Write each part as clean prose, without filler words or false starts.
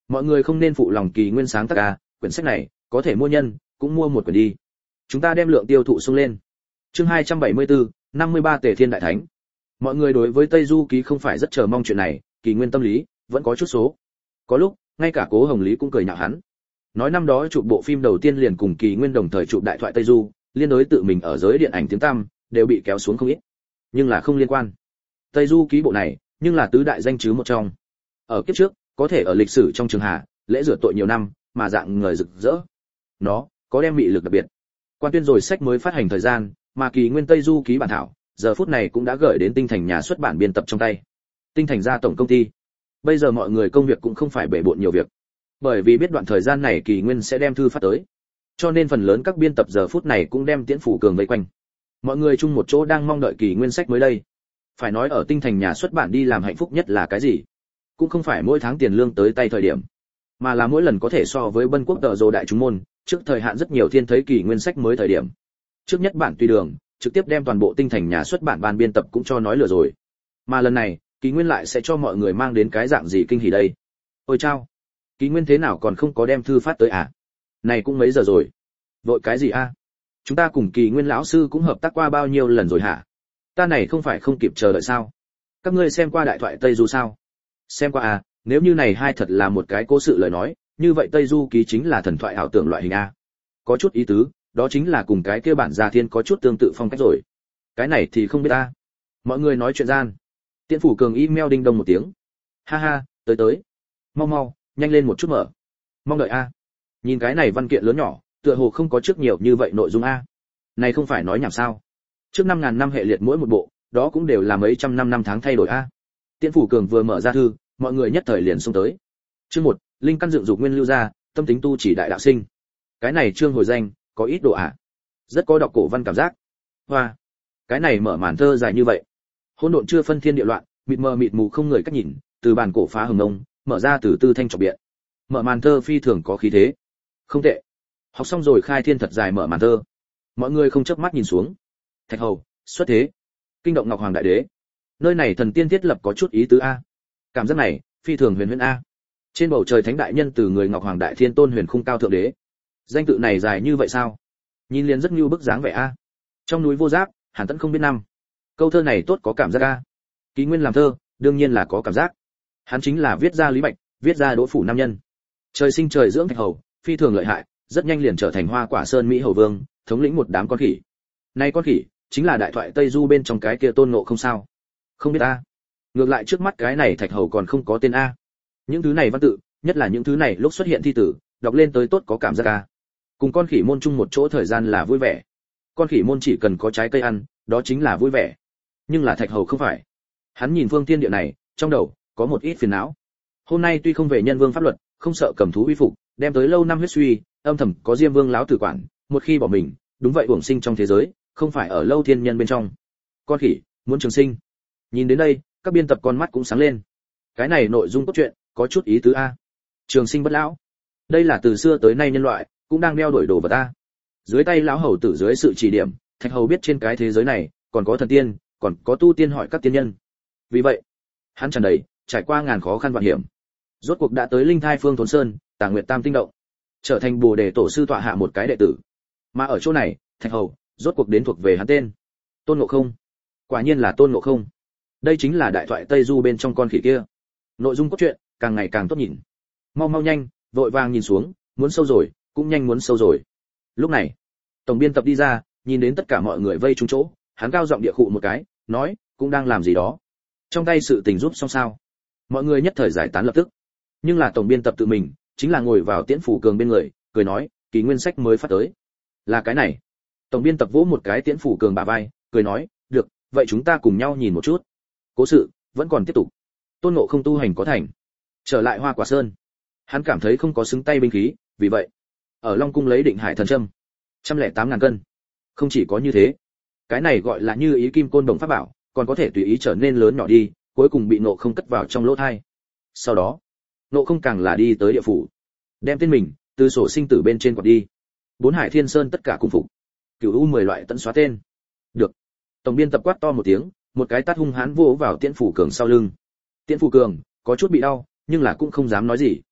Mọi người không nên phụ lòng Kỳ Nguyên sáng tác a, quyển sách này có thể mua nhân, cũng mua một quyển đi. Chúng ta đem lượng tiêu thụ xông lên. Chương 274, 53 Tề Thiên Đại Thánh. Mọi người đối với Tây Du Ký không phải rất chờ mong chuyện này, Kỳ Nguyên tâm lý vẫn có chút số. Có lúc, ngay cả Cố Hồng Lý cũng cười nhạo hắn. Nói năm đó chụp bộ phim đầu tiên liền cùng Kỳ Nguyên đồng thời chụp đại thoại Tây Du, liên đối tự mình ở giới điện ảnh tiếng tăm đều bị kéo xuống không ít. Nhưng là không liên quan. Tây Du Ký bộ này, nhưng là tứ đại danh chứ một trong. Ở kiếp trước, có thể ở lịch sử trong trường hạ, lễ rửa tội nhiều năm, mà dạng người rực rỡ. Nó có đem mị lực đặc biệt. Quan tuyên rồi sách mới phát hành thời gian, mà Kỳ Nguyên Tây Du Ký bản thảo, giờ phút này cũng đã gửi đến Tinh Thành nhà xuất bản biên tập trong tay. Tinh Thành ra tổng công ty. Bây giờ mọi người công việc cũng không phải bể bộn nhiều việc, bởi vì biết đoạn thời gian này Kỳ Nguyên sẽ đem thư phát tới, cho nên phần lớn các biên tập giờ phút này cũng đem Tiễn Phủ Cường vây quanh. Mọi người chung một chỗ đang mong đợi Kỳ Nguyên sách mới đây. Phải nói ở Tinh Thành nhà xuất bản đi làm hạnh phúc nhất là cái gì? Cũng không phải mỗi tháng tiền lương tới tay thời điểm, mà là mỗi lần có thể so với Bân Quốc tờ rồ đại chúng môn, trước thời hạn rất nhiều thiên thấy Kỳ Nguyên sách mới thời điểm. Trước nhất bản tùy đường, trực tiếp đem toàn bộ Tinh Thành nhà xuất bản ban biên tập cũng cho nói lừa rồi. Mà lần này, Kỳ Nguyên lại sẽ cho mọi người mang đến cái dạng gì kinh hỉ đây? Ôi chao, Kỳ Nguyên thế nào còn không có đem thư phát tới à? Này cũng mấy giờ rồi. Vội cái gì a? Chúng ta cùng Kỳ Nguyên lão sư cũng hợp tác qua bao nhiêu lần rồi hả? Ta này không phải không kịp chờ đợi sao? Các ngươi xem qua đại thoại Tây Du sao? Xem qua à, nếu như này hai thật là một cái cố sự lời nói, như vậy Tây Du Ký chính là thần thoại ảo tưởng loại hình a. Có chút ý tứ, đó chính là cùng cái kia bản Gia Thiên có chút tương tự phong cách rồi. Cái này thì không biết ta. Mọi người nói chuyện gian. Tiễn Phủ Cường email đinh đông một tiếng. Ha ha, tới. Mau mau, nhanh lên một chút mở. Mong đợi a. Nhìn cái này văn kiện lớn nhỏ, tựa hồ không có trước nhiều như vậy nội dung a. Này không phải nói nhảm sao? Trước 5000 năm hệ liệt mỗi một bộ, đó cũng đều là mấy trăm năm tháng thay đổi a. Tiễn Phủ Cường vừa mở ra thư, mọi người nhất thời liền xông tới. Chương 1, linh căn dựng dục nguyên lưu ra, tâm tính tu chỉ đại đạo sinh. Cái này chương hồi danh, có ít độ ạ. Rất có đọc cổ văn cảm giác. Hoa, cái này mở màn thơ dài như vậy. Hỗn độn chưa phân thiên địa loạn, mịt mờ mịt mù không người cách nhìn, từ bản cổ phá hồng nông, mở ra từ tư thanh trọc biện. Mở màn thơ phi thường có khí thế. Không tệ. Học xong rồi khai thiên thật dài mở màn thơ. Mọi người không chớp mắt nhìn xuống. Thạch hầu, xuất thế. Kinh động Ngọc Hoàng đại đế. Nơi này thần tiên thiết lập có chút ý tứ a. Cảm giác này, phi thường huyền huyễn a. Trên bầu trời thánh đại nhân từ người Ngọc Hoàng đại thiên tôn huyền khung cao thượng đế. Danh tự này dài như vậy sao? Nhìn liền rất như bức dáng vẻ a. Trong núi vô giáp, Hàn Tẫn không biết năm. Câu thơ này tốt có cảm giác a. Kỳ Nguyên làm thơ, đương nhiên là có cảm giác. Hắn chính là viết ra Lý Bạch, viết ra Đỗ Phủ nam nhân. Trời sinh trời dưỡng Thạch hầu, phi thường lợi hại, rất nhanh liền trở thành Hoa Quả Sơn Mỹ hầu vương, thống lĩnh một đám con khỉ. Nay con khỉ, chính là đại thoại Tây Du bên trong cái kia Tôn Ngộ không sao? Không biết a. Ngược lại trước mắt cái này Thạch hầu còn không có tên a. Những thứ này văn tự, nhất là những thứ này lúc xuất hiện thi tử, đọc lên tới tốt có cảm giác a. Cùng con khỉ môn chung một chỗ thời gian là vui vẻ. Con khỉ môn chỉ cần có trái cây ăn, đó chính là vui vẻ. Nhưng là Thạch hầu không phải. Hắn nhìn phương thiên địa này, trong đầu có một ít phiền não. Hôm nay tuy không về nhân vương pháp luật, không sợ cầm thú uy phục, đem tới lâu năm huyết suy, âm thầm có Diêm Vương láo tử quản, một khi bỏ mình, đúng vậy uổng sinh trong thế giới, không phải ở lâu thiên nhân bên trong. Con khỉ muốn trường sinh. Nhìn đến đây, các biên tập con mắt cũng sáng lên. Cái này nội dung cốt truyện có chút ý tứ a. Trường sinh bất lão. Đây là từ xưa tới nay nhân loại cũng đang đeo đuổi đồ vật a. Dưới tay lão hầu tử dưới sự chỉ điểm, Thạch hầu biết trên cái thế giới này còn có thần tiên, còn có tu tiên hỏi các tiên nhân. Vì vậy, hắn tràn đầy trải qua ngàn khó khăn vạn hiểm, rốt cuộc đã tới Linh Thai Phương Thốn Sơn, Tàng Nguyệt Tam tinh động, trở thành Bồ Đề tổ sư tọa hạ một cái đệ tử. Mà ở chỗ này, Thạch hầu rốt cuộc đến thuộc về hắn tên. Tôn Ngộ Không. Quả nhiên là Tôn Ngộ Không. Đây chính là đại thoại Tây Du bên trong con khỉ kia. Nội dung cốt truyện càng ngày càng tốt nhìn. Mau nhanh, vội vàng nhìn xuống, muốn sâu rồi, cũng nhanh muốn sâu rồi. Lúc này, tổng biên tập đi ra, nhìn đến tất cả mọi người vây trúng chỗ, hắn cao giọng địa khụ một cái, nói, cũng đang làm gì đó. Trong tay sự tình giúp xong sao? Mọi người nhất thời giải tán lập tức. Nhưng là tổng biên tập tự mình, chính là ngồi vào Tiễn Phủ Cường bên người, cười nói, Kỳ Nguyên sách mới phát tới. Là cái này. Tổng biên tập vỗ một cái Tiễn Phủ Cường bả vai, cười nói, được, vậy chúng ta cùng nhau nhìn một chút. Cố sự vẫn còn tiếp tục. Tôn Ngộ Không tu hành có thành, trở lại Hoa Quả Sơn. Hắn cảm thấy không có xứng tay binh khí, vì vậy, ở Long cung lấy Định Hải thần châm, 108.000 cân. Không chỉ có như thế, cái này gọi là như ý kim côn đồng pháp bảo, còn có thể tùy ý trở nên lớn nhỏ đi, cuối cùng bị Ngộ Không cất vào trong lỗ thai. Sau đó, Ngộ Không càng là đi tới địa phủ, đem tên mình từ sổ sinh tử bên trên quật đi. Bốn Hải Thiên Sơn tất cả cung phục. Cửu U 10 loại tận xóa tên. Được. Tổng biên tập quát to một tiếng, một cái tát hung hãn vỗ vào Tiễn Phủ Cường sau lưng. Tiễn Phủ Cường có chút bị đau, nhưng là cũng không dám nói gì.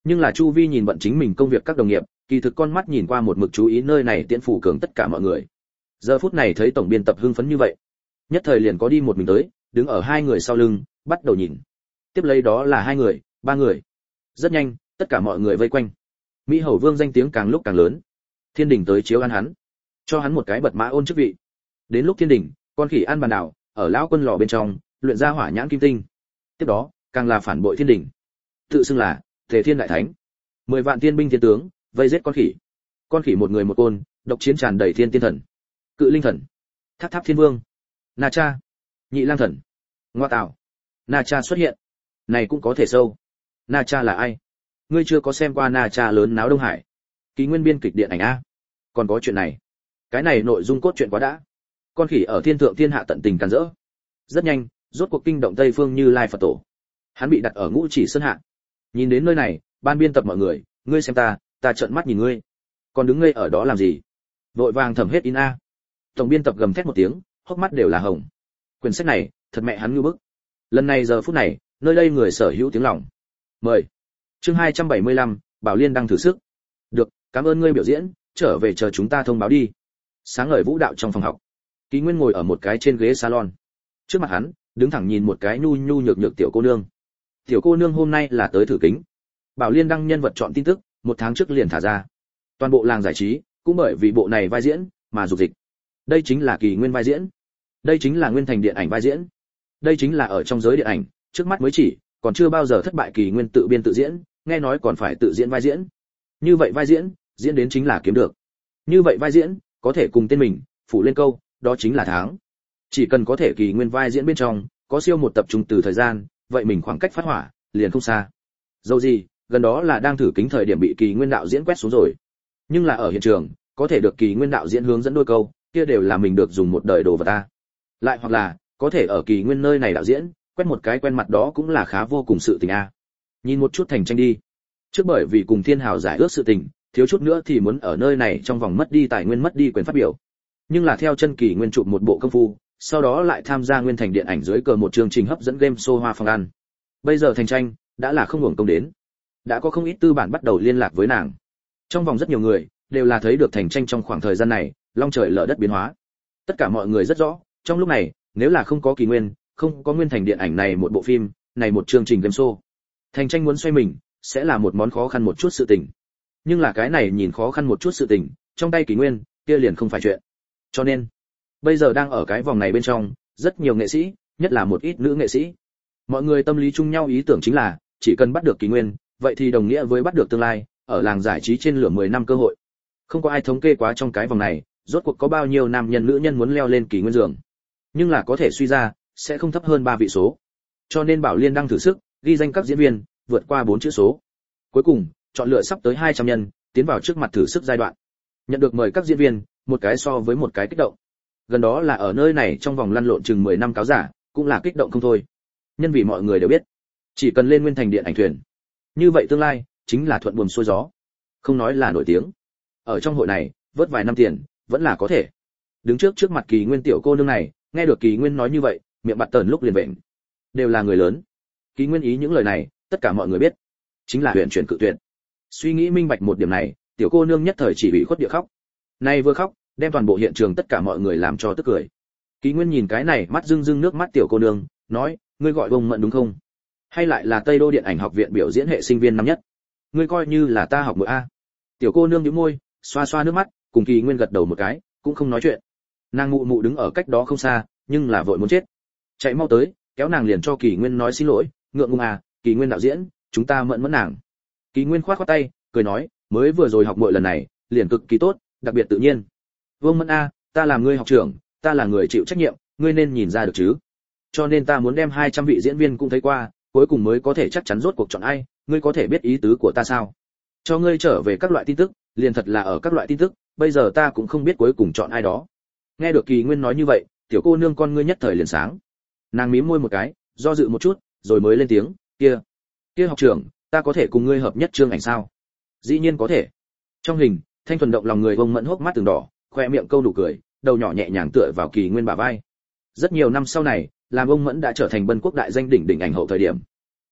Nhưng là chu vi nhìn bận chính mình công việc các đồng nghiệp, kỳ thực con mắt nhìn qua một mực chú ý nơi này tiễn phủ cường tất cả mọi người. Giờ phút này thấy tổng biên tập hưng phấn như vậy, nhất thời liền có đi một mình tới, đứng ở hai người sau lưng, bắt đầu nhìn. Tiếp lấy đó là hai người, ba người. Rất nhanh, tất cả mọi người vây quanh. Mỹ Hầu Vương danh tiếng càng lúc càng lớn. Thiên đình tới chiếu ăn hắn, cho hắn một cái bật mã ôn chức vị. Đến lúc thiên đình, con khỉ ăn bàn đảo, ở lão quân lò bên trong, luyện ra hỏa nhãn kim tinh. Tiếp đó, càng là phản bội thiên đình. Tự xưng là Tề Thiên Đại Thánh. 10 vạn tiên binh thiên tướng, vây giết con khỉ. Con khỉ một người một côn, độc chiến tràn đầy thiên tiên thần, Cự Linh thần, Tháp Tháp Thiên Vương, Na Cha, Nhị Lang thần. Ngoa tạo, Na Cha xuất hiện. Này cũng có thể sâu. Na Cha là ai? Ngươi chưa có xem qua Na Cha lớn náo Đông Hải? Ký nguyên biên kịch điện ảnh a. Còn có chuyện này. Cái này nội dung cốt truyện quá đã. Con khỉ ở thiên thượng thiên hạ tận tình càn rỡ. Rất nhanh, rốt cuộc kinh động Tây Phương Như Lai Phật Tổ. Hắn bị đặt ở Ngũ Chỉ Sơn hạ. Nhìn đến nơi này, ban biên tập mọi người, ngươi xem ta trợn mắt nhìn ngươi. Còn đứng ngây ở đó làm gì? Vội vàng thẩm hết in a. Tổng biên tập gầm thét một tiếng, hốc mắt đều là hồng. Quyển sách này, thật mẹ hắn ngu bức. Lần này giờ phút này, nơi đây người sở hữu tiếng lòng. Mời. Chương 275, Bảo Liên đang thử sức. Được, cảm ơn ngươi biểu diễn, trở về chờ chúng ta thông báo đi. Sáng ngời vũ đạo trong phòng học. Ký Nguyên ngồi ở một cái trên ghế salon. Trước mặt hắn, đứng thẳng nhìn một cái nhu nhu nhược nhược tiểu cô nương. Tiểu cô nương hôm nay là tới thử kính. Bảo Liên đăng nhân vật chọn tin tức, 1 tháng trước liền thả ra. Toàn bộ làng giải trí cũng bởi vì bộ này vai diễn mà dục dịch. Đây chính là Kỳ Nguyên vai diễn. Đây chính là Nguyên Thành điện ảnh vai diễn. Đây chính là ở trong giới điện ảnh, trước mắt mới chỉ, còn chưa bao giờ thất bại Kỳ Nguyên tự biên tự diễn, nghe nói còn phải tự diễn vai diễn. Như vậy vai diễn, diễn đến chính là kiếm được. Như vậy vai diễn, có thể cùng tên mình phủ lên câu, đó chính là tháng. Chỉ cần có thể Kỳ Nguyên vai diễn bên trong, có siêu một tập trung từ thời gian, vậy mình khoảng cách phát hỏa liền không xa. Dẫu gì, gần đó là đang thử kính thời điểm bị Kỳ Nguyên đạo diễn quét xuống rồi. Nhưng là ở hiện trường, có thể được Kỳ Nguyên đạo diễn hướng dẫn đôi câu, kia đều là mình được dùng một đời đồ vật ta. Lại hoặc là, có thể ở Kỳ Nguyên nơi này đạo diễn, quét một cái quen mặt đó cũng là khá vô cùng sự tình a. Nhìn một chút thành tranh đi. Trước bởi vì cùng Thiên Hào giải ước sự tình, thiếu chút nữa thì muốn ở nơi này trong vòng mất đi tài nguyên mất đi quyền phát biểu. Nhưng là theo chân Kỳ Nguyên chụp một bộ công phu, sau đó lại tham gia Nguyên Thành điện ảnh dưới cờ một chương trình hấp dẫn game show Hoa Phong Ăn. Bây giờ thành tranh đã là không hưởng công đến. Đã có không ít tư bản bắt đầu liên lạc với nàng. Trong vòng rất nhiều người đều là thấy được thành tranh trong khoảng thời gian này, long trời lở đất biến hóa. Tất cả mọi người rất rõ, trong lúc này, nếu là không có Kỳ Nguyên, không có Nguyên Thành điện ảnh này một bộ phim, này một chương trình game show, thành tranh muốn xoay mình, sẽ là một món khó khăn một chút sự tình. Nhưng là cái này nhìn khó khăn một chút sự tình, trong tay Kỳ Nguyên, kia liền không phải chuyện. Cho nên, bây giờ đang ở cái vòng này bên trong, rất nhiều nghệ sĩ, nhất là một ít nữ nghệ sĩ. Mọi người tâm lý chung nhau ý tưởng chính là, chỉ cần bắt được Kỳ Nguyên, vậy thì đồng nghĩa với bắt được tương lai, ở làng giải trí trên lửa 10 năm cơ hội. Không có ai thống kê quá trong cái vòng này, rốt cuộc có bao nhiêu nam nhân nữ nhân muốn leo lên Kỳ Nguyên giường. Nhưng là có thể suy ra, sẽ không thấp hơn 3 vị số. Cho nên Bảo Liên đang thử sức, ghi danh các diễn viên, vượt qua 4 chữ số. Cuối cùng, chọn lựa sắp tới 200 nhân, tiến vào trước mặt thử sức giai đoạn. Nhận được mời các diễn viên, một cái so với một cái kích động. Gần đó là ở nơi này trong vòng lăn lộn chừng 10 năm cáo giả, cũng là kích động không thôi. Nhân vì mọi người đều biết, chỉ cần lên Nguyên Thành điện ảnh thuyền, như vậy tương lai chính là thuận buồm xuôi gió. Không nói là nổi tiếng. Ở trong hội này, vớt vài năm tiền, vẫn là có thể. Đứng trước mặt Kỳ Nguyên tiểu cô nương này, nghe được Kỳ Nguyên nói như vậy, miệng bạt tờn lúc liền vện. Đều là người lớn. Kỳ Nguyên ý những lời này, tất cả mọi người biết, chính là huyền chuyển cự tuyệt. Suy nghĩ minh bạch một điểm này, tiểu cô nương nhất thời chỉ bị khuất địa khóc. Này vừa khóc, đem toàn bộ hiện trường tất cả mọi người làm cho tức cười. Kỳ Nguyên nhìn cái này mắt rưng rưng nước mắt tiểu cô nương, nói, ngươi gọi Bông Mận đúng không? Hay lại là Tây Đô Điện ảnh học viện biểu diễn hệ sinh viên năm nhất? Ngươi coi như là ta học mỗi a. Tiểu cô nương nhíu môi, xoa xoa nước mắt, cùng Kỳ Nguyên gật đầu một cái, cũng không nói chuyện. Nàng mụ mụ đứng ở cách đó không xa, nhưng là vội muốn chết. Chạy mau tới, kéo nàng liền cho Kỳ Nguyên nói xin lỗi, ngượng ngùng à, Kỳ Nguyên đạo diễn, chúng ta mẫn mẫn nàng. Kỳ Nguyên khoát khoát tay, cười nói, mới vừa rồi học muội lần này, liền cực kỳ tốt, đặc biệt tự nhiên. Vương Mẫn a, ta làm ngươi học trưởng, ta là người chịu trách nhiệm, ngươi nên nhìn ra được chứ. Cho nên ta muốn đem 200 vị diễn viên cũng thấy qua, cuối cùng mới có thể chắc chắn rốt cuộc chọn ai, ngươi có thể biết ý tứ của ta sao? Cho ngươi trở về các loại tin tức, liền thật là ở các loại tin tức, bây giờ ta cũng không biết cuối cùng chọn ai đó. Nghe được Kỳ Nguyên nói như vậy, tiểu cô nương con ngươi nhất thời liền sáng. Nàng mím môi một cái, do dự một chút, rồi mới lên tiếng, kia học trưởng, ta có thể cùng ngươi hợp nhất chương ảnh sao? Dĩ nhiên có thể. Trong hình, thanh thuần động lòng người Vương Mẫn hốc mắt từng đỏ, khoe miệng câu nụ cười, đầu nhỏ nhẹ nhàng tựa vào Kỳ Nguyên bả vai. Rất nhiều năm sau này, làm Vương Mẫn đã trở thành Bân Quốc đại danh đỉnh đỉnh ảnh hậu thời điểm.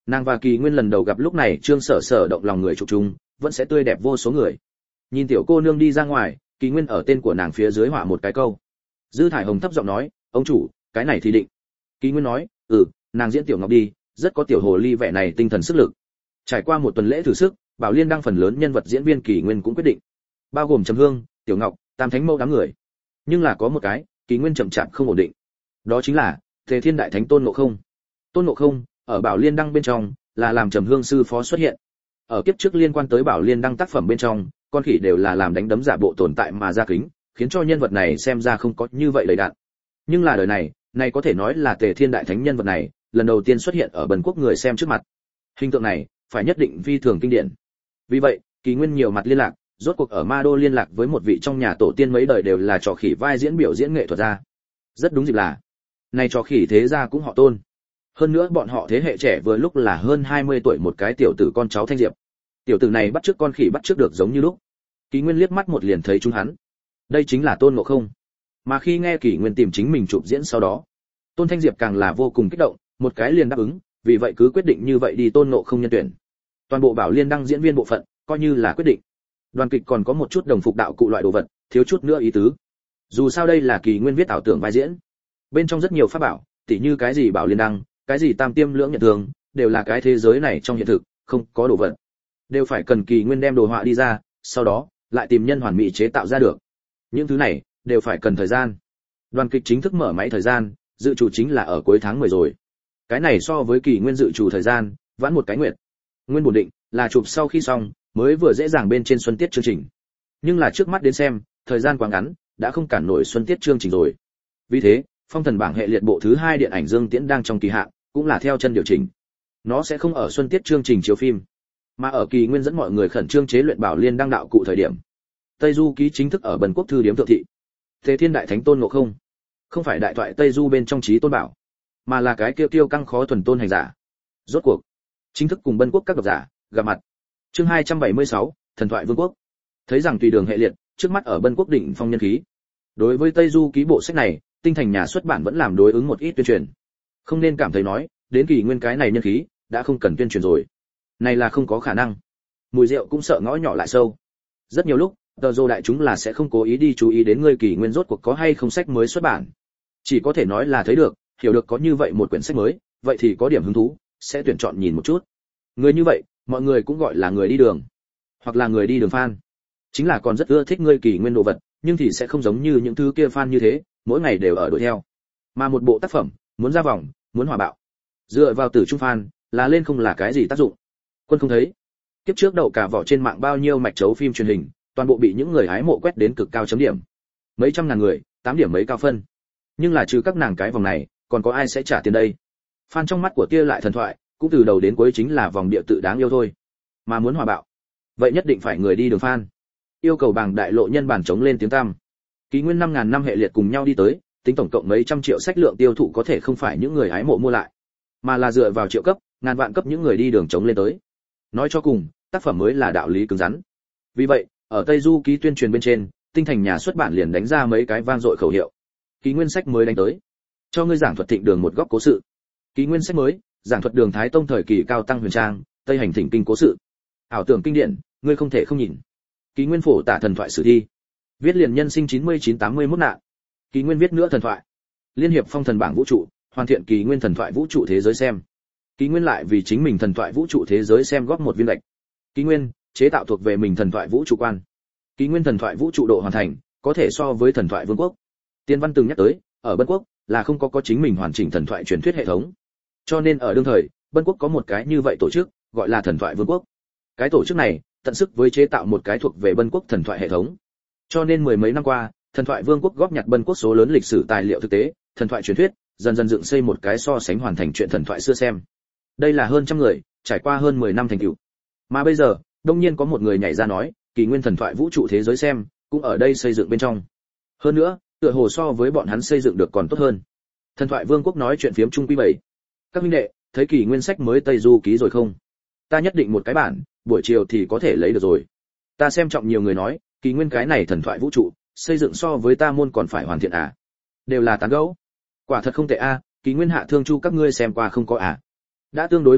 Nàng và Kỳ Nguyên lần đầu gặp lúc này Trương Sở Sở động lòng người chụp chung, vẫn sẽ tươi đẹp vô số người. Nhìn tiểu cô nương đi ra ngoài, Kỳ Nguyên ở tên của nàng phía dưới họa một cái câu. Dư Thải Hồng thấp giọng nói, ông chủ, cái này thì định. Kỳ Nguyên nói, nàng diễn tiểu ngọc đi, rất có tiểu hồ ly vẻ này tinh thần sức lực. Trải qua một tuần lễ thử sức, Bảo Liên đăng phần lớn nhân vật diễn viên Kỳ Nguyên cũng quyết định, bao gồm Trầm Hương, Tiểu Ngọc, Tam Thánh Mẫu đám người. Nhưng là có một cái, Kỳ Nguyên chậm chạp không ổn định. Đó chính là Tề Thiên Đại Thánh Tôn Ngộ Không. Tôn Ngộ Không ở Bảo Liên đăng bên trong là làm Trầm Hương sư phó xuất hiện. Ở kiếp trước liên quan tới Bảo Liên đăng tác phẩm bên trong, con khỉ đều là làm đánh đấm giả bộ tồn tại mà ra kính, khiến cho nhân vật này xem ra không có như vậy đầy đặn. Nhưng là đời này có thể nói là Tề Thiên Đại Thánh nhân vật này lần đầu tiên xuất hiện ở Bần Quốc người xem trước mặt. Hình tượng này phải nhất định phi thường kinh điển. Vì vậy, Kỳ Nguyên nhiều mặt liên lạc, rốt cuộc ở Ma Đô liên lạc với một vị trong nhà tổ tiên mấy đời đều là trò khỉ vai diễn biểu diễn nghệ thuật gia. Rất đúng dịp là, này trò khỉ thế gia cũng họ Tôn. Hơn nữa bọn họ thế hệ trẻ vừa lúc là hơn 20 tuổi một cái tiểu tử con cháu Thanh Diệp. Tiểu tử này bắt chước con khỉ bắt chước được giống như lúc. Kỳ Nguyên liếc mắt một liền thấy chúng hắn. Đây chính là Tôn Ngộ Không. Mà khi nghe Kỳ Nguyên tìm chính mình chụp diễn sau đó, Tôn Thanh Diệp càng là vô cùng kích động, một cái liền đáp ứng, vì vậy cứ quyết định như vậy đi Tôn Ngộ Không nhân tuyển. Toàn bộ Bảo Liên đăng diễn viên bộ phận, coi như là quyết định. Đoàn kịch còn có một chút đồng phục đạo cụ loại đồ vật, thiếu chút nữa ý tứ. Dù sao đây là Kỳ Nguyên viết ảo tưởng vai diễn. Bên trong rất nhiều pháp bảo, tỉ như cái gì Bảo Liên đăng, cái gì Tam Tiêm Lưỡng Nhận Thường, đều là cái thế giới này trong hiện thực, không có đồ vật. Đều phải cần Kỳ Nguyên đem đồ họa đi ra, sau đó lại tìm nhân hoàn mỹ chế tạo ra được. Những thứ này đều phải cần thời gian. Đoàn kịch chính thức mở máy thời gian, dự trù chính là ở cuối tháng 10 rồi. Cái này so với Kỳ Nguyên dự trù thời gian, vãn một cái nguyệt. Nguyên bổn định là chụp sau khi xong, mới vừa dễ dàng bên trên xuân tiết chương trình. Nhưng là trước mắt đến xem, thời gian quá ngắn, đã không cản nổi xuân tiết chương trình rồi. Vì thế, Phong Thần bảng hệ liệt bộ thứ 2 điện ảnh Dương Tiễn đang trong kỳ hạn, cũng là theo chân điều chỉnh. Nó sẽ không ở xuân tiết chương trình chiếu phim, mà ở Kỳ Nguyên dẫn mọi người khẩn trương chế luyện Bảo Liên đăng đạo cụ thời điểm. Tây Du ký chính thức ở Bần Quốc thư điếm thượng thị. Tề Thiên Đại Thánh Tôn Ngộ Không, không phải đại thoại Tây Du bên trong Chí Tôn Bảo, mà là cái kiêu căng khó thuần tôn hành giả. Rốt cuộc, chính thức cùng Bần Quốc các độc giả gặp mặt. Chương 276, Thần thoại Vương quốc. Thấy rằng tùy đường hệ liệt, trước mắt ở Bần Quốc đỉnh phong nhân khí. Đối với Tây Du ký bộ sách này, Tinh Thành nhà xuất bản vẫn làm đối ứng một ít tuyên truyền. Không nên cảm thấy nói, đến Kỳ Nguyên cái này nhân khí, đã không cần tuyên truyền rồi. Này là không có khả năng. Mùi rượu cũng sợ ngõ nhỏ lại sâu. Rất nhiều lúc, tờ rô đại chúng là sẽ không cố ý đi chú ý đến ngươi Kỳ Nguyên rốt cuộc có hay không sách mới xuất bản. Chỉ có thể nói là thấy được, hiểu được có như vậy một quyển sách mới, vậy thì có điểm hứng thú, sẽ tuyển chọn nhìn một chút. Người như vậy, mọi người cũng gọi là người đi đường, hoặc là người đi đường fan. Chính là còn rất ưa thích ngươi Kỳ Nguyên đồ vật, nhưng thì sẽ không giống như những thứ kia fan như thế, mỗi ngày đều ở đuổi theo. Mà một bộ tác phẩm, muốn ra vòng, muốn hòa bạo, dựa vào tử trung fan, là lên không là cái gì tác dụng. Quân không thấy. Kiếp trước đậu cả vỏ trên mạng bao nhiêu mạch chấu phim truyền hình, toàn bộ bị những người hái mộ quét đến cực cao chấm điểm. Mấy trăm ngàn người, 8 điểm mấy cao phân. Nhưng là trừ các nàng cái vòng này, còn có ai sẽ trả tiền đây? Fan trong mắt của Tia Lại Thần Thoại, cũng từ đầu đến cuối chính là vòng địa tự đáng yêu thôi. Mà muốn hòa bạo, vậy nhất định phải người đi đường fan. Yêu cầu bảng đại lộ nhân bản chống lên tiếng tăm. Kỳ Nguyên 5000 năm hệ liệt cùng nhau đi tới, tính tổng cộng mấy trăm triệu sách lượng tiêu thụ có thể không phải những người hái mộ mua lại, mà là dựa vào triệu cấp, ngàn vạn cấp những người đi đường chống lên tới. Nói cho cùng, tác phẩm mới là đạo lý cứng rắn. Vì vậy, ở Tây Du ký tuyên truyền bên trên, Tinh Thành nhà xuất bản liền đánh ra mấy cái vang dội khẩu hiệu. Kỳ Nguyên sách mới đánh tới, cho ngươi giảng thuật thịnh đường một góc cố sự. Kỳ Nguyên sách mới, giảng thuật đường Thái Tông thời kỳ cao tăng huyền trang, Tây hành thỉnh kinh cố sự. Ảo tưởng kinh điển, ngươi không thể không nhìn. Kỳ Nguyên phổ tả thần thoại sử thi. Viết liền nhân sinh 99-81 nạn. Kỳ Nguyên viết nữa thần thoại. Liên hiệp phong thần bảng vũ trụ, hoàn thiện Kỳ Nguyên thần thoại vũ trụ thế giới xem. Kỳ Nguyên lại vì chính mình thần thoại vũ trụ thế giới xem góp một viên gạch. Kỳ Nguyên chế tạo thuộc về mình thần thoại vũ trụ quan. Kỳ Nguyên thần thoại vũ trụ độ hoàn thành, có thể so với thần thoại vương quốc. Tiên văn từng nhắc tới, ở Bân Quốc là không có chính mình hoàn chỉnh thần thoại truyền thuyết hệ thống. Cho nên ở đương thời, Bân Quốc có một cái như vậy tổ chức, gọi là Thần thoại Vương quốc. Cái tổ chức này tận sức với chế tạo một cái thuộc về Bân Quốc thần thoại hệ thống. Cho nên mười mấy năm qua, Thần thoại Vương quốc góp nhặt Bân Quốc số lớn lịch sử tài liệu thực tế, thần thoại truyền thuyết, dần dần dựng xây một cái so sánh hoàn thành chuyện thần thoại xưa xem. Đây là hơn trăm người, trải qua hơn 10 năm thành tựu. Mà bây giờ, đông nhiên có một người nhảy ra nói, Kỳ Nguyên thần thoại vũ trụ thế giới xem, cũng ở đây xây dựng bên trong. Hơn nữa, tựa hồ so với bọn hắn xây dựng được còn tốt hơn. Thần thoại Vương quốc nói chuyện phiếm chung quý 7. Các huynh đệ, thấy Kỳ Nguyên sách mới Tây Du ký rồi không? Ta nhất định một cái bản, buổi chiều thì có thể lấy được rồi. Ta xem trọng nhiều người nói, Kỳ Nguyên cái này thần thoại vũ trụ, xây dựng so với ta môn còn phải hoàn thiện à? Đều là tán gẫu. Quả thật không tệ a, Kỳ Nguyên hạ thương chu các ngươi xem qua không có à? Đã tương đối hoàn thiện,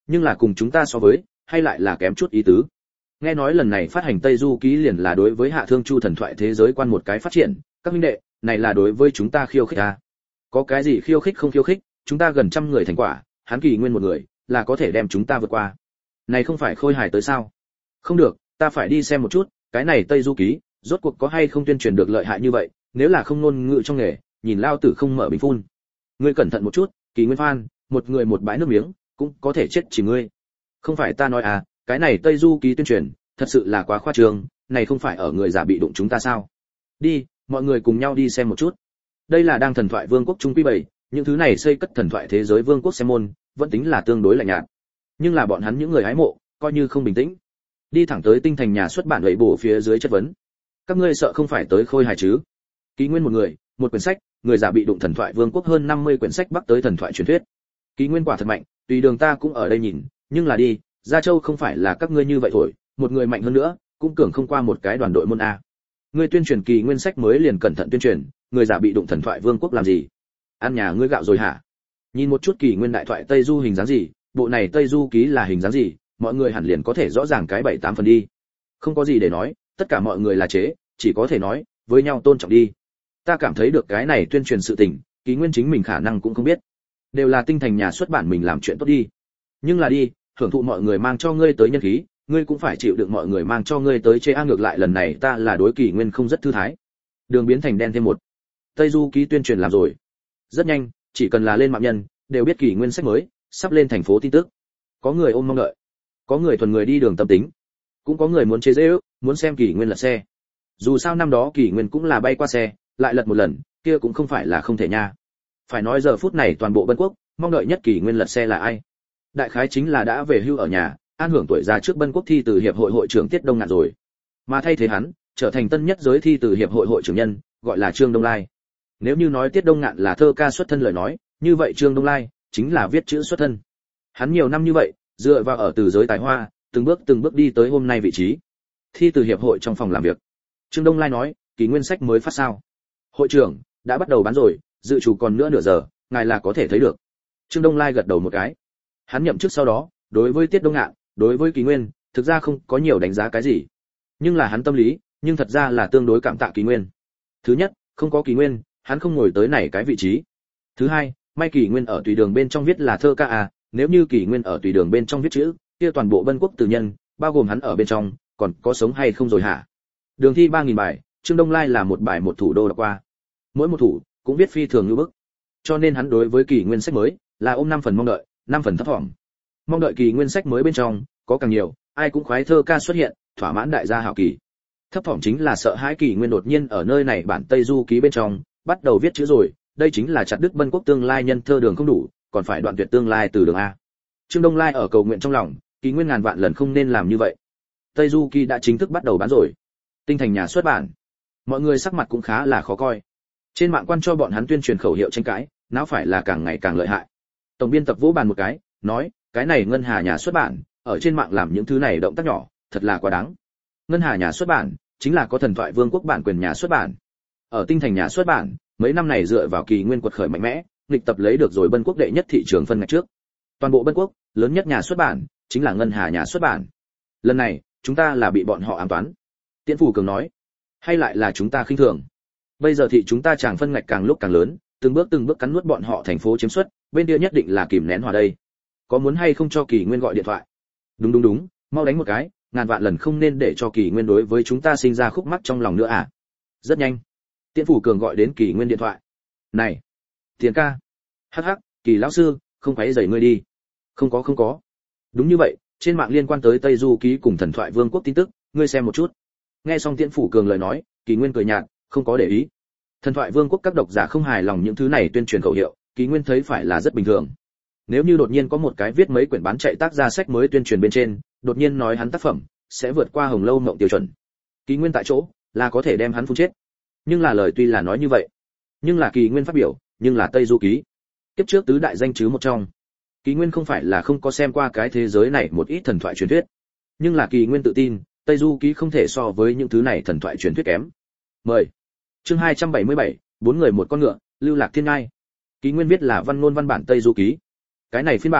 nhưng là cùng chúng ta so với, hay lại là kém chút ý tứ. Nghe nói lần này phát hành Tây Du ký liền là đối với Hạ Thương Chu thần thoại thế giới quan một cái phát triển, các huynh đệ, này là đối với chúng ta khiêu khích à? Có cái gì khiêu khích không khiêu khích, chúng ta gần trăm người thành quả, hắn Kỳ Nguyên một người là có thể đem chúng ta vượt qua. Này không phải khôi hài tới sao? Không được, ta phải đi xem một chút, cái này Tây Du ký, rốt cuộc có hay không tuyên truyền được lợi hại như vậy, nếu là không ngôn ngữ trong nghề, nhìn lao tử không mở bình phun. Ngươi cẩn thận một chút, Kỳ Nguyên Phan, một người một bãi nước miếng, cũng có thể chết chỉ ngươi. Không phải ta nói à, cái này Tây Du ký tuyên truyền, thật sự là quá khoa trương, này không phải ở người giả bị đụng chúng ta sao? Đi, mọi người cùng nhau đi xem một chút. Đây là đang thần thoại vương quốc trung quy 7, những thứ này xây cất thần thoại thế giới vương quốc xem môn, vẫn tính là tương đối lạnh nhạt. Nhưng là bọn hắn những người hái mộ, coi như không bình tĩnh. Đi thẳng tới tinh thành nhà xuất bản lệ bổ phía dưới chất vấn. Các ngươi sợ không phải tới khôi hài chứ? Ký Nguyên một người, một quyển sách, người giả bị đụng thần thoại vương quốc hơn 50 quyển sách bắc tới thần thoại truyền thuyết. Ký Nguyên quả thật mạnh, tùy đường ta cũng ở đây nhìn, nhưng là đi, Gia Châu không phải là các ngươi như vậy thôi, một người mạnh hơn nữa, cũng cường không qua một cái đoàn đội môn a. Ngươi tuyên truyền Kỳ Nguyên sách mới liền cẩn thận tuyên truyền, người giả bị đụng thần thoại vương quốc làm gì? Ăn nhà ngươi gạo rồi hả? Nhìn một chút Kỳ Nguyên đại thoại Tây Du hình dáng gì, bộ này Tây Du ký là hình dáng gì, mọi người hẳn liền có thể rõ ràng cái 7-8 phần đi. Không có gì để nói, tất cả mọi người là chế, chỉ có thể nói, với nhau tôn trọng đi. Ta cảm thấy được cái này tuyên truyền sự tình, Kỳ Nguyên chính mình khả năng cũng không biết. Đều là tinh thành nhà xuất bản mình làm chuyện tốt đi. Nhưng là đi, hưởng thụ mọi người mang cho ngươi tới nhân khí, ngươi cũng phải chịu đựng mọi người mang cho ngươi tới chế a. Ngược lại lần này ta là đối Kỳ Nguyên không rất thư thái. Đường biến thành đen thêm một. Tây Du ký tuyên truyền làm rồi. Rất nhanh, chỉ cần là lên mạng nhân, đều biết Kỳ Nguyên sách mới sắp lên thành phố tin tức. Có người ôm mong đợi, có người thuần người đi đường tâm tính, cũng có người muốn chế giễu, muốn xem Kỳ Nguyên lật xe. Dù sao năm đó Kỳ Nguyên cũng là bay qua xe, lại lật một lần, kia cũng không phải là không thể nha. Phải nói giờ phút này toàn bộ Bân Quốc, mong đợi nhất Kỳ Nguyên lật xe là ai? Đại khái chính là đã về hưu ở nhà, an hưởng tuổi già trước Bân Quốc thi từ hiệp hội hội trưởng Tiết Đông Ngạn rồi. Mà thay thế hắn, trở thành tân nhất giới thi từ hiệp hội hội trưởng nhân, gọi là Trương Đông Lai. Nếu như nói Tiết Đông Ngạn là thơ ca xuất thân lời nói, như vậy Trương Đông Lai chính là viết chữ xuất thân. Hắn nhiều năm như vậy, dựa vào ở từ giới tài hoa, từng bước đi tới hôm nay vị trí. Thi từ hiệp hội trong phòng làm việc, Trương Đông Lai nói, Kỳ Nguyên sách mới phát sao? Hội trưởng, đã bắt đầu bán rồi, dự trù còn nữa nửa giờ, ngài là có thể thấy được. Trương Đông Lai gật đầu một cái. Hắn nhậm chức sau đó, đối với Tiết Đông Ngạn, đối với Kỳ Nguyên, thực ra không có nhiều đánh giá cái gì. Nhưng là hắn tâm lý, nhưng thật ra là tương đối cảm tạ Kỳ Nguyên. Thứ nhất, không có Kỳ Nguyên, hắn không ngồi tới này cái vị trí. Thứ hai, may Kỳ Nguyên ở tùy đường bên trong viết là thơ ca à, nếu như Kỳ Nguyên ở tùy đường bên trong viết chữ, kia toàn bộ Bân Quốc tử nhân, bao gồm hắn ở bên trong, còn có sống hay không rồi hả? Đường thi 3000 bài, Trương Đông Lai là một bài một thủ đô đọc qua. Mỗi một thủ cũng viết phi thường như bức. Cho nên hắn đối với Kỳ Nguyên sách mới là ôm 5 phần mong đợi, 5 phần thấp vọng. Mong đợi Kỳ Nguyên sách mới bên trong có càng nhiều, ai cũng khoái thơ ca xuất hiện, thỏa mãn đại gia hảo kỳ. Thấp vọng chính là sợ hãi Kỳ Nguyên đột nhiên ở nơi này bản Tây Du ký bên trong bắt đầu viết chữ rồi, đây chính là chặt đứt Bân Quốc tương lai nhân thơ đường không đủ, còn phải đoạn tuyệt tương lai từ đường a. Trương Đông Lai ở cầu nguyện trong lòng, Kỳ Nguyên ngàn vạn lần không nên làm như vậy. Tây Du ký đã chính thức bắt đầu bán rồi. Tinh thành nhà xuất bản, mọi người sắc mặt cũng khá là khó coi. Trên mạng quan cho bọn hắn tuyên truyền khẩu hiệu tranh cãi, não phải là càng ngày càng lợi hại. Tổng biên tập vỗ bàn một cái, nói, cái này Ngân Hà nhà xuất bản, ở trên mạng làm những thứ này động tác nhỏ, thật là quá đáng. Ngân Hà nhà xuất bản chính là có thần thoại vương quốc bản quyền nhà xuất bản. Ở Tinh thành nhà xuất bản, mấy năm này dựa vào Kỳ Nguyên quật khởi mạnh mẽ, nghịch tập lấy được rồi Bân Quốc đệ nhất thị trường phân ngạch trước. Toàn bộ Bân Quốc, lớn nhất nhà xuất bản chính là Ngân Hà nhà xuất bản. Lần này, chúng ta là bị bọn họ ám toán. Tiễn Phủ Cường nói, hay lại là chúng ta khinh thường. Bây giờ thì chúng ta chẳng phân ngạch càng lúc càng lớn, từng bước cắn nuốt bọn họ thành phố chiếm suất, bên kia nhất định là kìm nén hòa đây. Có muốn hay không cho Kỳ Nguyên gọi điện thoại? Đúng, mau đánh một cái, ngàn vạn lần không nên để cho Kỳ Nguyên đối với chúng ta sinh ra khúc mắc trong lòng nữa à. Rất nhanh, Tiễn Phủ Cường gọi đến Kỳ Nguyên điện thoại. Này, Tiền ca. Hắc, Kỳ lão sư, không phải giày ngươi đi. Không có. Đúng như vậy, trên mạng liên quan tới Tây Du ký cùng thần thoại vương quốc tin tức, ngươi xem một chút. Nghe xong Tiễn Phủ Cường lời nói, Kỳ Nguyên cười nhạt, không có để ý. Thần thoại vương quốc các độc giả không hài lòng những thứ này tuyên truyền khẩu hiệu, Kỳ Nguyên thấy phải là rất bình thường. Nếu như đột nhiên có một cái viết mấy quyển bán chạy tác ra sách mới tuyên truyền bên trên, đột nhiên nói hắn tác phẩm sẽ vượt qua Hồng Lâu Mộng tiêu chuẩn, Kỳ Nguyên tại chỗ là có thể đem hắn phun chết. Nhưng là lời tuy là nói như vậy, nhưng là Kỳ Nguyên phát biểu, nhưng là Tây Du ký, kiếp trước tứ đại danh chứ một trong. Kỳ Nguyên không phải là không có xem qua cái thế giới này một ít thần thoại truyền thuyết, nhưng là Kỳ Nguyên tự tin, Tây Du ký không thể so với những thứ này thần thoại truyền thuyết kém. Mời. Chương 277, bốn người một con ngựa, lưu lạc thiên ngai. Kỳ Nguyên viết là văn ngôn văn bản Tây Du ký. Cái này phiên bản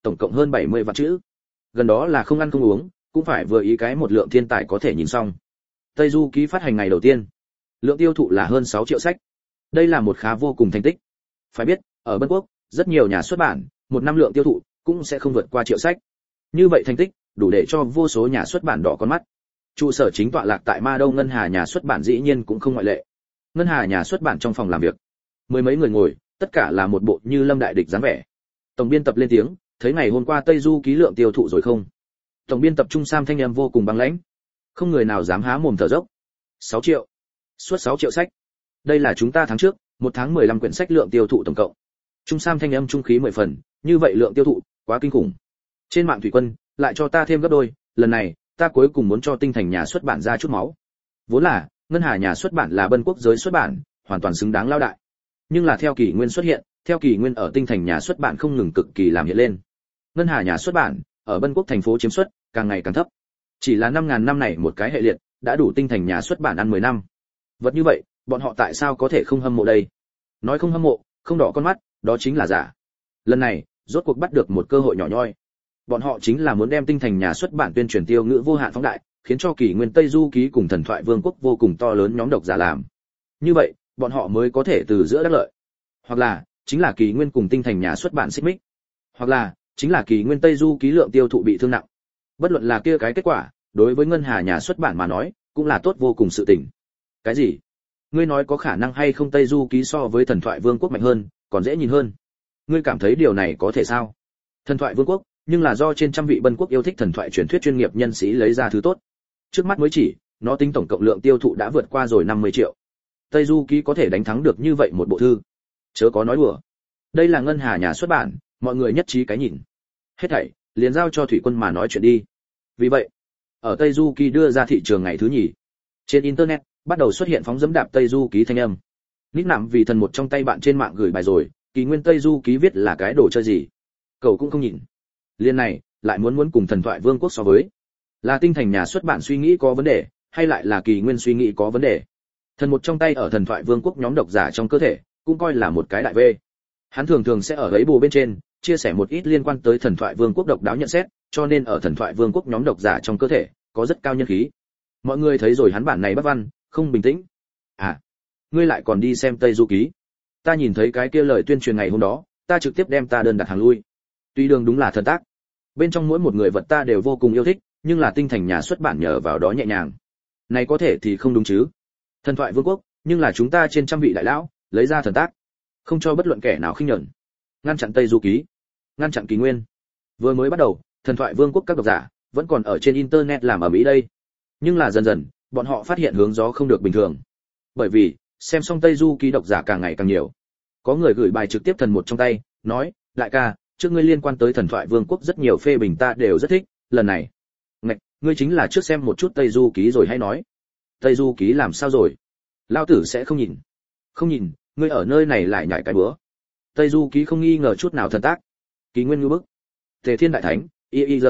tổng cộng hơn 70 vạn chữ. Gần đó là không ăn không uống, cũng phải vừa ý cái một lượng thiên tài có thể nhìn xong. Tây Du ký phát hành ngày đầu tiên, lượng tiêu thụ là hơn 6 triệu sách. Đây là một khá vô cùng thành tích. Phải biết, ở Bân Quốc, rất nhiều nhà xuất bản, một năm lượng tiêu thụ cũng sẽ không vượt qua triệu sách. Như vậy thành tích, đủ để cho vô số nhà xuất bản đỏ con mắt. Trụ sở chính tọa lạc tại Ma Đô Ngân Hà nhà xuất bản dĩ nhiên cũng không ngoại lệ. Ngân Hà nhà xuất bản trong phòng làm việc, mười mấy người ngồi, tất cả là một bộ như lâm đại địch dáng vẻ. Tổng biên tập lên tiếng, thấy ngày hôm qua Tây Du ký lượng tiêu thụ rồi không? Tổng biên tập Trung Sam thanh âm vô cùng băng lãnh, không người nào dám há mồm thở dốc. 6 triệu, suốt 6 triệu sách. Đây là chúng ta tháng trước, một tháng 15 quyển sách lượng tiêu thụ tổng cộng. Trung Sam thanh âm trung khí 10 phần, như vậy lượng tiêu thụ, quá kinh khủng. Trên mạng thủy quân, lại cho ta thêm gấp đôi, lần này, ta cuối cùng muốn cho Tinh Thành nhà xuất bản ra chút máu. Vốn là, Ngân Hà nhà xuất bản là Bân Quốc giới xuất bản, hoàn toàn xứng đáng lao đại. Nhưng là theo Kỷ Nguyên xuất hiện, theo Kỷ Nguyên ở Tinh Thành nhà xuất bản không ngừng cực kỳ làm hiện lên. Ngân Hà nhà xuất bản, ở Bân Quốc thành phố chiếm suất càng ngày càng thấp. Chỉ là 5000 năm này một cái hệ liệt, đã đủ Tinh Thành nhà xuất bản ăn 10 năm. Vật như vậy, bọn họ tại sao có thể không hâm mộ đây? Nói không hâm mộ, không đỏ con mắt, đó chính là giả. Lần này, rốt cuộc bắt được một cơ hội nhỏ nhoi. Bọn họ chính là muốn đem Tinh Thành nhà xuất bản tuyên truyền tiêu ngữ vô hạn phóng đại, khiến cho Kỷ Nguyên Tây Du ký cùng Thần thoại Vương quốc vô cùng to lớn nhóm độc giả làm. Như vậy, bọn họ mới có thể từ giữa đắc lợi. Hoặc là, chính là Kỷ Nguyên cùng Tinh Thành nhà xuất bản xích mích. Hoặc là, chính là Kỷ Nguyên Tây Du ký lượng tiêu thụ bị thương nặng. Bất luận là kia cái kết quả, đối với Ngân Hà nhà xuất bản mà nói, cũng là tốt vô cùng sự tình. Cái gì? Ngươi nói có khả năng hay không Tây Du ký so với Thần thoại Vương quốc mạnh hơn, còn dễ nhìn hơn? Ngươi cảm thấy điều này có thể sao? Thần thoại Vương quốc, nhưng là do trên trăm vị Bân Quốc yêu thích thần thoại truyền thuyết chuyên nghiệp nhân sĩ lấy ra thứ tốt. Trước mắt mới chỉ, nó tính tổng cộng lượng tiêu thụ đã vượt qua rồi 50 triệu. Tây Du ký có thể đánh thắng được như vậy một bộ thư. Chớ có nói đùa. Đây là Ngân Hà nhà xuất bản, mọi người nhất trí cái nhìn. Hết thảy, liền giao cho Thủy Quân mà nói chuyện đi. Vì vậy, ở Tây Du ký đưa ra thị trường ngày thứ nhì, trên internet bắt đầu xuất hiện phóng dẫm đạp Tây Du ký thanh âm. Nít nạm vì thần một trong tay bạn trên mạng gửi bài rồi, Kỷ Nguyên Tây Du ký viết là cái đồ chơi gì? Cậu cũng không nhìn. Liên này, lại muốn cùng Thần thoại Vương quốc so với. Là Tinh Thành nhà xuất bản suy nghĩ có vấn đề, hay lại là Kỷ Nguyên suy nghĩ có vấn đề? Thần một trong tay ở Thần thoại Vương quốc nhóm độc giả trong cơ thể, cũng coi là một cái đại vê. Hắn thường sẽ ở ấy bù bên trên, chia sẻ một ít liên quan tới Thần thoại Vương quốc độc đáo nhận xét, cho nên ở Thần thoại Vương quốc nhóm độc giả trong cơ thể, có rất cao nhân khí. Mọi người thấy rồi hắn bản này bất văn, không bình tĩnh. À, ngươi lại còn đi xem Tây Du ký? Ta nhìn thấy cái kia lời tuyên truyền ngày hôm đó, ta trực tiếp đem ta đơn đặt hàng lui. Tuy đường đúng là thần tác, bên trong mỗi một người vật ta đều vô cùng yêu thích, nhưng là Tinh Thành nhà xuất bản nhờ vào đó nhẹ nhàng. Này có thể thì không đúng chứ? Thần thoại Vương quốc, nhưng là chúng ta trên trăm vị đại lão, lấy ra thần tác, không cho bất luận kẻ nào khinh nhẫn. Ngăn chặn Tây Du ký, ngăn chặn Kỷ Nguyên. Vừa mới bắt đầu, Thần thoại Vương quốc các độc giả vẫn còn ở trên internet làm ở Mỹ đây. Nhưng là dần dần, bọn họ phát hiện hướng gió không được bình thường. Bởi vì, xem xong Tây Du ký độc giả càng ngày càng nhiều. Có người gửi bài trực tiếp thần một trong tay, nói, đại ca, trước ngươi liên quan tới Thần thoại Vương quốc rất nhiều phê bình ta đều rất thích, lần này. Ngạch, ngươi chính là trước xem một chút Tây Du ký rồi hay nói. Tây Du ký làm sao rồi? Lao tử sẽ không nhìn. Không nhìn, ngươi ở nơi này lại nhảy cái bữa. Tây Du ký không nghi ngờ chút nào thần tác. Kỷ Nguyên ngư bức. Tề Thiên đại thánh, IIRS.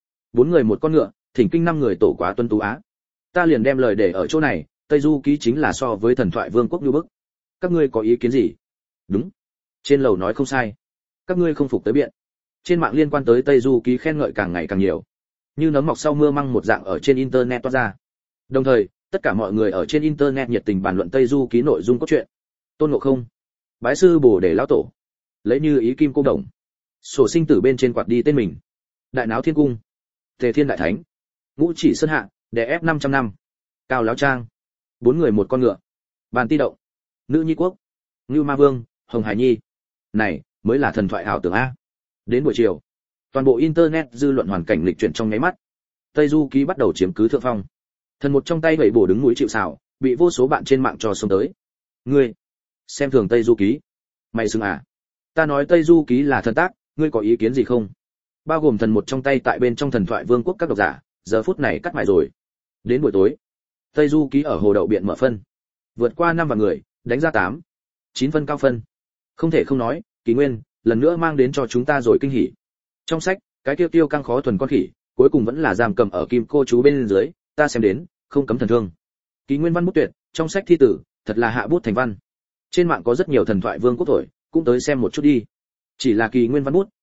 4 người một con ngựa, thỉnh kinh 5 người tổ quá tuân tú á. Ta liền đem lời để ở chỗ này, Tây Du ký chính là so với Thần thoại Vương quốc ngư bức. Các ngươi có ý kiến gì? Đúng. Trên lầu nói không sai. Các ngươi không phục tới biện. Trên mạng liên quan tới Tây Du ký khen ngợi càng ngày càng nhiều. Như nấm mọc sau mưa măng một dạng ở trên internet toát ra. Đồng thời, tất cả mọi người ở trên internet nhiệt tình bàn luận Tây Du ký nội dung cốt truyện. Tôn Ngộ Không, bái sư Bồ Đề lão tổ, lấy như ý kim cô đồng, sổ sinh tử bên trên quạt đi tên mình, đại náo thiên cung, Tề Thiên đại thánh, ngũ chỉ sơn hạ, đè ép 500 năm, cao láo trang, 4 người một con ngựa, bàn ti động, nữ nhi quốc, ngưu ma vương, hồng hải nhi, này mới là thần thoại ảo tưởng a. Đến buổi chiều, toàn bộ internet dư luận hoàn cảnh lịch chuyển trong nháy mắt. Tây Du ký bắt đầu chiếm cứ thượng phong. Thần một trong tay vẩy bổ đứng núi chịu sào, bị vô số bạn trên mạng cho xông tới. Ngươi xem thường Tây Du ký? Mày xứng à? Ta nói Tây Du ký là thần tác, ngươi có ý kiến gì không? Bao gồm thần một trong tay tại bên trong Thần thoại Vương quốc các độc giả, giờ phút này cắt mại rồi. Đến buổi tối, Tây Du ký ở hồ đậu biện mở phân, vượt qua 5 vạn người, đánh ra 8, 9 phân cao phân. Không thể không nói, Kỷ Nguyên lần nữa mang đến cho chúng ta rồi kinh hỉ. Trong sách, cái tiêu tiêu căng khó thuần con khỉ, cuối cùng vẫn là giam cầm ở kim cô chú bên dưới, ta xem đến, không cấm thần thương. Kỷ Nguyên văn bút tuyệt, trong sách thi tử, thật là hạ bút thành văn. Trên mạng có rất nhiều Thần thoại Vương quốc thổi, cũng tới xem một chút đi. Chỉ là Kỷ Nguyên văn bút,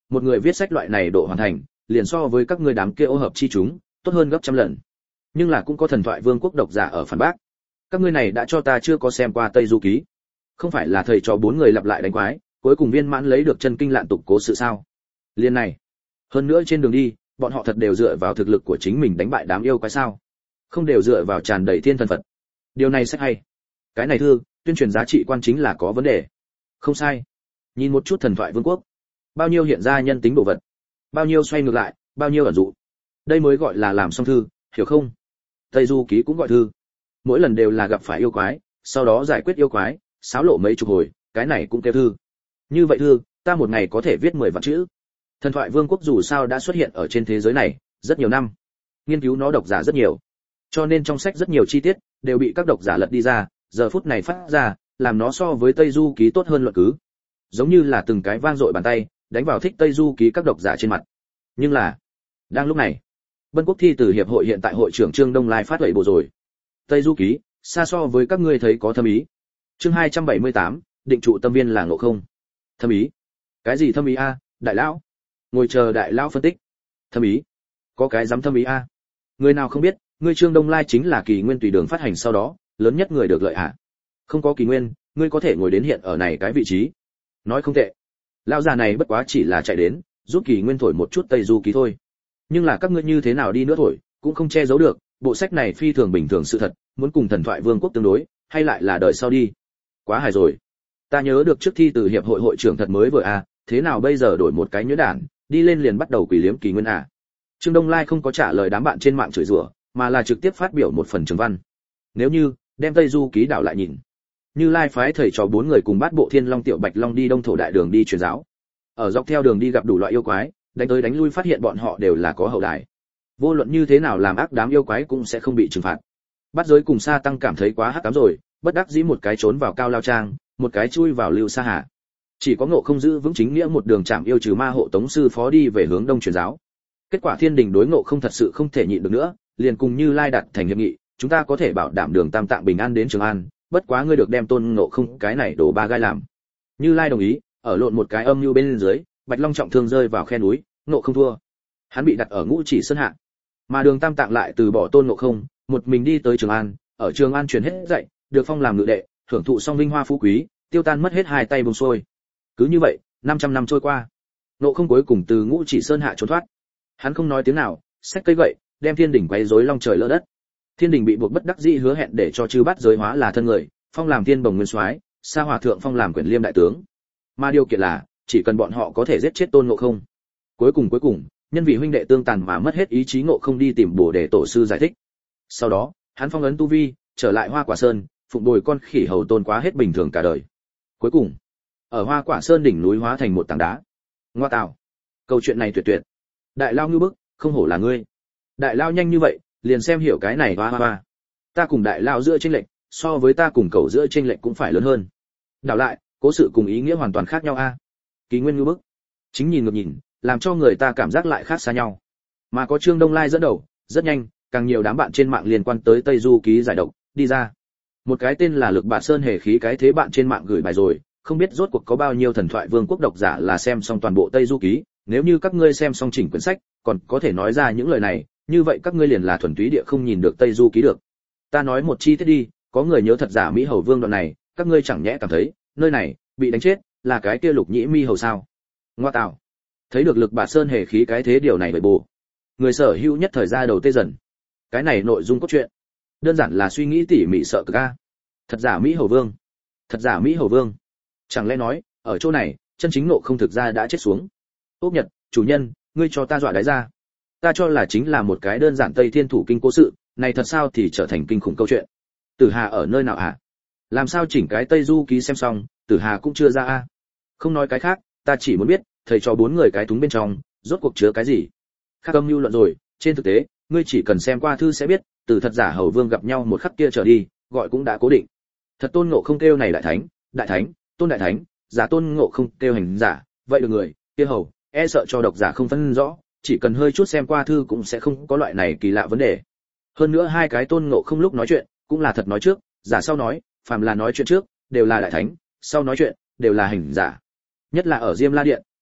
một người viết sách loại này độ hoàn thành, liền so với các ngươi đám kia ô hợp chi chúng, tốt hơn gấp trăm lần. Nhưng là cũng có thần thoại vương quốc độc giả ở phản bác. Các ngươi này đã cho ta chưa có xem qua Tây Du ký. Không phải là thầy trò bốn người lặp lại đánh quái, cuối cùng viên mãn lấy được chân kinh lạn tục cố sự sao? Liên này. Hơn nữa trên đường đi, bọn họ thật đều dựa vào thực lực của chính mình đánh bại đám yêu quái sao? Không đều dựa vào tràn đầy thiên thần Phật. Điều này sách hay. Cái này thư, tuyên truyền giá trị quan chính là có vấn đề. Không sai. Nhìn một chút thần thoại vương quốc, bao nhiêu hiện ra nhân tính đồ vật, bao nhiêu xoay ngược lại, bao nhiêu ẩn dụ. Đây mới gọi là làm xong thư, hiểu không? Tây Du ký cũng gọi thư. Mỗi lần đều là gặp phải yêu quái, sau đó giải quyết yêu quái, xáo lộ mấy chục hồi, cái này cũng kêu thư. Như vậy thư, ta một ngày có thể viết 10 vạn chữ. Thần thoại vương quốc dù sao đã xuất hiện ở trên thế giới này rất nhiều năm, nghiên cứu nó độc giả rất nhiều, cho nên trong sách rất nhiều chi tiết đều bị các độc giả lật đi ra, giờ phút này phát ra, làm nó so với Tây Du ký tốt hơn luận cứ. Giống như là từng cái vang dội bàn tay đánh vào thích Tây Du ký các độc giả trên mặt. Nhưng là, đang lúc này, Bân Quốc thi từ hiệp hội hiện tại hội trưởng Trương Đông Lai phát lệnh bộ rồi. Tây Du ký, xa so với các ngươi thấy có thâm ý. Chương 278, định trụ tâm viên là Ngộ Không. Thâm ý? Cái gì thâm ý a, đại lão? Ngồi chờ đại lão phân tích. Thâm ý? Có cái dám thâm ý a? Người nào không biết, ngươi Trương Đông Lai chính là kỳ nguyên tùy đường phát hành sau đó, lớn nhất người được lợi hả? Không có kỳ nguyên, ngươi có thể ngồi đến hiện ở này cái vị trí. Nói không tệ. Lão già này bất quá chỉ là chạy đến, giúp kỳ nguyên thổi một chút Tây Du ký thôi. Nhưng là các ngươi như thế nào đi nữa thổi, cũng không che giấu được, bộ sách này phi thường bình thường sự thật, muốn cùng thần thoại vương quốc tương đối, hay lại là đời sau đi. Quá hài rồi. Ta nhớ được trước thi từ hiệp hội hội trưởng thật mới vừa thế nào bây giờ đổi một cái nhuyễn đản, đi lên liền bắt đầu quỷ liếm kỳ nguyên Trương Đông Lai không có trả lời đám bạn trên mạng chửi rủa, mà là trực tiếp phát biểu một phần trường văn. Nếu như đem Tây Du ký đảo lại nhìn, Như Lai phái thầy trò 4 người cùng Bát Bộ Thiên Long Tiểu Bạch Long đi Đông Thổ đại đường đi truyền giáo. Ở dọc theo đường đi gặp đủ loại yêu quái, đánh tới đánh lui phát hiện bọn họ đều là có hậu đài. Vô luận như thế nào làm ác đám yêu quái cũng sẽ không bị trừng phạt. Bát Giới cùng Sa Tăng cảm thấy quá hắc ám rồi, bất đắc dĩ một cái trốn vào Cao Lao Trang, một cái chui vào Lưu Sa Hà. Chỉ có Ngộ Không giữ vững chính nghĩa một đường chạm yêu trừ ma hộ tống sư phó đi về hướng đông truyền giáo. Kết quả Thiên Đình đối Ngộ Không thật sự không thể nhịn được nữa, liền cùng Như Lai đặt thành hiệp nghị, chúng ta có thể bảo đảm đường Tam Tạng bình an đến Trường An, bất quá ngươi được đem Tôn Ngộ Không cái này đổ ba gai làm. Như Lai đồng ý, ở lộn một cái âm nhu bên dưới, Bạch Long trọng thương rơi vào khe núi, Ngộ Không thua. Hắn bị đặt ở Ngũ Chỉ Sơn hạ. Mà đường Tam Tạng lại từ bỏ Tôn Ngộ Không, một mình đi tới Trường An, ở Trường An truyền hết dạy, được phong làm ngự đệ, hưởng thụ xong vinh hoa phú quý, tiêu tan mất hết hai tay buông xuôi. Cứ như vậy, 500 năm trôi qua, Ngộ Không cuối cùng từ Ngũ Chỉ Sơn hạ trốn thoát. Hắn không nói tiếng nào, xách cây gậy, đem Thiên Đình quấy rối long trời lỡ đất. Thiên Đình bị buộc bất đắc dĩ hứa hẹn để cho chư Bát Giới hóa là thân người, phong làm Thiên Bồng Nguyên Soái, Sa Hòa thượng phong làm Quyển Liêm đại tướng. Mà điều kiện là, chỉ cần bọn họ có thể giết chết Tôn Ngộ Không. Cuối cùng, nhân vị huynh đệ tương tàn mà mất hết ý chí Ngộ Không đi tìm Bồ Đề tổ sư giải thích. Sau đó, hắn phong ấn tu vi, trở lại Hoa Quả Sơn, phụng bồi con khỉ hầu tôn quá hết bình thường cả đời. Cuối cùng, ở Hoa Quả Sơn đỉnh núi hóa thành một tảng đá. Ngoa tạo, câu chuyện này tuyệt tuyệt. Đại lao như bức, không hổ là ngươi. Đại lao nhanh như vậy, liền xem hiểu cái này hoa. Ta cùng đại lao giữa chênh lệch, so với ta cùng cậu giữa chênh lệch cũng phải lớn hơn. Đảo lại, cố sự cùng ý nghĩa hoàn toàn khác nhau Kỳ nguyên như bức. Chính nhìn ngược nhìn, làm cho người ta cảm giác lại khác xa nhau. Mà có Trương Đông Lai dẫn đầu, rất nhanh, càng nhiều đám bạn trên mạng liên quan tới Tây Du ký giải độc đi ra. Một cái tên là Lực Bạt Sơn hề khí cái thế bạn trên mạng gửi bài rồi, không biết rốt cuộc có bao nhiêu thần thoại vương quốc độc giả là xem xong toàn bộ Tây Du ký, nếu như các ngươi xem xong chỉnh quyển sách, còn có thể nói ra những lời này, như vậy các ngươi liền là thuần túy địa không nhìn được Tây Du ký được. Ta nói một chi tiết đi, có người nhớ thật giả Mỹ Hầu Vương đoạn này, các ngươi chẳng nhẽ cảm thấy, nơi này bị đánh chết là cái kia Lục Nhĩ Mi Hầu sao? Ngoa tạo. Thấy được Lực Bạt Sơn hề khí cái thế điều này bởi bù. Người sở hữu nhất thời ra đầu tê dần. Cái này nội dung cốt truyện, đơn giản là suy nghĩ tỉ mỉ sợ cực Thật giả Mỹ Hầu Vương. Thật giả Mỹ Hầu Vương. Chẳng lẽ nói, ở chỗ này, chân chính Ngộ Không thực ra đã chết xuống. Ốc Nhật, chủ nhân, ngươi cho ta dọa đáy ra. Ta cho là chính là một cái đơn giản Tây Thiên Thủ Kinh cố sự, này thật sao thì trở thành kinh khủng câu chuyện. Tử Hà ở nơi nào hả? Làm sao chỉnh cái Tây Du ký xem xong, Tử Hà cũng chưa ra Không nói cái khác, ta chỉ muốn biết, thầy cho 4 người cái thúng bên trong, rốt cuộc chứa cái gì. Khác âm mưu luận rồi, trên thực tế, ngươi chỉ cần xem qua thư sẽ biết, từ thật giả Hầu Vương gặp nhau một khắc kia trở đi, gọi cũng đã cố định. Thật Tôn Ngộ Không kêu này đại thánh, Tôn đại thánh, giả Tôn Ngộ Không kêu hành giả, vậy được người, kia hầu, e sợ cho độc giả không phân rõ, chỉ cần hơi chút xem qua thư cũng sẽ không có loại này kỳ lạ vấn đề. Hơn nữa hai cái Tôn Ngộ Không lúc nói chuyện, cũng là thật nói trước, giả sau nói, phàm là nói chuyện trước, đều là đại thánh, sau nói chuyện, đều là hành giả. Nhất là ở Diêm La Điện,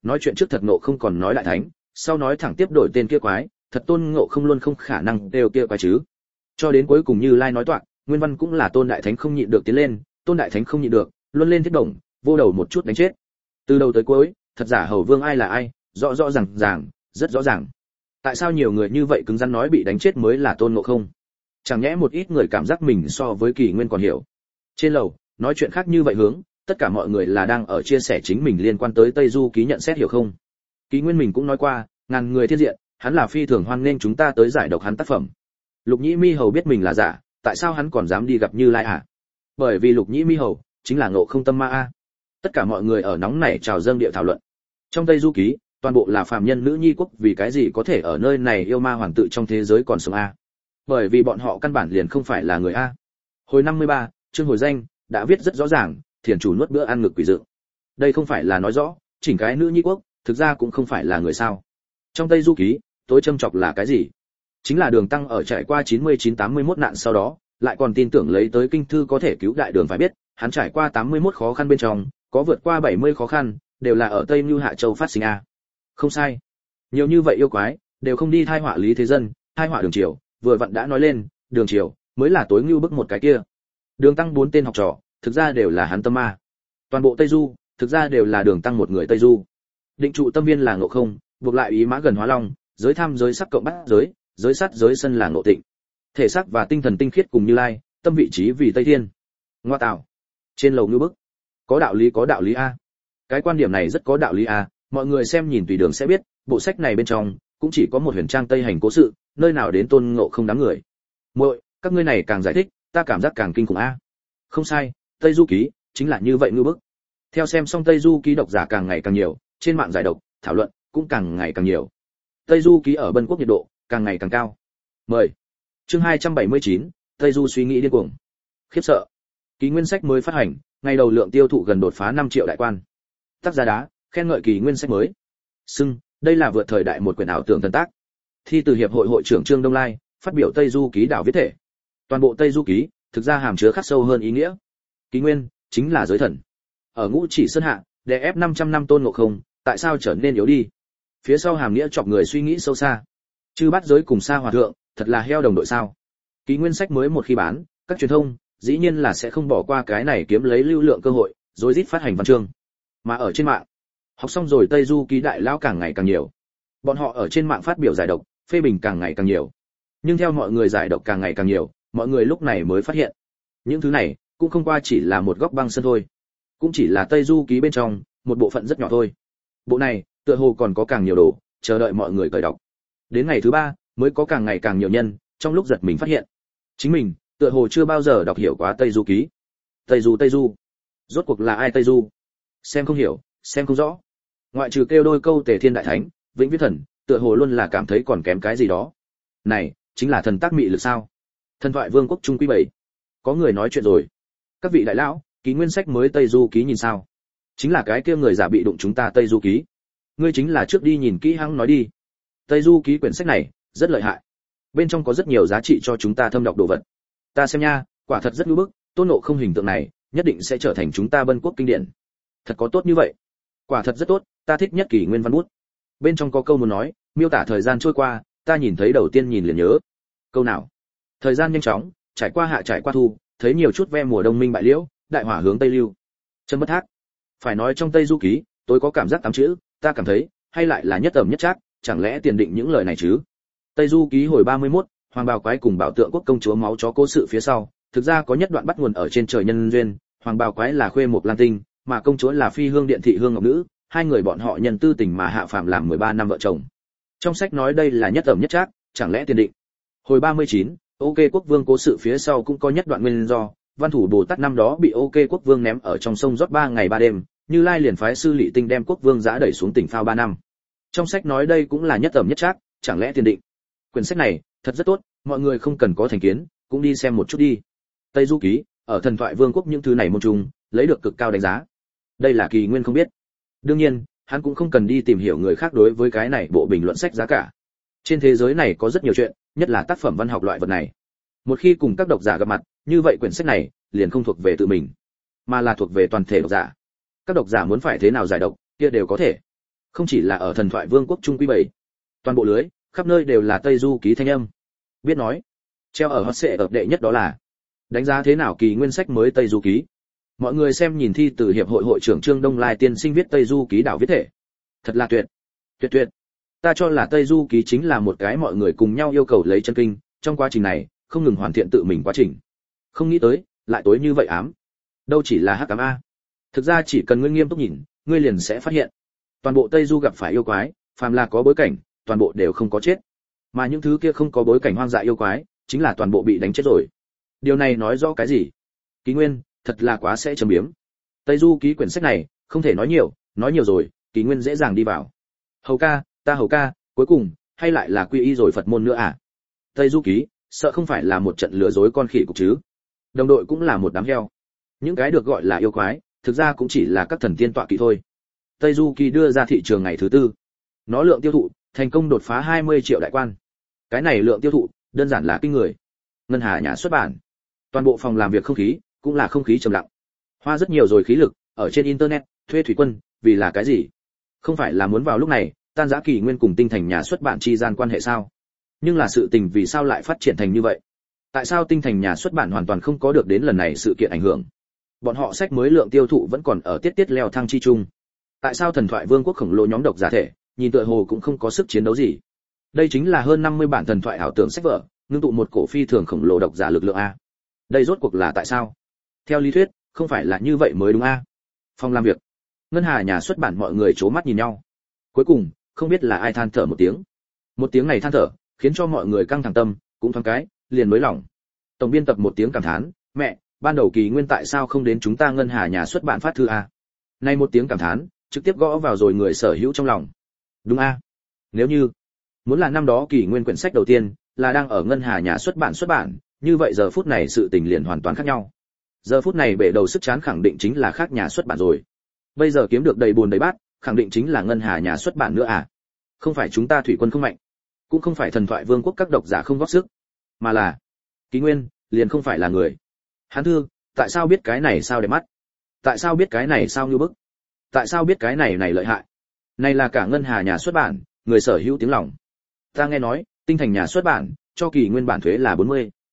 nói chuyện trước thật Ngộ Không còn nói đại thánh, sau nói thẳng tiếp đổi tên kia quái, thật Tôn Ngộ Không luôn không khả năng đều kia quái chứ. Cho đến cuối cùng Như Lai nói toạc, nguyên văn cũng là Tôn đại thánh không nhịn được tiến lên, Tôn đại thánh không nhịn được, luân lên thiết động, vô đầu một chút đánh chết. Từ đầu tới cuối, thật giả hầu vương ai là ai, rõ rõ ràng ràng, rất rõ ràng. Tại sao nhiều người như vậy cứng rắn nói bị đánh chết mới là Tôn Ngộ Không? Chẳng nhẽ một ít người cảm giác mình so với Kỳ Nguyên còn hiểu. Trên lầu, nói chuyện khác như vậy hướng, tất cả mọi người là đang ở chia sẻ chính mình liên quan tới Tây Du Ký nhận xét hiểu không? Kỳ Nguyên mình cũng nói qua, ngàn người thiên diện, hắn là phi thường hoan nghênh chúng ta tới giải độc hắn tác phẩm. Lục Nhĩ Mi Hầu biết mình là giả, tại sao hắn còn dám đi gặp Như Lai à? Bởi vì Lục Nhĩ Mi Hầu chính là Ngộ Không tâm ma a. Tất cả mọi người ở nóng nảy trào dâng địa thảo luận. Trong Tây Du Ký, toàn bộ là phàm nhân nữ nhi quốc, vì cái gì có thể ở nơi này yêu ma hoàng tự trong thế giới còn sống a? Bởi vì bọn họ căn bản liền không phải là người a. Hồi 53, chương hồi danh đã viết rất rõ ràng, thiền chủ nuốt bữa ăn ngực quỷ dựng. Đây không phải là nói rõ, chỉnh cái nữ nhi quốc, thực ra cũng không phải là người sao? Trong Tây Du Ký, tối châm chọc là cái gì? Chính là Đường Tăng ở trải qua 99-81 nạn sau đó, lại còn tin tưởng lấy tới kinh thư có thể cứu đại đường, phải biết, hắn trải qua 81 khó khăn bên trong, có vượt qua 70 khó khăn, đều là ở Tây Nưu Hạ Châu phát sinh a. Không sai. Nhiều như vậy yêu quái, đều không đi thai họa lý thế dân, thai họa Đường Triều, vừa vặn đã nói lên, Đường Triều mới là tối ngưu bức một cái kia. Đường Tăng 4 tên học trò, thực ra đều là hắn tâm ma. Toàn bộ Tây Du, thực ra đều là Đường Tăng một người Tây Du. Định trụ tâm viên là Ngộ Không, buộc lại ý mã gần Hóa Long, giới tham giới sắc cộng bát giới, giới sát giới sân là Ngộ Tịnh. Thể xác và tinh thần tinh khiết cùng Như Lai, tâm vị trí vì Tây Thiên. Ngoa tạo. Trên lầu ngưu bức. Có đạo lý a. Cái quan điểm này rất có đạo lý a, mọi người xem nhìn tùy đường sẽ biết, bộ sách này bên trong cũng chỉ có một huyền trang Tây hành cố sự, nơi nào đến Tôn Ngộ Không đám người. Muội, các ngươi này càng giải thích, ta cảm giác càng kinh khủng a. Không sai, Tây Du Ký chính là như vậy ngưu bức. Theo xem xong Tây Du Ký độc giả càng ngày càng nhiều, trên mạng giải độc, thảo luận cũng càng ngày càng nhiều. Tây Du Ký ở Bân Quốc nhiệt độ càng ngày càng cao. Mời. Chương 279, Tây Du suy nghĩ điên cuồng. Khiếp sợ. Ký nguyên sách mới phát hành, ngày đầu lượng tiêu thụ gần đột phá 5 triệu đại quan. Tác giả đá, khen ngợi kỳ nguyên sách mới. Xưng, đây là vượt thời đại một quyển ảo tưởng thần tác. Thi từ hiệp hội hội trưởng Trương Đông Lai, phát biểu Tây Du Ký đảo viết thể. Toàn bộ Tây Du Ký, thực ra hàm chứa khắc sâu hơn ý nghĩa. Ký nguyên chính là giới thần. Ở Ngũ Chỉ Sơn hạ, đè ép 500 năm Tôn Ngộ Không, tại sao trở nên yếu đi? Phía sau hàm nghĩa chọc người suy nghĩ sâu xa. Chư bát giới cùng Sa Hòa thượng, thật là heo đồng đội sao? Ký nguyên sách mới một khi bán, các truyền thông dĩ nhiên là sẽ không bỏ qua cái này kiếm lấy lưu lượng cơ hội, rồi rít phát hành văn chương. Mà ở trên mạng, học xong rồi Tây Du Ký đại lão càng ngày càng nhiều. Bọn họ ở trên mạng phát biểu giải độc, phê bình càng ngày càng nhiều. Nhưng theo mọi người giải độc càng ngày càng nhiều, mọi người lúc này mới phát hiện, những thứ này cũng không qua chỉ là một góc băng sân thôi, cũng chỉ là Tây Du Ký bên trong một bộ phận rất nhỏ thôi. Bộ này tựa hồ còn có càng nhiều đồ chờ đợi mọi người cởi đọc. Đến ngày thứ 3 mới có càng ngày càng nhiều nhân trong lúc giật mình phát hiện chính mình tựa hồ chưa bao giờ đọc hiểu quá Tây Du Ký. Tây Du rốt cuộc là ai Tây Du? Xem không hiểu, xem không rõ. Ngoại trừ kêu đôi câu Tề Thiên Đại Thánh, Vĩnh Viễn Thần, tựa hồ luôn là cảm thấy còn kém cái gì đó. Này chính là thần tác mị lực sao? Thần thoại vương quốc trung quý 7. Có người nói chuyện rồi. Các vị đại lão, ký nguyên sách mới Tây Du Ký nhìn sao? Chính là cái kia người giả bị đụng chúng ta Tây Du Ký. Ngươi chính là trước đi nhìn kỹ hăng nói đi. Tây Du Ký quyển sách này rất lợi hại. Bên trong có rất nhiều giá trị cho chúng ta thâm đọc đồ vật. Ta xem nha, quả thật rất ngưu bức, Tôn Ngộ Không hình tượng này, nhất định sẽ trở thành chúng ta Bân Quốc kinh điển. Thật có tốt như vậy? Quả thật rất tốt, ta thích nhất kỷ nguyên văn bút. Bên trong có câu muốn nói, miêu tả thời gian trôi qua, ta nhìn thấy đầu tiên nhìn liền nhớ. Câu nào? Thời gian nhanh chóng, trải qua hạ trải qua thu, thấy nhiều chút ve mùa đông minh bại liễu, đại hỏa hướng tây lưu. Chân bất thác. Phải nói trong Tây Du Ký, tôi có cảm giác 8 chữ, ta cảm thấy, hay lại là nhất ẩm nhất trác, chẳng lẽ tiền định những lời này chứ? Tây Du Ký hồi 31, Hoàng Bào Quái cùng Bảo Tượng Quốc công chúa máu chó cố sự phía sau, thực ra có nhất đoạn bắt nguồn ở trên trời nhân duyên, Hoàng Bào Quái là khuê một Lan Tinh, mà công chúa là Phi Hương Điện thị Hương Ngọc Nữ, hai người bọn họ nhân tư tình mà hạ phàm làm 13 năm vợ chồng. Trong sách nói đây là nhất ẩm nhất trác, chẳng lẽ tiền định. Hồi 39, OK Quốc Vương cố sự phía sau cũng có nhất đoạn nguyên do, Văn Thủ Bồ Tát năm đó bị OK Quốc Vương ném ở trong sông rót 3 ngày 3 đêm, Như Lai liền phái sư Lị Tinh đem Quốc Vương giã đẩy xuống tỉnh phao 3 năm. Trong sách nói đây cũng là nhất ẩm nhất trác, chẳng lẽ tiền định. Quyển sách này thật rất tốt, mọi người không cần có thành kiến, cũng đi xem một chút đi. Tây Du Ký ở thần thoại vương quốc những thứ này môn trùng lấy được cực cao đánh giá. Đây là Kỳ Nguyên không biết. Đương nhiên, hắn cũng không cần đi tìm hiểu người khác đối với cái này bộ bình luận sách giá cả. Trên thế giới này có rất nhiều chuyện, nhất là tác phẩm văn học loại vật này. Một khi cùng các độc giả gặp mặt, như vậy quyển sách này liền không thuộc về tự mình, mà là thuộc về toàn thể độc giả. Các độc giả muốn phải thế nào giải độc, kia đều có thể. Không chỉ là ở thần thoại vương quốc trung quý 7, toàn bộ lưới, khắp nơi đều là Tây Du ký thanh âm. Biết nói, treo ở hot search đệ nhất đó là đánh giá thế nào kỳ nguyên sách mới Tây Du ký. Mọi người xem nhìn thi từ hiệp hội hội trưởng Trương Đông Lai tiên sinh viết Tây Du ký đảo viết thể. Thật là tuyệt. Tuyệt tuyệt. Ta cho là Tây Du ký chính là một cái mọi người cùng nhau yêu cầu lấy chân kinh, trong quá trình này, không ngừng hoàn thiện tự mình quá trình. Không nghĩ tới, lại tối như vậy ám. Đâu chỉ là hắc ám a. Thực ra chỉ cần ngươi nghiêm túc nhìn, ngươi liền sẽ phát hiện, toàn bộ Tây Du gặp phải yêu quái, phàm là có bối cảnh, toàn bộ đều không có chết. Mà những thứ kia không có bối cảnh hoang dại yêu quái, chính là toàn bộ bị đánh chết rồi. Điều này nói rõ cái gì? Ký Nguyên, thật là quá sẽ châm biếm. Tây Du ký quyển sách này, không thể nói nhiều rồi, Ký Nguyên dễ dàng đi vào. Hầu ca, ta hầu ca, cuối cùng, hay lại là quy y rồi Phật môn nữa à? Tây Du ký, sợ không phải là một trận lừa dối con khỉ cục chứ? Đồng đội cũng là một đám heo. Những cái được gọi là yêu quái, thực ra cũng chỉ là các thần tiên tọa kỵ thôi. Tây Du ký đưa ra thị trường ngày thứ tư. Nó lượng tiêu thụ, thành công đột phá 20 triệu đại quan. Cái này lượng tiêu thụ, đơn giản là kinh người. Ngân Hà nhà xuất bản, toàn bộ phòng làm việc không khí, cũng là không khí trầm lặng. Hoa rất nhiều rồi khí lực, ở trên internet, thuê thủy quân, vì là cái gì? Không phải là muốn vào lúc này, tan rã Kỳ Nguyên cùng Tinh Thành nhà xuất bản chi gian quan hệ sao? Nhưng là sự tình vì sao lại phát triển thành như vậy? Tại sao Tinh Thành nhà xuất bản hoàn toàn không có được đến lần này sự kiện ảnh hưởng? Bọn họ sách mới lượng tiêu thụ vẫn còn ở tiết leo thang chi chung. Tại sao thần thoại vương quốc khổng lồ nhóm độc giả thể, nhìn tựa hồ cũng không có sức chiến đấu gì? Đây chính là hơn 50 bản thần thoại ảo tưởng sách vở, ngưng tụ một cổ phi thường khổng lồ độc giả lực lượng a. Đây rốt cuộc là tại sao? Theo lý thuyết, không phải là như vậy mới đúng a. Phòng làm việc, Ngân Hà nhà xuất bản mọi người chố mắt nhìn nhau. Cuối cùng, không biết là ai than thở một tiếng. Một tiếng này than thở, khiến cho mọi người căng thẳng tâm, cũng thoáng cái, liền mới lỏng. Tổng biên tập một tiếng cảm thán, mẹ, ban đầu Kỳ Nguyên tại sao không đến chúng ta Ngân Hà nhà xuất bản phát thư a? Nay một tiếng cảm thán, trực tiếp gõ vào rồi người sở hữu trong lòng. Đúng a. Nếu như muốn là năm đó Kỳ Nguyên quyển sách đầu tiên là đang ở Ngân Hà nhà xuất bản, như vậy giờ phút này sự tình liền hoàn toàn khác nhau. Giờ phút này bể đầu sức chán khẳng định chính là khác nhà xuất bản rồi. Bây giờ kiếm được đầy buồn đầy bát, khẳng định chính là Ngân Hà nhà xuất bản nữa à? Không phải chúng ta thủy quân không mạnh, cũng không phải thần thoại vương quốc các độc giả không góp sức, mà là Ký Nguyên liền không phải là người. Hán thư, tại sao biết cái này sao đẹp mắt? Tại sao biết cái này sao như bức? Tại sao biết cái này lợi hại? Này là cả Ngân Hà nhà xuất bản, người sở hữu tiếng lòng. Ta nghe nói, Tinh Thành nhà xuất bản cho Kỳ Nguyên bản thuế là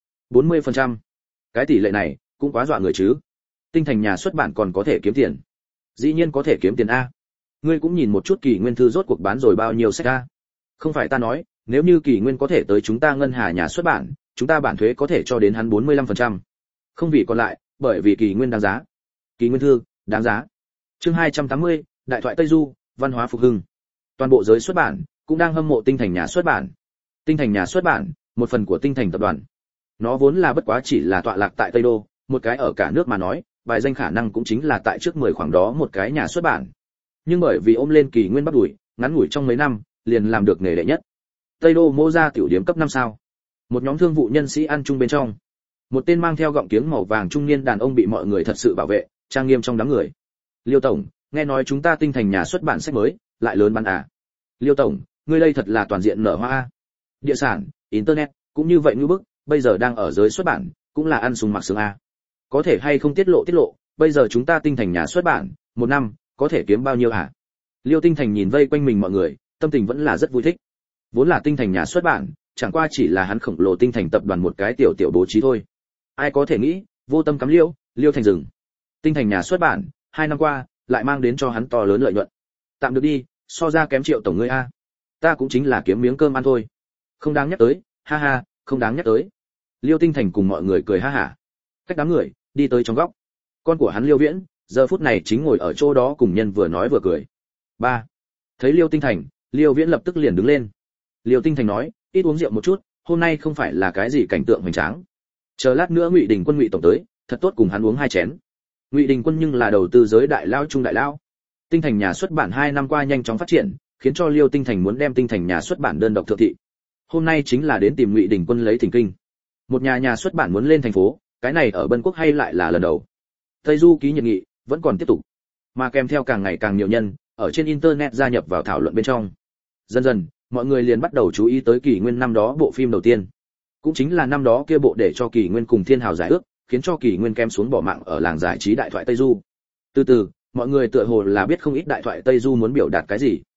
40%. Cái tỷ lệ này cũng quá dọa người chứ. Tinh Thành nhà xuất bản còn có thể kiếm tiền. Dĩ nhiên có thể kiếm tiền a. Ngươi cũng nhìn một chút Kỳ Nguyên thư rốt cuộc bán rồi bao nhiêu sách a. Không phải ta nói, nếu như Kỳ Nguyên có thể tới chúng ta Ngân Hà nhà xuất bản, chúng ta bản thuế có thể cho đến hắn 45%. Không vì còn lại, bởi vì Kỳ Nguyên đáng giá. Kỳ Nguyên thư, đáng giá. Chương 280, Đại thoại Tây Du, văn hóa phục hưng. Toàn bộ giới xuất bản cũng đang hâm mộ Tinh Thành nhà xuất bản. Tinh Thành nhà xuất bản, một phần của Tinh Thành tập đoàn. Nó vốn là bất quá chỉ là tọa lạc tại Tây Đô, một cái ở cả nước mà nói, bài danh khả năng cũng chính là tại trước 10 khoảng đó một cái nhà xuất bản. Nhưng bởi vì ôm lên Kỳ Nguyên bắt đuổi, ngắn ngủi trong mấy năm, liền làm được nghề đệ nhất. Tây Đô mô ra tiểu điểm cấp 5 sao. Một nhóm thương vụ nhân sĩ ăn chung bên trong. Một tên mang theo gọng kiếng màu vàng trung niên đàn ông bị mọi người thật sự bảo vệ, trang nghiêm trong đám người. Liêu tổng, nghe nói chúng ta Tinh Thành nhà xuất bản sách mới, lại lớn bán à? Liêu tổng, ngươi đây thật là toàn diện nở hoa a. Địa sản, internet, cũng như vậy như bức, bây giờ đang ở giới xuất bản, cũng là ăn sung mặc sướng a. Có thể hay không tiết lộ, bây giờ chúng ta Tinh Thành nhà xuất bản, một năm có thể kiếm bao nhiêu hả? Liêu Tinh Thành nhìn vây quanh mình mọi người, tâm tình vẫn là rất vui thích. Vốn là Tinh Thành nhà xuất bản, chẳng qua chỉ là hắn khổng lồ Tinh Thành tập đoàn một cái tiểu bố trí thôi. Ai có thể nghĩ, vô tâm cắm liêu thành rừng. Tinh Thành nhà xuất bản, 2 năm qua, lại mang đến cho hắn to lớn lợi nhuận. Tạm được đi, so ra kém Triệu tổng ngươi a. Ta cũng chính là kiếm miếng cơm ăn thôi. Không đáng nhắc tới, ha ha, không đáng nhắc tới. Liêu Tinh Thành cùng mọi người cười ha hả. Cách đám người, đi tới trong góc. Con của hắn Liêu Viễn, giờ phút này chính ngồi ở chỗ đó cùng nhân vừa nói vừa cười. Ba. Thấy Liêu Tinh Thành, Liêu Viễn lập tức liền đứng lên. Liêu Tinh Thành nói, ít uống rượu một chút, hôm nay không phải là cái gì cảnh tượng hoành tráng. Chờ lát nữa Ngụy Đình Quân Ngụy tổng tới, thật tốt cùng hắn uống 2 chén. Ngụy Đình Quân nhưng là đầu tư giới đại lao trung đại lao. Tinh Thành nhà xuất bản 2 năm qua nhanh chóng phát triển, khiến cho Liêu Tinh Thành muốn đem Tinh Thành nhà xuất bản đơn độc thượng thị. Hôm nay chính là đến tìm Ngụy Đình Quân lấy thỉnh kinh. Một nhà xuất bản muốn lên thành phố, cái này ở Bân Quốc hay lại là lần đầu. Tây Du ký nhiệt nghị vẫn còn tiếp tục, mà kèm theo càng ngày càng nhiều nhân ở trên internet gia nhập vào thảo luận bên trong. Dần dần, mọi người liền bắt đầu chú ý tới Kỳ Nguyên năm đó bộ phim đầu tiên, cũng chính là năm đó kia bộ để cho Kỳ Nguyên cùng Thiên Hào giải ước, khiến cho Kỳ Nguyên kem xuống bỏ mạng ở làng giải trí đại thoại Tây Du. Từ từ, mọi người tựa hồ là biết không ít đại thoại Tây Du muốn biểu đạt cái gì.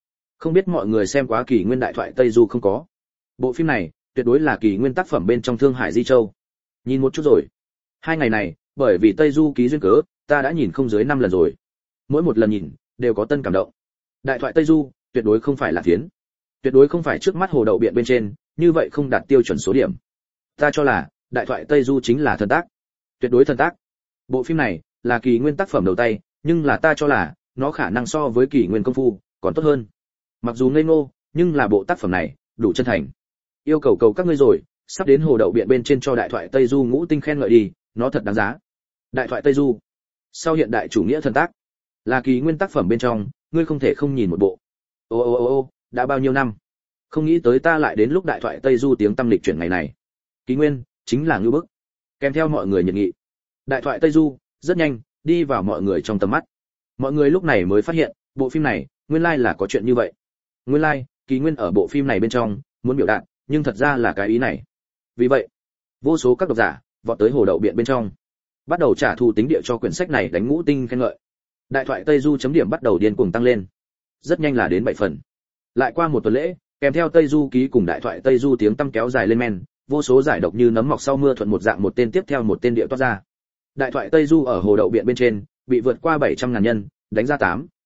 Không biết mọi người xem quá Kỷ Nguyên đại thoại Tây Du không có? Bộ phim này tuyệt đối là Kỷ Nguyên tác phẩm bên trong Thương Hải Di Châu. Nhìn một chút rồi. 2 ngày này, bởi vì Tây Du ký duyên cớ, ta đã nhìn không dưới 5 lần rồi. Mỗi một lần nhìn đều có tân cảm động. Đại thoại Tây Du tuyệt đối không phải là phiến, tuyệt đối không phải trước mắt hồ đậu biện bên trên, như vậy không đạt tiêu chuẩn số điểm. Ta cho là đại thoại Tây Du chính là thần tác, tuyệt đối thần tác. Bộ phim này là Kỷ Nguyên tác phẩm đầu tay, nhưng là ta cho là nó khả năng so với Kỷ Nguyên công phu còn tốt hơn. Mặc dù ngây ngô, nhưng là bộ tác phẩm này đủ chân thành. Yêu cầu các ngươi rồi, sắp đến hồ đậu biện bên trên cho đại thoại Tây Du ngũ tinh khen ngợi đi, nó thật đáng giá. Đại thoại Tây Du, sau hiện đại chủ nghĩa thần tác, là Kỷ Nguyên tác phẩm bên trong, ngươi không thể không nhìn một bộ. Ô, đã bao nhiêu năm, không nghĩ tới ta lại đến lúc đại thoại Tây Du tiếng tăm lịch chuyển ngày này. Kỷ Nguyên chính là ngưu bức. Kèm theo mọi người nhiệt nghị, đại thoại Tây Du rất nhanh đi vào mọi người trong tầm mắt. Mọi người lúc này mới phát hiện, bộ phim này nguyên lai là có chuyện như vậy. Nguyên lai, Kỷ Nguyên ở bộ phim này bên trong muốn biểu đạt, nhưng thật ra là cái ý này. Vì vậy, vô số các độc giả vọt tới hồ đậu biện bên trong, bắt đầu trả thù tính địa cho quyển sách này đánh ngũ tinh khen ngợi. Đại thoại Tây Du chấm điểm bắt đầu điên cuồng tăng lên, rất nhanh là đến 7 phần. Lại qua một tuần lễ, kèm theo Tây Du ký cùng đại thoại Tây Du tiếng tăm kéo dài lên men, vô số giải độc như nấm mọc sau mưa thuận một dạng một tên tiếp theo một tên địa toát ra. Đại thoại Tây Du ở hồ đậu biện bên trên bị vượt qua 700.000 nhân đánh ra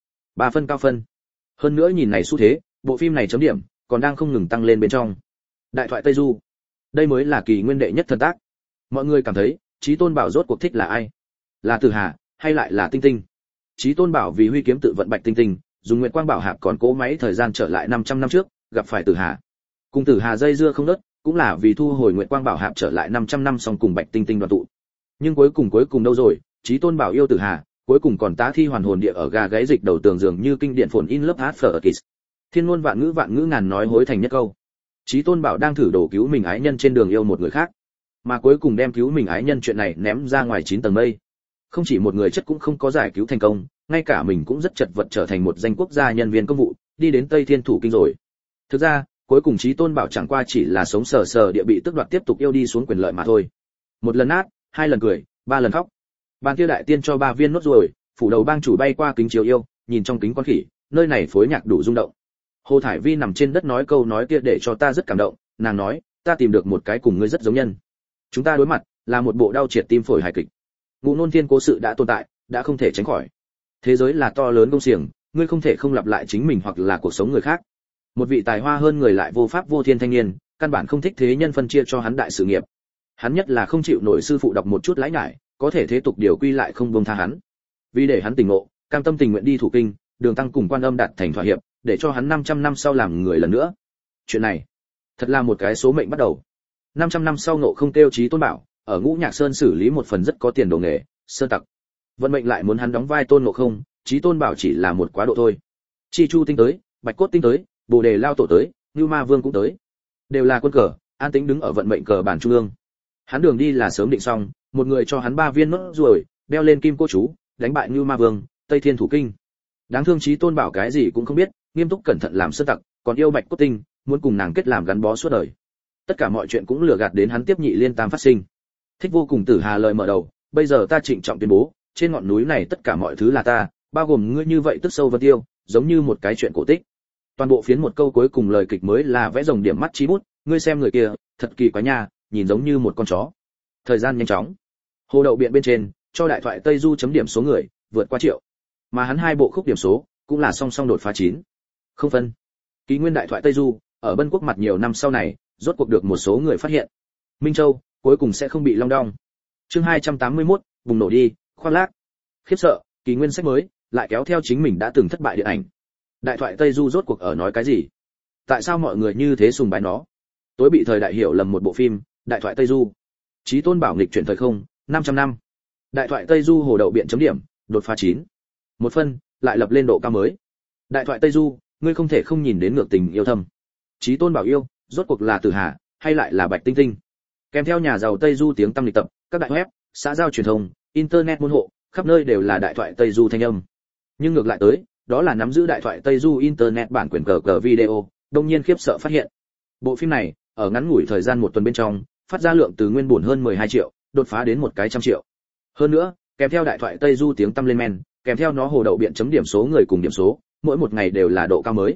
3 phân cao phân. Hơn nữa nhìn này xu thế, bộ phim này chấm điểm còn đang không ngừng tăng lên bên trong. Đại thoại Tây Du, đây mới là Kỷ Nguyên đệ nhất thần tác. Mọi người cảm thấy Chí Tôn Bảo rốt cuộc thích là ai? Là Tử Hà hay lại là Tinh Tinh? Chí Tôn Bảo vì huy kiếm tự vận Bạch Tinh Tinh, dùng Nguyệt Quang Bảo Hạp còn cố máy thời gian trở lại 500 năm trước, gặp phải Tử Hà. Cùng Tử Hà dây dưa không ngớt, cũng là vì thu hồi Nguyệt Quang Bảo Hạp trở lại 500 năm xong cùng Bạch Tinh Tinh đoàn tụ. Nhưng cuối cùng đâu rồi, Chí Tôn Bảo yêu Tử Hà, cuối cùng còn tá thi hoàn hồn địa ở gà gáy dịch đầu tường dường như kinh điển phồn in lớp hát phở kiss. Thiên ngôn vạn ngữ ngàn nói hối thành nhất câu. Chí Tôn Bảo đang thử đổ cứu mình ái nhân trên đường yêu một người khác, mà cuối cùng đem cứu mình ái nhân chuyện này ném ra ngoài 9 tầng mây. Không chỉ một người chất cũng không có giải cứu thành công, ngay cả mình cũng rất chật vật trở thành một danh quốc gia nhân viên công vụ, đi đến Tây Thiên Thủ Kinh rồi. Thực ra, cuối cùng Chí Tôn Bảo chẳng qua chỉ là sống sờ sờ địa bị tước đoạt tiếp tục yêu đi xuống quyền lợi mà thôi. Một lần nát, 2 lần cười, 3 lần khóc. Bàn kia đại tiên cho 3 viên nốt ruồi, phủ đầu bang chủ bay qua kính chiếu yêu, nhìn trong kính con khỉ, nơi này phối nhạc đủ rung động. Hồ Thải Vi nằm trên đất nói câu nói kia để cho ta rất cảm động, nàng nói, ta tìm được một cái cùng ngươi rất giống nhân. Chúng ta đối mặt là một bộ đau triệt tim phổi hài kịch. Ngụ Nôn Thiên cố sự đã tồn tại, đã không thể tránh khỏi. Thế giới là to lớn công xiềng, ngươi không thể không lặp lại chính mình hoặc là cuộc sống người khác. Một vị tài hoa hơn người lại vô pháp vô thiên thanh niên, căn bản không thích thế nhân phân chia cho hắn đại sự nghiệp. Hắn nhất là không chịu nổi sư phụ đọc một chút lãi nhải, có thể thế tục điều quy lại không buông tha hắn. Vì để hắn tỉnh ngộ, cam tâm tình nguyện đi thủ kinh, Đường Tăng cùng Quan Âm đạt thành thỏa hiệp, để cho hắn 500 năm sau làm người lần nữa. Chuyện này, thật là một cái số mệnh bắt đầu. 500 năm sau Ngộ Không kêu Chí Tôn Bảo, ở Ngũ Nhạc Sơn xử lý một phần rất có tiền đồ nghề, sơn tặc. Vận mệnh lại muốn hắn đóng vai Tôn Ngộ Không, Chí Tôn Bảo chỉ là một quá độ thôi. Chi Chu tinh tới, Bạch Cốt tinh tới, Bồ Đề Lao tổ tới, Nưu Ma Vương cũng tới. Đều là quân cờ, an tĩnh đứng ở vận mệnh cờ bản trung ương. Hắn đường đi là sớm định xong, một người cho hắn 3 viên nốt ruồi, đeo lên kim cô chú, đánh bại Nưu Ma Vương, Tây Thiên Thủ Kinh. Đáng thương Chí Tôn Bảo cái gì cũng không biết, nghiêm túc cẩn thận làm sơn tặc, còn yêu Bạch Cốt tinh, muốn cùng nàng kết làm gắn bó suốt đời. Tất cả mọi chuyện cũng lừa gạt đến hắn tiếp nhị liên tam phát sinh. Thích vô cùng Tử Hà lời mở đầu, bây giờ ta trịnh trọng tuyên bố, trên ngọn núi này tất cả mọi thứ là ta, bao gồm ngươi như vậy tức sâu vân tiêu, giống như một cái chuyện cổ tích. Toàn bộ phiến một câu cuối cùng lời kịch mới là vẽ rồng điểm mắt chí bút, ngươi xem người kia, thật kỳ quái nha, nhìn giống như một con chó. Thời gian nhanh chóng. Hồ đậu biện bên trên, cho đại thoại Tây Du chấm điểm số người vượt qua triệu. Mà hắn 2 bộ khúc điểm số cũng là song song đột phá 9. Không phân. Kỷ Nguyên đại thoại Tây Du, ở Bân Quốc mặt nhiều năm sau này, rốt cuộc được một số người phát hiện. Minh Châu cuối cùng sẽ không bị long đong. Chương 281, bùng nổ đi, khoác lác. Khiếp sợ, Kỷ Nguyên sách mới lại kéo theo chính mình đã từng thất bại điện ảnh. Đại thoại Tây Du rốt cuộc ở nói cái gì? Tại sao mọi người như thế sùng bái nó? Tối bị thời đại hiểu lầm một bộ phim, Đại thoại Tây Du. Chí Tôn Bảo nghịch chuyển thời không, 500 năm. Đại thoại Tây Du hồ đậu biện chấm điểm, đột phá 9. Một phân, lại lập lên độ cao mới. Đại thoại Tây Du, ngươi không thể không nhìn đến ngược tình yêu thâm. Chí Tôn Bảo yêu, rốt cuộc là Tử Hà, hay lại là Bạch Tinh Tinh? Kèm theo nhà giàu Tây Du tiếng tăm lịch tập, các đại web, xã giao truyền thông, internet môn hộ, khắp nơi đều là đại thoại Tây Du thanh âm. Nhưng ngược lại tới, đó là nắm giữ đại thoại Tây Du internet bản quyền cờ video, đông nhiên khiếp sợ phát hiện. Bộ phim này, ở ngắn ngủi thời gian một tuần bên trong, phát ra lượng từ nguyên bổn hơn 12 triệu, đột phá đến một cái trăm triệu. Hơn nữa, kèm theo đại thoại Tây Du tiếng tăm lên men, kèm theo nó hồ đậu biện chấm điểm số người cùng điểm số, mỗi một ngày đều là độ cao mới.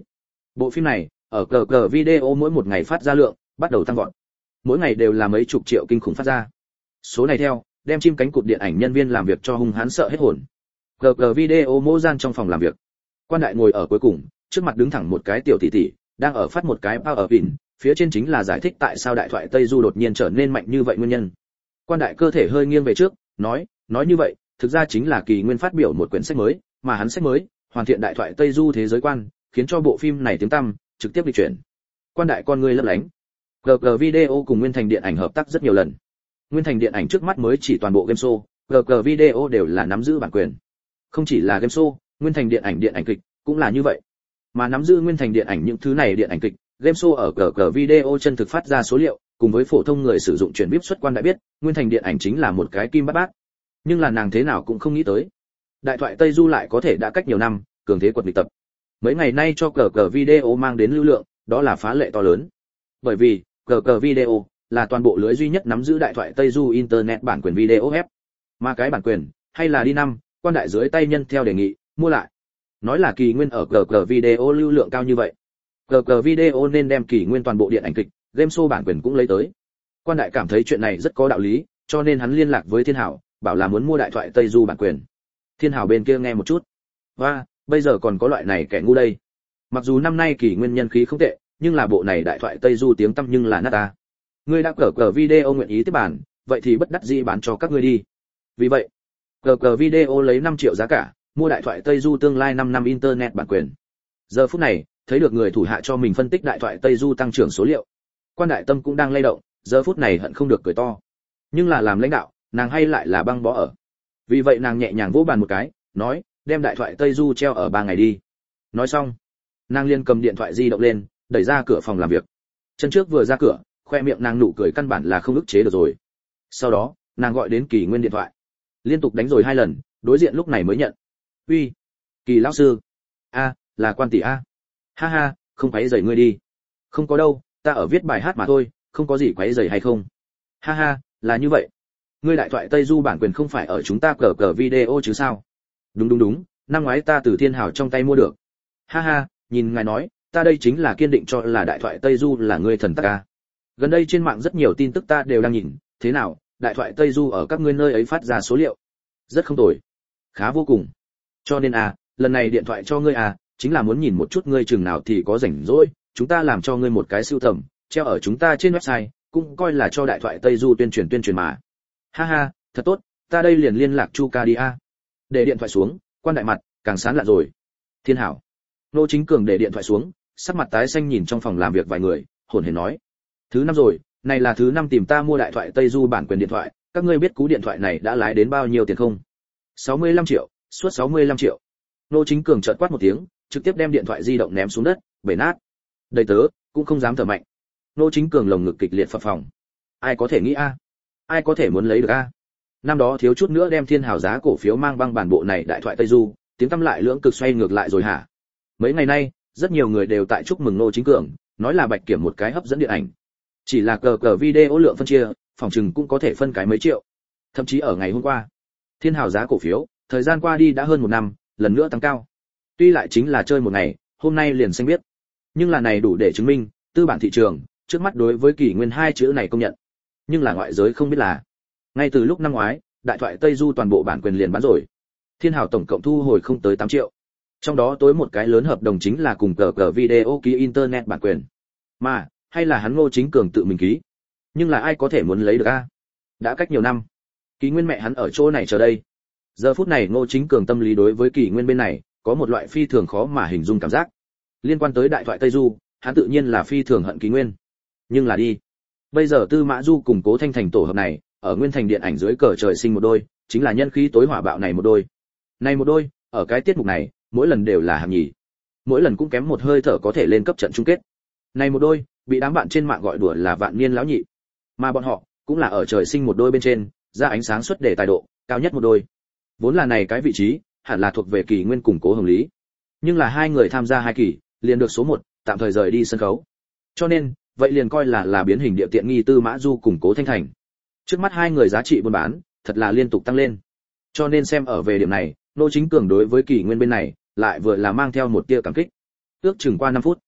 Bộ phim này ở cờ video mỗi một ngày phát ra lượng bắt đầu tăng vọt, mỗi ngày đều là mấy chục triệu kinh khủng phát ra. Số này theo đem chim cánh cụt điện ảnh nhân viên làm việc cho hung hãn sợ hết hồn. Cờ video mô gian trong phòng làm việc, quan đại ngồi ở cuối cùng, trước mặt đứng thẳng một cái tiểu tỷ tỷ đang ở phát một cái PowerPoint, phía trên chính là giải thích tại sao đại thoại Tây Du đột nhiên trở nên mạnh như vậy nguyên nhân. Quan đại cơ thể hơi nghiêng về trước, nói như vậy, thực ra chính là Kỳ Nguyên phát biểu một quyển sách mới, mà hắn sách mới hoàn thiện đại thoại Tây Du thế giới quan, khiến cho bộ phim này tiếng tăm trực tiếp đi chuyển. Quan đại con người lấp lánh. Cờ video cùng Nguyên Thành điện ảnh hợp tác rất nhiều lần. Nguyên Thành điện ảnh trước mắt mới chỉ toàn bộ game show, cờ video đều là nắm giữ bản quyền. Không chỉ là game show, Nguyên Thành điện ảnh kịch cũng là như vậy. Mà nắm giữ Nguyên Thành điện ảnh những thứ này điện ảnh kịch, game show ở cờ video chân thực phát ra số liệu, cùng với phổ thông người sử dụng chuyển bíp xuất quan đã biết, Nguyên Thành điện ảnh chính là một cái kim bát bát. Nhưng là nàng thế nào cũng không nghĩ tới, đại thoại Tây Du lại có thể đã cách nhiều năm, cường thế quật địch tập. Mấy ngày nay cho cờ video mang đến lưu lượng, đó là phá lệ to lớn. Bởi vì, cờ video là toàn bộ lưới duy nhất nắm giữ đại thoại Tây Du internet bản quyền video web. Mà cái bản quyền, hay là đi năm, quan đại dưới tay nhân theo đề nghị, mua lại. Nói là Kỳ Nguyên ở cờ video lưu lượng cao như vậy. Cờ video nên đem Kỳ Nguyên toàn bộ điện ảnh kịch, game show bản quyền cũng lấy tới. Quan đại cảm thấy chuyện này rất có đạo lý, cho nên hắn liên lạc với Thiên Hảo, bảo là muốn mua đại thoại Tây Du bản quyền. Thiên Hảo bên kia nghe một chút. Và, bây giờ còn có loại này kẻ ngu đây. Mặc dù năm nay Kỳ Nguyên nhân khí không tệ, nhưng là bộ này đại thoại Tây Du tiếng tăm nhưng là nát ta. Ngươi đã cờ video nguyện ý tiếp bản, vậy thì bất đắc dĩ bán cho các ngươi đi. Vì vậy, cờ video lấy 5 triệu giá cả, mua đại thoại Tây Du tương lai 5 năm internet bản quyền. Giờ phút này, thấy được người thủ hạ cho mình phân tích đại thoại Tây Du tăng trưởng số liệu. Quan đại tâm cũng đang lay động, giờ phút này hận không được cười to. Nhưng là làm lãnh đạo, nàng hay lại là băng bó ở. Vì vậy nàng nhẹ nhàng vỗ bàn một cái, nói, đem đại thoại Tây Du treo ở 3 ngày đi. Nói xong, nàng liền cầm điện thoại di động lên, đẩy ra cửa phòng làm việc. Chân trước vừa ra cửa, khoe miệng nàng nụ cười căn bản là không ức chế được rồi. Sau đó, nàng gọi đến Kỳ Nguyên điện thoại. Liên tục đánh rồi 2 lần, đối diện lúc này mới nhận. Uy, Kỳ lão sư. A, là Quan tỷ a. Ha ha, không quấy rầy ngươi đi. Không có đâu, ta ở viết bài hát mà thôi, không có gì quấy rầy hay không. Ha ha, là như vậy. Ngươi đại thoại Tây Du bản quyền không phải ở chúng ta cờ video chứ sao? Đúng, năm ngoái ta từ Thiên Hảo trong tay mua được. Ha ha, nhìn ngài nói, ta đây chính là kiên định cho là đại thoại Tây Du là ngươi thần tác ca. Gần đây trên mạng rất nhiều tin tức ta đều đang nhìn, thế nào, đại thoại Tây Du ở các ngươi nơi ấy phát ra số liệu. Rất không tồi. Khá vô cùng. Cho nên lần này điện thoại cho ngươi chính là muốn nhìn một chút ngươi chừng nào thì có rảnh rỗi, chúng ta làm cho ngươi một cái sưu tầm, treo ở chúng ta trên website, cũng coi là cho đại thoại Tây Du tuyên truyền mà. Ha ha, thật tốt, ta đây liền liên lạc Chu ca đi Để điện thoại xuống, quan đại mặt càng sán lạ rồi. Thiên Hảo. Nô Chính Cường để điện thoại xuống, sắc mặt tái xanh nhìn trong phòng làm việc vài người, hồn hển nói: "Thứ 5 rồi, này là thứ 5 tìm ta mua đại thoại Tây Du bản quyền điện thoại, các ngươi biết cú điện thoại này đã lái đến bao nhiêu tiền không?" 65 triệu, suốt 65 triệu. Nô Chính Cường chợt quát một tiếng, trực tiếp đem điện thoại di động ném xuống đất, bể nát. Đầy tớ cũng không dám thở mạnh. Nô Chính Cường lồng ngực kịch liệt phập phồng. Ai có thể nghĩ ai có thể muốn lấy được Năm đó thiếu chút nữa đem Thiên Hảo giá cổ phiếu mang băng bản bộ này đại thoại Tây Du, tiếng tăm lại lưỡng cực xoay ngược lại rồi hả? Mấy ngày nay, rất nhiều người đều tại chúc mừng Nô Chính Cường, nói là Bạch Kiểm một cái hấp dẫn điện ảnh. Chỉ là cờ video lượng phân chia, phòng chừng cũng có thể phân cái mấy triệu. Thậm chí ở ngày hôm qua, Thiên Hảo giá cổ phiếu, thời gian qua đi đã hơn 1 năm, lần nữa tăng cao. Tuy lại chính là chơi một ngày, hôm nay liền xanh biết. Nhưng là này đủ để chứng minh, tư bản thị trường, trước mắt đối với Kỳ Nguyên 2 chữ này công nhận. Nhưng là ngoại giới không biết là, ngay từ lúc năm ngoái, đại thoại Tây Du toàn bộ bản quyền liền bán rồi. Thiên Hảo tổng cộng thu hồi không tới 8 triệu. Trong đó tối một cái lớn hợp đồng chính là cùng cờ video ký internet bản quyền. Mà, hay là hắn Ngô Chính Cường tự mình ký. Nhưng là ai có thể muốn lấy được Đã cách nhiều năm. Kỳ Nguyên mẹ hắn ở chỗ này chờ đây. Giờ phút này Ngô Chính Cường tâm lý đối với Kỳ Nguyên bên này, có một loại phi thường khó mà hình dung cảm giác. Liên quan tới đại thoại Tây Du, hắn tự nhiên là phi thường hận Kỳ Nguyên. Nhưng là đi. Bây giờ Tư Mã Du cùng Cố Thanh Thành tổ hợp này, ở Nguyên Thành điện ảnh dưới cờ trời sinh một đôi, chính là nhân khí tối hỏa bạo này một đôi. Này một đôi, ở cái tiết mục này, mỗi lần đều là hạng nhì. Mỗi lần cũng kém một hơi thở có thể lên cấp trận chung kết. Này một đôi, bị đám bạn trên mạng gọi đùa là vạn niên lão nhị. Mà bọn họ, cũng là ở trời sinh một đôi bên trên, ra ánh sáng xuất đề tài độ, cao nhất một đôi. Vốn là này cái vị trí, hẳn là thuộc về Kỳ Nguyên cùng Cố Hồng Lý. Nhưng là hai người tham gia 2 kỳ, liền được số 1, tạm thời rời đi sân khấu. Cho nên, vậy liền coi là biến hình địa tiện nghi Tư Mã Du cùng Cố Thanh Thành. Trước mắt hai người giá trị buôn bán, thật là liên tục tăng lên. Cho nên xem ở về điểm này, Nô Chính Cường đối với Kỳ Nguyên bên này, lại vừa là mang theo một tia cảm kích. Ước chừng qua 5 phút,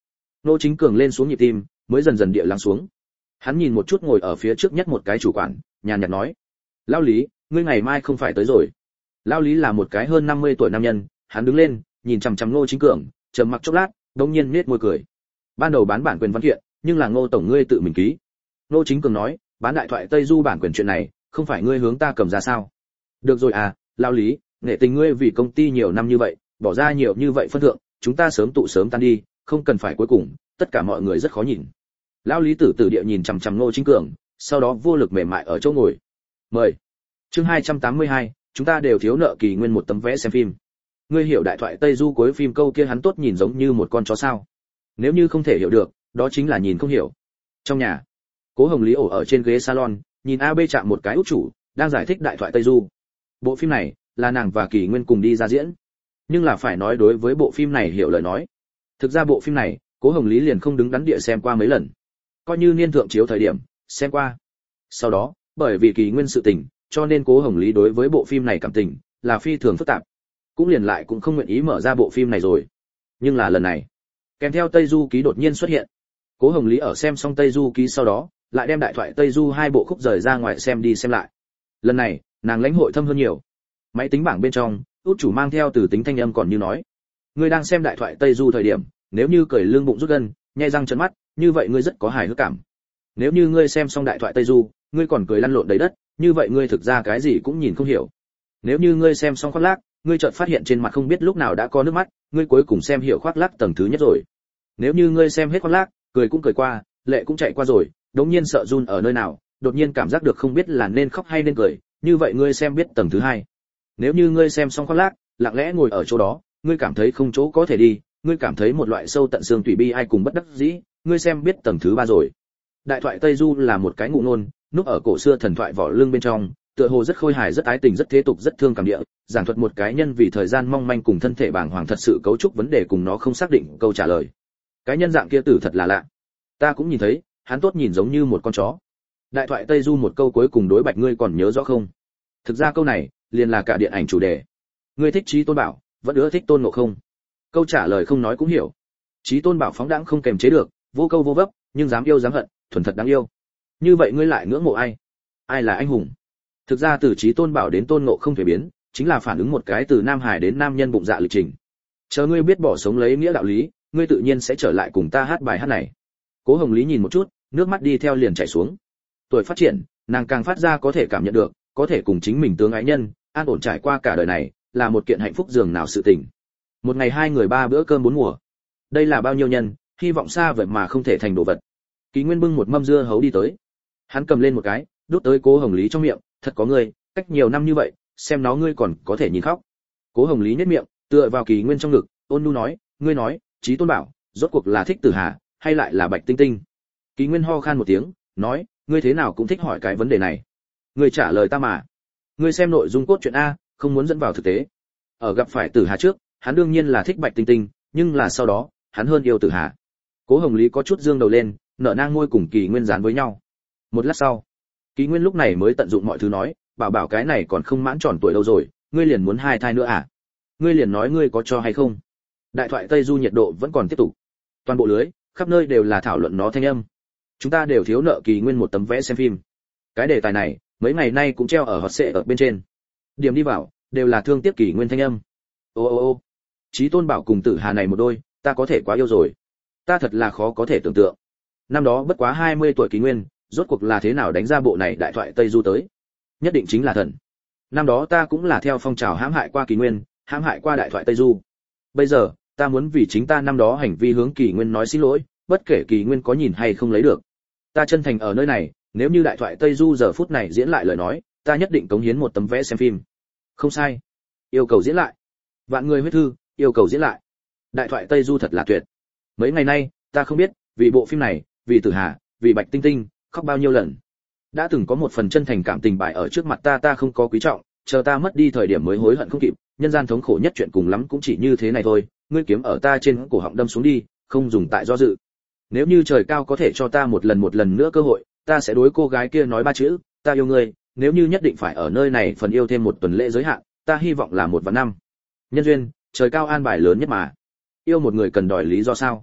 Ngô Chính Cường lên xuống nhịp tim mới dần dần địa lắng xuống. Hắn nhìn một chút ngồi ở phía trước nhất một cái chủ quản, nhàn nhạt nói: "Lão Lý, ngươi ngày mai không phải tới rồi." Lão Lý là một cái hơn 50 tuổi nam nhân, hắn đứng lên, nhìn chằm chằm Ngô Chính Cường, trầm mặc chốc lát, đột nhiên nhếch môi cười. "Ban đầu bán bản quyền văn kiện, nhưng là Ngô tổng ngươi tự mình ký." Ngô Chính Cường nói: "Bán đại thoại Tây Du bản quyền chuyện này, không phải ngươi hướng ta cầm ra sao?" "Được rồi à, Lão Lý, nghệ tình ngươi vì công ty nhiều năm như vậy, bỏ ra nhiều như vậy phân thượng, chúng ta sớm tụ sớm tan đi, không cần phải cuối cùng, tất cả mọi người rất khó nhìn." Lão Lý tử tử địa nhìn chằm chằm Ngô Chính Cường, sau đó vô lực mềm mại ở chỗ ngồi. Mời. Chương 282, chúng ta đều thiếu nợ Kỳ Nguyên một tấm vé xem phim. Ngươi hiểu đại thoại Tây Du cuối phim câu kia hắn tốt nhìn giống như một con chó sao? Nếu như không thể hiểu được, đó chính là nhìn không hiểu. Trong nhà, Cố Hồng Lý ổ ở trên ghế salon, nhìn AB chạm một cái út chủ, đang giải thích đại thoại Tây Du. Bộ phim này là nàng và Kỳ Nguyên cùng đi ra diễn, nhưng là phải nói đối với bộ phim này hiểu lời nói. Thực ra bộ phim này, Cố Hồng Lý liền không đứng đắn địa xem qua mấy lần. Coi như niên thượng chiếu thời điểm, xem qua. Sau đó, bởi vì Kỳ Nguyên sự tình, cho nên Cố Hồng Lý đối với bộ phim này cảm tình là phi thường phức tạp. Cũng liền lại cũng không nguyện ý mở ra bộ phim này rồi. Nhưng là lần này, kèm theo Tây Du ký đột nhiên xuất hiện. Cố Hồng Lý ở xem xong Tây Du ký sau đó, lại đem đại thoại Tây Du hai bộ khúc rời ra ngoài xem đi xem lại. Lần này, nàng lãnh hội thâm hơn nhiều. Máy tính bảng bên trong, út chủ mang theo từ tính thanh âm còn như nói: "Ngươi đang xem đại thoại Tây Du thời điểm, nếu như cười lương bụng rút gân, nhai răng trợn mắt, như vậy ngươi rất có hài hước cảm. Nếu như ngươi xem xong đại thoại Tây Du, ngươi còn cười lăn lộn đầy đất, như vậy ngươi thực ra cái gì cũng nhìn không hiểu. Nếu như ngươi xem xong khoác lác, ngươi chợt phát hiện trên mặt không biết lúc nào đã có nước mắt, ngươi cuối cùng xem hiểu khoác lác tầng thứ nhất rồi. Nếu như ngươi xem hết khoác lác, cười cũng cười qua, lệ cũng chạy qua rồi, đột nhiên sợ run ở nơi nào, đột nhiên cảm giác được không biết là nên khóc hay nên cười, như vậy ngươi xem biết tầng thứ hai. Nếu như ngươi xem xong khoác lác, lặng lẽ ngồi ở chỗ đó, ngươi cảm thấy không chỗ có thể đi, ngươi cảm thấy một loại sâu tận xương tủy bi ai cùng bất đắc dĩ, ngươi xem biết tầng thứ ba rồi." Đại thoại Tây Du là một cái ngụ ngôn, núp ở cổ xưa thần thoại vỏ lưng bên trong, tựa hồ rất khôi hài, rất ái tình, rất thế tục, rất thương cảm địa, giảng thuật một cái nhân vì thời gian mong manh cùng thân thể bàng hoàng thật sự cấu trúc vấn đề cùng nó không xác định câu trả lời. Cái nhân dạng kia tử thật là lạ. Ta cũng nhìn thấy, hắn tốt nhìn giống như một con chó. Đại thoại Tây Du một câu cuối cùng đối bạch ngươi còn nhớ rõ không? Thực ra câu này liền là cả điện ảnh chủ đề. Ngươi thích Chí Tôn Bảo, vẫn ưa thích Tôn Ngộ Không? Câu trả lời không nói cũng hiểu. Chí Tôn Bảo phóng đãng không kềm chế được, vô câu vô vấp, nhưng dám yêu dám hận, thuần thật đáng yêu. Như vậy ngươi lại ngưỡng mộ ai? Ai là anh hùng? Thực ra từ Chí Tôn Bảo đến Tôn Ngộ Không thuế biến, chính là phản ứng một cái từ nam hải đến nam nhân bụng dạ lịch trình. Chờ ngươi biết bỏ sống lấy nghĩa đạo lý, ngươi tự nhiên sẽ trở lại cùng ta hát bài hát này. Cố Hồng Lý nhìn một chút, nước mắt đi theo liền chảy xuống. Tuổi phát triển, nàng càng phát ra có thể cảm nhận được, có thể cùng chính mình tướng ái nhân, an ổn trải qua cả đời này, là một kiện hạnh phúc dường nào sự tình. Một ngày hai người ba bữa cơm bốn mùa. Đây là bao nhiêu nhân, hy vọng xa vậy mà không thể thành đồ vật. Kỳ Nguyên bưng một mâm dưa hấu đi tới. Hắn cầm lên một cái, đút tới Cố Hồng Lý trong miệng, thật có ngươi, cách nhiều năm như vậy, xem nó ngươi còn có thể nhìn khóc. Cố Hồng Lý nhếch miệng, tựa vào Kỳ Nguyên trong ngực, ôn nhu nói, ngươi nói, Chí Tôn Bảo, rốt cuộc là thích Tử Hà, hay lại là Bạch Tinh Tinh? Kỳ Nguyên ho khan một tiếng, nói, ngươi thế nào cũng thích hỏi cái vấn đề này. Ngươi trả lời ta mà. Ngươi xem nội dung cốt truyện a, không muốn dẫn vào thực tế. Ở gặp phải Tử Hà trước, hắn đương nhiên là thích Bạch Tinh Tinh, nhưng là sau đó, hắn hơn yêu Tử Hà. Cố Hồng Lý có chút dương đầu lên, nở nang môi cùng Kỳ Nguyên dán với nhau. Một lát sau, Kỳ Nguyên lúc này mới tận dụng mọi thứ nói, bảo cái này còn không mãn tròn tuổi đâu rồi, ngươi liền muốn hai thai nữa à? Ngươi liền nói ngươi có cho hay không? Đại thoại Tây Du nhiệt độ vẫn còn tiếp tục. Toàn bộ lưới, khắp nơi đều là thảo luận nó thanh âm. Chúng ta đều thiếu nợ Kỳ Nguyên một tấm vé xem phim. Cái đề tài này, mấy ngày nay cũng treo ở hot sệ ở bên trên. Điểm đi vào, đều là thương tiếc Kỳ Nguyên thanh âm. Ô, Chí Tôn Bảo cùng Tử Hà này một đôi, ta có thể quá yêu rồi. Ta thật là khó có thể tưởng tượng. Năm đó bất quá 20 tuổi Kỳ Nguyên, rốt cuộc là thế nào đánh ra bộ này đại thoại Tây Du tới? Nhất định chính là thần. Năm đó ta cũng là theo phong trào hãm hại qua Kỳ Nguyên, hãm hại qua đại thoại Tây Du. Bây giờ, ta muốn vì chính ta năm đó hành vi hướng Kỳ Nguyên nói xin lỗi, bất kể Kỳ Nguyên có nhìn hay không lấy được. Ta chân thành ở nơi này, nếu như đại thoại Tây Du giờ phút này diễn lại lời nói, ta nhất định cống hiến một tấm vé xem phim. Không sai. Yêu cầu diễn lại. Vạn người huyết thư, yêu cầu diễn lại. Đại thoại Tây Du thật là tuyệt. Mấy ngày nay, ta không biết, vì bộ phim này, vì Tử Hà, vì Bạch Tinh Tinh, khóc bao nhiêu lần. Đã từng có một phần chân thành cảm tình bại ở trước mặt ta không có quý trọng, chờ ta mất đi thời điểm mới hối hận không kịp, nhân gian thống khổ nhất chuyện cùng lắm cũng chỉ như thế này thôi, ngươi kiếm ở ta trên cổ họng đâm xuống đi, không dùng tại do dự. Nếu như trời cao có thể cho ta một lần nữa cơ hội, ta sẽ đối cô gái kia nói ba chữ, ta yêu ngươi, nếu như nhất định phải ở nơi này phần yêu thêm một tuần lễ giới hạn, ta hy vọng là 1 và 5. Nhân duyên, trời cao an bài lớn nhất mà. Yêu một người cần đòi lý do sao?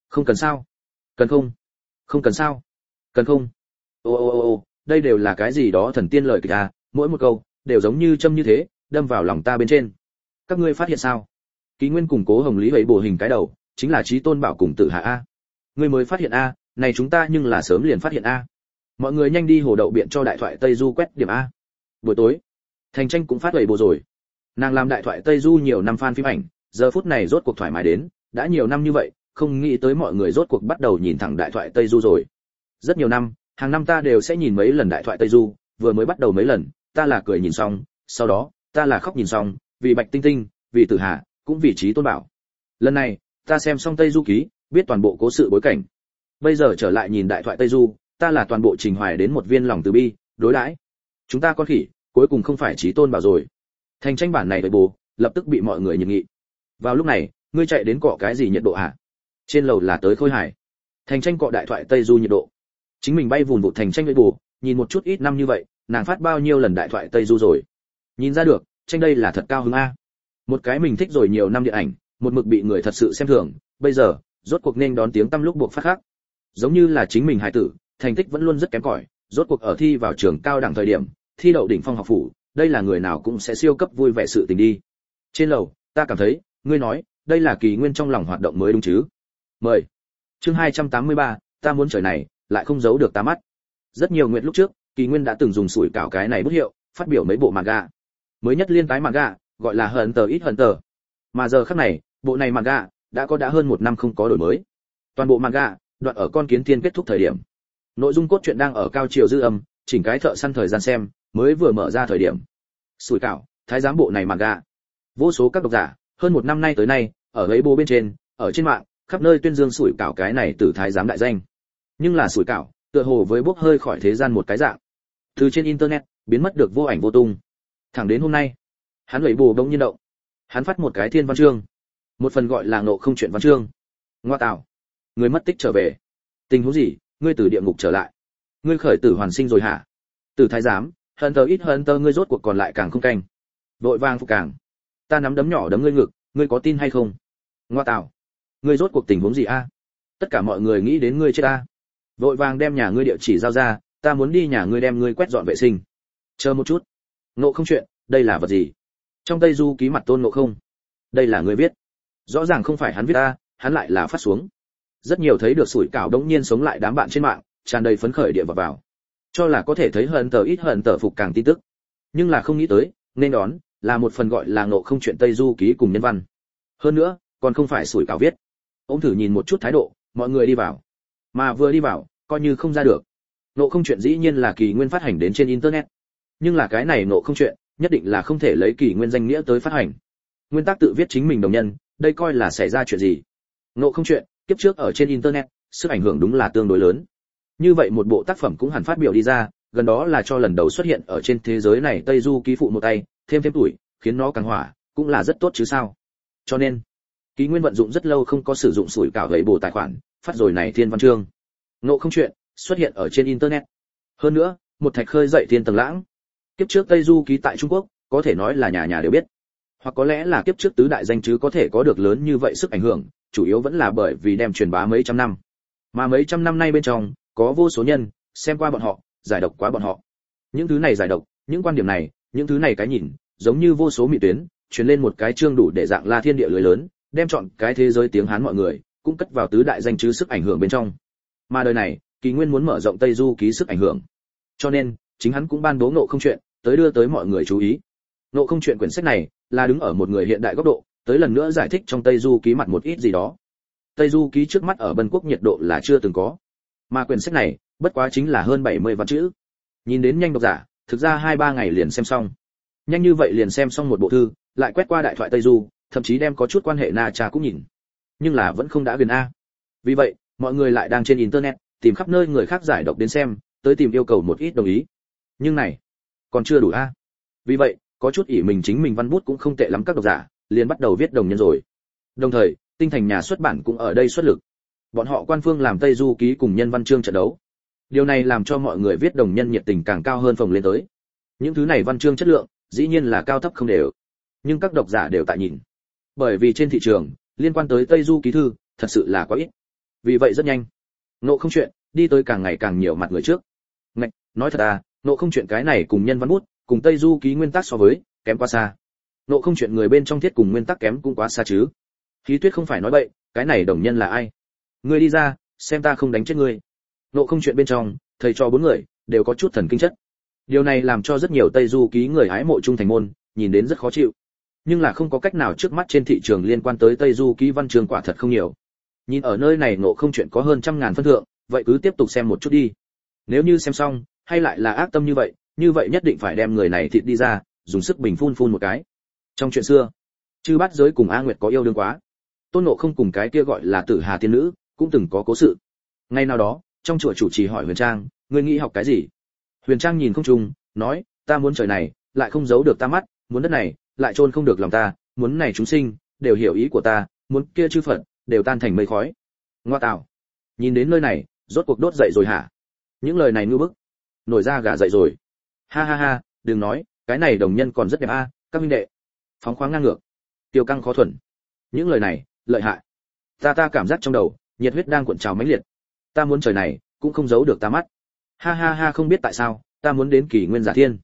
Không cần sao? Cần không? Không cần sao? Cần không? Ô, đây đều là cái gì đó thần tiên lời kịch à, mỗi một câu đều giống như châm như thế, đâm vào lòng ta bên trên. Các ngươi phát hiện sao? Ký Nguyên cùng Cố Hồng Lý vậy bổ hình cái đầu, chính là Chí Tôn Bảo cùng Tử Hạ a. Ngươi mới phát hiện a, này chúng ta nhưng là sớm liền phát hiện a. Mọi người nhanh đi hồ đậu biện cho đại thoại Tây Du quét điểm a. Buổi tối, Thành Tranh cũng phát vậy bổ rồi. Nàng làm đại thoại Tây Du nhiều năm fan phim ảnh, giờ phút này rốt cuộc thoải mái đến, đã nhiều năm như vậy, không nghĩ tới mọi người rốt cuộc bắt đầu nhìn thẳng đại thoại Tây Du rồi. Rất nhiều năm, hàng năm ta đều sẽ nhìn mấy lần đại thoại Tây Du, vừa mới bắt đầu mấy lần, ta là cười nhìn xong, sau đó, ta là khóc nhìn xong, vì Bạch Tinh Tinh, vì Tử Hà, cũng vì Chí Tôn Bảo. Lần này, ta xem xong Tây Du ký, biết toàn bộ cố sự bối cảnh. Bây giờ trở lại nhìn đại thoại Tây Du, ta là toàn bộ trình hoài đến một viên lòng từ bi, đối đãi. Chúng ta con khỉ, cuối cùng không phải Chí Tôn Bảo rồi. Thành Tranh bản này với bố, lập tức bị mọi người nhiệt nghị. Vào lúc này, ngươi chạy đến cọ cái gì nhiệt độ hả? Trên lầu là tới Khôi Hải. Thành Tranh cọ đại thoại Tây Du nhiệt độ. Chính mình bay vùn vụt Thành Tranh với bố, nhìn một chút ít năm như vậy, nàng phát bao nhiêu lần đại thoại Tây Du rồi. Nhìn ra được, Tranh đây là thật cao hứng a. Một cái mình thích rồi nhiều năm điện ảnh, một mực bị người thật sự xem thường, bây giờ, rốt cuộc nên đón tiếng tăm lúc buộc phát khác. Giống như là chính mình hài tử, thành tích vẫn luôn rất kém cỏi, rốt cuộc ở thi vào trường cao đẳng thời điểm, thi đậu đỉnh phong học phủ, đây là người nào cũng sẽ siêu cấp vui vẻ sự tình đi. Trên lầu, ta cảm thấy, ngươi nói, đây là Kỳ Nguyên trong lòng hoạt động mới đúng chứ? Mời. Chương 283, ta muốn trời này, lại không giấu được ta mắt. Rất nhiều nguyện lúc trước, Kỳ Nguyên đã từng dùng sủi cảo cái này bút hiệu, phát biểu mấy bộ manga. Mới nhất liên tái manga, gọi là Hunter x Hunter. Mà giờ khắc này, bộ này manga đã hơn một năm không có đổi mới. Toàn bộ manga, đoạn ở con kiến thiên kết thúc thời điểm. Nội dung cốt truyện đang ở cao chiều dư âm, chỉnh cái thợ săn thời gian xem, mới vừa mở ra thời điểm. Sủi cảo, thái giám bộ này manga. Vô số các độc giả, hơn một năm nay tới nay, ở ấy bố bên trên, ở trên mạng, khắp nơi tuyên dương sủi cảo cái này từ thái giám đại danh. Nhưng là sủi cảo, tựa hồ với bốc hơi khỏi thế gian một cái dạng. Từ trên internet, biến mất được vô ảnh vô tung. Thẳng đến hôm nay, hắn lấy bồ đông nhiên động. Hắn phát một cái thiên văn chương, một phần gọi là nộ không chuyện văn chương. Ngoa tạo, người mất tích trở về. Tình huống gì, ngươi từ địa ngục trở lại? Ngươi khởi tử hoàn sinh rồi hả? Từ thái giám, Hunter ít Hunter ngươi rốt cuộc còn lại càng không canh. Vội vàng phục càng. Ta nắm đấm nhỏ đấm ngươi ngực, ngươi có tin hay không? Ngoa tạo, ngươi rốt cuộc tình huống gì a? Tất cả mọi người nghĩ đến ngươi chết a. Vội vàng đem nhà ngươi địa chỉ giao ra, ta muốn đi nhà ngươi đem ngươi quét dọn vệ sinh. Chờ một chút. Nộ không chuyện, đây là vật gì? Trong Tây Du ký mặt Tôn Ngộ Không. Đây là người viết. Rõ ràng không phải hắn viết ta, hắn lại là phát xuống. Rất nhiều thấy được sủi cảo đống nhiên sống lại đám bạn trên mạng, tràn đầy phấn khởi địa vào. Cho là có thể thấy Hunter ít Hunter phục càng tin tức. Nhưng là không nghĩ tới, nên đón là một phần gọi là Ngộ không chuyện Tây Du ký cùng nhân văn. Hơn nữa, còn không phải sủi cảo viết. Ông thử nhìn một chút thái độ, mọi người đi vào. Mà vừa đi vào, coi như không ra được. Ngộ không chuyện dĩ nhiên là Kỳ Nguyên phát hành đến trên internet. Nhưng là cái này Ngộ không chuyện, nhất định là không thể lấy Kỳ Nguyên danh nghĩa tới phát hành. Nguyên tắc tự viết chính mình đồng nhân, đây coi là xảy ra chuyện gì? Ngộ không chuyện, kiếp trước ở trên internet, sức ảnh hưởng đúng là tương đối lớn. Như vậy một bộ tác phẩm cũng hẳn phát biểu đi ra, gần đó là cho lần đầu xuất hiện ở trên thế giới này Tây Du ký phụ một tay, thêm tuổi, khiến nó càng hỏa, cũng là rất tốt chứ sao? Cho nên, Kỳ Nguyên vận dụng rất lâu không có sử dụng sủi cảo gậy bổ tài khoản, phát rồi này thiên văn chương. Ngộ không chuyện, xuất hiện ở trên internet. Hơn nữa, một thạch khơi dậy thiên tầng lãng. Kiếp trước Tây Du ký tại Trung Quốc, có thể nói là nhà nhà đều biết. Hoặc có lẽ là kiếp trước tứ đại danh chứ có thể có được lớn như vậy sức ảnh hưởng, chủ yếu vẫn là bởi vì đem truyền bá mấy trăm năm. Mà mấy trăm năm nay bên trong, có vô số nhân xem qua bọn họ, giải độc quá bọn họ. Những thứ này giải độc, những quan điểm này, những thứ này cái nhìn, giống như vô số mị tuyến, truyền lên một cái chương đủ để dạng la thiên địa lưới lớn, đem chọn cái thế giới tiếng Hán mọi người cũng cất vào tứ đại danh chứ sức ảnh hưởng bên trong. Mà đời này, Kỳ Nguyên muốn mở rộng Tây Du ký sức ảnh hưởng. Cho nên, chính hắn cũng ban bố Ngộ không chuyện, tới đưa tới mọi người chú ý. Ngộ không chuyện quyển sách này là đứng ở một người hiện đại góc độ, tới lần nữa giải thích trong Tây Du ký mặt một ít gì đó. Tây Du ký trước mắt ở Bân Quốc nhiệt độ là chưa từng có. Mà quyển sách này, bất quá chính là hơn 70 văn chữ. Nhìn đến nhanh độc giả, thực ra 2-3 ngày liền xem xong. Nhanh như vậy liền xem xong một bộ thư, lại quét qua đại thoại Tây Du, thậm chí đem có chút quan hệ Na Cha cũng nhìn. Nhưng là vẫn không đã gần a. Vì vậy, mọi người lại đang trên internet tìm khắp nơi người khác giải độc đến xem, tới tìm yêu cầu một ít đồng ý. Nhưng này, còn chưa đủ a. Vì vậy, có chút ỷ mình chính mình văn bút cũng không tệ lắm các độc giả, liền bắt đầu viết đồng nhân rồi. Đồng thời, Tinh Thành nhà xuất bản cũng ở đây xuất lực. Bọn họ quan phương làm Tây Du ký cùng nhân văn chương trận đấu. Điều này làm cho mọi người viết đồng nhân nhiệt tình càng cao hơn phồng lên tới. Những thứ này văn chương chất lượng, dĩ nhiên là cao thấp không đều. Nhưng các độc giả đều tại nhìn. Bởi vì trên thị trường, liên quan tới Tây Du ký thư, thật sự là quá ít. Vì vậy rất nhanh, Ngộ Không chuyện đi tới càng ngày càng nhiều mặt người trước. Ngạch, nói thật à, Ngộ Không chuyện cái này cùng nhân văn bút, cùng Tây Du ký nguyên tắc so với, kém quá xa. Ngộ Không chuyện người bên trong thiết cùng nguyên tắc kém cũng quá xa chứ. Khí Tuyết không phải nói bậy, cái này đồng nhân là ai? Ngươi đi ra, xem ta không đánh chết ngươi. Ngộ Không chuyện bên trong, thầy cho 4 người đều có chút thần kinh chất. Điều này làm cho rất nhiều Tây Du ký người hái mộ trung thành môn, nhìn đến rất khó chịu. Nhưng là không có cách nào, trước mắt trên thị trường liên quan tới Tây Du ký văn chương quả thật không nhiều. Nhìn ở nơi này Ngộ Không chuyện có hơn 100.000 phân thượng, vậy cứ tiếp tục xem một chút đi. Nếu như xem xong, hay lại là ác tâm như vậy nhất định phải đem người này thịt đi ra, dùng sức bình phun một cái. Trong chuyện xưa, Chư Bát Giới cùng A Nguyệt có yêu đương quá. Tôn Ngộ Không cùng cái kia gọi là Tử Hà tiên nữ, cũng từng có cố sự. Ngày nào đó, trong chùa chủ trì hỏi Huyền Trang, ngươi nghĩ học cái gì? Huyền Trang nhìn không trung, nói, ta muốn trời này, lại không giấu được ta mắt, muốn đất này, lại chôn không được lòng ta, muốn này chúng sinh, đều hiểu ý của ta, muốn kia chư Phật, đều tan thành mây khói. Ngoa tạo. Nhìn đến nơi này, rốt cuộc đốt dậy rồi hả? Những lời này ngư bức. Nổi da gà dậy rồi. Ha ha ha, đừng nói, cái này đồng nhân còn rất đẹp a, các huynh đệ. Phóng khoáng ngang ngược. Tiêu căng khó thuần. Những lời này, lợi hại. Ta cảm giác trong đầu, nhiệt huyết đang cuộn trào mãnh liệt. Ta muốn trời này, cũng không giấu được ta mắt. Ha ha ha, không biết tại sao, ta muốn đến Kỷ Nguyên Giả Thiên.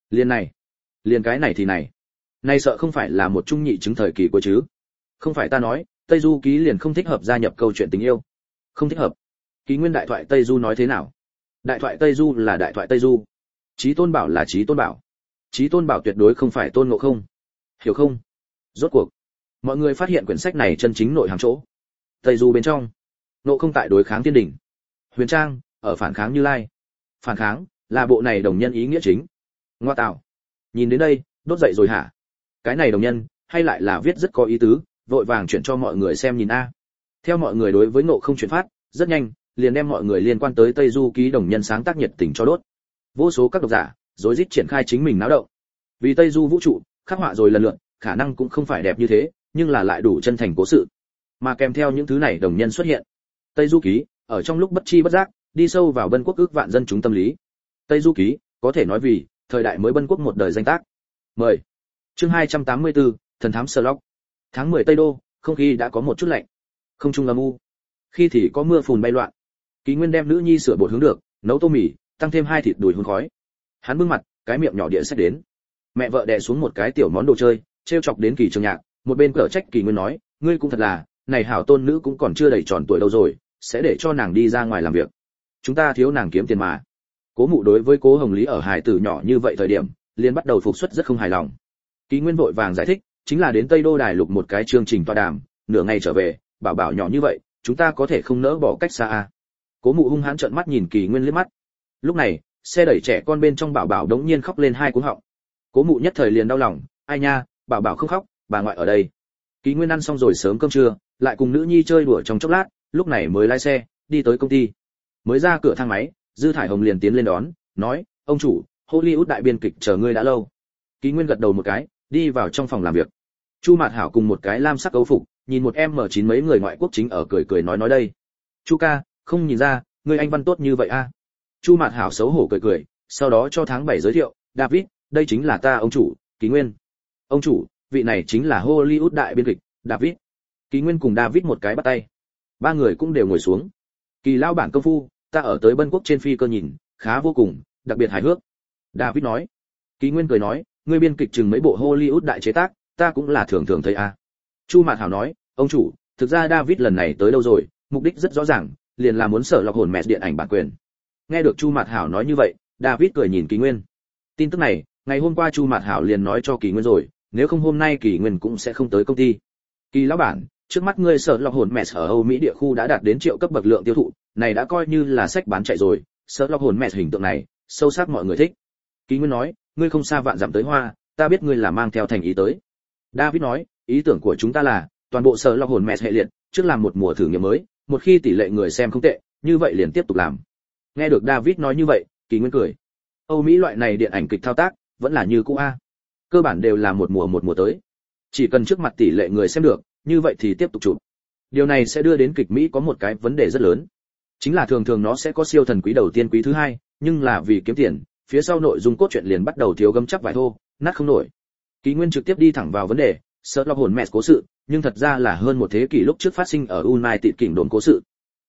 Liền cái này thì này. Này sợ không phải là một trung nhị chứng thời kỳ của chứ? Không phải ta nói, Tây Du ký liền không thích hợp gia nhập câu chuyện tình yêu. Không thích hợp. Kỷ Nguyên đại thoại Tây Du nói thế nào? Đại thoại Tây Du là đại thoại Tây Du. Chí Tôn Bảo là Chí Tôn Bảo. Chí Tôn Bảo tuyệt đối không phải Tôn Ngộ Không. Hiểu không? Rốt cuộc, mọi người phát hiện quyển sách này chân chính nội hàm chỗ. Tây Du bên trong, Ngộ Không tại đối kháng Thiên Đình. Huyền Trang ở phản kháng Như Lai. Phản kháng là bộ này đồng nhân ý nghĩa chính. Ngoa tạo. Nhìn đến đây, đốt dậy rồi hả? Cái này đồng nhân, hay lại là viết rất có ý tứ, vội vàng chuyển cho mọi người xem nhìn a. Theo mọi người đối với Ngộ Không chuyển phát, rất nhanh, liền đem mọi người liên quan tới Tây Du ký đồng nhân sáng tác nhiệt tình cho đốt. Vô số các độc giả, rối rít triển khai chính mình náo động. Vì Tây Du vũ trụ, khắc họa rồi lần lượt, khả năng cũng không phải đẹp như thế, nhưng là lại đủ chân thành cố sự. Mà kèm theo những thứ này đồng nhân xuất hiện, Tây Du ký, ở trong lúc bất chi bất giác, đi sâu vào Bân Quốc ước vạn dân chúng tâm lý. Tây Du ký, có thể nói vì thời đại mới Bân Quốc một đời danh tác. Mời. Chương 284, Thần thám Sherlock. Tháng 10 Tây Đô, không khí đã có một chút lạnh. Không trung âm u. Khi thì có mưa phùn bay loạn. Ký Nguyên đem nữ nhi sửa bột hướng được, nấu tô mì, tăng thêm 2 thịt đùi hun khói. Hắn bưng mặt, cái miệng nhỏ địa xách đến. Mẹ vợ đè xuống một cái tiểu món đồ chơi, trêu chọc đến Kỳ Trường Nhạc, một bên cở trách Kỳ Nguyên nói, ngươi cũng thật là, này hảo tôn nữ cũng còn chưa đầy tròn tuổi đâu rồi, sẽ để cho nàng đi ra ngoài làm việc. Chúng ta thiếu nàng kiếm tiền mà. Cố Mụ đối với Cố Hồng Lý ở hài tử nhỏ như vậy thời điểm, liền bắt đầu phục xuất rất không hài lòng. Kỳ Nguyên vội vàng giải thích, chính là đến Tây Đô Đài Lục một cái chương trình tọa đàm, nửa ngày trở về, bảo bảo nhỏ như vậy, chúng ta có thể không nỡ bỏ cách xa à? Cố Mụ hung hãn trợn mắt nhìn Kỳ Nguyên liếc mắt. Lúc này, xe đẩy trẻ con bên trong bảo bảo đống nhiên khóc lên 2 cuống họng. Cố Mụ nhất thời liền đau lòng, ai nha, bảo bảo không khóc, bà ngoại ở đây. Kỳ Nguyên ăn xong rồi sớm cơm trưa, lại cùng nữ nhi chơi đùa trong chốc lát, lúc này mới lái xe đi tới công ty. Mới ra cửa thang máy, Dư Thải Hồng liền tiến lên đón, nói, ông chủ, Hollywood đại biên kịch chờ ngươi đã lâu. Kỳ Nguyên gật đầu một cái, đi vào trong phòng làm việc. Chu Mạt Hảo cùng một cái lam sắc âu phục, nhìn một em M9 mấy người ngoại quốc chính ở cười cười nói đây. Chu ca, không nhìn ra, ngươi anh văn tốt như vậy a. Chu Mạt Hảo xấu hổ cười cười, sau đó cho tháng 7 giới thiệu, David, đây chính là ta ông chủ, Kỳ Nguyên. Ông chủ, vị này chính là Hollywood đại biên kịch, David. Kỳ Nguyên cùng David một cái bắt tay. 3 người cũng đều ngồi xuống. Kỳ lao bản công phu, ta ở tới Bân Quốc trên phi cơ nhìn, khá vô cùng, đặc biệt hài hước. David nói. Kỳ Nguyên cười nói, ngươi biên kịch chừng mấy bộ Hollywood đại chế tác, ta cũng là thường thường thấy a. Chu Mạt Hảo nói, ông chủ, thực ra David lần này tới đâu rồi, mục đích rất rõ ràng, liền là muốn sở lọc hồn mẹ điện ảnh bản quyền. Nghe được Chu Mạt Hảo nói như vậy, David cười nhìn Kỳ Nguyên. Tin tức này, ngày hôm qua Chu Mạt Hảo liền nói cho Kỳ Nguyên rồi, nếu không hôm nay Kỳ Nguyên cũng sẽ không tới công ty. Kỳ lão bản, trước mắt ngươi sở lọc hồn mẹ ở Âu Mỹ địa khu đã đạt đến triệu cấp bậc lượng tiêu thụ, này đã coi như là sách bán chạy rồi, sở lọc hồn mẹ hình tượng này, sâu sắc mọi người thích. Kỳ Nguyên nói, ngươi không xa vạn dặm tới Hoa, ta biết ngươi là mang theo thành ý tới. David nói, ý tưởng của chúng ta là toàn bộ sở lọc hồn mẹ hệ liệt, trước làm một mùa thử nghiệm mới, một khi tỷ lệ người xem không tệ, như vậy liền tiếp tục làm. Nghe được David nói như vậy, Kỳ Nguyên cười. Âu Mỹ loại này điện ảnh kịch thao tác, vẫn là như cũ a. Cơ bản đều là một mùa tới. Chỉ cần trước mặt tỷ lệ người xem được, như vậy thì tiếp tục chụp. Điều này sẽ đưa đến kịch Mỹ có một cái vấn đề rất lớn. Chính là thường thường nó sẽ có siêu thần quý đầu tiên quý thứ hai, nhưng là vì kiếm tiền, phía sau nội dung cốt truyện liền bắt đầu thiếu gấm chắc vải thô, nát không nổi. Kỳ Nguyên trực tiếp đi thẳng vào vấn đề, Sherlock Holmes cố sự, nhưng thật ra là hơn một thế kỷ lúc trước phát sinh ở United Kingdom cố sự.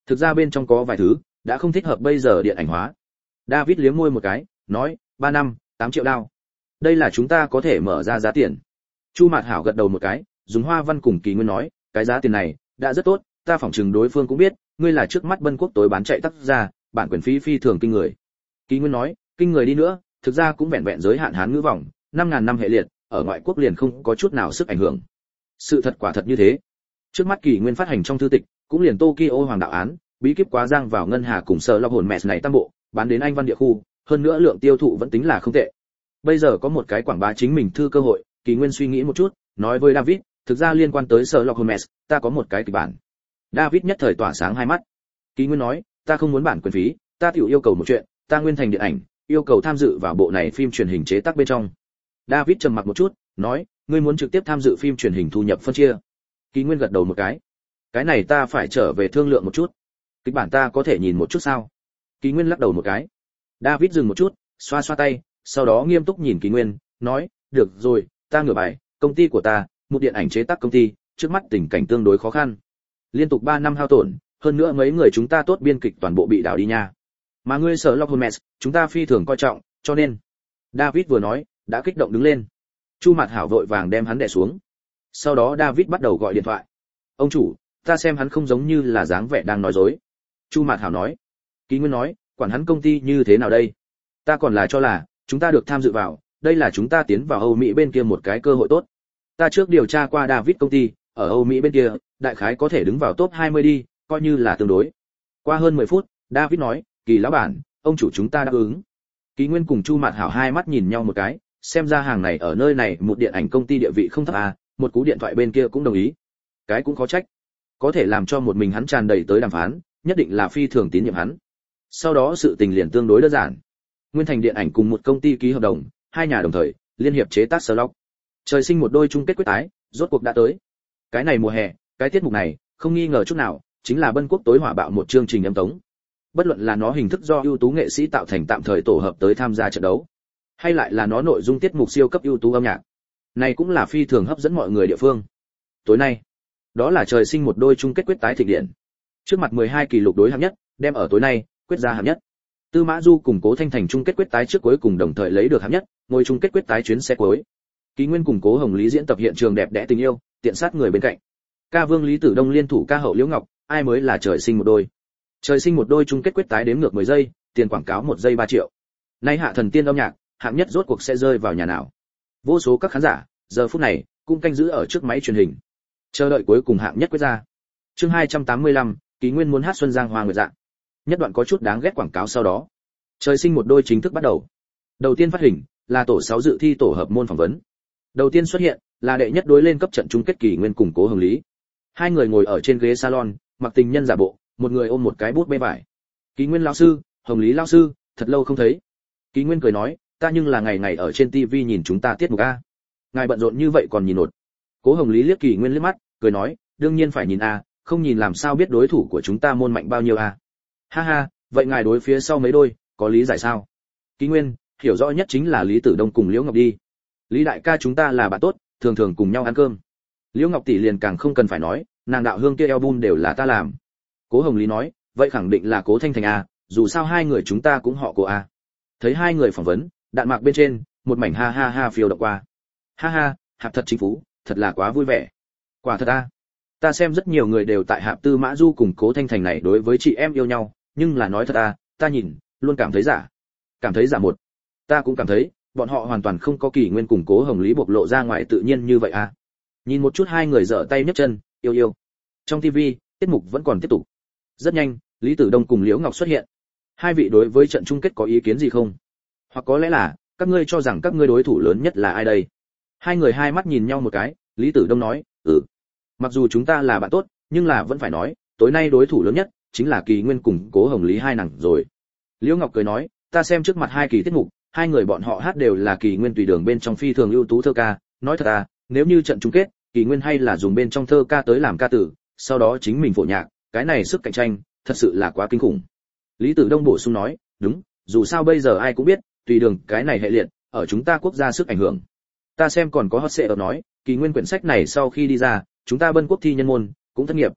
Thực ra bên trong có vài thứ đã không thích hợp bây giờ điện ảnh hóa. David liếm môi một cái, nói, 3 năm, 8 triệu đao. Đây là chúng ta có thể mở ra giá tiền. Chu Mạt Hảo gật đầu một cái, dùng hoa văn cùng Kỳ Nguyên nói, cái giá tiền này đã rất tốt, ta phỏng chừng đối phương cũng biết, ngươi là trước mắt Bân Quốc tối bán chạy tác ra, bản quyền phí phi thường kinh người. Kỳ Nguyên nói, kinh người đi nữa, thực ra cũng vẹn vẹn giới hạn Hán ngữ vòng, 5000 năm hệ liệt, ở ngoại quốc liền không có chút nào sức ảnh hưởng. Sự thật quả thật như thế. Trước mắt Kỳ Nguyên phát hành trong thư tịch, cũng liền Tokyo Hoàng đạo án, bí kíp quá giang vào ngân hà cùng sở lọc hồn mẹ này tam bộ, bán đến Anh văn địa khu, hơn nữa lượng tiêu thụ vẫn tính là không tệ. Bây giờ có một cái quảng bá chính mình thư cơ hội, Kỳ Nguyên suy nghĩ một chút, nói với David, thực ra liên quan tới sở lọc hồn mẹ, ta có một cái kịch bản. David nhất thời tỏa sáng hai mắt. Kỳ Nguyên nói, ta không muốn bản quyền phí, ta tiểu yêu cầu một chuyện, ta nguyên thành điện ảnh, yêu cầu tham dự vào bộ này phim truyền hình chế tác bên trong. David trầm mặc một chút, nói, ngươi muốn trực tiếp tham dự phim truyền hình thu nhập phân chia. Kỳ Nguyên gật đầu một cái này ta phải trở về thương lượng một chút. Kịch bản ta có thể nhìn một chút sao? Kỳ Nguyên lắc đầu một cái. David dừng một chút, xoa xoa tay, sau đó nghiêm túc nhìn Kỳ Nguyên, nói, được rồi, ta ngửa bài, công ty của ta, một điện ảnh chế tác công ty, trước mắt tình cảnh tương đối khó khăn. Liên tục 3 năm hao tổn, hơn nữa mấy người chúng ta tốt biên kịch toàn bộ bị đảo đi nha. Mà ngươi sở Lock Holmes, chúng ta phi thường coi trọng, cho nên. David vừa nói, đã kích động đứng lên. Chu Mạt Hảo vội vàng đem hắn đè xuống. Sau đó David bắt đầu gọi điện thoại. Ông chủ, ta xem hắn không giống như là dáng vẻ đang nói dối. Chu Mạt Hảo nói. Kỳ Nguyên nói, quản hắn công ty như thế nào đây? Ta còn là cho là, chúng ta được tham dự vào, đây là chúng ta tiến vào Âu Mỹ bên kia một cái cơ hội tốt. Ta trước điều tra qua David công ty, ở Âu Mỹ bên kia, đại khái có thể đứng vào top 20 đi, coi như là tương đối. Qua hơn 10 phút, David nói, Kỳ lão bản, ông chủ chúng ta đáp ứng. Kỳ Nguyên cùng Chu Mạt Hảo hai mắt nhìn nhau một cái, xem ra hàng này ở nơi này một điện ảnh công ty địa vị không thấp à, một cú điện thoại bên kia cũng đồng ý. Cái cũng khó trách, có thể làm cho một mình hắn tràn đầy tới đàm phán, nhất định là phi thường tín nhiệm hắn. Sau đó sự tình liền tương đối đơn giản. Nguyên Thành điện ảnh cùng một công ty ký hợp đồng, hai nhà đồng thời liên hiệp chế tác Sherlock. Trời sinh một đôi chung kết quyết tái, rốt cuộc đã tới. Cái này mùa hè, cái tiết mục này, không nghi ngờ chút nào, chính là Bân Quốc tối hỏa bạo một chương trình âm tống. Bất luận là nó hình thức do ưu tú nghệ sĩ tạo thành tạm thời tổ hợp tới tham gia trận đấu, hay lại là nó nội dung tiết mục siêu cấp ưu tú âm nhạc, này cũng là phi thường hấp dẫn mọi người địa phương. Tối nay, đó là trời sinh một đôi chung kết quyết tái thịnh điện. Trước mặt 12 kỳ lục đối hạng nhất, đem ở tối nay quyết ra hạng nhất. Tư Mã Du cùng Cố Thanh Thành chung kết quyết tái trước cuối cùng đồng thời lấy được hạng nhất, ngôi chung kết quyết tái chuyến xe cuối. Kỳ Nguyên cùng Cố Hồng Lý diễn tập hiện trường đẹp đẽ tình yêu, tiện sát người bên cạnh. Ca Vương Lý Tử Đông liên thủ ca hậu Liễu Ngọc, ai mới là trời sinh một đôi. Trời sinh một đôi chung kết quyết tái đếm ngược 10 giây, tiền quảng cáo 1 giây 3 triệu. Nay hạ thần tiên âm nhạc, hạng nhất rốt cuộc sẽ rơi vào nhà nào? Vô số các khán giả, giờ phút này cũng canh giữ ở trước máy truyền hình, chờ đợi cuối cùng hạng nhất quyết ra. Chương 285, Kỳ Nguyên muốn hát Xuân Giang Hoa Nguyệt Dạ. Nhất đoạn có chút đáng ghét quảng cáo sau đó. Trời sinh một đôi chính thức bắt đầu. Đầu tiên phát hình là tổ 6 dự thi tổ hợp môn phỏng vấn. Đầu tiên xuất hiện là đệ nhất đối lên cấp trận chung kết Kỳ Nguyên cùng Cố Hồng Lý. Hai người ngồi ở trên ghế salon, mặc tình nhân giả bộ, một người ôm một cái bút bê vải. Kỳ Nguyên lão sư, Hồng Lý lão sư, thật lâu không thấy. Kỳ Nguyên cười nói, ta nhưng là ngày ngày ở trên TV nhìn chúng ta tiết mục a. Ngài bận rộn như vậy còn nhìn nột. Cố Hồng Lý liếc Kỳ Nguyên liếc mắt, cười nói, đương nhiên phải nhìn a, không nhìn làm sao biết đối thủ của chúng ta môn mạnh bao nhiêu a. Ha ha, vậy ngài đối phía sau mấy đôi, có lý giải sao? Kỳ Nguyên, hiểu rõ nhất chính là Lý Tử Đông cùng Liễu Ngọc đi. Lý đại ca chúng ta là bạn tốt, thường thường cùng nhau ăn cơm. Liễu Ngọc tỷ liền càng không cần phải nói, nàng đạo hương kia album đều là ta làm. Cố Hồng Lý nói, vậy khẳng định là Cố Thanh Thành a, dù sao hai người chúng ta cũng họ Cố a. Thấy hai người phỏng vấn, đạn mạc bên trên, một mảnh ha ha ha phiêu động qua. Ha ha, Hạp thật chính phú, thật là quá vui vẻ. Quả thật a. Ta xem rất nhiều người đều tại Hạp Tư Mã Du cùng Cố Thanh Thành này đối với chị em yêu nhau, nhưng là nói thật a, ta nhìn, luôn cảm thấy giả. Cảm thấy giả một. Ta cũng cảm thấy, bọn họ hoàn toàn không có Kỳ Nguyên cùng Cố Hồng Lý bộc lộ ra ngoài tự nhiên như vậy a. Nhìn một chút hai người giở tay nhấc chân, yêu yêu. Trong TV, tiết mục vẫn còn tiếp tục. Rất nhanh, Lý Tử Đông cùng Liễu Ngọc xuất hiện. Hai vị đối với trận chung kết có ý kiến gì không? Hoặc có lẽ là, các ngươi cho rằng các ngươi đối thủ lớn nhất là ai đây? Hai người hai mắt nhìn nhau một cái, Lý Tử Đông nói, mặc dù chúng ta là bạn tốt, nhưng là vẫn phải nói, tối nay đối thủ lớn nhất chính là Kỳ Nguyên cùng Cố Hồng Lý hai nàng rồi. Liễu Ngọc cười nói, ta xem trước mặt hai kỳ tiết mục, hai người bọn họ hát đều là Kỳ Nguyên tùy đường bên trong phi thường ưu tú thơ ca, nói thật à, nếu như trận chung kết, Kỳ Nguyên hay là dùng bên trong thơ ca tới làm ca tử, sau đó chính mình phổ nhạc, cái này sức cạnh tranh, thật sự là quá kinh khủng. Lý Tử Đông bổ sung nói, đúng, dù sao bây giờ ai cũng biết, tùy đường cái này hệ liệt, ở chúng ta quốc gia sức ảnh hưởng. Ta xem còn có hot seat nói, Kỳ Nguyên quyển sách này sau khi đi ra, chúng ta Bân Quốc thi nhân môn cũng thất nghiệp.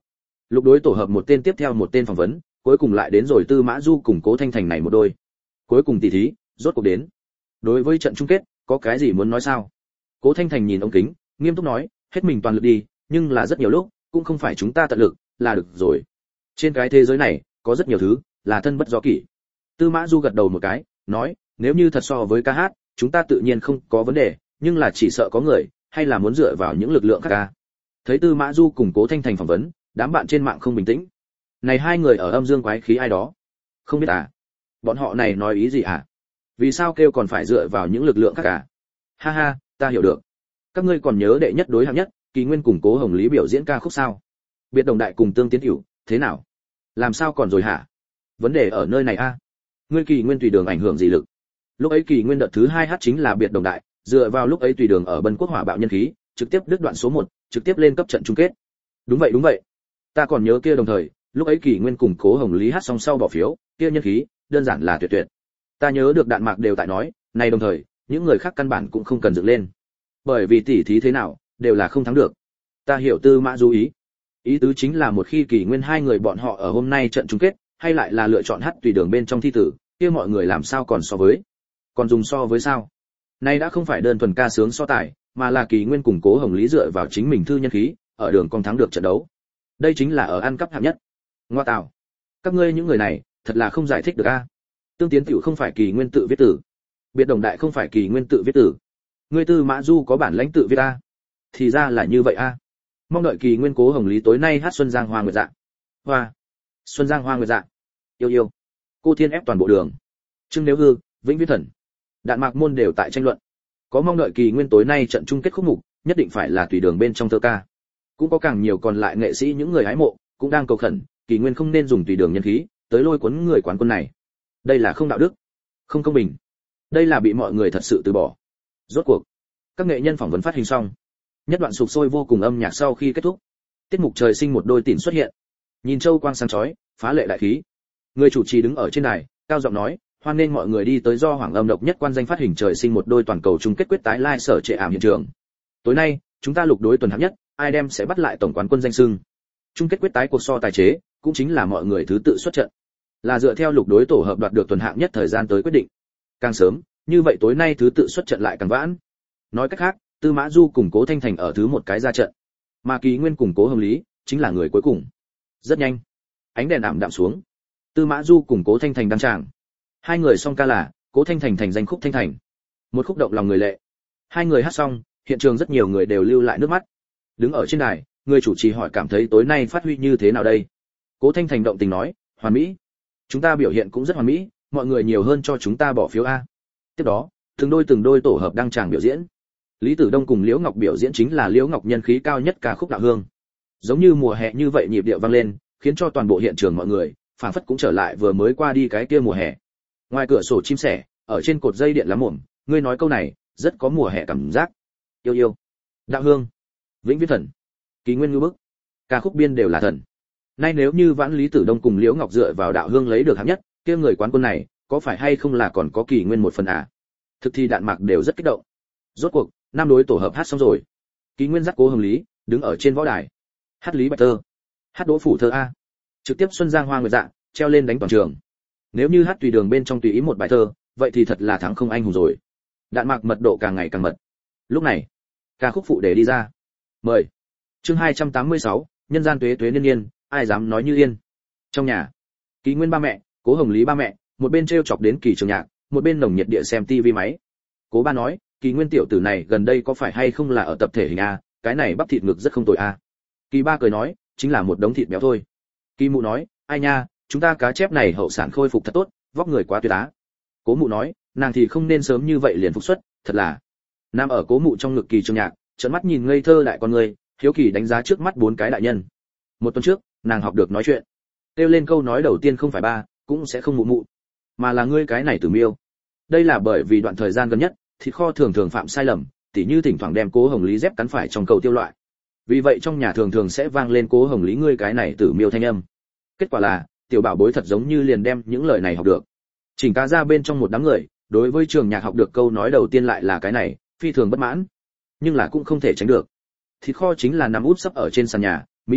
Lục đối tổ hợp một tên tiếp theo một tên phỏng vấn, cuối cùng lại đến rồi Tư Mã Du cùng Cố Thanh Thành này một đôi. Cuối cùng tỷ thí rốt cuộc đến. Đối với trận chung kết, có cái gì muốn nói sao? Cố Thanh Thành nhìn ống kính, nghiêm túc nói, hết mình toàn lực đi, nhưng là rất nhiều lúc, cũng không phải chúng ta tận lực, là được rồi. Trên cái thế giới này, có rất nhiều thứ là thân bất do kỷ. Tư Mã Du gật đầu một cái, nói, nếu như thật so với ca hát, chúng ta tự nhiên không có vấn đề, nhưng là chỉ sợ có người, hay là muốn dựa vào những lực lượng khác ca. Thấy Tư Mã Du cùng Cố Thanh Thành phỏng vấn, đám bạn trên mạng không bình tĩnh. Này hai người ở âm dương quái khí ai đó? Không biết à? Bọn họ này nói ý gì à? Vì sao kêu còn phải dựa vào những lực lượng khác cả? Ha ha, ta hiểu được. Các ngươi còn nhớ đệ nhất đối hạng nhất, Kỳ Nguyên cùng Cố Hồng Lý biểu diễn ca khúc sao? Biệt Đồng Đại cùng Tương Tiến Hữu, thế nào? Làm sao còn rồi hả? Vấn đề ở nơi này a. Ngươi Kỳ Nguyên tùy đường ảnh hưởng gì lực? Lúc ấy Kỳ Nguyên đợt thứ 2 hát chính là Biệt Đồng Đại, dựa vào lúc ấy tùy đường ở Bân Quốc hỏa bạo nhân khí, trực tiếp đứt đoạn số 1, trực tiếp lên cấp trận chung kết. Đúng vậy. Ta còn nhớ kia đồng thời, lúc ấy Kỳ Nguyên cùng Cố Hồng Lý hát xong sau bỏ phiếu, kia nhân khí, đơn giản là tuyệt tuyệt. Ta nhớ được Đạn Mạc đều tại nói, này đồng thời, những người khác căn bản cũng không cần dựng lên. Bởi vì tỷ thí thế nào, đều là không thắng được. Ta hiểu Tư Mã Du ý tứ chính là một khi Kỳ Nguyên hai người bọn họ ở hôm nay trận chung kết, hay lại là lựa chọn hát tùy đường bên trong thi tử, kia mọi người làm sao còn so với? Còn dùng so với sao? Nay đã không phải đơn thuần ca sướng so tài, mà là Kỳ Nguyên cùng Cố Hồng Lý dựa vào chính mình thư nhân khí, ở đường còn thắng được trận đấu. Đây chính là ở ăn cắp hạng nhất. Ngoa tạo. Các ngươi những người này, thật là không giải thích được a. Tương Tiến Tiểu không phải Kỳ Nguyên tự viết tử. Biệt Đồng Đại không phải Kỳ Nguyên tự viết tử. Ngươi Tư Mã Du có bản lãnh tự viết a. Thì ra là như vậy a. Mong đợi Kỳ Nguyên Cố Hồng Lý tối nay hát Xuân Giang Hoa Nguyệt Dạ. Hoa. Xuân Giang Hoa Nguyệt Dạ. Yêu. Cô Thiên ép toàn bộ đường. Trương Nếu Hư, Vĩnh Viễn Thần. Đạn Mạc môn đều tại tranh luận. Có mong đợi Kỳ Nguyên tối nay trận chung kết khúc mục, nhất định phải là tùy đường bên trong thơ ca. Cũng có càng nhiều còn lại nghệ sĩ những người hái mộ, cũng đang cầu khẩn, Kỳ Nguyên không nên dùng tùy đường nhân khí, tới lôi cuốn người quán quân này. Đây là không đạo đức, không công bình. Đây là bị mọi người thật sự từ bỏ. Rốt cuộc, các nghệ nhân phỏng vấn phát hình xong. Nhất đoạn sục sôi vô cùng âm nhạc sau khi kết thúc, tiết mục trời sinh một đôi tỉn xuất hiện. Nhìn châu quang sáng chói, phá lệ đại khí. Người chủ trì đứng ở trên đài, cao giọng nói, hoan nghênh mọi người đi tới do Hoàng Âm độc nhất quan danh phát hình trời sinh một đôi toàn cầu chung kết quyết tái live sở trệ ảm hiện trường. Tối nay, chúng ta lục đối tuần hạng nhất, ai đem sẽ bắt lại tổng quán quân danh xưng. Chung kết quyết tái cuộc so tài chế, cũng chính là mọi người thứ tự xuất trận. Là dựa theo lục đối tổ hợp đoạt được tuần hạng nhất thời gian tới quyết định. Càng sớm, như vậy tối nay thứ tự xuất trận lại càng vãn. Nói cách khác, Tư Mã Du cùng Cố Thanh Thành ở thứ một cái ra trận, mà Kỳ Nguyên cùng Cố Hồng Lý chính là người cuối cùng. Rất nhanh, ánh đèn ảm đạm xuống. Tư Mã Du cùng Cố Thanh Thành đăng tràng. Hai người song ca là Cố Thanh Thành thành danh khúc Thanh Thành. Một khúc động lòng người lệ. Hai người hát xong, hiện trường rất nhiều người đều lưu lại nước mắt. Đứng ở trên đài, người chủ trì hỏi cảm thấy tối nay phát huy như thế nào đây? Cố Thanh Thành động tình nói, hoàn mỹ. Chúng ta biểu hiện cũng rất hoàn mỹ, mọi người nhiều hơn cho chúng ta bỏ phiếu a. Tiếp đó, từng đôi tổ hợp đăng tràng biểu diễn. Lý Tử Đông cùng Liễu Ngọc biểu diễn chính là Liễu Ngọc nhân khí cao nhất ca khúc Đạo Hương. Giống như mùa hè như vậy nhịp điệu vang lên, khiến cho toàn bộ hiện trường mọi người phảng phất cũng trở lại vừa mới qua đi cái kia mùa hè. Ngoài cửa sổ chim sẻ, ở trên cột dây điện lắm mồm, ngươi nói câu này, rất có mùa hè cảm giác. Yêu. Đạo Hương, Vĩnh Viễn Thần, Kỳ Nguyên ngư bức, ca khúc biên đều là thần. Nay nếu như Vãn Lý Tử Đông cùng Liễu Ngọc dựa vào Đạo Hương lấy được hạng nhất, kia người quán quân này, có phải hay không là còn có Kỳ Nguyên một phần à? Thực thi Đạn Mạc đều rất kích động. Rốt cuộc, năm đối tổ hợp hát xong rồi. Kỳ Nguyên dắt Cố Hồng Lý, đứng ở trên võ đài. Hát Lý Bạch Thơ, hát Đỗ Phủ Thơ a. Trực tiếp Xuân Giang Hoa Nguyệt Dạ, treo lên đánh toàn trường. Nếu như hát tùy đường bên trong tùy ý một bài thơ, vậy thì thật là thắng không anh hùng rồi. Đạn Mạc mật độ càng ngày càng mật. Lúc này, ca khúc phụ đề đi ra. Mời. Chương 286, nhân gian tuế tuế niên niên, ai dám nói như yên. Trong nhà, Kỳ Nguyên ba mẹ, Cố Hồng Lý ba mẹ, một bên treo chọc đến Kỳ Trường Nhạc, một bên nồng nhiệt địa xem tivi máy. Cố ba nói, Kỳ Nguyên tiểu tử này gần đây có phải hay không là ở tập thể hình a, cái này bắp thịt ngực rất không tồi a. Kỳ ba cười nói, chính là một đống thịt béo thôi. Kỳ mụ nói, ai nha, chúng ta cá chép này hậu sản khôi phục thật tốt, vóc người quá tuyệt á. Cố mụ nói, nàng thì không nên sớm như vậy liền phục xuất, thật là. Nam ở Cố mụ trong ngực Kỳ Trường Nhạc, trợn mắt nhìn ngây thơ đại con người, hiếu kỳ đánh giá trước mắt bốn cái đại nhân. Một tuần trước, nàng học được nói chuyện. Kêu lên câu nói đầu tiên không phải ba, cũng sẽ không mụ mụ, mà là ngươi cái này Tử Miêu. Đây là bởi vì đoạn thời gian gần nhất, thịt kho thường thường phạm sai lầm, tỉ như thỉnh thoảng đem Cố Hồng Lý dép cắn phải trong cầu tiêu loại. Vì vậy trong nhà thường thường sẽ vang lên Cố Hồng Lý ngươi cái này Tử Miêu thanh âm. Kết quả là, tiểu bảo bối thật giống như liền đem những lời này học được. Chỉnh cá ra bên trong một đám người, đối với Trường Nhạc học được câu nói đầu tiên lại là cái này, phi thường bất mãn. Nhưng là cũng không thể tránh được. Thịt kho chính là nằm úp sấp ở trên sàn nhà, mỹ mắt đắp,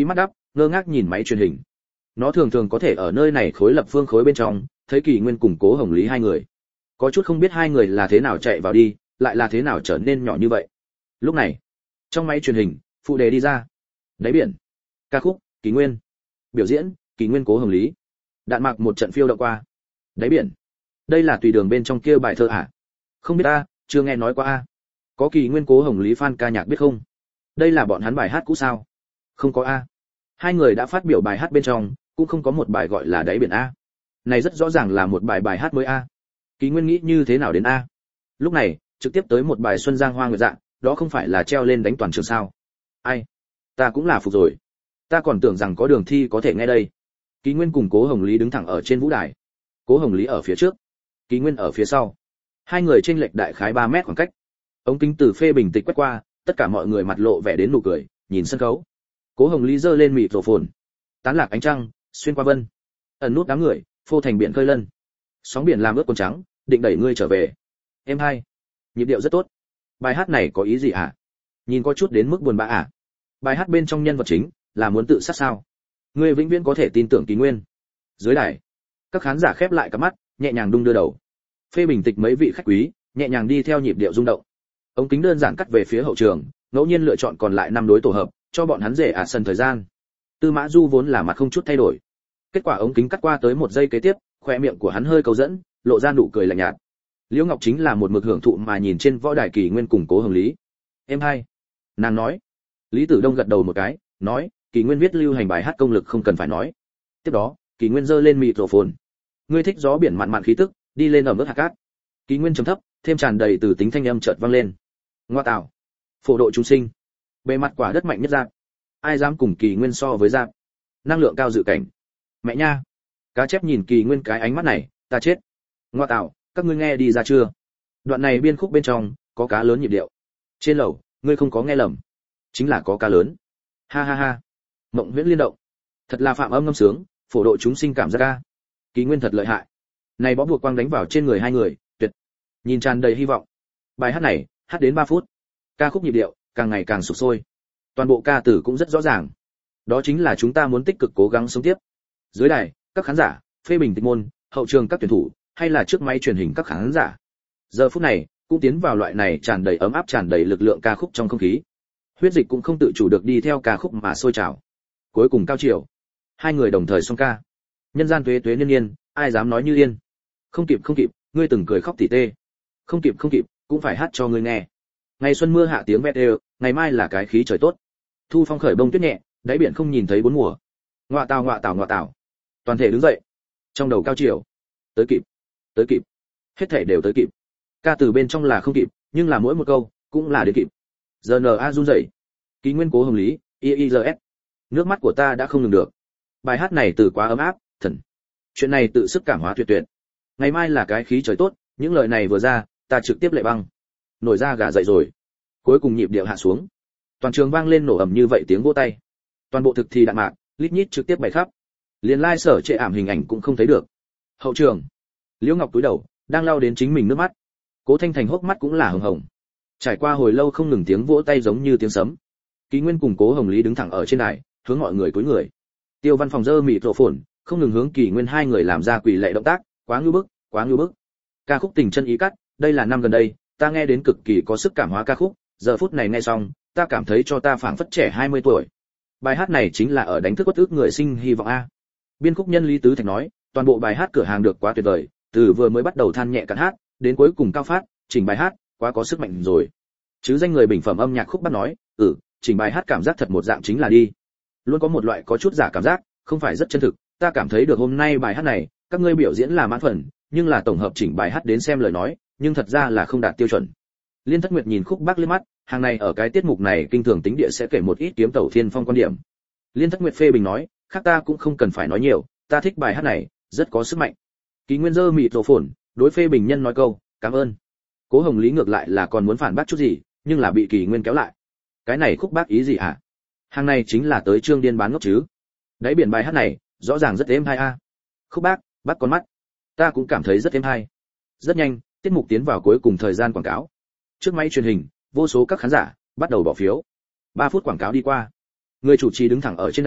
ngơ ngác nhìn máy truyền hình. Nó thường thường có thể ở nơi này khối lập phương khối bên trong thấy Kỳ Nguyên cùng Cố Hồng Lý hai người. Có chút không biết hai người là thế nào chạy vào đi, lại là thế nào trở nên nhỏ như vậy. Lúc này, trong máy truyền hình, phụ đề đi ra. Đáy biển, ca khúc Kỳ Nguyên, biểu diễn Kỳ Nguyên Cố Hồng Lý. Đạn mạc một trận phiêu động qua. Đáy biển, đây là tùy đường bên trong kia bài thơ à? Không biết a, chưa nghe nói qua a. Có Kỳ Nguyên Cố Hồng Lý fan ca nhạc biết không? Đây là bọn hắn bài hát cũ sao? Không có a. Hai người đã phát biểu bài hát bên trong, cũng không có một bài gọi là Đáy biển a. Này rất rõ ràng là một bài hát mới a. Kỳ Nguyên nghĩ như thế nào đến a? Lúc này, trực tiếp tới một bài Xuân Giang Hoa Nguyệt Dạ, đó không phải là treo lên đánh toàn trường sao? Ai? Ta cũng là phục rồi. Ta còn tưởng rằng có đường thi có thể nghe đây. Kỳ Nguyên cùng Cố Hồng Lý đứng thẳng ở trên vũ đài. Cố Hồng Lý ở phía trước, Kỳ Nguyên ở phía sau. Hai người chênh lệch đại khái 3 mét khoảng cách. Ống kính từ phê bình tịch quét qua, tất cả mọi người mặt lộ vẻ đến nụ cười, nhìn sân khấu. Cố Hồng Lý giơ lên mịt rổ phồn. Tán lạc ánh trăng, xuyên qua vân. Ẩn nút đám người, phô thành biển khơi lân. Sóng biển làm ướt quần trắng, định đẩy ngươi trở về. Em hai. Nhịp điệu rất tốt. Bài hát này có ý gì ạ? Nhìn có chút đến mức buồn bã ạ. Bài hát bên trong nhân vật chính là muốn tự sát sao? Ngươi vĩnh viễn có thể tin tưởng Kỳ Nguyên. Dưới đài, các khán giả khép lại cặp mắt, nhẹ nhàng đung đưa đầu. Phê bình tịch mấy vị khách quý, nhẹ nhàng đi theo nhịp điệu rung động. Ống kính đơn giản cắt về phía hậu trường, ngẫu nhiên lựa chọn còn lại 5 đối tổ hợp, cho bọn hắn dễ sân thời gian. Tư Mã Du vốn là mặt không chút thay đổi. Kết quả ống kính cắt qua tới 1 giây kế tiếp, khóe miệng của hắn hơi câu dẫn, lộ ra nụ cười lạnh nhạt. Liễu Ngọc chính là một mực hưởng thụ mà nhìn trên võ đài Kỳ Nguyên cùng Cố Hồng Lý. Em hai. Nàng nói. Lý Tử Đông gật đầu một cái, nói, Kỳ Nguyên viết lưu hành bài hát công lực không cần phải nói. Tiếp đó, Kỳ Nguyên giơ lên mịt rổ phồn. Ngươi thích gió biển mặn mặn khí tức, đi lên ở mức hạt cát. Kỳ Nguyên trầm thấp, thêm tràn đầy từ tính thanh âm chợt vang lên. Ngoa tạo. Phổ độ chúng sinh. Bề mặt quả đất mạnh nhất giáp. Ai dám cùng Kỳ Nguyên so với giáp. Năng lượng cao dự cảnh. Mẹ nha. Cá chép nhìn Kỳ Nguyên cái ánh mắt này, ta chết. Ngoa tạo, các ngươi nghe đi ra chưa? Đoạn này biên khúc bên trong có cá lớn nhịp điệu. Trên lầu, ngươi không có nghe lầm, chính là có cá lớn. Ha ha ha. Mộng Viễn liên động. Thật là phạm âm ngâm sướng, phổ độ chúng sinh cảm giác ca. Kỳ Nguyên thật lợi hại. Này bó buộc quang đánh vào trên người hai người, tuyệt. Nhìn tràn đầy hy vọng. Bài hát này, hát đến 3 phút. Ca khúc nhịp điệu càng ngày càng sục sôi. Toàn bộ ca từ cũng rất rõ ràng. Đó chính là chúng ta muốn tích cực cố gắng sống tiếp. Dưới đài, các khán giả, phê bình tịch môn, hậu trường các tuyển thủ, hay là trước máy truyền hình các khán giả. Giờ phút này, cũng tiến vào loại này tràn đầy ấm áp tràn đầy lực lượng ca khúc trong không khí. Huyết dịch cũng không tự chủ được đi theo ca khúc mà sôi trào. Cuối cùng cao chiều, hai người đồng thời song ca. Nhân gian tuế tuế niên niên, ai dám nói như yên. Không kịp, ngươi từng cười khóc tỉ tê. Không kịp, cũng phải hát cho ngươi nghe. Ngày xuân mưa hạ tiếng vẹt đều, ngày mai là cái khí trời tốt. Thu phong khởi bông tuyết nhẹ, đáy biển không nhìn thấy bốn mùa. Ngoạ tào. Toàn thể đứng dậy. Trong đầu cao chiều. Tới kịp. Hết thể đều tới kịp. Ca từ bên trong là không kịp, nhưng là mỗi một câu cũng là đến kịp. GNA run rẩy. Kỳ Nguyên Cố Hồng Lý, IIRS. Nước mắt của ta đã không ngừng được. Bài hát này từ quá ấm áp, thần. Chuyện này tự sức cảm hóa tuyệt tuyệt. Ngày mai là cái khí trời tốt, những lời này vừa ra, ta trực tiếp lệ băng. Nổi da gà dậy rồi. Cuối cùng nhịp điệu hạ xuống. Toàn trường vang lên nổ ầm như vậy tiếng vỗ tay. Toàn bộ thực thi đạn mạc, lít nhít trực tiếp bày khắp. Liền lai sở trệ ảm hình ảnh cũng không thấy được. Hậu trường, Liễu Ngọc túi đầu, đang lau đến chính mình nước mắt. Cố Thanh Thành hốc mắt cũng là hồng hồng. Trải qua hồi lâu không ngừng tiếng vỗ tay giống như tiếng sấm. Kỳ Nguyên cùng Cố Hồng Lý đứng thẳng ở trên đài, hướng mọi người cúi người. Tiêu Văn Phòng giơ mịt rổ phồn, không ngừng hướng Kỳ Nguyên hai người làm ra quỷ lệ động tác, quá ngưu bức. Ca khúc Tình chân ý cắt, đây là năm gần đây, ta nghe đến cực kỳ có sức cảm hóa ca khúc, giờ phút này nghe xong, ta cảm thấy cho ta phảng phất trẻ 20 tuổi. Bài hát này chính là ở đánh thức uất ức người sinh hy vọng a. Biên khúc nhân Lý Tứ Thạch nói, toàn bộ bài hát cửa hàng được quá tuyệt vời, từ vừa mới bắt đầu than nhẹ cạn hát, đến cuối cùng cao phát, chỉnh bài hát, quá có sức mạnh rồi. Chứ danh người bình phẩm âm nhạc khúc bắt nói, chỉnh bài hát cảm giác thật một dạng chính là đi. Luôn có một loại có chút giả cảm giác, không phải rất chân thực, ta cảm thấy được hôm nay bài hát này, các ngươi biểu diễn là mãn phần, nhưng là tổng hợp chỉnh bài hát đến xem lời nói, nhưng thật ra là không đạt tiêu chuẩn. Liên Thất Nguyệt nhìn Khúc Bác liếc mắt, hàng này ở cái tiết mục này kinh thường tính địa sẽ kể một ít kiếm tẩu thiên phong quan điểm. Liên Thất Nguyệt phê bình nói, khác ta cũng không cần phải nói nhiều, ta thích bài hát này, rất có sức mạnh. Kỳ Nguyên giơ mịt rổ phồn, đối phê bình nhân nói câu, cảm ơn. Cố Hồng Lý ngược lại là còn muốn phản bác chút gì, nhưng là bị Kỳ Nguyên kéo lại. Cái này Khúc Bác ý gì hả? Hàng này chính là tới Trương Điên bán ngốc chứ. Đáy biển bài hát này, rõ ràng rất êm hay a. Khúc Bác, bắt con mắt. Ta cũng cảm thấy rất êm hay. Rất nhanh, tiết mục tiến vào cuối cùng thời gian quảng cáo. Trước máy truyền hình, vô số các khán giả bắt đầu bỏ phiếu. 3 phút quảng cáo đi qua. Người chủ trì đứng thẳng ở trên đài,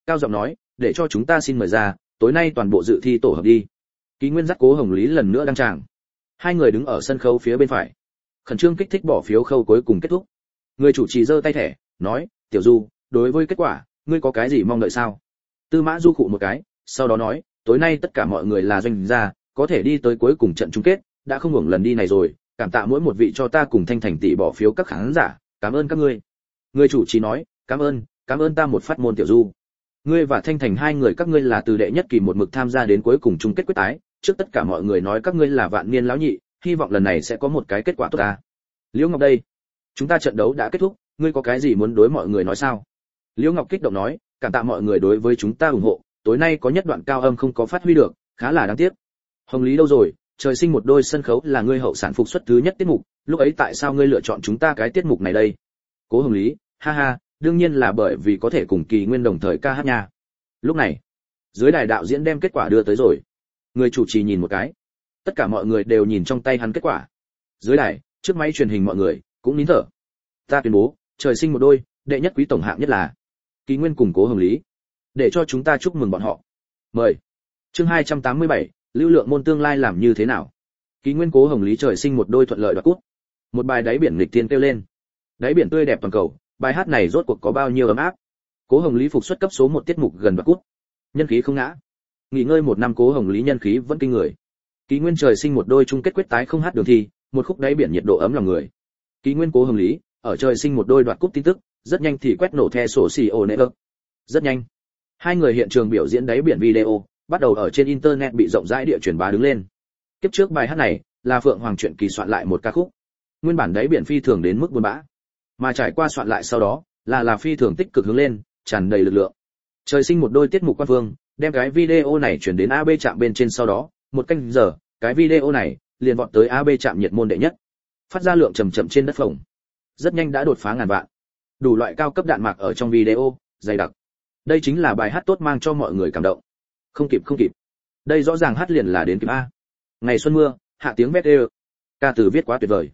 cao giọng nói, để cho chúng ta xin mời ra, tối nay toàn bộ dự thi tổ hợp đi. Ký Nguyên dắt Cố Hồng Lý lần nữa đăng tràng. Hai người đứng ở sân khấu phía bên phải, khẩn trương kích thích bỏ phiếu khâu cuối cùng kết thúc. Người chủ trì giơ tay thẻ, nói, tiểu Du, đối với kết quả, ngươi có cái gì mong đợi sao? Tư Mã Du khụ một cái, sau đó nói, tối nay tất cả mọi người là doanh gia, có thể đi tới cuối cùng trận chung kết, đã không hưởng lần đi này rồi, cảm tạ mỗi một vị cho ta cùng Thanh Thành tỷ bỏ phiếu các khán giả, cảm ơn các ngươi. Người chủ trì nói, cảm ơn ta một phát môn tiểu Du. Ngươi và Thanh Thành hai người các ngươi là từ đệ nhất kỳ một mực tham gia đến cuối cùng chung kết quyết tái, trước tất cả mọi người nói các ngươi là vạn niên lão nhị, hy vọng lần này sẽ có một cái kết quả tốt ta. Liễu Ngọc đây, chúng ta trận đấu đã kết thúc, ngươi có cái gì muốn đối mọi người nói sao? Liễu Ngọc kích động nói, cảm tạ mọi người đối với chúng ta ủng hộ, tối nay có nhất đoạn cao âm không có phát huy được, khá là đáng tiếc. Hồng Lý đâu rồi, trời sinh một đôi sân khấu là ngươi hậu sản phục xuất thứ nhất tiết mục, lúc ấy tại sao ngươi lựa chọn chúng ta cái tiết mục này đây? Cố Hồng Lý, ha ha, đương nhiên là bởi vì có thể cùng Kỳ Nguyên đồng thời ca hát nha. Lúc này, dưới đài đạo diễn đem kết quả đưa tới rồi. Người chủ trì nhìn một cái, tất cả mọi người đều nhìn trong tay hắn kết quả. Dưới đài, trước máy truyền hình mọi người cũng nín thở. Ta tuyên bố, trời sinh một đôi, đệ nhất quý tổng hạng nhất là Kỳ Nguyên cùng Cố Hồng Lý. Để cho chúng ta chúc mừng bọn họ. Mời. Chương 287, lưu lượng môn tương lai làm như thế nào? Kỳ Nguyên Cố Hồng Lý trời sinh một đôi thuận lợi đoạt cúp. Một bài đáy biển nghịch tiên kêu lên. Đáy biển tươi đẹp toàn cầu, bài hát này rốt cuộc có bao nhiêu ấm áp. Cố Hồng Lý phục xuất cấp số 1 tiết mục gần đoạt cúp. Nhân khí không ngã. Nghỉ ngơi một năm Cố Hồng Lý nhân khí vẫn kinh người. Kỳ Nguyên trời sinh một đôi chung kết quyết tái không hát đường thi, một khúc đáy biển nhiệt độ ấm lòng người. Kỳ Nguyên Cố Hồng Lý, ở trời sinh một đôi đoạt cúp tin tức, rất nhanh thì quét nổ the sổ xì ồ nệ ơ. Rất nhanh. Hai người hiện trường biểu diễn đáy biển video, bắt đầu ở trên internet bị rộng rãi địa truyền bá đứng lên. Kiếp trước bài hát này là Phượng Hoàng truyện kỳ soạn lại một ca khúc. Nguyên bản đáy biển phi thường đến mức buồn bã, mà trải qua soạn lại sau đó, là phi thường tích cực hướng lên, tràn đầy lực lượng. Trời sinh một đôi tiết mục quan vương, đem cái video này chuyển đến AB trạm bên trên sau đó, một canh giờ, cái video này liền vọt tới AB trạm nhiệt môn đệ nhất. Phát ra lượng chậm chậm trên đất phồng. Rất nhanh đã đột phá ngàn vạn. Đủ loại cao cấp đạn mạc ở trong video, dày đặc. Đây chính là bài hát tốt mang cho mọi người cảm động. Không kịp. Đây rõ ràng hát liền là đến kịp a. Ngày xuân mưa, hạ tiếng vét ê. Ca từ viết quá tuyệt vời.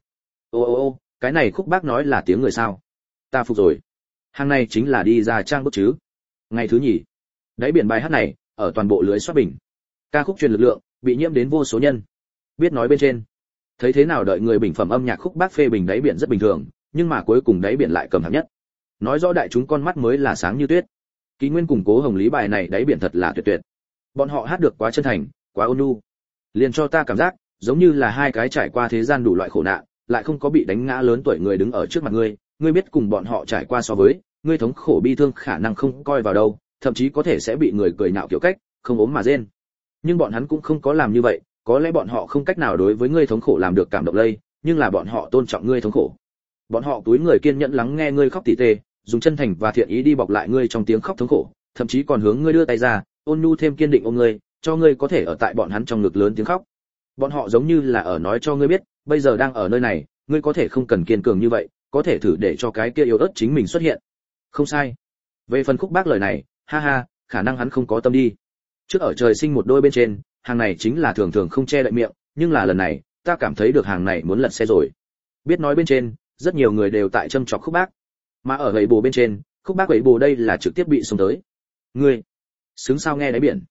Ô, cái này khúc bác nói là tiếng người sao? Ta phục rồi. Hàng này chính là đi ra trang bức chứ. Ngày thứ nhì. Đáy biển bài hát này, ở toàn bộ lưới xoát bình. Ca khúc truyền lực lượng, bị nhiễm đến vô số nhân. Biết nói bên trên. Thấy thế nào đợi người bình phẩm âm nhạc khúc bác phê bình đáy biển rất bình thường, nhưng mà cuối cùng đáy biển lại cầm hạng nhất. Nói rõ đại chúng con mắt mới là sáng như tuyết. Kỳ Nguyên cùng Cố Hồng Lý bài này đáy biển thật là tuyệt tuyệt. Bọn họ hát được quá chân thành, quá ôn nhu. Liền cho ta cảm giác, giống như là hai cái trải qua thế gian đủ loại khổ nạn, lại không có bị đánh ngã lớn tuổi người đứng ở trước mặt ngươi, ngươi biết cùng bọn họ trải qua so với, ngươi thống khổ bi thương khả năng không coi vào đâu, thậm chí có thể sẽ bị người cười nhạo kiểu cách, không ốm mà rên. Nhưng bọn hắn cũng không có làm như vậy, có lẽ bọn họ không cách nào đối với ngươi thống khổ làm được cảm động lây, nhưng là bọn họ tôn trọng ngươi thống khổ. Bọn họ túi người kiên nhẫn lắng nghe ngươi khóc tỉ tê, dùng chân thành và thiện ý đi bọc lại ngươi trong tiếng khóc thống khổ, thậm chí còn hướng ngươi đưa tay ra, ôn nhu thêm kiên định ôm ngươi, cho ngươi có thể ở tại bọn hắn trong ngực lớn tiếng khóc. Bọn họ giống như là ở nói cho ngươi biết, bây giờ đang ở nơi này, ngươi có thể không cần kiên cường như vậy, có thể thử để cho cái kia yếu ớt chính mình xuất hiện. Không sai. Về phần khúc bác lời này, ha ha, khả năng hắn không có tâm đi. Trước ở trời sinh một đôi bên trên, hàng này chính là thường thường không che đậy miệng, nhưng là lần này, ta cảm thấy được hàng này muốn lật xe rồi. Biết nói bên trên, rất nhiều người đều tại châm chọc khúc bác. Mà ở gậy bồ bên trên, khúc bác gậy bồ đây là trực tiếp bị xông tới. Ngươi, xứng sao nghe đáy biển?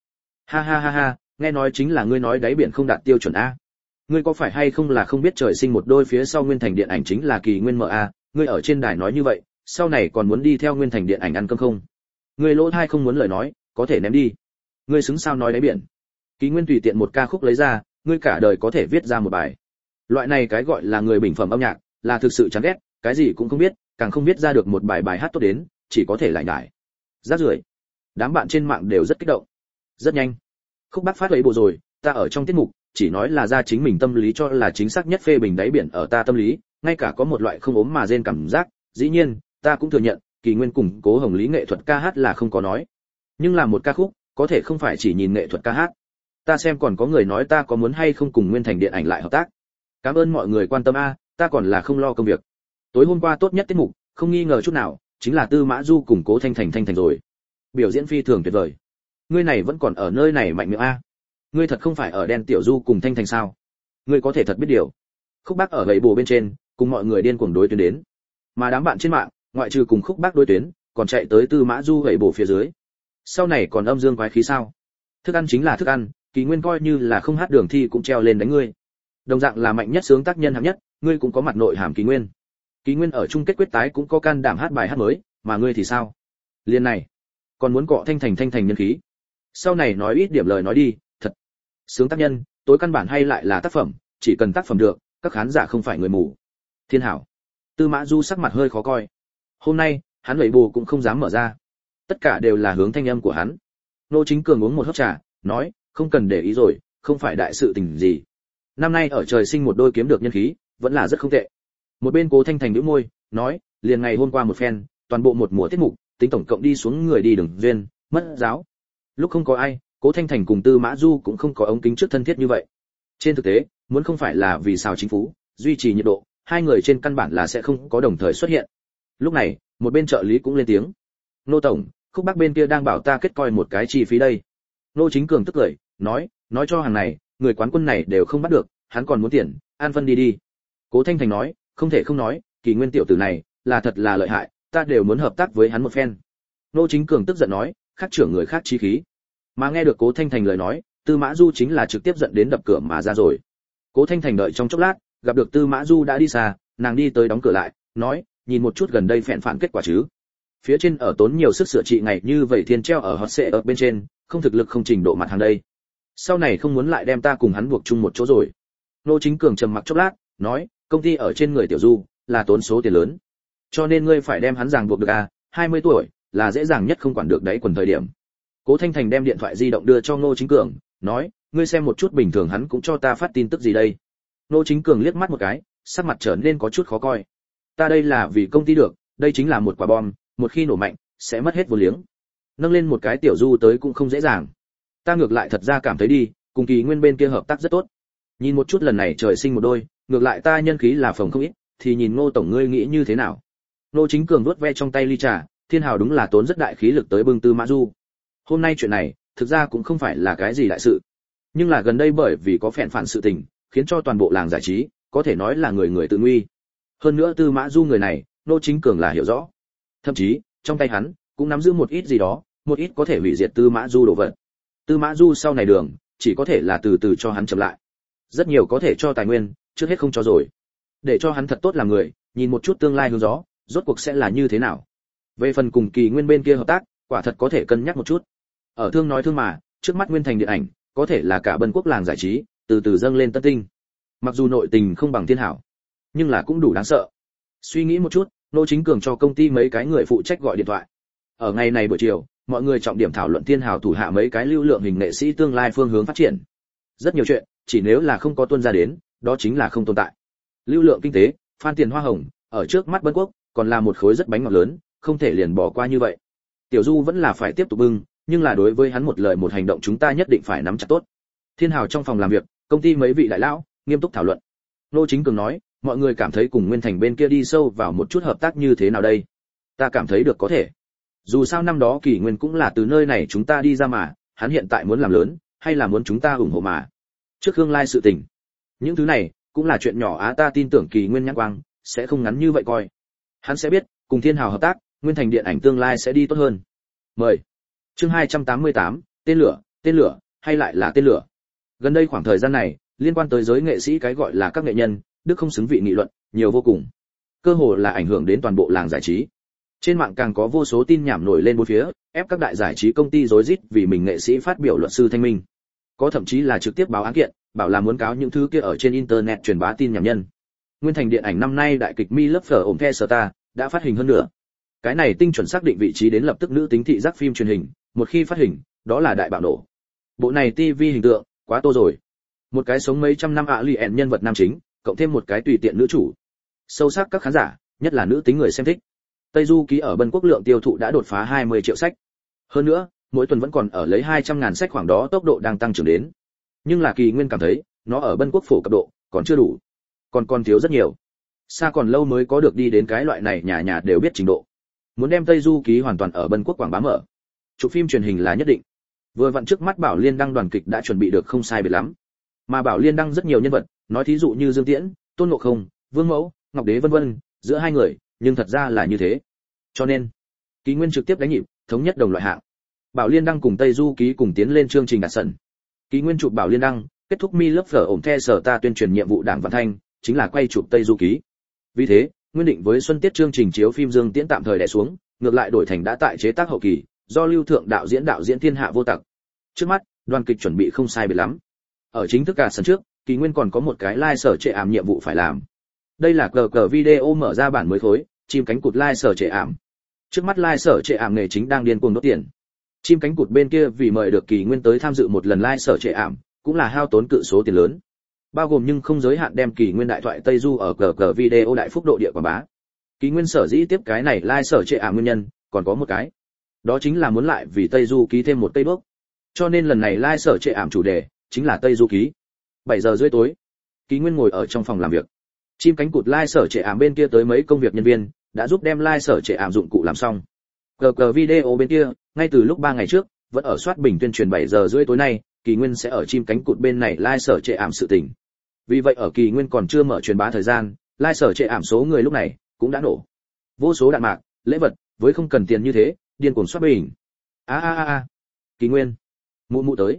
Ha, nghe nói chính là ngươi nói đáy biển không đạt tiêu chuẩn a. Ngươi có phải hay không là không biết trời sinh một đôi phía sau Nguyên Thành điện ảnh chính là Kỳ Nguyên MA, ngươi ở trên đài nói như vậy, sau này còn muốn đi theo Nguyên Thành điện ảnh ăn cơm không? Ngươi lỗ tai không muốn lời nói, có thể ném đi. Ngươi xứng sao nói đáy biển? Kỳ Nguyên tùy tiện một ca khúc lấy ra, ngươi cả đời có thể viết ra một bài. Loại này cái gọi là người bình phẩm âm nhạc, là thực sự chán ghét, cái gì cũng không biết, càng không viết ra được một bài hát tốt đến, chỉ có thể lại nhải. Rác rưởi. Đám bạn trên mạng đều rất kích động. Rất nhanh. Khúc bác phát lấy bộ rồi, ta ở trong tiết mục, chỉ nói là ra chính mình tâm lý cho là chính xác nhất phê bình đáy biển ở ta tâm lý, ngay cả có một loại không ốm mà rên cảm giác, dĩ nhiên, ta cũng thừa nhận, Kỳ Nguyên cùng Cố Hồng Lý nghệ thuật ca hát là không có nói. Nhưng làm một ca khúc, có thể không phải chỉ nhìn nghệ thuật ca hát. Ta xem còn có người nói ta có muốn hay không cùng Nguyên Thành điện ảnh lại hợp tác. Cảm ơn mọi người quan tâm a, ta còn là không lo công việc. Tối hôm qua tốt nhất tiết mục, không nghi ngờ chút nào, chính là Tư Mã Du cùng Cố Thanh Thành rồi. Biểu diễn phi thường tuyệt vời. Ngươi này vẫn còn ở nơi này mạnh miệng a. Ngươi thật không phải ở đen tiểu Du cùng Thanh Thành sao? Ngươi có thể thật biết điều. Khúc bác ở gậy bồ bên trên, cùng mọi người điên cuồng đối tuyến đến. Mà đám bạn trên mạng, ngoại trừ cùng khúc bác đối tuyến, còn chạy tới Tư Mã Du gậy bồ phía dưới. Sau này còn âm dương quái khí sao? Thức ăn chính là thức ăn, Kỳ Nguyên coi như là không hát đường thi cũng treo lên đánh ngươi. Đồng dạng là mạnh nhất sướng tác nhân hạng nhất, ngươi cũng có mặt nội hàm Kỳ Nguyên. Kỳ Nguyên ở chung kết quyết tái cũng có can đảm hát bài hát mới, mà ngươi thì sao? Liên này, còn muốn cọ thanh thành nhân khí. Sau này nói ít điểm lời nói đi, thật. Sướng tác nhân, tối căn bản hay lại là tác phẩm, chỉ cần tác phẩm được, các khán giả không phải người mù. Thiên Hảo. Tư Mã Du sắc mặt hơi khó coi. Hôm nay, hắn lẩy bù cũng không dám mở ra. Tất cả đều là hướng thanh âm của hắn. Nô Chính Cường uống một hớp trà, nói, không cần để ý rồi, không phải đại sự tình gì. Năm nay ở trời sinh một đôi kiếm được nhân khí, vẫn là rất không tệ. Một bên Cố Thanh Thành nhếch môi, nói, liền ngày hôm qua một phen, toàn bộ một mùa tiết mục, tính tổng cộng đi xuống người đi đường duyên, mất giáo. Lúc không có ai, Cố Thanh Thành cùng Tư Mã Du cũng không có ống kính trước thân thiết như vậy. Trên thực tế, muốn không phải là vì sao chính phủ duy trì nhiệt độ, hai người trên căn bản là sẽ không có đồng thời xuất hiện. Lúc này, một bên trợ lý cũng lên tiếng. Nô tổng, Khúc Bắc bên kia đang bảo ta kết coi một cái chi phí đây. Nô Chính Cường tức cười, nói cho hàng này, người quán quân này đều không bắt được, hắn còn muốn tiền, an phân đi đi. Cố Thanh Thành nói, không thể không nói, Kỳ Nguyên tiểu tử này, là thật là lợi hại, ta đều muốn hợp tác với hắn một phen. Nô Chính Cường tức giận nói, khác trưởng người khác chí khí. Mà nghe được Cố Thanh Thành lời nói, Tư Mã Du chính là trực tiếp giận đến đập cửa mà ra rồi. Cố Thanh Thành đợi trong chốc lát, gặp được Tư Mã Du đã đi xa, nàng đi tới đóng cửa lại, nói, nhìn một chút gần đây phèn phản kết quả chứ. Phía trên ở tốn nhiều sức sửa trị ngày như vậy thiên treo ở hot sẽ ở bên trên, không thực lực không trình độ mặt hàng đây. Sau này không muốn lại đem ta cùng hắn buộc chung một chỗ rồi. Nô Chính Cường trầm mặc chốc lát, nói, công ty ở trên người tiểu Du, là tốn số tiền lớn. Cho nên ngươi phải đem hắn ràng buộc được à, 20 tuổi, là dễ dàng nhất không quản được đáy quần thời điểm. Cố Thanh Thành đem điện thoại di động đưa cho Nô Chính Cường, nói, ngươi xem một chút bình thường hắn cũng cho ta phát tin tức gì đây. Nô Chính Cường liếc mắt một cái, sắc mặt trở nên có chút khó coi. Ta đây là vì công ty được, đây chính là một quả bom, một khi nổ mạnh, sẽ mất hết vốn liếng. Nâng lên một cái tiểu Du tới cũng không dễ dàng. Ta ngược lại thật ra cảm thấy đi, cùng Kỳ Nguyên bên kia hợp tác rất tốt. Nhìn một chút lần này trời sinh một đôi, ngược lại ta nhân khí là phòng không ít, thì nhìn Ngô tổng ngươi nghĩ như thế nào. Nô Chính Cường vuốt ve trong tay ly trà, Thiên Hào đúng là tốn rất đại khí lực tới bưng Tư Mã Du. Hôm nay chuyện này, thực ra cũng không phải là cái gì đại sự, nhưng là gần đây bởi vì có phèn phản sự tình, khiến cho toàn bộ làng giải trí có thể nói là người người tự nguy. Hơn nữa Tư Mã Du người này, Nô Chính Cường là hiểu rõ. Thậm chí, trong tay hắn cũng nắm giữ một ít gì đó, một ít có thể hủy diệt Tư Mã Du đồ vật. Tư Mã Du sau này đường, chỉ có thể là từ từ cho hắn chậm lại. Rất nhiều có thể cho tài nguyên, trước hết không cho rồi. Để cho hắn thật tốt làm người, nhìn một chút tương lai hướng gió, rốt cuộc sẽ là như thế nào. Về phần cùng Kỳ Nguyên bên kia hợp tác, quả thật có thể cân nhắc một chút. Ở thương nói thương mà, trước mắt Nguyên Thành điện ảnh, có thể là cả Bân Quốc làng giải trí, từ từ dâng lên tân tinh. Mặc dù nội tình không bằng Thiên Hảo, nhưng là cũng đủ đáng sợ. Suy nghĩ một chút, Nô Chính Cường cho công ty mấy cái người phụ trách gọi điện thoại. Ở ngày này buổi chiều, mọi người trọng điểm thảo luận Thiên Hảo thủ hạ mấy cái lưu lượng hình nghệ sĩ tương lai phương hướng phát triển. Rất nhiều chuyện, chỉ nếu là không có tuân ra đến, đó chính là không tồn tại. Lưu lượng kinh tế, phan tiền hoa hồng, ở trước mắt Bân Quốc, còn là một khối rất bánh ngọt lớn, không thể liền bỏ qua như vậy. Tiểu Du vẫn là phải tiếp tục bưng, nhưng là đối với hắn một lời một hành động chúng ta nhất định phải nắm chặt tốt. Thiên Hào trong phòng làm việc, công ty mấy vị đại lão nghiêm túc thảo luận. Nô Chính Cường nói, mọi người cảm thấy cùng Nguyên Thành bên kia đi sâu vào một chút hợp tác như thế nào đây? Ta cảm thấy được có thể. Dù sao năm đó Kỳ Nguyên cũng là từ nơi này chúng ta đi ra mà, hắn hiện tại muốn làm lớn, hay là muốn chúng ta ủng hộ mà. Trước Hương Lai sự tình, những thứ này cũng là chuyện nhỏ á, ta tin tưởng Kỳ Nguyên nhãn quang sẽ không ngắn như vậy coi. Hắn sẽ biết, cùng Thiên Hào hợp tác, Nguyên Thành điện ảnh tương lai sẽ đi tốt hơn. Mời. Chương 288, tên lửa, hay lại là tên lửa. Gần đây khoảng thời gian này, liên quan tới giới nghệ sĩ cái gọi là các nghệ nhân, đức không xứng vị nghị luận, nhiều vô cùng. Cơ hồ là ảnh hưởng đến toàn bộ làng giải trí. Trên mạng càng có vô số tin nhảm nổi lên bốn phía, ép các đại giải trí công ty rối rít vì mình nghệ sĩ phát biểu luật sư thanh minh. Có thậm chí là trực tiếp báo án kiện, bảo là muốn cáo những thứ kia ở trên internet truyền bá tin nhảm nhân. Nguyên Thành điện ảnh năm nay đại kịch Mi Love Phở ổn The Star đã phát hình hơn nữa. Cái này tinh chuẩn xác định vị trí đến lập tức nữ tính thị giác phim truyền hình, một khi phát hình, đó là đại bạo nổ. Bộ này TV hình tượng, quá tô rồi. Một cái sống mấy trăm năm lien nhân vật nam chính, cộng thêm một cái tùy tiện nữ chủ. Sâu sắc các khán giả, nhất là nữ tính người xem thích. Tây Du ký ở Bân Quốc lượng tiêu thụ đã đột phá 20 triệu sách. Hơn nữa, mỗi tuần vẫn còn ở lấy 200.000 sách khoảng đó, tốc độ đang tăng trưởng đến. Nhưng là Kỳ Nguyên cảm thấy, nó ở Bân Quốc phổ cập độ còn chưa đủ, còn thiếu rất nhiều. Xa còn lâu mới có được đi đến cái loại này nhà nhà đều biết trình độ. Muốn đem Tây Du ký hoàn toàn ở Bân Quốc quảng bá mở, chụp phim truyền hình là nhất định. Vừa vặn trước mắt Bảo Liên Đăng đoàn kịch đã chuẩn bị được không sai biệt lắm. Mà Bảo Liên Đăng rất nhiều nhân vật, nói thí dụ như Dương Tiễn, Tôn Ngộ Không, Vương Mẫu, Ngọc Đế vân vân, giữa hai người, nhưng thật ra là như thế. Cho nên, Kỳ Nguyên trực tiếp đánh nhịp, thống nhất đồng loại hạng. Bảo Liên Đăng cùng Tây Du Ký cùng tiến lên chương trình đạt sẵn. Ký Nguyên chụp Bảo Liên Đăng, kết thúc mi lớp phở ổn the sở ta tuyên truyền nhiệm vụ Đảng Văn Thanh, chính là quay chụp Tây Du Ký. Vì thế, nguyên định với xuân tiết chương trình chiếu phim Dương Tiễn tạm thời đè xuống, ngược lại đổi thành đã tại chế tác hậu kỳ, do Lưu Thượng đạo diễn thiên hạ vô tặc. Trước mắt, đoàn kịch chuẩn bị không sai biệt lắm. Ở chính thức cả sân trước, Kỳ Nguyên còn có một cái live sở trệ ảm nhiệm vụ phải làm. Đây là cờ video mở ra bản mới thối, chim cánh cụt live sở trệ ảm. Trước mắt live sở trệ ảm nghề chính đang điên cuồng đốt tiền. Chim cánh cụt bên kia vì mời được Kỳ Nguyên tới tham dự một lần live sở trệ ảm, cũng là hao tốn cự số tiền lớn. Bao gồm nhưng không giới hạn đem Kỳ Nguyên đại thoại Tây Du ở cờ video đại phúc độ địa quảng bá. Kỳ Nguyên sở dĩ tiếp cái này live sở trệ ảm nguyên nhân, còn có một cái. Đó chính là muốn lại vì Tây Du Ký thêm một Tây bước. Cho nên lần này live sở trệ ảm chủ đề chính là Tây Du Ký. 7 giờ rưỡi tối, Kỳ Nguyên ngồi ở trong phòng làm việc. Chim cánh cụt live sở trệ ảm bên kia tới mấy công việc nhân viên, đã giúp đem live sở trệ ảm dụng cụ làm xong. Cờ video bên kia, ngay từ lúc 3 ngày trước, vẫn ở soát bình tuyên truyền 7 giờ rưỡi tối nay, Kỳ Nguyên sẽ ở chim cánh cụt bên này live sở trệ ảm sự tình. Vì vậy ở Kỳ Nguyên còn chưa mở truyền bá thời gian, live sở trệ ảm số người lúc này cũng đã nổ. Vô số đạn mạc, lễ vật, với không cần tiền như thế, điên cuồng soát bình. Kỳ Nguyên, mụ tới.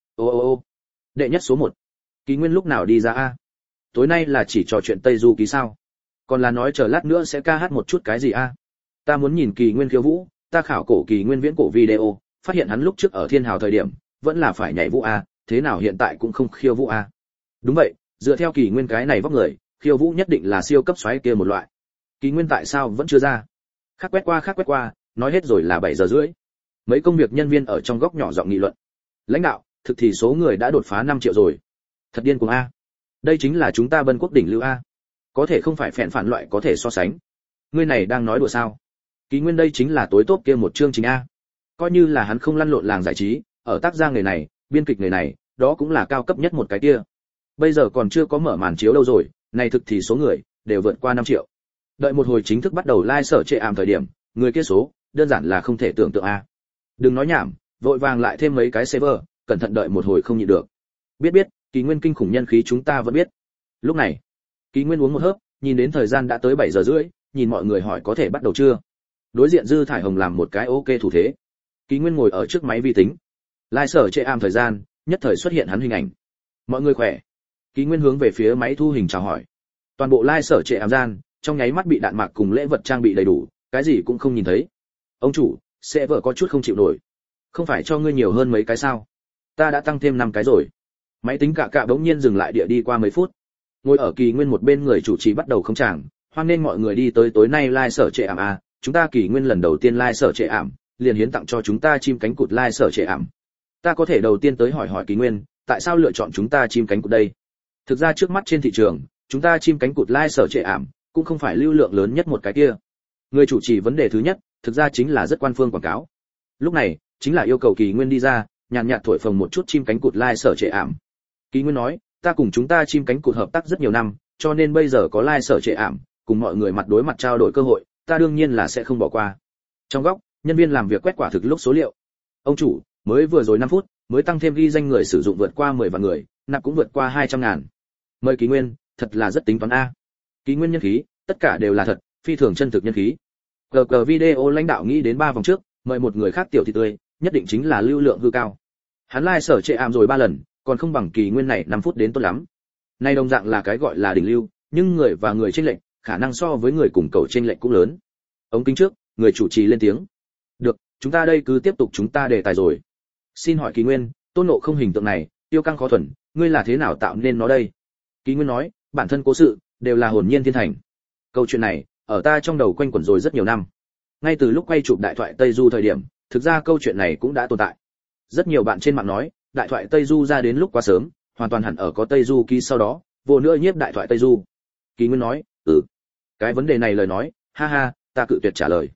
Ô. Đệ nhất số 1. Kỳ Nguyên lúc nào đi ra a? Tối nay là chỉ trò chuyện Tây Du Ký sao? Còn là nói chờ lát nữa sẽ ca hát một chút cái gì a? Ta muốn nhìn Kỳ Nguyên khiêu vũ, ta khảo cổ Kỳ Nguyên viễn cổ video, phát hiện hắn lúc trước ở Thiên Hào thời điểm, vẫn là phải nhảy vũ a, thế nào hiện tại cũng không khiêu vũ a? Đúng vậy, dựa theo Kỳ Nguyên cái này vóc người, khiêu vũ nhất định là siêu cấp xoáy kia một loại. Kỳ Nguyên tại sao vẫn chưa ra? Khác quét qua, nói hết rồi là 7 giờ rưỡi. Mấy công việc nhân viên ở trong góc nhỏ giọng nghị luận. Lãnh đạo, thực thì số người đã đột phá 5 triệu rồi. Thật điên cuồng a. Đây chính là chúng ta Bân Quốc đỉnh lưu a. Có thể không phải phèn phản loại có thể so sánh. Ngươi này đang nói đùa sao? Kỳ Nguyên đây chính là tối top kia một chương trình a. Coi như là hắn không lăn lộn làng giải trí, ở tác gia nghề này, biên kịch nghề này, đó cũng là cao cấp nhất một cái kia. Bây giờ còn chưa có mở màn chiếu đâu rồi, này thực thì số người đều vượt qua 5 triệu. Đợi một hồi chính thức bắt đầu live sở trệ ảm thời điểm, người kia số, đơn giản là không thể tưởng tượng a. Đừng nói nhảm, vội vàng lại thêm mấy cái server, cẩn thận đợi một hồi không nhịn được. Biết, Kỳ Nguyên kinh khủng nhân khí chúng ta vẫn biết. Lúc này, Kỳ Nguyên uống một hớp, nhìn đến thời gian đã tới 7 giờ rưỡi, nhìn mọi người hỏi có thể bắt đầu chưa. Đối diện Dư Thải Hồng làm một cái ok thủ thế. Kỳ Nguyên ngồi ở trước máy vi tính. Live sở trệ ảm thời gian, nhất thời xuất hiện hắn hình ảnh. Mọi người khỏe. Kỳ Nguyên hướng về phía máy thu hình chào hỏi. Toàn bộ live sở trệ ảm gian, trong nháy mắt bị đạn mạc cùng lễ vật trang bị đầy đủ, cái gì cũng không nhìn thấy. Ông chủ, sẽ vợ có chút không chịu nổi. Không phải cho ngươi nhiều hơn mấy cái sao? Ta đã tăng thêm 5 cái rồi. Máy tính cạ bỗng nhiên dừng lại địa đi qua mấy phút. Ngồi ở Kỳ Nguyên một bên người chủ trì bắt đầu không chàng, hoan nên mọi người đi tới tối nay live sở trệ ảm a, chúng ta Kỳ Nguyên lần đầu tiên live sở trệ ảm, liền hiến tặng cho chúng ta chim cánh cụt live sở trệ ảm. Ta có thể đầu tiên tới hỏi Kỳ Nguyên, tại sao lựa chọn chúng ta chim cánh cụt đây? Thực ra trước mắt trên thị trường, chúng ta chim cánh cụt live sở trệ ảm cũng không phải lưu lượng lớn nhất một cái kia. Người chủ trì vấn đề thứ nhất, thực ra chính là rất quan phương quảng cáo. Lúc này, chính là yêu cầu Kỳ Nguyên đi ra, nhàn nhạt thổi phồng một chút chim cánh cụt live sở trệ ảm. Kỳ Nguyên nói, ta cùng chúng ta chim cánh cụt hợp tác rất nhiều năm, cho nên bây giờ có live sở trệ ảm, cùng mọi người mặt đối mặt trao đổi cơ hội, ta đương nhiên là sẽ không bỏ qua. Trong góc, nhân viên làm việc quét quả thực lúc số liệu. Ông chủ, mới vừa rồi 5 phút, mới tăng thêm ghi danh người sử dụng vượt qua 10 vạn người, nạp cũng vượt qua 200.000. Mời Kỳ Nguyên, thật là rất tính toán a. Kỳ Nguyên nhân khí, tất cả đều là thật, phi thường chân thực nhân khí. Cờ video lãnh đạo nghĩ đến 3 vòng trước, mời một người khác tiểu thị tươi, nhất định chính là lưu lượng hư cao. Hắn live sở trệ ảm rồi 3 lần, còn không bằng Kỳ Nguyên này 5 phút đến tốt lắm. Nay đồng dạng là cái gọi là đỉnh lưu, nhưng người và người chênh lệch, khả năng so với người cùng cầu chênh lệch cũng lớn. Ống kính trước, người chủ trì lên tiếng. Được, chúng ta đây cứ tiếp tục chúng ta đề tài rồi. Xin hỏi Kỳ Nguyên, Tôn Ngộ Không hình tượng này, tiêu căng khó thuần, ngươi là thế nào tạo nên nó đây? Kỳ Nguyên nói, bản thân cố sự đều là hồn nhiên thiên thành. Câu chuyện này, ở ta trong đầu quanh quẩn rồi rất nhiều năm. Ngay từ lúc quay chụp đại thoại Tây Du thời điểm, thực ra câu chuyện này cũng đã tồn tại. Rất nhiều bạn trên mạng nói, đại thoại Tây Du ra đến lúc quá sớm, hoàn toàn hẳn ở có Tây Du Ký sau đó, vô nữa nhiếp đại thoại Tây Du. Kỳ Nguyên nói, cái vấn đề này lời nói, ha ha, ta cự tuyệt trả lời.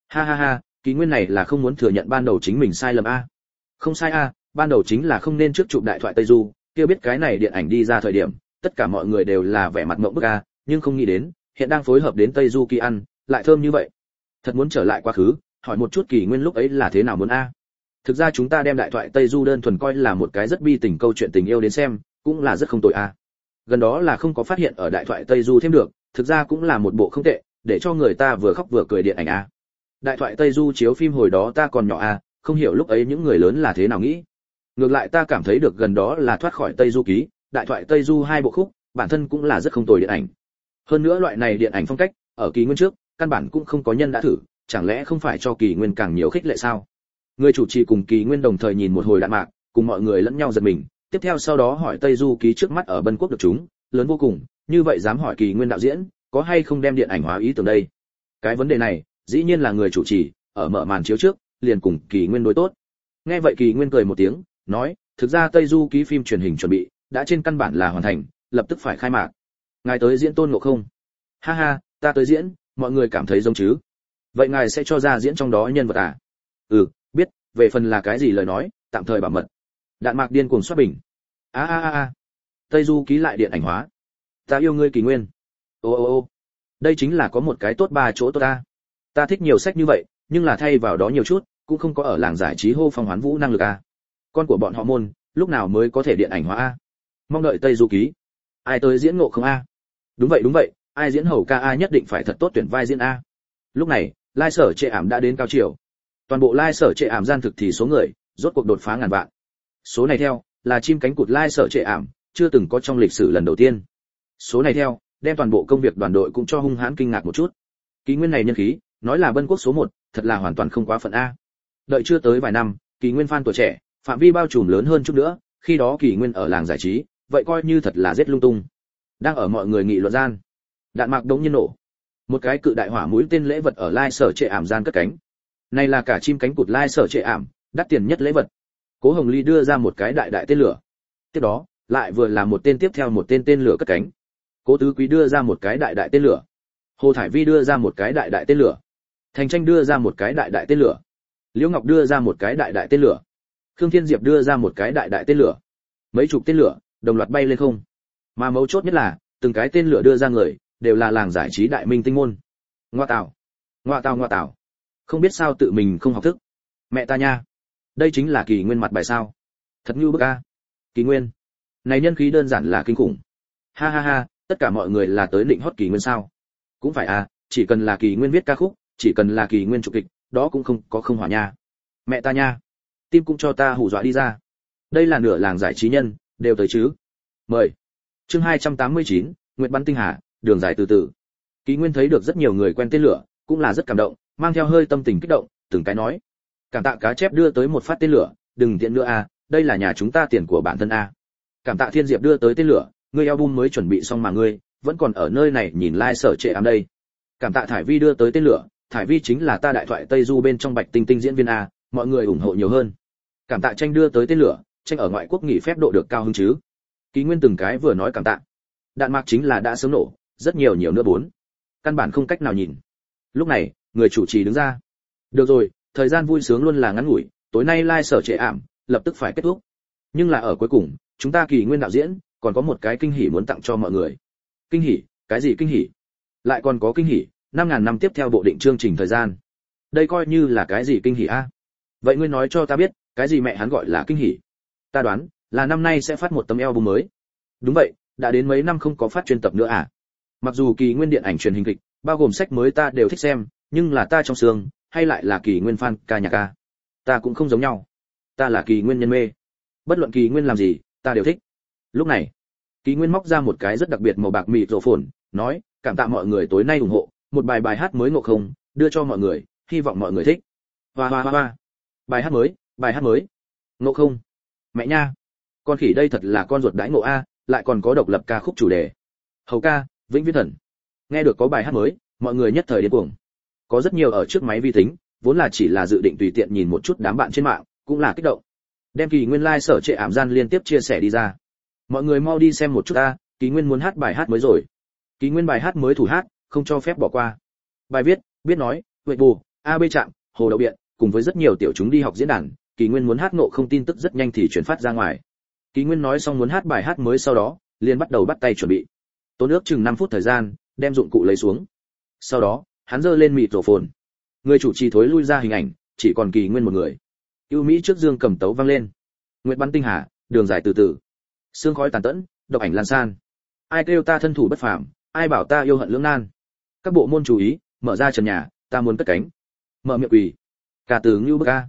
Ha, Kỳ Nguyên này là không muốn thừa nhận ban đầu chính mình sai lầm a. Không sai a, ban đầu chính là không nên trước chụp đại thoại Tây Du, kia biết cái này điện ảnh đi ra thời điểm, tất cả mọi người đều là vẻ mặt ngộp bức a, nhưng không nghĩ đến, hiện đang phối hợp đến Tây Du Ký ăn, lại thơm như vậy. Thật muốn trở lại quá khứ, hỏi một chút Kỳ Nguyên lúc ấy là thế nào muốn a. Thực ra chúng ta đem đại thoại Tây Du đơn thuần coi là một cái rất bi tình câu chuyện tình yêu đến xem, cũng là rất không tồi a. Gần đó là không có phát hiện ở đại thoại Tây Du thêm được, thực ra cũng là một bộ không tệ, để cho người ta vừa khóc vừa cười điện ảnh a. Đại thoại Tây Du chiếu phim hồi đó ta còn nhỏ a, không hiểu lúc ấy những người lớn là thế nào nghĩ. Ngược lại ta cảm thấy được gần đó là thoát khỏi Tây Du ký, đại thoại Tây Du hai bộ khúc, bản thân cũng là rất không tồi điện ảnh. Hơn nữa loại này điện ảnh phong cách, ở kỳ nguyên trước, căn bản cũng không có nhân đã thử, chẳng lẽ không phải cho kỳ nguyên càng nhiều khích lệ sao? Người chủ trì cùng kỳ nguyên đồng thời nhìn một hồi Đạn Mạc, cùng mọi người lẫn nhau giật mình, tiếp theo sau đó hỏi Tây Du ký trước mắt ở Bân Quốc được chúng, lớn vô cùng, như vậy dám hỏi kỳ nguyên đạo diễn, có hay không đem điện ảnh hóa ý tưởng đây? Cái vấn đề này, dĩ nhiên là người chủ trì, ở mở màn chiếu trước, liền cùng kỳ nguyên đối tốt. Nghe vậy kỳ nguyên cười một tiếng, nói, thực ra Tây Du ký phim truyền hình chuẩn bị, đã trên căn bản là hoàn thành, lập tức phải khai mạc. Ngài tới diễn Tôn Ngộ Không? Ha ha, ta tới diễn, mọi người cảm thấy giống chứ? Vậy ngài sẽ cho ra diễn trong đó nhân vật à? Biết, về phần là cái gì lời nói, tạm thời bảo mật. Đạn Mạc điên cuồng xoát bình. Tây Du ký lại điện ảnh hóa. Ta yêu ngươi kỳ nguyên. Ô, đây chính là có một cái tốt ba chỗ tốt ta. Ta thích nhiều sách như vậy, nhưng là thay vào đó nhiều chút, cũng không có ở làng giải trí hô phong hoán vũ năng lực a. Con của bọn họ môn, lúc nào mới có thể điện ảnh hóa a? Mong đợi Tây Du ký. Ai tới diễn Ngộ Không a? Đúng vậy, ai diễn Hầu Ca a nhất định phải thật tốt tuyển vai diễn a. Lúc này, Lai Sở Trệ Ảm đã đến cao chiều. Toàn bộ Lai Sở Trệ Ảm gian thực thì số người rốt cuộc đột phá ngàn vạn. Số này theo là chim cánh cụt Lai Sở Trệ Ảm, chưa từng có trong lịch sử lần đầu tiên. Số này theo, đem toàn bộ công việc đoàn đội cũng cho hung hãn kinh ngạc một chút. Kỳ nguyên này nhân khí, nói là Bân Quốc số 1, thật là hoàn toàn không quá phận a. Đợi chưa tới vài năm, Kỳ nguyên fan tuổi trẻ, phạm vi bao trùm lớn hơn chút nữa, khi đó Kỳ nguyên ở làng giải trí, vậy coi như thật là giết lung tung. Đang ở mọi người nghị luận gian, Đạn Mạc đống nhiên nổ. Một cái cự đại hỏa mũi tên lễ vật ở Lai Sở Trệ Ảm gian cất cánh. Này là cả chim cánh cụt Lai Sở Trệ Ảm, đắt tiền nhất lễ vật. Cố Hồng Ly đưa ra một cái đại tên lửa. Tiếp đó, lại vừa là một tên tiếp theo một tên tên lửa cất cánh. Cố Tứ Quý đưa ra một cái đại tên lửa. Hồ Thải Vi đưa ra một cái đại tên lửa. Thành Tranh đưa ra một cái đại tên lửa. Liễu Ngọc đưa ra một cái đại tên lửa. Khương Thiên Diệp đưa ra một cái đại tên lửa. Mấy chục tên lửa đồng loạt bay lên không. Mà mấu chốt nhất là, từng cái tên lửa đưa ra người đều là làng giải trí đại minh tinh môn. Ngoa tào. Không biết sao tự mình không học thức. Mẹ ta nha. Đây chính là Kỳ nguyên mặt bài sao? Thật như bức a. Kỳ nguyên. Này nhân khí đơn giản là kinh khủng. Ha, tất cả mọi người là tới định hót Kỳ nguyên sao? Cũng phải à, chỉ cần là Kỳ nguyên viết ca khúc, chỉ cần là Kỳ nguyên chụp kịch, đó cũng không có không hỏa nha. Mẹ ta nha. Tim cũng cho ta hù dọa đi ra. Đây là nửa làng giải trí nhân, đều tới chứ. Mời. Chương 289, Nguyệt Bắn Tinh Hà, đường dài từ từ. Kỳ nguyên thấy được rất nhiều người quen tên lửa, cũng là rất cảm động, mang theo hơi tâm tình kích động, từng cái nói: "Cảm tạ cá chép đưa tới một phát tên lửa, đừng tiện nữa a, đây là nhà chúng ta tiền của bản thân a. Cảm tạ Thiên Diệp đưa tới tên lửa, ngươi album mới chuẩn bị xong mà ngươi vẫn còn ở nơi này nhìn Lai Sở Trệ Ảm đây. Cảm tạ Thải Vi đưa tới tên lửa, Thải Vi chính là ta đại thoại Tây Du bên trong Bạch Tinh Tinh diễn viên a, mọi người ủng hộ nhiều hơn. Cảm tạ Tranh đưa tới tên lửa, Tranh ở ngoại quốc nghỉ phép độ được cao hứng chứ." Kỳ nguyên từng cái vừa nói cảm tạ. Đạn Mạc chính là đã sớm nổ, rất nhiều nữa bốn. Căn bản không cách nào nhìn. Lúc này, người chủ trì đứng ra. Được rồi, thời gian vui sướng luôn là ngắn ngủi, tối nay Lai Sở Trệ Ảm lập tức phải kết thúc. Nhưng là ở cuối cùng, chúng ta Kỳ nguyên đạo diễn còn có một cái kinh hỉ muốn tặng cho mọi người. Kinh hỉ? Cái gì kinh hỉ? Lại còn có kinh hỉ, 5000 năm tiếp theo bộ định chương trình thời gian. Đây coi như là cái gì kinh hỉ a? Vậy ngươi nói cho ta biết, cái gì mẹ hắn gọi là kinh hỉ? Ta đoán là năm nay sẽ phát một tấm album mới. Đúng vậy, đã đến mấy năm không có phát chuyên tập nữa à? Mặc dù Kỳ nguyên điện ảnh truyền hình kịch, bao gồm sách mới ta đều thích xem, nhưng là ta trong xương hay lại là Kỳ nguyên fan ca nhạc ca. Ta cũng không giống nhau. Ta là Kỳ nguyên nhân mê. Bất luận Kỳ nguyên làm gì, ta đều thích. Lúc này, Kỳ nguyên móc ra một cái rất đặc biệt màu bạc mịt rộ phồn, nói: "Cảm tạ mọi người tối nay ủng hộ, một bài hát mới Ngộ Không, đưa cho mọi người, hy vọng mọi người thích." Hoa. Bài hát mới. Ngộ Không. Mẹ nha. Con khỉ đây thật là con ruột đãi ngộ a, lại còn có độc lập ca khúc chủ đề. Hầu ca, vĩnh viễn thần. Nghe được có bài hát mới, mọi người nhất thời điên cuồng. Có rất nhiều ở trước máy vi tính, vốn là chỉ là dự định tùy tiện nhìn một chút đám bạn trên mạng, cũng là kích động. Đem Kỳ nguyên Lai Sở Trệ Ảm gian liên tiếp chia sẻ đi ra. Mọi người mau đi xem một chút a, Kỳ nguyên muốn hát bài hát mới rồi. Kỳ nguyên bài hát mới thủ hát, không cho phép bỏ qua. Bài viết, biết nói, huệ bù, AB Trạm, Hồ Đậu Biện, cùng với rất nhiều tiểu chúng đi học diễn đàn, Kỳ nguyên muốn hát Ngộ Không tin tức rất nhanh thì truyền phát ra ngoài. Kỳ nguyên nói xong muốn hát bài hát mới sau đó, liền bắt đầu bắt tay chuẩn bị. Tốn ước chừng 5 phút thời gian, đem dụng cụ lấy xuống. Sau đó, hắn giơ lên mịt rổ phồn. Người chủ trì thối lui ra hình ảnh, chỉ còn Kỳ nguyên một người. Ưu Mỹ trước dương cầm tấu vang lên. Nguyệt Bắn Tinh Hà, đường dài từ từ. Sương khói tàn tẫn, độc ảnh lan san. Ai kêu ta thân thủ bất phàm, ai bảo ta yêu hận lưỡng nan. Các bộ môn chú ý, mở ra trần nhà, ta muốn cất cánh. Mở miệng quỳ. Cả từ Ngưu Bức A.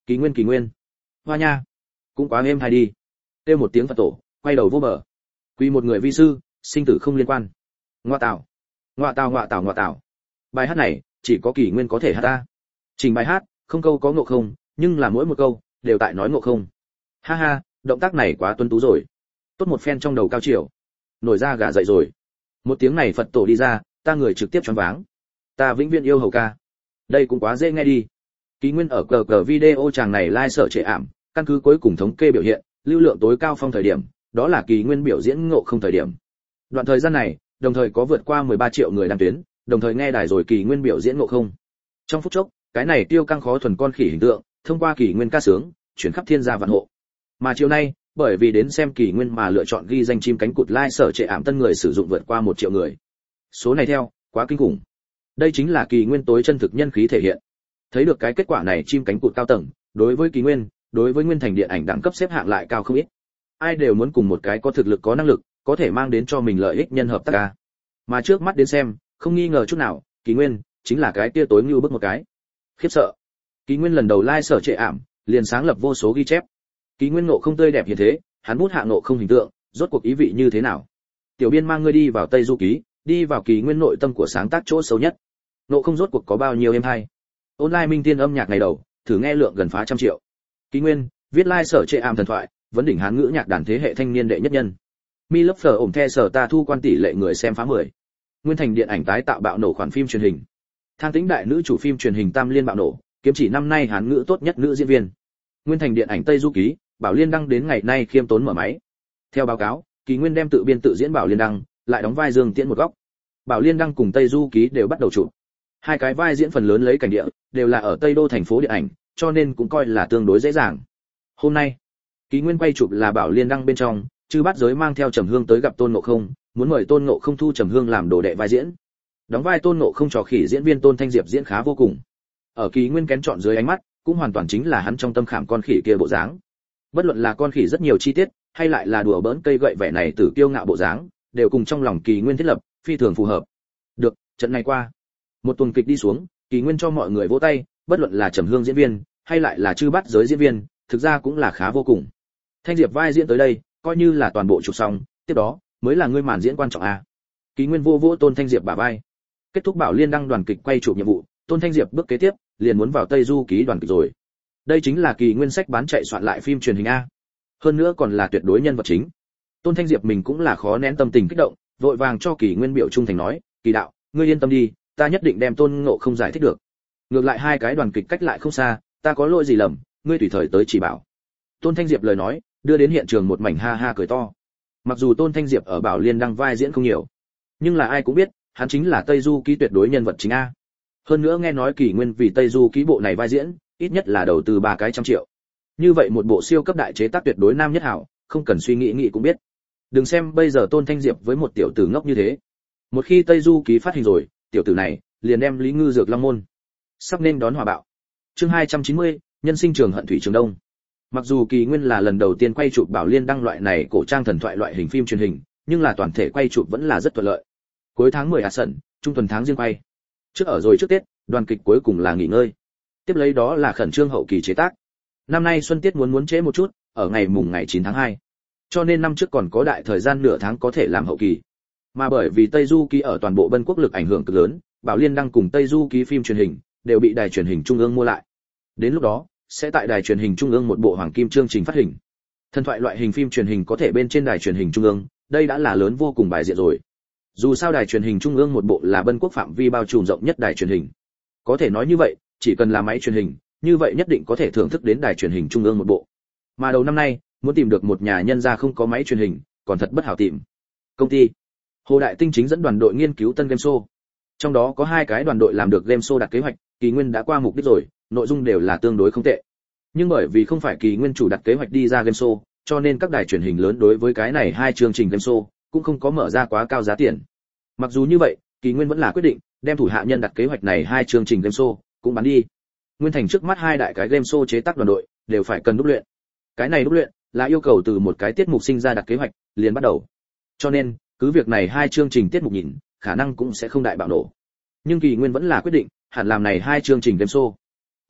Kỳ Nguyên, hoa nha, cũng quá êm hay đi. Kêu một tiếng Phật tổ, quay đầu vô bờ. Quy một người vi sư, sinh tử không liên quan. Ngoa tạo, ngoa tạo, ngoa tạo, ngoa tạo. Bài hát này chỉ có Kỳ Nguyên có thể hát ta. Trình bài hát, không câu có ngộ không, nhưng là mỗi một câu đều tại nói ngộ không. Ha ha, động tác này quá tuấn tú rồi. Tốt một phen trong đầu cao chiều. Nổi ra gà dậy rồi. Một tiếng này Phật tổ đi ra, ta người trực tiếp choáng váng. Ta vĩnh viễn yêu hầu ca. Đây cũng quá dễ nghe đi. Kỳ Nguyên ở cờ video chàng này live sở trệ ảm, căn cứ cuối cùng thống kê biểu hiện, lưu lượng tối cao phong thời điểm, đó là Kỳ Nguyên biểu diễn ngộ không thời điểm. Đoạn thời gian này, đồng thời có vượt qua 13 triệu người đăng tuyến, đồng thời nghe đài rồi Kỳ Nguyên biểu diễn ngộ không. Trong phút chốc, cái này tiêu căng khó thuần con khỉ hình tượng, thông qua Kỳ Nguyên ca sướng, chuyển khắp thiên gia vạn hộ. Mà chiều nay, bởi vì đến xem Kỳ Nguyên mà lựa chọn ghi danh chim cánh cụt live sở trệ ảm tân người sử dụng vượt qua 1 triệu người. Số này theo, quá kinh khủng. Đây chính là Kỳ Nguyên tối chân thực nhân khí thể hiện. Thấy được cái kết quả này chim cánh cụt cao tầng, đối với Kỳ Nguyên, đối với Nguyên Thành điện ảnh đẳng cấp xếp hạng lại cao không ít. Ai đều muốn cùng một cái có thực lực có năng lực, có thể mang đến cho mình lợi ích nhân hợp tác ca. Mà trước mắt đến xem, không nghi ngờ chút nào, Kỳ Nguyên chính là cái kia tối như bức một cái. Khiếp sợ. Kỳ Nguyên lần đầu live sở trệ ảm, liền sáng lập vô số ghi chép. Kỳ Nguyên ngộ không tươi đẹp như thế, hắn bút hạ ngộ không hình tượng, rốt cuộc ý vị như thế nào? Tiểu Biên mang ngươi đi vào Tây Du Ký, đi vào Kỳ Nguyên nội tâm của sáng tác chỗ xấu nhất. Ngộ không rốt cuộc có bao nhiêu em hay? Online minh tiên âm nhạc ngày đầu, thử nghe lượng gần phá 100 triệu. Kỳ Nguyên, viết live sở trệ ảm thần thoại, vấn đỉnh hán ngữ nhạc đàn thế hệ thanh niên đệ nhất nhân. Mi lớp phở ổn the sở ta thu quan tỷ lệ người xem phá 10. Nguyên Thành điện ảnh tái tạo bạo nổ khoản phim truyền hình. Thang Tĩnh đại nữ chủ phim truyền hình Tam Liên bạo nổ, kiếm chỉ năm nay hán ngữ tốt nhất nữ diễn viên. Nguyên Thành điện ảnh Tây Du Ký, Bảo Liên đăng đến ngày nay khiêm tốn mở máy. Theo báo cáo, Kỳ Nguyên đem tự biên tự diễn Bảo Liên đăng, lại đóng vai Dương Tiễn một góc. Bảo Liên đăng cùng Tây Du Ký đều bắt đầu chụp. Hai cái vai diễn phần lớn lấy cảnh địa, đều là ở Tây Đô thành phố điện ảnh, cho nên cũng coi là tương đối dễ dàng. Hôm nay, Kỳ Nguyên quay chụp là Bảo Liên đăng bên trong, Chư Bát Giới mang theo Trầm Hương tới gặp Tôn Ngộ Không, muốn mời Tôn Ngộ Không thu Trầm Hương làm đồ đệ vai diễn. Đóng vai Tôn Ngộ Không trò khỉ diễn viên Tôn Thanh Diệp diễn khá vô cùng. Ở Kỳ Nguyên kén chọn dưới ánh mắt, cũng hoàn toàn chính là hắn trong tâm khảm con khỉ kia bộ dáng. Bất luận là con khỉ rất nhiều chi tiết, hay lại là đùa bỡn cây gậy vẻ này tử kiêu ngạo bộ dáng, đều cùng trong lòng Kỳ Nguyên thiết lập, phi thường phù hợp. Được, trận này qua. Một tuần kịch đi xuống, Kỳ Nguyên cho mọi người vỗ tay, bất luận là Trầm Hương diễn viên, hay lại là Chư Bát Giới diễn viên, thực ra cũng là khá vô cùng. Thanh Diệp vai diễn tới đây, coi như là toàn bộ chụp xong, tiếp đó mới là ngươi màn diễn quan trọng a. Kỳ Nguyên vô vỗ Tôn Thanh Diệp bả vai. Kết thúc Bảo Liên đăng đoàn kịch quay chụp nhiệm vụ, Tôn Thanh Diệp bước kế tiếp, liền muốn vào Tây Du Ký đoàn kịch rồi. Đây chính là Kỳ Nguyên sách bán chạy soạn lại phim truyền hình a. Hơn nữa còn là tuyệt đối nhân vật chính. Tôn Thanh Diệp mình cũng là khó nén tâm tình kích động, vội vàng cho Kỳ Nguyên biểu trung thành nói, "Kỳ đạo, ngươi yên tâm đi, ta nhất định đem Tôn Ngộ Không giải thích được. Ngược lại hai cái đoàn kịch cách lại không xa, ta có lỗi gì lầm, ngươi tùy thời tới chỉ bảo." Tôn Thanh Diệp lời nói, đưa đến hiện trường một mảnh ha ha cười to. Mặc dù Tôn Thanh Diệp ở Bảo Liên đăng vai diễn không nhiều, nhưng là ai cũng biết, hắn chính là Tây Du Ký tuyệt đối nhân vật chính a. Hơn nữa nghe nói Kỳ Nguyên vì Tây Du Ký bộ này vai diễn, ít nhất là đầu tư 3 cái trăm triệu. Như vậy một bộ siêu cấp đại chế tác tuyệt đối nam nhất hảo, không cần suy nghĩ cũng biết. Đừng xem bây giờ Tôn Thanh Diệp với một tiểu tử ngốc như thế. Một khi Tây Du Ký phát hình rồi, tiểu tử này liền đem Lý Ngư Dược Long môn. Sắp nên đón hỏa bạo. Chương 290, nhân sinh trường hận thủy trường đông. Mặc dù Kỳ Nguyên là lần đầu tiên quay chụp Bảo Liên đăng loại này cổ trang thần thoại loại hình phim truyền hình, nhưng là toàn thể quay chụp vẫn là rất thuận lợi. Cuối tháng 10 sẩn, trung tuần tháng riêng quay. Trước ở rồi trước Tết, đoàn kịch cuối cùng là nghỉ ngơi. Tiếp lấy đó là khẩn trương hậu kỳ chế tác. Năm nay xuân tiết muốn trễ một chút, ở ngày 9 tháng 2. Cho nên năm trước còn có đại thời gian nửa tháng có thể làm hậu kỳ. Mà bởi vì Tây Du Ký ở toàn bộ Bân Quốc lực ảnh hưởng cực lớn, Bảo Liên đăng cùng Tây Du Ký phim truyền hình đều bị đài truyền hình trung ương mua lại. Đến lúc đó, sẽ tại đài truyền hình trung ương một bộ hoàng kim chương trình phát hình. Thần thoại loại hình phim truyền hình có thể bên trên đài truyền hình trung ương, đây đã là lớn vô cùng bài diện rồi. Dù sao đài truyền hình trung ương một bộ là Bân Quốc phạm vi bao trùm rộng nhất đài truyền hình. Có thể nói như vậy, chỉ cần là máy truyền hình, như vậy nhất định có thể thưởng thức đến đài truyền hình trung ương một bộ. Mà đầu năm nay, muốn tìm được một nhà nhân gia không có máy truyền hình, còn thật bất hảo tìm. Công ty Hồ Đại Tinh chính dẫn đoàn đội nghiên cứu tân game show. Trong đó có 2 cái đoàn đội làm được game show đặt kế hoạch, Kỳ Nguyên đã qua mục đích rồi, nội dung đều là tương đối không tệ. Nhưng bởi vì không phải Kỳ Nguyên chủ đặt kế hoạch đi ra game show, cho nên các đài truyền hình lớn đối với cái này 2 chương trình game show cũng không có mở ra quá cao giá tiền. Mặc dù như vậy, Kỳ Nguyên vẫn là quyết định đem thủ hạ nhân đặt kế hoạch này 2 chương trình game show cũng bán đi. Nguyên Thành trước mắt 2 đại cái game show chế tác đoàn đội đều phải cần đúc luyện. Cái này đúc luyện là yêu cầu từ một cái tiết mục sinh ra đặt kế hoạch liền bắt đầu. Cho nên, cứ việc này 2 chương trình tiết mục nhìn, khả năng cũng sẽ không đại bạo nổ. Nhưng Kỳ Nguyên vẫn là quyết định, hẳn làm này 2 chương trình game show.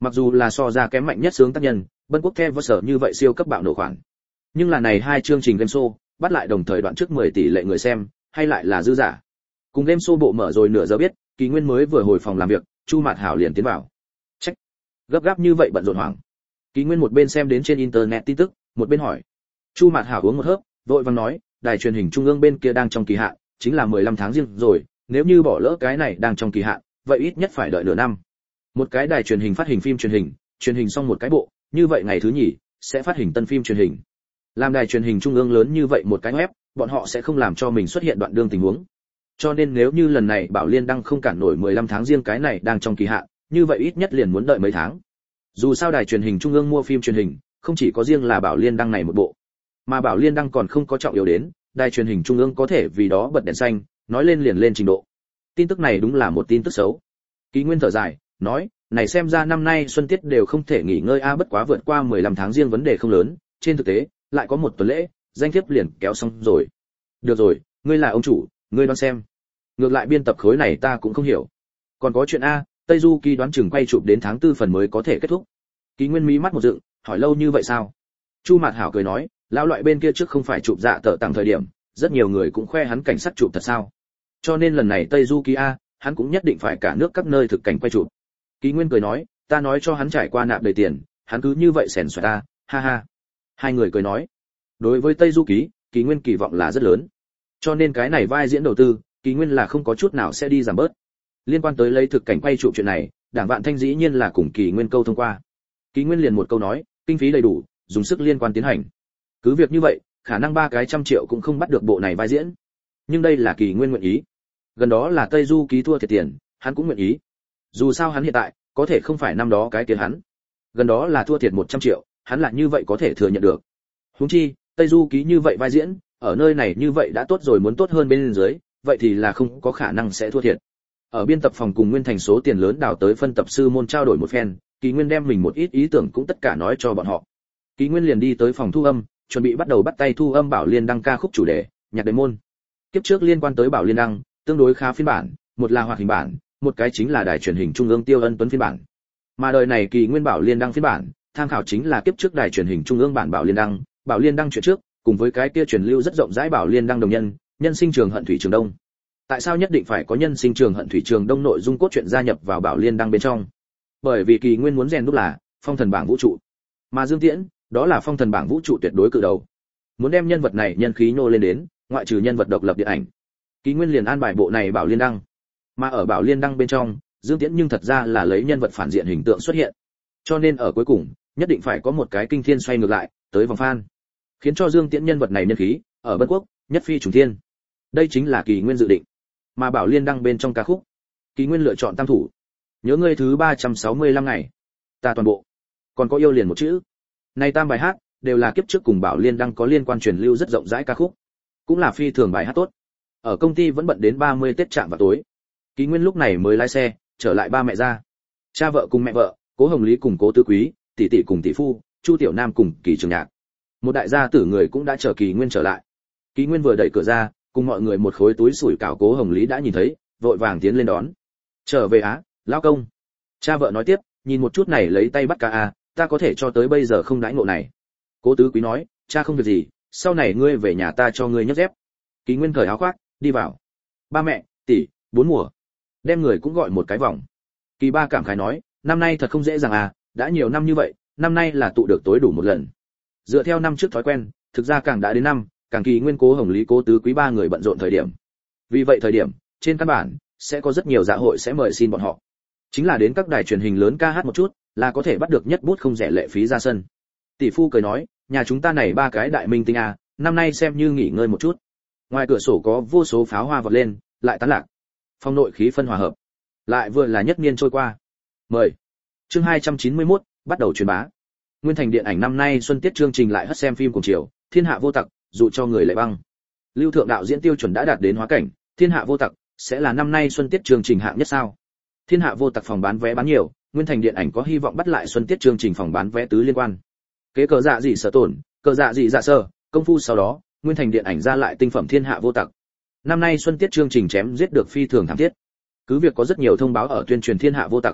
Mặc dù là so ra kém mạnh nhất sướng tác nhân, Bân Quốc The vs như vậy siêu cấp bạo nổ khoản. Nhưng là này hai chương trình game show, bắt lại đồng thời đoạn trước 10 tỷ lệ người xem, hay lại là dư giả. Cùng game show bộ mở rồi nửa giờ biết, Kỳ Nguyên mới vừa hồi phòng làm việc, Chu Mạt Hảo liền tiến vào. Trách, gấp gáp như vậy bận rộn hoảng. Kỳ Nguyên một bên xem đến trên internet tin tức, một bên hỏi. Chu Mạt Hảo uống một hớp, vội vàng nói, đài truyền hình trung ương bên kia đang trong kỳ hạn, chính là 15 tháng riêng rồi, nếu như bỏ lỡ cái này đang trong kỳ hạn, vậy ít nhất phải đợi nửa năm. Một cái đài truyền hình phát hình phim truyền hình xong một cái bộ, như vậy ngày thứ nhì sẽ phát hình tân phim truyền hình. Làm đài truyền hình trung ương lớn như vậy một cái web, bọn họ sẽ không làm cho mình xuất hiện đoạn đương tình huống. Cho nên nếu như lần này Bảo Liên đăng không cản nổi 15 tháng riêng cái này đang trong kỳ hạn, như vậy ít nhất liền muốn đợi mấy tháng. Dù sao đài truyền hình trung ương mua phim truyền hình, không chỉ có riêng là Bảo Liên đăng này một bộ, mà Bảo Liên đăng còn không có trọng yếu đến, đài truyền hình trung ương có thể vì đó bật đèn xanh, nói lên liền lên trình độ. Tin tức này đúng là một tin tức xấu. Kỳ Nguyên thở dài, nói, này xem ra năm nay xuân tiết đều không thể nghỉ ngơi bất quá vượt qua 15 tháng riêng vấn đề không lớn, trên thực tế, lại có một tuần lễ, danh thiếp liền kéo xong rồi. Được rồi, ngươi là ông chủ, ngươi đoán xem. Ngược lại biên tập khối này ta cũng không hiểu. Còn có chuyện Tây Du Ký đoán chừng quay chụp đến tháng 4 phần mới có thể kết thúc. Kỳ Nguyên mí mắt một dựng, hỏi lâu như vậy sao? Chu Mạt Hảo cười nói, lão loại bên kia trước không phải chụp dạ tở tặng thời điểm, rất nhiều người cũng khoe hắn cảnh sát chụp thật sao? Cho nên lần này Tây Du Ký hắn cũng nhất định phải cả nước các nơi thực cảnh quay chụp. Kỳ Nguyên cười nói, ta nói cho hắn trải qua nạp đầy tiền, hắn cứ như vậy xèn xoẹt ta, ha ha. Hai người cười nói, đối với Tây Du Ký, Kỳ Nguyên kỳ vọng là rất lớn. Cho nên cái này vai diễn đầu tư, Kỳ Nguyên là không có chút nào sẽ đi giảm bớt. Liên quan tới lấy thực cảnh quay chụp chuyện này, Đảng Vạn Thanh dĩ nhiên là cùng Kỳ Nguyên câu thông qua. Kỳ Nguyên liền một câu nói, kinh phí đầy đủ, dùng sức liên quan tiến hành. Cứ việc như vậy, khả năng 300 triệu cũng không bắt được bộ này vai diễn. Nhưng đây là Kỳ Nguyên nguyện ý. Gần đó là Tây Du Ký thua thiệt tiền, hắn cũng nguyện ý. Dù sao hắn hiện tại, có thể không phải năm đó cái tiền hắn. Gần đó là thua thiệt 100 triệu, hắn là như vậy có thể thừa nhận được. Huống chi, Tây Du Ký như vậy vai diễn, ở nơi này như vậy đã tốt rồi muốn tốt hơn bên dưới, vậy thì là không có khả năng sẽ thua thiệt. Ở biên tập phòng cùng Nguyên Thành số tiền lớn đào tới phân tập sư môn trao đổi một phen, Kỳ Nguyên đem mình một ít ý tưởng cũng tất cả nói cho bọn họ. Kỳ Nguyên liền đi tới phòng thu âm, chuẩn bị bắt đầu bắt tay thu âm Bảo Liên đăng ca khúc chủ đề, nhạc đệm môn. Kiếp trước liên quan tới Bảo Liên đăng, tương đối khá phiên bản, một là hoạt hình bản, một cái chính là đài truyền hình trung ương Tiêu Ân Tuấn phiên bản. Mà đời này Kỳ Nguyên Bảo Liên đăng phiên bản, tham khảo chính là kiếp trước đài truyền hình trung ương bản Bảo Liên đăng chuyện trước, cùng với cái kia truyền lưu rất rộng rãi Bảo Liên đăng đồng nhân sinh trường hận thủy trường đông. Tại sao nhất định phải có nhân sinh trường hận thủy trường đông nội dung cốt truyện gia nhập vào Bảo Liên đăng bên trong? Bởi vì Kỳ Nguyên muốn rèn đúc là phong thần bảng vũ trụ, mà Dương Tiễn, đó là phong thần bảng vũ trụ tuyệt đối cự đầu. Muốn đem nhân vật này nhân khí nô lên đến, ngoại trừ nhân vật độc lập điện ảnh, Kỳ Nguyên liền an bài bộ này Bảo Liên đăng. Mà ở Bảo Liên đăng bên trong, Dương Tiễn nhưng thật ra là lấy nhân vật phản diện hình tượng xuất hiện. Cho nên ở cuối cùng, nhất định phải có một cái kinh thiên xoay ngược lại, tới vòng fan, khiến cho Dương Tiễn nhân vật này nhân khí ở Bân Quốc nhất phi trùng thiên. Đây chính là Kỳ Nguyên dự định. Mà Bảo Liên đăng bên trong ca khúc, Kỳ Nguyên lựa chọn tam thủ. Nhớ ngươi thứ 365 ngày, ta toàn bộ, còn có yêu liền một chữ. Này tam bài hát đều là kiếp trước cùng Bảo Liên đăng có liên quan truyền lưu rất rộng rãi ca khúc, cũng là phi thường bài hát tốt. Ở công ty vẫn bận đến 30 Tết chạm vào tối. Kỳ Nguyên lúc này mới lái xe trở lại ba mẹ ra. Cha vợ cùng mẹ vợ, Cố Hồng Lý cùng Cố Tứ Quý, tỷ tỷ cùng tỷ phu, Chu Tiểu Nam cùng Kỳ Trường Nhạc. Một đại gia tử người cũng đã chờ Kỳ Nguyên trở lại. Kỳ Nguyên vừa đẩy cửa ra, cùng mọi người một khối túi sủi cảo Cố Hồng Lý đã nhìn thấy, vội vàng tiến lên đón. Trở về lão công. Cha vợ nói tiếp, nhìn một chút này lấy tay bắt cá ta có thể cho tới bây giờ không đãi ngộ này. Cố Tứ Quý nói, cha không việc gì, sau này ngươi về nhà ta cho ngươi nhấc dép. Kỳ Nguyên cởi áo khoác, đi vào. Ba mẹ, tỷ, 4 mùa. Đem người cũng gọi một cái vòng. Kỳ ba cảm khái nói, năm nay thật không dễ dàng đã nhiều năm như vậy, năm nay là tụ được tối đủ một lần. Dựa theo năm trước thói quen, thực ra càng đã đến năm, càng Kỳ Nguyên Cố Hồng Lý Cố Tứ Quý ba người bận rộn thời điểm. Vì vậy thời điểm, trên căn bản sẽ có rất nhiều dạ hội sẽ mời xin bọn họ. Chính là đến các đài truyền hình lớn ca hát một chút, là có thể bắt được nhất bút không rẻ lệ phí ra sân. Tỷ phu cười nói, nhà chúng ta này ba cái đại minh tinh năm nay xem như nghỉ ngơi một chút. Ngoài cửa sổ có vô số pháo hoa vọt lên, lại tán lạc. Phong nội khí phân hòa hợp, lại vừa là nhất niên trôi qua. Mời. Chương 291, bắt đầu truyền bá. Nguyên Thành điện ảnh năm nay xuân tiết chương trình lại hất xem phim cùng chiều, Thiên hạ vô tặc, dụ cho người lệ băng. Lưu Thượng đạo diễn tiêu chuẩn đã đạt đến hóa cảnh, Thiên hạ vô tặc sẽ là năm nay xuân tiết chương trình hạng nhất sao? Thiên hạ vô tặc phòng bán vé bán nhiều, Nguyên Thành điện ảnh có hy vọng bắt lại xuân tiết chương trình phòng bán vé tứ liên quan. Kế cờ dạ gì sở tổn, cờ dạ gì dạ sơ, công phu sau đó, Nguyên Thành điện ảnh ra lại tinh phẩm Thiên hạ vô tặc. Năm nay xuân tiết chương trình chém giết được phi thường thảm thiết. Cứ việc có rất nhiều thông báo ở tuyên truyền Thiên hạ vô tặc,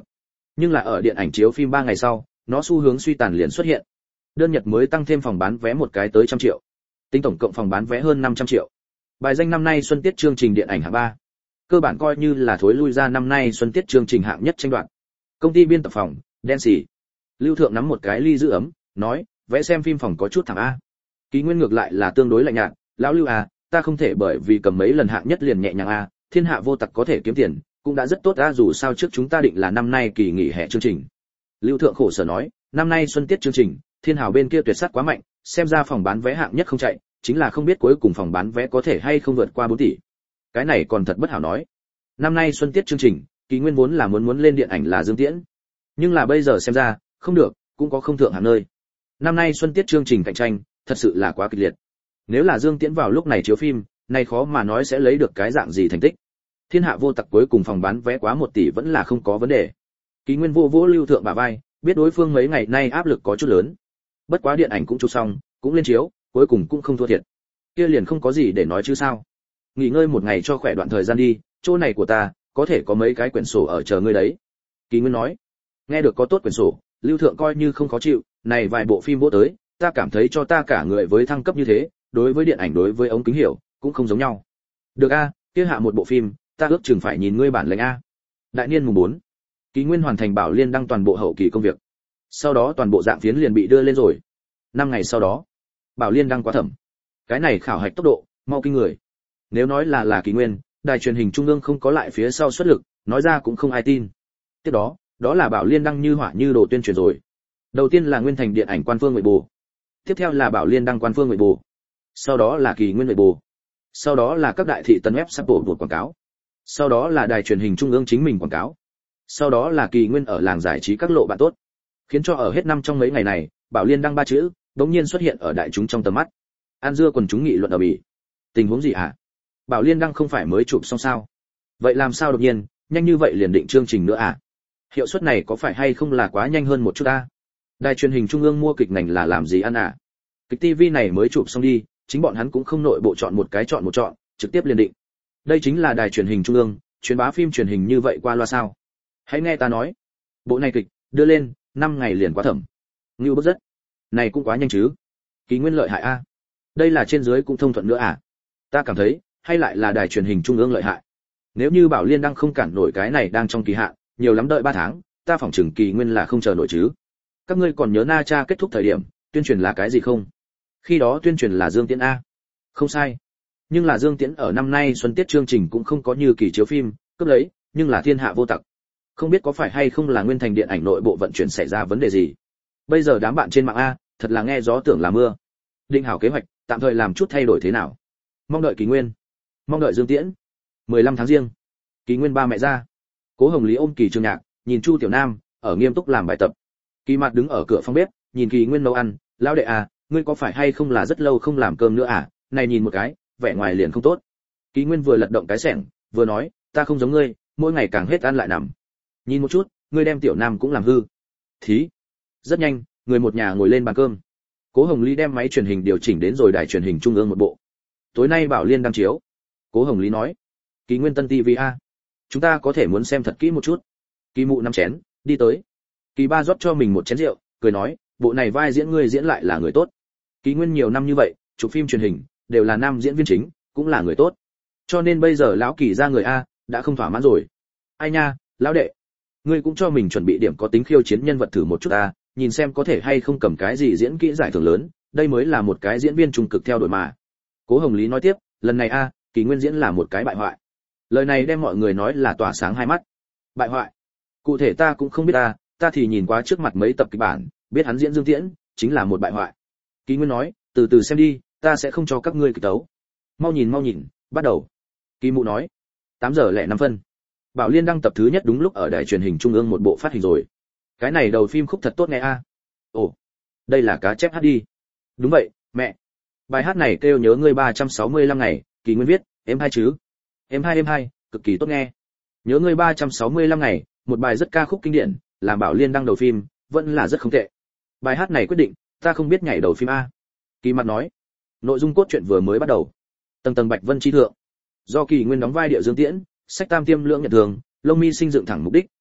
Nhưng là ở điện ảnh chiếu phim 3 ngày sau, nó xu hướng suy tàn liền xuất hiện. Đơn Nhật mới tăng thêm phòng bán vé một cái tới 100 triệu. Tính tổng cộng phòng bán vé hơn 500 triệu. Bài danh năm nay xuân tiết chương trình điện ảnh hạng 3. Cơ bản coi như là thối lui ra năm nay xuân tiết chương trình hạng nhất tranh đoạt. Công ty biên tập phòng, đen xỉ. Lưu Thượng nắm một cái ly giữ ấm, nói, vẽ xem phim phòng có chút thẳng a. Ký Nguyên ngược lại là tương đối lạnh nhạt, lão Lưu à, ta không thể bởi vì cầm mấy lần hạng nhất liền nhẹ nhàng a, thiên hạ vô tặc có thể kiếm tiền, cũng đã rất tốt a, dù sao trước chúng ta định là năm nay kỳ nghỉ hè chương trình. Lưu Thượng khổ sở nói, năm nay xuân tiết chương trình, Thiên Hào bên kia tuyệt sát quá mạnh, xem ra phòng bán vé hạng nhất không chạy, chính là không biết cuối cùng phòng bán vé có thể hay không vượt qua 4 tỷ. Cái này còn thật bất hảo nói. Năm nay xuân tiết chương trình, Kỳ Nguyên vốn là muốn lên điện ảnh là Dương Tiễn, nhưng là bây giờ xem ra, không được, cũng có không thượng hạng nơi. Năm nay xuân tiết chương trình cạnh tranh, thật sự là quá kịch liệt. Nếu là Dương Tiễn vào lúc này chiếu phim, này khó mà nói sẽ lấy được cái dạng gì thành tích. Thiên hạ vô tặc cuối cùng phòng bán vé quá 1 tỷ vẫn là không có vấn đề. Kỳ Nguyên vô Lưu Thượng bả vai, biết đối phương mấy ngày nay áp lực có chút lớn. Bất quá điện ảnh cũng chụp xong, cũng lên chiếu, cuối cùng cũng không thua thiệt. Kia liền không có gì để nói chứ sao? Nghỉ ngơi một ngày cho khỏe đoạn thời gian đi, chỗ này của ta, có thể có mấy cái quyển sổ ở chờ ngươi đấy. Kỳ Nguyên nói. Nghe được có tốt quyển sổ, Lưu Thượng coi như không khó chịu, này vài bộ phim vô tới, ta cảm thấy cho ta cả người với thăng cấp như thế, đối với điện ảnh đối với ống kính hiểu, cũng không giống nhau. Được a, kia hạ một bộ phim, ta ước chừng phải nhìn ngươi bản lĩnh a. Đại niên mùng 4. Kỳ Nguyên hoàn thành Bảo Liên đăng toàn bộ hậu kỳ công việc. Sau đó toàn bộ dạng phiến liền bị đưa lên rồi. 5 ngày sau đó, Bảo Liên đăng quá thẩm. Cái này khảo hạch tốc độ, mau kinh người. Nếu nói là Kỳ Nguyên, đài truyền hình trung ương không có lại phía sau xuất lực, nói ra cũng không ai tin. Tiếp đó là Bảo Liên đăng như hỏa như đồ tuyên truyền rồi. Đầu tiên là Nguyên Thành điện ảnh quan phương Weibo. Tiếp theo là Bảo Liên đăng quan phương Weibo. Sau đó là Kỳ Nguyên Weibo. Sau đó là các đại thị tần web sắp bộ quảng cáo. Sau đó là đài truyền hình trung ương chính mình quảng cáo. Sau đó là Kỳ Nguyên ở làng giải trí các lộ bạn tốt. Khiến cho ở hết năm trong mấy ngày này, Bảo Liên đăng 3 chữ đống nhiên xuất hiện ở đại chúng trong tầm mắt. An dưa quần chúng nghị luận ở bỉ. Tình huống gì hả? Bảo Liên đăng không phải mới chụp xong sao? Vậy làm sao đột nhiên, nhanh như vậy liền định chương trình nữa à? Hiệu suất này có phải hay không là quá nhanh hơn một chút ta? Đài truyền hình trung ương mua kịch ngành là làm gì ăn à? Kịch TV này mới chụp xong đi, chính bọn hắn cũng không nội bộ chọn một cái chọn một chọn, trực tiếp liền định. Đây chính là đài truyền hình trung ương, truyền bá phim truyền hình như vậy qua loa sao? Hãy nghe ta nói, bộ này kịch đưa lên, 5 ngày liền quá thẩm. Ngưu bức rất. Này cũng quá nhanh chứ? Kỳ Nguyên lợi hại a. Đây là trên dưới cũng thông thuận nữa à? Ta cảm thấy, hay lại là đài truyền hình trung ương lợi hại. Nếu như Bảo Liên đăng không cản nổi cái này đang trong kỳ hạn, nhiều lắm đợi 3 tháng, ta phỏng chừng Kỳ Nguyên là không chờ nổi chứ. Các ngươi còn nhớ Na Cha kết thúc thời điểm, tuyên truyền là cái gì không? Khi đó tuyên truyền là Dương Tiễn a. Không sai. Nhưng là Dương Tiễn ở năm nay xuân tiết chương trình cũng không có như kỳ chiếu phim, cướp lấy, nhưng là thiên hạ vô tặc. Không biết có phải hay không là Nguyên Thành điện ảnh nội bộ vận chuyển xảy ra vấn đề gì. Bây giờ đám bạn trên mạng a, thật là nghe gió tưởng là mưa. Định hảo kế hoạch, tạm thời làm chút thay đổi thế nào. Mong đợi Kỳ Nguyên, mong đợi Dương Tiễn. 15 tháng riêng, Kỳ Nguyên ba mẹ ra. Cố Hồng Lý ôm Kỳ Trường Nhạc, nhìn Chu Tiểu Nam ở nghiêm túc làm bài tập. Kỳ Mạt đứng ở cửa phòng bếp, nhìn Kỳ Nguyên nấu ăn, lão đệ à, ngươi có phải hay không là rất lâu không làm cơm nữa à? Này nhìn một cái, vẻ ngoài liền không tốt. Kỳ Nguyên vừa lật động cái xẻng, vừa nói, ta không giống ngươi, mỗi ngày càng hết ăn lại nằm. Nhìn một chút, ngươi đem Tiểu Nam cũng làm hư. Thí. Rất nhanh, người một nhà ngồi lên bàn cơm. Cố Hồng Lý đem máy truyền hình điều chỉnh đến rồi đài truyền hình trung ương một bộ. Tối nay Bảo Liên đăng chiếu. Cố Hồng Lý nói, Kỳ Nguyên tân TV a, chúng ta có thể muốn xem thật kỹ một chút. Kỳ Mụ năm chén, đi tới. Kỳ Ba rót cho mình một chén rượu, cười nói, bộ này vai diễn ngươi diễn lại là người tốt. Kỳ Nguyên nhiều năm như vậy, chụp phim truyền hình đều là nam diễn viên chính, cũng là người tốt. Cho nên bây giờ lão Kỳ ra người a, đã không thỏa mãn rồi. Ai nha, lão đệ, ngươi cũng cho mình chuẩn bị điểm có tính khiêu chiến nhân vật thử một chút a, nhìn xem có thể hay không cầm cái gì diễn kỹ giải thưởng lớn, đây mới là một cái diễn viên trung cực theo đuổi mà. Cố Hồng Lý nói tiếp, lần này a, Kỳ Nguyên diễn là một cái bại hoại. Lời này đem mọi người nói là tỏa sáng hai mắt. Bại hoại? Cụ thể ta cũng không biết ta thì nhìn qua trước mặt mấy tập kịch bản, biết hắn diễn Dương Tiễn chính là một bại hoại. Kỳ Nguyên nói, từ từ xem đi, ta sẽ không cho các ngươi kịch tấu. Mau nhìn, bắt đầu. Kỳ Mụ nói, 8:05. Bảo Liên đăng tập thứ nhất đúng lúc ở đài truyền hình trung ương một bộ phát hình rồi. Cái này đầu phim khúc thật tốt nghe a. Ồ, đây là cá chép hát đi. Đúng vậy, mẹ. Bài hát này kêu nhớ ngươi 365 ngày, Kỳ Nguyên viết, em hai chứ? Em hai, cực kỳ tốt nghe. Nhớ ngươi 365 ngày, một bài rất ca khúc kinh điển, làm Bảo Liên đăng đầu phim, vẫn là rất không tệ. Bài hát này quyết định, ta không biết nhảy đầu phim a. Kỳ Mặt nói, nội dung cốt truyện vừa mới bắt đầu. Tầng tầng Bạch Vân chi thượng, do Kỳ Nguyên đóng vai điệu Dương Tiễn, sách tam tiêm lưỡng nhận thường, lông mi sinh dựng thẳng mục đích,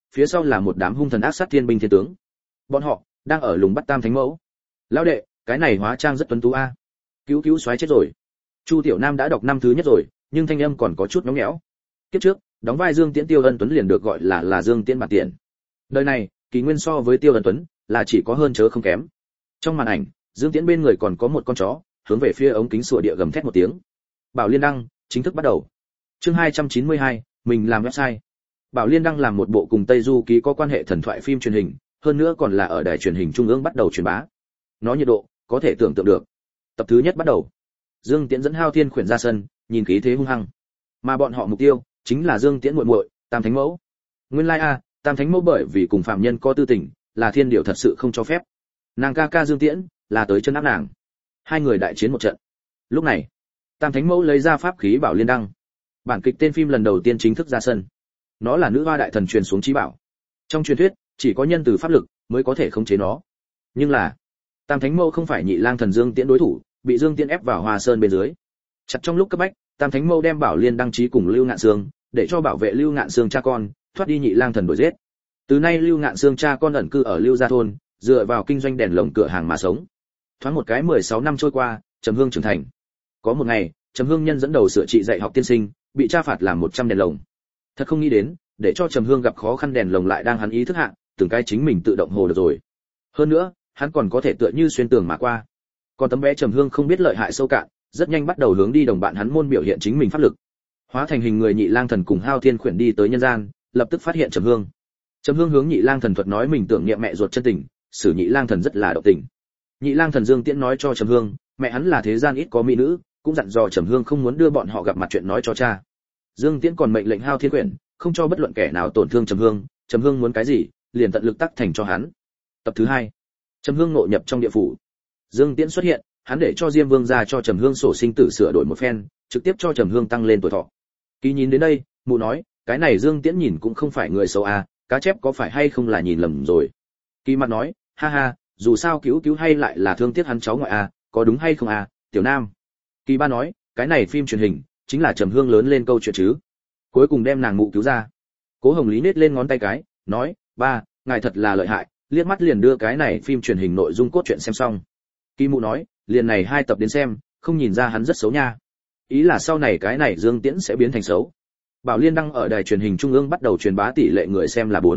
phía sau là một đám hung thần ác sát thiên binh thiên tướng. Bọn họ đang ở lùng bắt Tam Thánh Mẫu. Lão đệ, cái này hóa trang rất tuấn tú a. Cứu cứu xoáy chết rồi. Chu Tiểu Nam đã đọc năm thứ nhất rồi, nhưng thanh âm còn có chút nhõng nhẽo. Kiếp trước, đóng vai Dương Tiễn Tiêu Ân Tuấn liền được gọi là Dương Tiễn bản tiền. Đời này, Kỳ Nguyên so với Tiêu Ân Tuấn là chỉ có hơn chớ không kém. Trong màn ảnh, Dương Tiễn bên người còn có một con chó, hướng về phía ống kính sủa địa gầm thét một tiếng. Bảo Liên đăng chính thức bắt đầu. Chương 292, mình làm website. Bảo Liên đăng làm một bộ cùng Tây Du ký có quan hệ thần thoại phim truyền hình, hơn nữa còn là ở đài truyền hình trung ương bắt đầu truyền bá. Nó nhiệt độ có thể tưởng tượng được. Tập thứ nhất bắt đầu. Dương Tiễn dẫn Hao Thiên khuyển ra sân, nhìn khí thế hung hăng. Mà bọn họ mục tiêu chính là Dương Tiễn muội muội, Tam Thánh Mẫu. Nguyên lai Tam Thánh Mẫu bởi vì cùng phạm nhân có tư tình, là thiên điều thật sự không cho phép. Nàng ca ca Dương Tiễn là tới chân áp nàng. Hai người đại chiến một trận. Lúc này, Tam Thánh Mẫu lấy ra pháp khí Bảo Liên đăng. Bản kịch tên phim lần đầu tiên chính thức ra sân. Nó là nữ hoa đại thần truyền xuống chí bảo. Trong truyền thuyết, chỉ có nhân từ pháp lực mới có thể khống chế nó. Nhưng là, Tam Thánh Mẫu không phải Nhị Lang thần Dương Tiễn đối thủ, bị Dương Tiễn ép vào Hoa Sơn bên dưới. Chặt trong lúc cấp bách, Tam Thánh Mẫu đem Bảo Liên đăng chí cùng Lưu Ngạn Sương, để cho bảo vệ Lưu Ngạn Sương cha con, thoát đi Nhị Lang thần đuổi giết. Từ nay Lưu Ngạn Sương cha con ẩn cư ở Lưu Gia thôn, dựa vào kinh doanh đèn lồng cửa hàng mà sống. Thoáng một cái 16 năm trôi qua, Trầm Hương trưởng thành. Có một ngày, Trầm Hương nhân dẫn đầu sửa trị dạy học tiên sinh, bị tra phạt làm 100 đèn lồng. Thật không nghĩ đến, để cho Trầm Hương gặp khó khăn đèn lồng lại đang hắn ý thức hạ, từng cái chính mình tự động hồ được rồi. Hơn nữa, hắn còn có thể tựa như xuyên tường mà qua. Còn tấm bé Trầm Hương không biết lợi hại sâu cạn, rất nhanh bắt đầu hướng đi đồng bạn hắn môn biểu hiện chính mình pháp lực. Hóa thành hình người Nhị Lang thần cùng Hao Thiên khuyển đi tới nhân gian, lập tức phát hiện Trầm Hương. Trầm Hương hướng Nhị Lang thần thuật nói mình tưởng niệm mẹ ruột chân tình, xử Nhị Lang thần rất là động tình. Nhị Lang thần Dương Tiễn nói cho Trầm Hương, mẹ hắn là thế gian ít có mỹ nữ, cũng dặn dò Trầm Hương không muốn đưa bọn họ gặp mặt chuyện nói cho cha. Dương Tiễn còn mệnh lệnh Hao Thiên khuyển, không cho bất luận kẻ nào tổn thương Trầm Hương muốn cái gì, liền tận lực tác thành cho hắn. Tập thứ 2. Trầm Hương nội nhập trong địa phủ. Dương Tiễn xuất hiện, hắn để cho Diêm Vương ra cho Trầm Hương sổ sinh tử sửa đổi một phen, trực tiếp cho Trầm Hương tăng lên tuổi thọ. Kỳ nhìn đến đây, mụ nói, cái này Dương Tiễn nhìn cũng không phải người xấu à, cá chép có phải hay không là nhìn lầm rồi. Kỳ mặt nói, ha ha, dù sao cứu cứu hay lại là thương tiếc hắn cháu ngoại à, có đúng hay không à, Tiểu Nam. Kỳ ba nói, cái này phim truyền hình chính là Trầm Hương lớn lên câu chuyện chứ. Cuối cùng đem nàng mụ cứu ra. Cố Hồng Lý nết lên ngón tay cái, nói, ba, ngài thật là lợi hại, liếc mắt liền đưa cái này phim truyền hình nội dung cốt truyện xem xong. Kỳ mụ nói, liền này 2 tập đến xem, không nhìn ra hắn rất xấu nha. Ý là sau này cái này Dương Tiễn sẽ biến thành xấu. Bảo Liên đăng ở đài truyền hình trung ương bắt đầu truyền bá tỷ lệ người xem là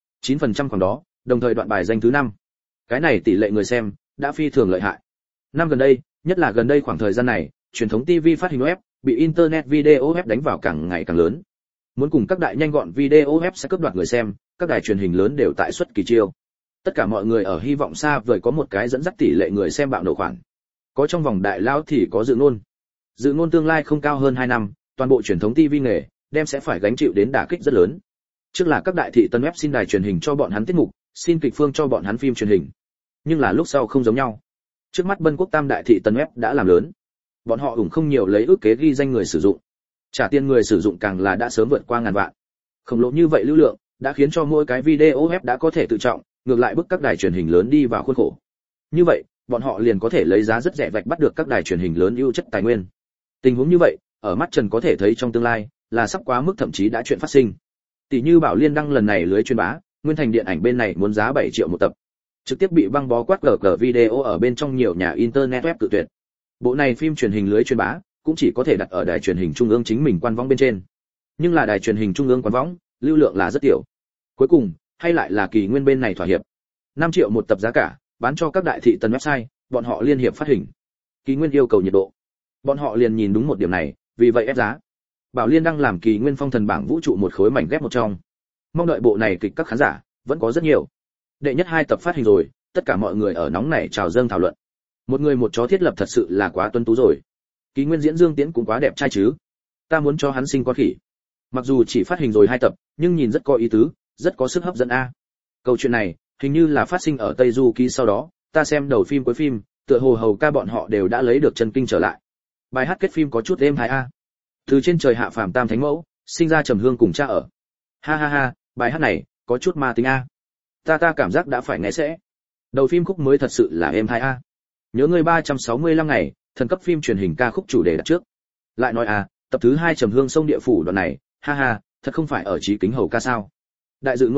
9% khoảng đó, đồng thời đoạn bài danh thứ 5. Cái này tỷ lệ người xem đã phi thường lợi hại. Năm gần đây, nhất là gần đây khoảng thời gian này, truyền thống TV phát hình web bị internet video web đánh vào càng ngày càng lớn. Muốn cùng các đại nhanh gọn video web sẽ cướp đoạt người xem, các đài truyền hình lớn đều tại xuất kỳ chiêu. Tất cả mọi người ở hy vọng xa vời có một cái dẫn dắt tỷ lệ người xem bạo nổ khoản. Có trong vòng đại lao thì có dự ngôn. Dự ngôn tương lai không cao hơn 2 năm, toàn bộ truyền thống TV nghề đem sẽ phải gánh chịu đến đả kích rất lớn. Trước là các đại thị tân web xin đài truyền hình cho bọn hắn tiết mục, xin kịch phương cho bọn hắn phim truyền hình. Nhưng là lúc sau không giống nhau. Trước mắt Bân Quốc Tam đại thị tân web đã làm lớn. Bọn họ ủng không nhiều lấy ước kế ghi danh người sử dụng. Trả tiền người sử dụng càng là đã sớm vượt qua ngàn vạn. Khổng lồ như vậy lưu lượng đã khiến cho mỗi cái video web đã có thể tự trọng, ngược lại bức các đài truyền hình lớn đi vào khuôn khổ. Như vậy, bọn họ liền có thể lấy giá rất rẻ vạch bắt được các đài truyền hình lớn ưu chất tài nguyên. Tình huống như vậy, ở mắt Trần có thể thấy trong tương lai là sắp quá mức, thậm chí đã chuyện phát sinh. Tỷ như Bảo Liên đăng lần này lưới truyền bá, Nguyên Thành điện ảnh bên này muốn giá 7 triệu một tập, trực tiếp bị băng bó quát cờ video ở bên trong nhiều nhà internet web cự tuyệt. Bộ này phim truyền hình lưới truyền bá cũng chỉ có thể đặt ở đài truyền hình trung ương chính mình quan võng bên trên. Nhưng là đài truyền hình trung ương quan võng, lưu lượng là rất tiểu. Cuối cùng, hay lại là Kỳ Nguyên bên này thỏa hiệp. 5 triệu một tập giá cả, bán cho các đại thị tân website, bọn họ liên hiệp phát hình. Kỳ Nguyên yêu cầu nhiệt độ. Bọn họ liền nhìn đúng một điểm này, vì vậy ép giá. Bảo Liên đăng làm Kỳ Nguyên phong thần bảng vũ trụ một khối mảnh ghép một trong. Mong đợi bộ này kịch các khán giả vẫn có rất nhiều. Đệ nhất 2 tập phát hình rồi, tất cả mọi người ở nóng nảy trào dâng thảo luận. Một người một chó thiết lập thật sự là quá tuấn tú rồi. Kỳ Nguyên diễn Dương Tiễn cũng quá đẹp trai chứ. Ta muốn cho hắn sinh con khỉ. Mặc dù chỉ phát hình rồi 2 tập, nhưng nhìn rất có ý tứ, rất có sức hấp dẫn a. Câu chuyện này hình như là phát sinh ở Tây Du Ký sau đó, ta xem đầu phim cuối phim, tựa hồ hầu ca bọn họ đều đã lấy được chân kinh trở lại. Bài hát kết phim có chút êm hay a. Từ trên trời hạ phàm Tam Thánh Mẫu, sinh ra Trầm Hương cùng cha ở. Ha ha ha, bài hát này có chút ma tính a. Ta cảm giác đã phải nghe sẽ. Đầu phim khúc mới thật sự là êm hay a. Nhớ ngươi 365 ngày, thần cấp phim truyền hình ca khúc chủ đề đặt trước. Lại nói a, tập thứ 2 Trầm Hương sông địa phủ đoạn này, ha ha, thật không phải ở Chí Kính hầu ca sao? Đại dự ngôn thuật,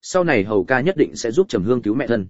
sau này hầu ca nhất định sẽ giúp Trầm Hương cứu mẹ thân.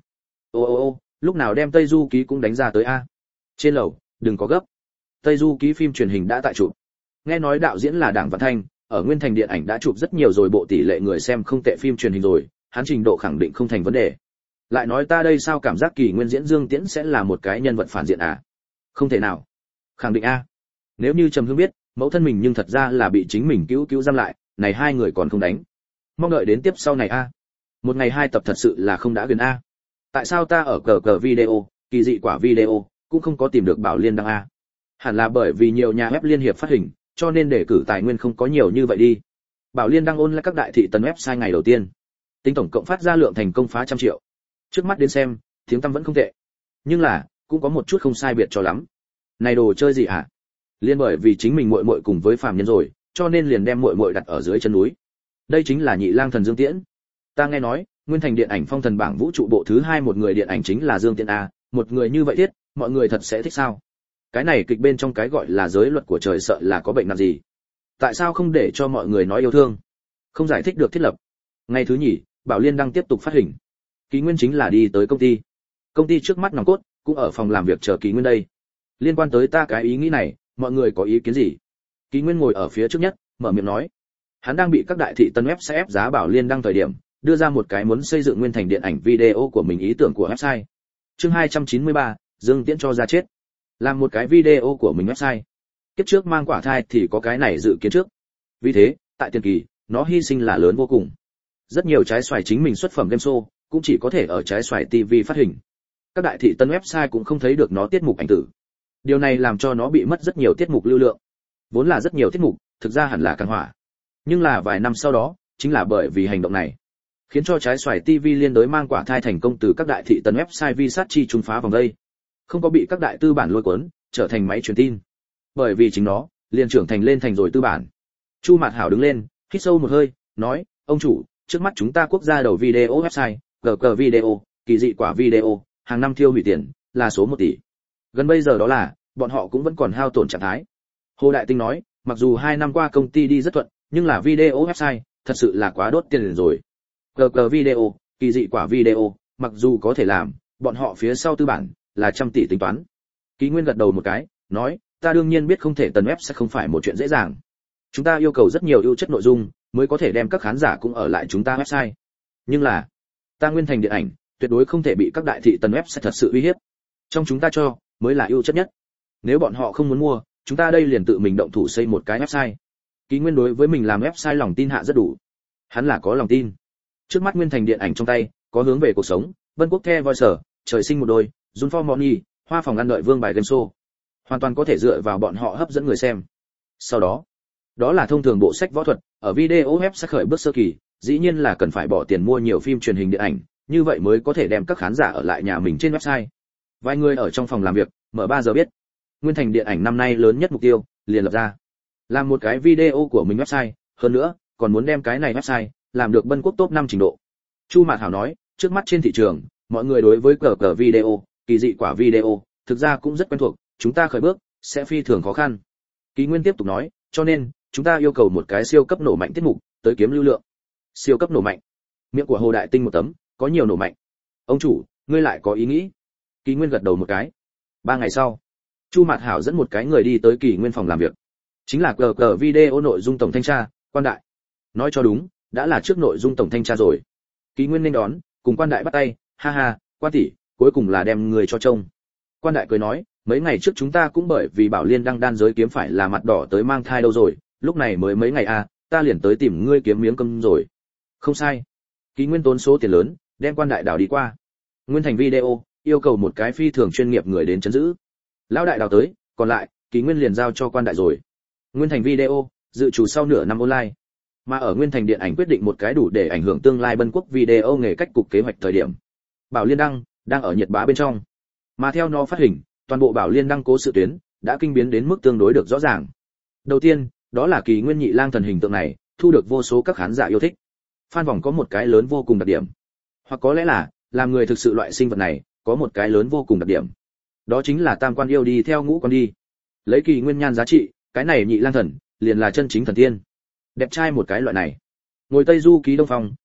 Ô, lúc nào đem Tây Du ký cũng đánh ra tới a. Trên lầu, đừng có gấp. Tây Du ký phim truyền hình đã tại chụp. Nghe nói đạo diễn là Đảng Văn Thanh, ở Nguyên Thành điện ảnh đã chụp rất nhiều rồi, bộ tỷ lệ người xem không tệ phim truyền hình rồi, hắn trình độ khẳng định không thành vấn đề. Lại nói ta đây sao cảm giác Kỳ Nguyên diễn Dương Tiễn sẽ là một cái nhân vật phản diện à? Không thể nào. Khẳng định a. Nếu như Trầm Hương biết, mẫu thân mình nhưng thật ra là bị chính mình cứu giam lại, này hai người còn không đánh. Mong đợi đến tiếp sau này a. Một ngày hai tập thật sự là không đã gần a. Tại sao ta ở cờ video, kỳ dị quả video cũng không có tìm được Bảo Liên đăng a? Hẳn là bởi vì nhiều nhà web liên hiệp phát hình, cho nên để cử tài nguyên không có nhiều như vậy đi. Bảo Liên đăng ôn lại các đại thị tần website ngày đầu tiên. Tính tổng cộng phát ra lượng thành công phá 100 triệu. Trước mắt đến xem, tiếng tăm vẫn không tệ. Nhưng là, cũng có một chút không sai biệt cho lắm. Này đồ chơi gì hả? Liên bởi vì chính mình muội muội cùng với phàm nhân rồi, cho nên liền đem muội muội đặt ở dưới chân núi. Đây chính là Nhị Lang Thần Dương Tiễn. Ta nghe nói, Nguyên Thành điện ảnh phong thần bảng vũ trụ bộ thứ 2 một người điện ảnh chính là Dương Tiễn a, một người như vậy thiết, mọi người thật sẽ thích sao? Cái này kịch bên trong cái gọi là giới luật của trời sợ là có bệnh nặng gì? Tại sao không để cho mọi người nói yêu thương? Không giải thích được thiết lập. Ngày thứ nhì, Bảo Liên đăng tiếp tục phát hình. Kỳ Nguyên chính là đi tới công ty. Công ty trước mắt nòng cốt cũng ở phòng làm việc chờ Kỳ Nguyên đây. Liên quan tới ta cái ý nghĩ này, mọi người có ý kiến gì? Kỳ Nguyên ngồi ở phía trước nhất, mở miệng nói. Hắn đang bị các đại thị tân website ép giá Bảo Liên đăng thời điểm, đưa ra một cái muốn xây dựng Nguyên Thành điện ảnh video của mình ý tưởng của website. Chương 293, Dương Tiễn cho ra chết. Làm một cái video của mình website. Kiếp trước mang quả thai thì có cái này dự kiến trước. Vì thế, tại tiền kỳ, nó hy sinh là lớn vô cùng. Rất nhiều trái xoài chính mình xuất phẩm game show, cũng chỉ có thể ở trái xoài TV phát hình. Các đại thị tân website cũng không thấy được nó tiết mục ảnh tử. Điều này làm cho nó bị mất rất nhiều tiết mục lưu lượng. Vốn là rất nhiều tiết mục, thực ra hẳn là càng hỏa. Nhưng là vài năm sau đó, chính là bởi vì hành động này, khiến cho trái xoài TV liên đối mang quả thai thành công từ các đại thị tân website vi sát chi trùng phá vòng đây. Không có bị các đại tư bản lôi cuốn, trở thành máy truyền tin. Bởi vì chính nó, liền trưởng thành lên thành rồi tư bản. Chu Mạt Hảo đứng lên, hít sâu một hơi, nói, ông chủ, trước mắt chúng ta quốc gia đầu video website, GG video, kỳ dị quả video, hàng năm tiêu hủy tiền, là số 1 tỷ. Gần bây giờ đó là, bọn họ cũng vẫn còn hao tổn trạng thái. Hồ Đại Tinh nói, mặc dù 2 năm qua công ty đi rất thuận, nhưng là video website, thật sự là quá đốt tiền rồi. GG video, kỳ dị quả video, mặc dù có thể làm, bọn họ phía sau tư bản, là trăm tỷ tính toán. Ký Nguyên gật đầu một cái, nói, ta đương nhiên biết không thể tần web sẽ không phải một chuyện dễ dàng. Chúng ta yêu cầu rất nhiều ưu chất nội dung, mới có thể đem các khán giả cũng ở lại chúng ta website. Nhưng là, ta Nguyên Thành điện ảnh, tuyệt đối không thể bị các đại thị tần web sẽ thật sự uy hiếp. Trong chúng ta cho, mới là ưu chất nhất. Nếu bọn họ không muốn mua, chúng ta đây liền tự mình động thủ xây một cái website. Ký Nguyên đối với mình làm website lòng tin hạ rất đủ. Hắn là có lòng tin. Trước mắt Nguyên Thành điện ảnh trong tay, có hướng về cuộc sống, Vân Quốc The Voice, trời sinh một đôi, Jun for Money, hoa phòng ăn đợi vương bài game show. Hoàn toàn có thể dựa vào bọn họ hấp dẫn người xem. Sau đó, đó là thông thường bộ sách võ thuật, ở video web sẽ khởi bước sơ kỳ, dĩ nhiên là cần phải bỏ tiền mua nhiều phim truyền hình điện ảnh, như vậy mới có thể đem các khán giả ở lại nhà mình trên website. Vài người ở trong phòng làm việc, mở 3 giờ biết. Nguyên Thành điện ảnh năm nay lớn nhất mục tiêu, liền lập ra. Làm một cái video của mình website, hơn nữa, còn muốn đem cái này website, làm được Bân Quốc top 5 trình độ. Chu Mạt Hảo nói, trước mắt trên thị trường, mọi người đối với cờ video, kỳ dị quả video, thực ra cũng rất quen thuộc, chúng ta khởi bước, sẽ phi thường khó khăn. Ký Nguyên tiếp tục nói, cho nên, chúng ta yêu cầu một cái siêu cấp nổ mạnh tiết mục, tới kiếm lưu lượng. Siêu cấp nổ mạnh. Miệng của Hồ Đại Tinh một tấm, có nhiều nổ mạnh. Ông chủ, ngươi lại có ý nghĩ? Ký Nguyên gật đầu một cái. 3 ngày sau, Chu Mạt Hảo dẫn một cái người đi tới Kỳ Nguyên phòng làm việc. Chính là cờ video nội dung tổng thanh tra, Quan Đại. Nói cho đúng, đã là trước nội dung tổng thanh tra rồi. Ký Nguyên nên đón, cùng Quan Đại bắt tay, ha ha, Quan tỷ, cuối cùng là đem người cho trông. Quan Đại cười nói, mấy ngày trước chúng ta cũng bởi vì Bảo Liên đăng đan giới kiếm phải là mặt đỏ tới mang thai đâu rồi, lúc này mới mấy ngày à, ta liền tới tìm ngươi kiếm miếng cơm rồi. Không sai. Ký Nguyên tốn số tiền lớn, đem Quan Đại đào đi qua. Nguyên Thành video, yêu cầu một cái phi thường chuyên nghiệp người đến chấn giữ. Lão đại đào tới, còn lại, Ký Nguyên liền giao cho Quan Đại rồi. Nguyên Thành video, dự trù sau nửa năm online. Mà ở Nguyên Thành điện ảnh quyết định một cái đủ để ảnh hưởng tương lai Bân Quốc video nghề cách cục kế hoạch thời điểm. Bảo Liên đăng đang ở nhiệt bá bên trong. Mà theo nó phát hình, toàn bộ Bảo Liên đăng cố sự tuyến đã kinh biến đến mức tương đối được rõ ràng. Đầu tiên, đó là Kỳ Nguyên Nhị Lang Thần hình tượng này, thu được vô số các khán giả yêu thích. Fan vòng có một cái lớn vô cùng đặc điểm, hoặc có lẽ là làm người thực sự loại sinh vật này có một cái lớn vô cùng đặc điểm. Đó chính là tam quan yêu đi theo ngũ quan đi. Lấy Kỳ Nguyên nhan giá trị, cái này Nhị Lang Thần liền là chân chính thần tiên. Đẹp trai một cái loại này. Ngồi Tây Du ký Đông Phong,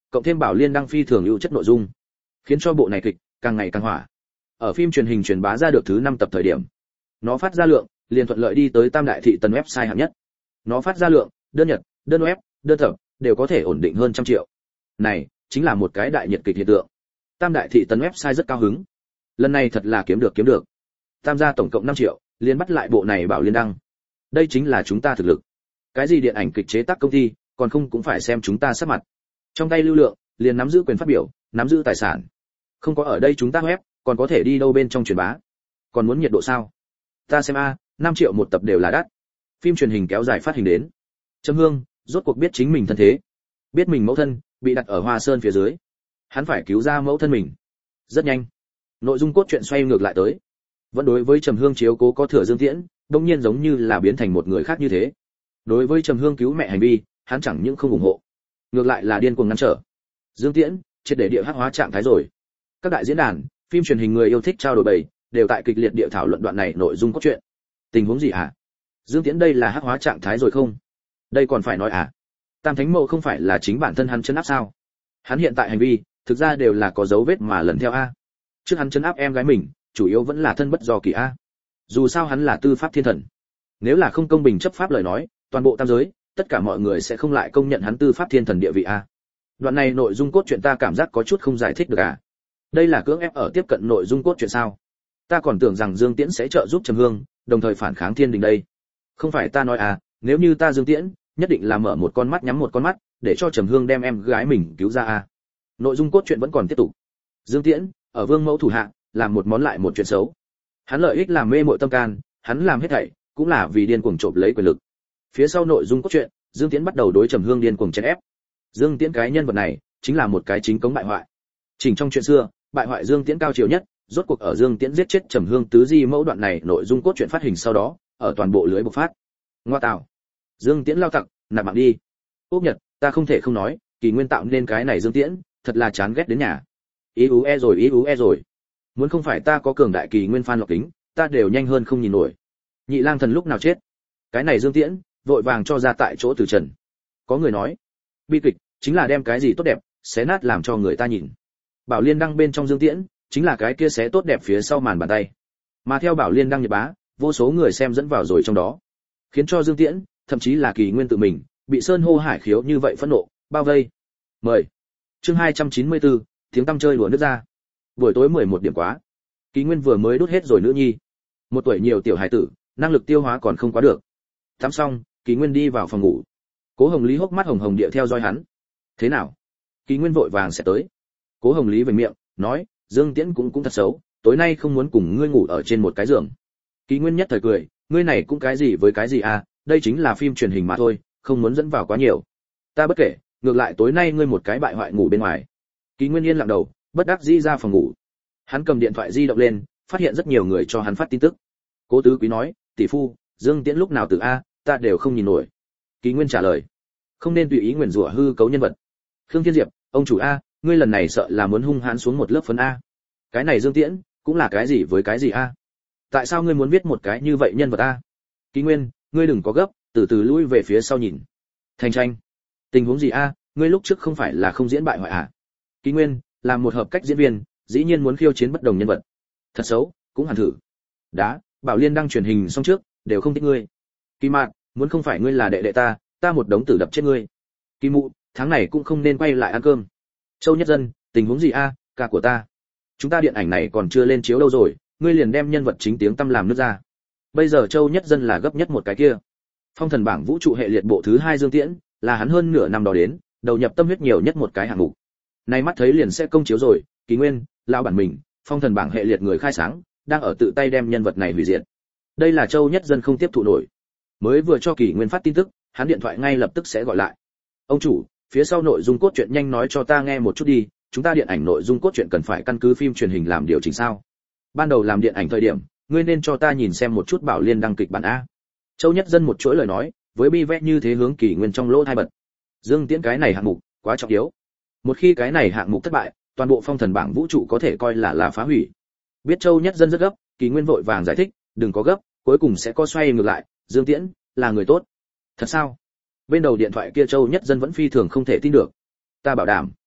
cộng thêm Bảo Liên đăng phi thường ưu chất nội dung, khiến cho bộ này kịch càng ngày càng hỏa. Ở phim truyền hình truyền bá ra được thứ 5 tập thời điểm, nó phát ra lượng liền thuận lợi đi tới tam đại thị tần website hạng nhất. Nó phát ra lượng, đơn nhật, đơn web, đơn tập đều có thể ổn định hơn 100 triệu. Này chính là một cái đại nhiệt kịch hiện tượng. Tam đại thị tần website rất cao hứng. Lần này thật là kiếm được. Tam gia tổng cộng 5 triệu, liền bắt lại bộ này Bảo Liên đăng. Đây chính là chúng ta thực lực. Cái gì điện ảnh kịch chế tác công ty, còn không cũng phải xem chúng ta sắc mặt. Trong tay lưu lượng, liền nắm giữ quyền phát biểu, nắm giữ tài sản. Không có ở đây chúng ta web, còn có thể đi đâu bên trong truyền bá. Còn muốn nhiệt độ sao? Ta xem 5 triệu một tập đều là đắt. Phim truyền hình kéo dài phát hình đến. Trầm Hương rốt cuộc biết chính mình thân thế, biết mình mẫu thân bị đặt ở Hoa Sơn phía dưới, hắn phải cứu ra mẫu thân mình. Rất nhanh, nội dung cốt truyện xoay ngược lại tới, vẫn đối với Trầm Hương chiếu cố có thừa Dương Tiễn, đương nhiên giống như là biến thành một người khác như thế. Đối với Trầm Hương cứu mẹ hành vi, hắn chẳng những không ủng hộ, ngược lại là điên cuồng ngăn trở. Dương Tiễn triệt để địa hắc hóa trạng thái rồi. Các đại diễn đàn, phim truyền hình người yêu thích trao đổi bày, đều tại kịch liệt địa thảo luận đoạn này nội dung cốt truyện. Tình huống gì hả? Dương Tiễn đây là hắc hóa trạng thái rồi không? Đây còn phải nói à? Tam Thánh Mẫu không phải là chính bản thân hắn trấn áp sao? Hắn hiện tại hành vi, thực ra đều là có dấu vết mà lần theo a. Trước hắn trấn áp em gái mình, chủ yếu vẫn là thân bất do kỳ a. Dù sao hắn là tư pháp thiên thần. Nếu là không công bình chấp pháp lời nói, toàn bộ tam giới, tất cả mọi người sẽ không lại công nhận hắn tư pháp thiên thần địa vị a. Đoạn này nội dung cốt truyện ta cảm giác có chút không giải thích được à? Đây là cưỡng ép ở tiếp cận nội dung cốt truyện sao? Ta còn tưởng rằng Dương Tiễn sẽ trợ giúp Trầm Hương, đồng thời phản kháng thiên đình đây. Không phải ta nói à, nếu như ta Dương Tiễn, nhất định là mở một con mắt nhắm một con mắt, để cho Trầm Hương đem em gái mình cứu ra à. Nội dung cốt truyện vẫn còn tiếp tục. Dương Tiễn ở Vương Mẫu thủ hạ, làm một món lại một chuyện xấu. Hắn lợi ích làm mê muội tâm can, hắn làm hết thảy cũng là vì điên cuồng trộm lấy quyền lực. Phía sau nội dung cốt truyện, Dương Tiễn bắt đầu đối Trầm Hương điên cuồng chèn ép. Dương Tiễn cái nhân vật này chính là một cái chính cống bại hoại. Chỉnh trong chuyện xưa, bại hoại Dương Tiễn cao chiều nhất, rốt cuộc ở Dương Tiễn giết chết Trầm Hương tứ di mẫu đoạn này nội dung cốt truyện phát hình sau đó, ở toàn bộ lưới bộc phát. Ngoa tạo. Dương Tiễn lao tặc, nạp mạng đi. Úc Nhật, ta không thể không nói, Kỳ Nguyên tạo nên cái này Dương Tiễn, thật là chán ghét đến nhà. Ý ú e rồi. Muốn không phải ta có cường đại Kỳ Nguyên fan lọc kính, ta đều nhanh hơn không nhìn nổi. Nhị Lang Thần lúc nào chết? Cái này Dương Tiễn, vội vàng cho ra tại chỗ từ trần. Có người nói, bi kịch chính là đem cái gì tốt đẹp xé nát làm cho người ta nhìn. Bảo Liên đăng bên trong Dương Tiễn chính là cái kia xé tốt đẹp phía sau màn bàn tay. Mà theo Bảo Liên đăng nhật bá, vô số người xem dẫn vào rồi trong đó, khiến cho Dương Tiễn, thậm chí là Kỳ Nguyên tự mình, bị sơn hô hải khiếu như vậy phẫn nộ, bao vây. Mời. Chương 294, tiếng tăm chơi lùa nước ra. Buổi tối 11 điểm quá. Kỳ Nguyên vừa mới đốt hết rồi nữ nhi. 1 tuổi nhiều tiểu hải tử, năng lực tiêu hóa còn không quá được. Tắm xong, Kỳ Nguyên đi vào phòng ngủ. Cố Hồng Lý hốc mắt hồng hồng địa theo dõi hắn. Thế nào? Kỳ Nguyên vội vàng sẽ tới. Cố Hồng Lý vểnh miệng, nói, Dương Tiễn cũng thật xấu, tối nay không muốn cùng ngươi ngủ ở trên một cái giường. Kỳ Nguyên nhất thời cười, ngươi này cũng cái gì với cái gì à, đây chính là phim truyền hình mà thôi, không muốn dẫn vào quá nhiều. Ta bất kể, ngược lại tối nay ngươi một cái bại hoại ngủ bên ngoài. Kỳ Nguyên yên lặng đầu, bất đắc dĩ ra phòng ngủ. Hắn cầm điện thoại di động lên, phát hiện rất nhiều người cho hắn phát tin tức. Cố Tứ Quý nói, tỷ phu, Dương Tiễn lúc nào từ a, ta đều không nhìn nổi. Kỳ Nguyên trả lời, không nên tùy ý nguyền rủa hư cấu nhân vật. Khương Thiên Diệp, ông chủ a, ngươi lần này sợ là muốn hung hãn xuống một lớp phấn a. Cái này Dương Tiễn, cũng là cái gì với cái gì a? Tại sao ngươi muốn viết một cái như vậy nhân vật a? Kỳ Nguyên, ngươi đừng có gấp, từ từ lui về phía sau nhìn. Thành Tranh, tình huống gì a, ngươi lúc trước không phải là không diễn bại hoại à? Kỳ Nguyên, làm một hợp cách diễn viên, dĩ nhiên muốn khiêu chiến bất đồng nhân vật. Thật xấu, cũng hẳn thử. Đá, Bảo Liên đăng truyền hình xong trước, đều không thích ngươi. Kỳ Mạn, muốn không phải ngươi là đệ đệ ta, ta một đống tử đập chết ngươi. Kỳ Mụ, tháng này cũng không nên quay lại ăn cơm. Châu Nhất Dân, tình huống gì a, ca của ta. Chúng ta điện ảnh này còn chưa lên chiếu đâu rồi, ngươi liền đem nhân vật chính tiếng tăm làm nước ra. Bây giờ Châu Nhất Dân là gấp nhất một cái kia. Phong thần bảng vũ trụ hệ liệt bộ thứ 2 Dương Tiễn, là hắn hơn nửa năm đó đến, đầu nhập tâm huyết nhiều nhất một cái hạng mục. Nay mắt thấy liền sẽ công chiếu rồi, Kỳ Nguyên, lão bản mình, phong thần bảng hệ liệt người khai sáng, đang ở tự tay đem nhân vật này hủy diệt. Đây là Châu Nhất Dân không tiếp thụ nổi. Mới vừa cho Kỳ Nguyên phát tin tức, hắn điện thoại ngay lập tức sẽ gọi lại. Ông chủ, phía sau nội dung cốt truyện nhanh nói cho ta nghe một chút đi, chúng ta điện ảnh nội dung cốt truyện cần phải căn cứ phim truyền hình làm điều chỉnh sao? Ban đầu làm điện ảnh thời điểm, ngươi nên cho ta nhìn xem một chút Bảo Liên đăng kịch bản a. Châu Nhất Dân một chuỗi lời nói, với bi vẽ như thế hướng Kỳ Nguyên trong lỗ tai bật. Dương Tiễn cái này hạng mục quá trọng yếu. Một khi cái này hạng mục thất bại, toàn bộ phong thần bảng vũ trụ có thể coi là phá hủy. Biết Châu Nhất Dân rất gấp, Kỳ Nguyên vội vàng giải thích, đừng có gấp, cuối cùng sẽ có xoay ngược lại, Dương Tiễn là người tốt. Thật sao? Bên đầu điện thoại kia Châu Nhất Dân vẫn phi thường không thể tin được. Ta bảo đảm,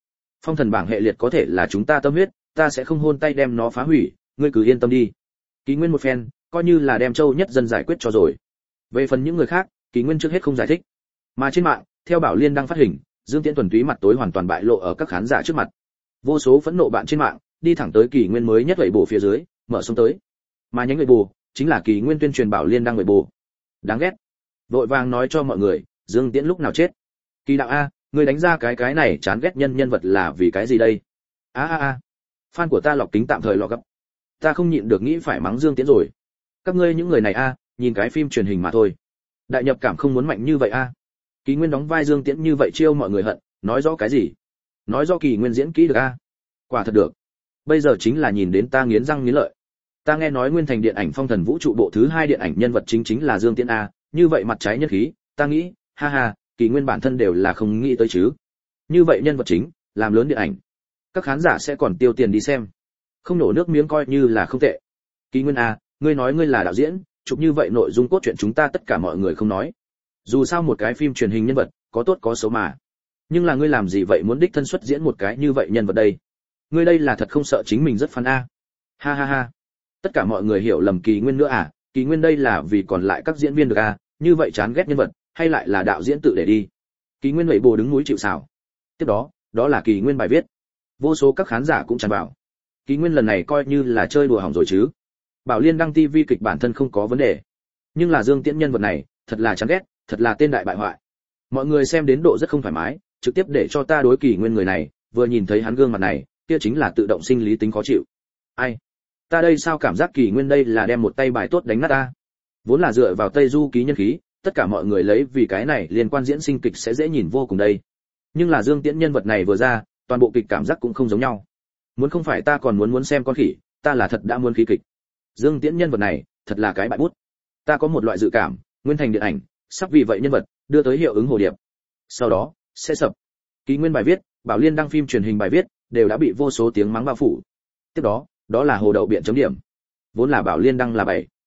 Phong thần bảng hệ liệt có thể là chúng ta tâm huyết, ta sẽ không hôn tay đem nó phá hủy, ngươi cứ yên tâm đi. Kỷ Nguyên một phen, coi như là đem Châu Nhất Dân giải quyết cho rồi. Về phần những người khác, Kỷ Nguyên trước hết không giải thích. Mà trên mạng, theo Bảo Liên đăng phát hình, Dương Tiễn thuần túy mặt tối hoàn toàn bại lộ ở các khán giả trước mặt. Vô số phẫn nộ bạn trên mạng, đi thẳng tới Kỷ Nguyên mới nhất vậy bổ phía dưới, mở xuống tới. Mà nhánh người bù, chính là Kỷ Nguyên tuyên truyền Bảo Liên đăng người bù. Đáng ghét. Vội vàng nói cho mọi người, Dương Tiễn lúc nào chết. Kỳ đạo a, ngươi đánh ra cái này chán ghét nhân vật là vì cái gì đây? A. Fan của ta lọc kính tạm thời lọc gấp. Ta không nhịn được nghĩ phải mắng Dương Tiễn rồi. Các ngươi những người này a, nhìn cái phim truyền hình mà thôi. Đại nhập cảm không muốn mạnh như vậy a. Kỷ Nguyên đóng vai Dương Tiễn như vậy chiêu mọi người hận, nói rõ cái gì? Nói rõ Kỷ Nguyên diễn kỹ được a. Quả thật được. Bây giờ chính là nhìn đến ta nghiến răng nghiến lợi. Ta nghe nói Nguyên Thành điện ảnh Phong Thần Vũ trụ bộ thứ 2 điện ảnh nhân vật chính là Dương Tiễn a, như vậy mặt trái nhân khí, ta nghĩ, ha ha, Kỷ Nguyên bản thân đều là không nghĩ tới chứ. Như vậy nhân vật chính, làm lớn điện ảnh, các khán giả sẽ còn tiêu tiền đi xem. Không nổ nước miếng coi như là không tệ. Kỷ Nguyên a, ngươi nói ngươi là đạo diễn, chụp như vậy nội dung cốt truyện chúng ta tất cả mọi người không nói. Dù sao một cái phim truyền hình nhân vật, có tốt có xấu mà. Nhưng là ngươi làm gì vậy muốn đích thân xuất diễn một cái như vậy nhân vật đây? Ngươi đây là thật không sợ chính mình rất fan a. Ha ha ha. Tất cả mọi người hiểu lầm Kỷ Nguyên nữa à, Kỷ Nguyên đây là vì còn lại các diễn viên được à, như vậy chán ghét nhân vật, hay lại là đạo diễn tự để đi. Kỷ Nguyên vậy bồ đứng núi chịu sào. Tiếp đó là Kỷ Nguyên bài viết. Vô số các khán giả cũng tràn vào. Kỷ Nguyên lần này coi như là chơi đùa hỏng rồi chứ. Bảo Liên đăng TV kịch bản thân không có vấn đề. Nhưng là Dương Tiễn nhân vật này, thật là chán ghét, thật là tên đại bại hoại. Mọi người xem đến độ rất không thoải mái, trực tiếp để cho ta đối Kỷ Nguyên người này, vừa nhìn thấy hắn gương mặt này, kia chính là tự động sinh lý tính khó chịu. Ai? Ta đây sao cảm giác Kỷ Nguyên đây là đem một tay bài tốt đánh nát ta. Vốn là dựa vào Tây Du ký nhân khí, tất cả mọi người lấy vì cái này liên quan diễn sinh kịch sẽ dễ nhìn vô cùng đây. Nhưng là Dương Tiễn nhân vật này vừa ra, toàn bộ kịch cảm giác cũng không giống nhau. Muốn không phải ta còn muốn xem con khỉ, ta là thật đã muốn khí kịch. Dương Tiễn nhân vật này, thật là cái bại bút. Ta có một loại dự cảm, Nguyên Thành điện ảnh sắp vì vậy nhân vật đưa tới hiệu ứng hồ điệp. Sau đó sẽ sập. Kỷ Nguyên bài viết, Bảo Liên đăng phim truyền hình bài viết đều đã bị vô số tiếng mắng bao phủ. Tiếp đó là hồ đậu biện chấm điểm. Vốn là Bảo Liên đăng là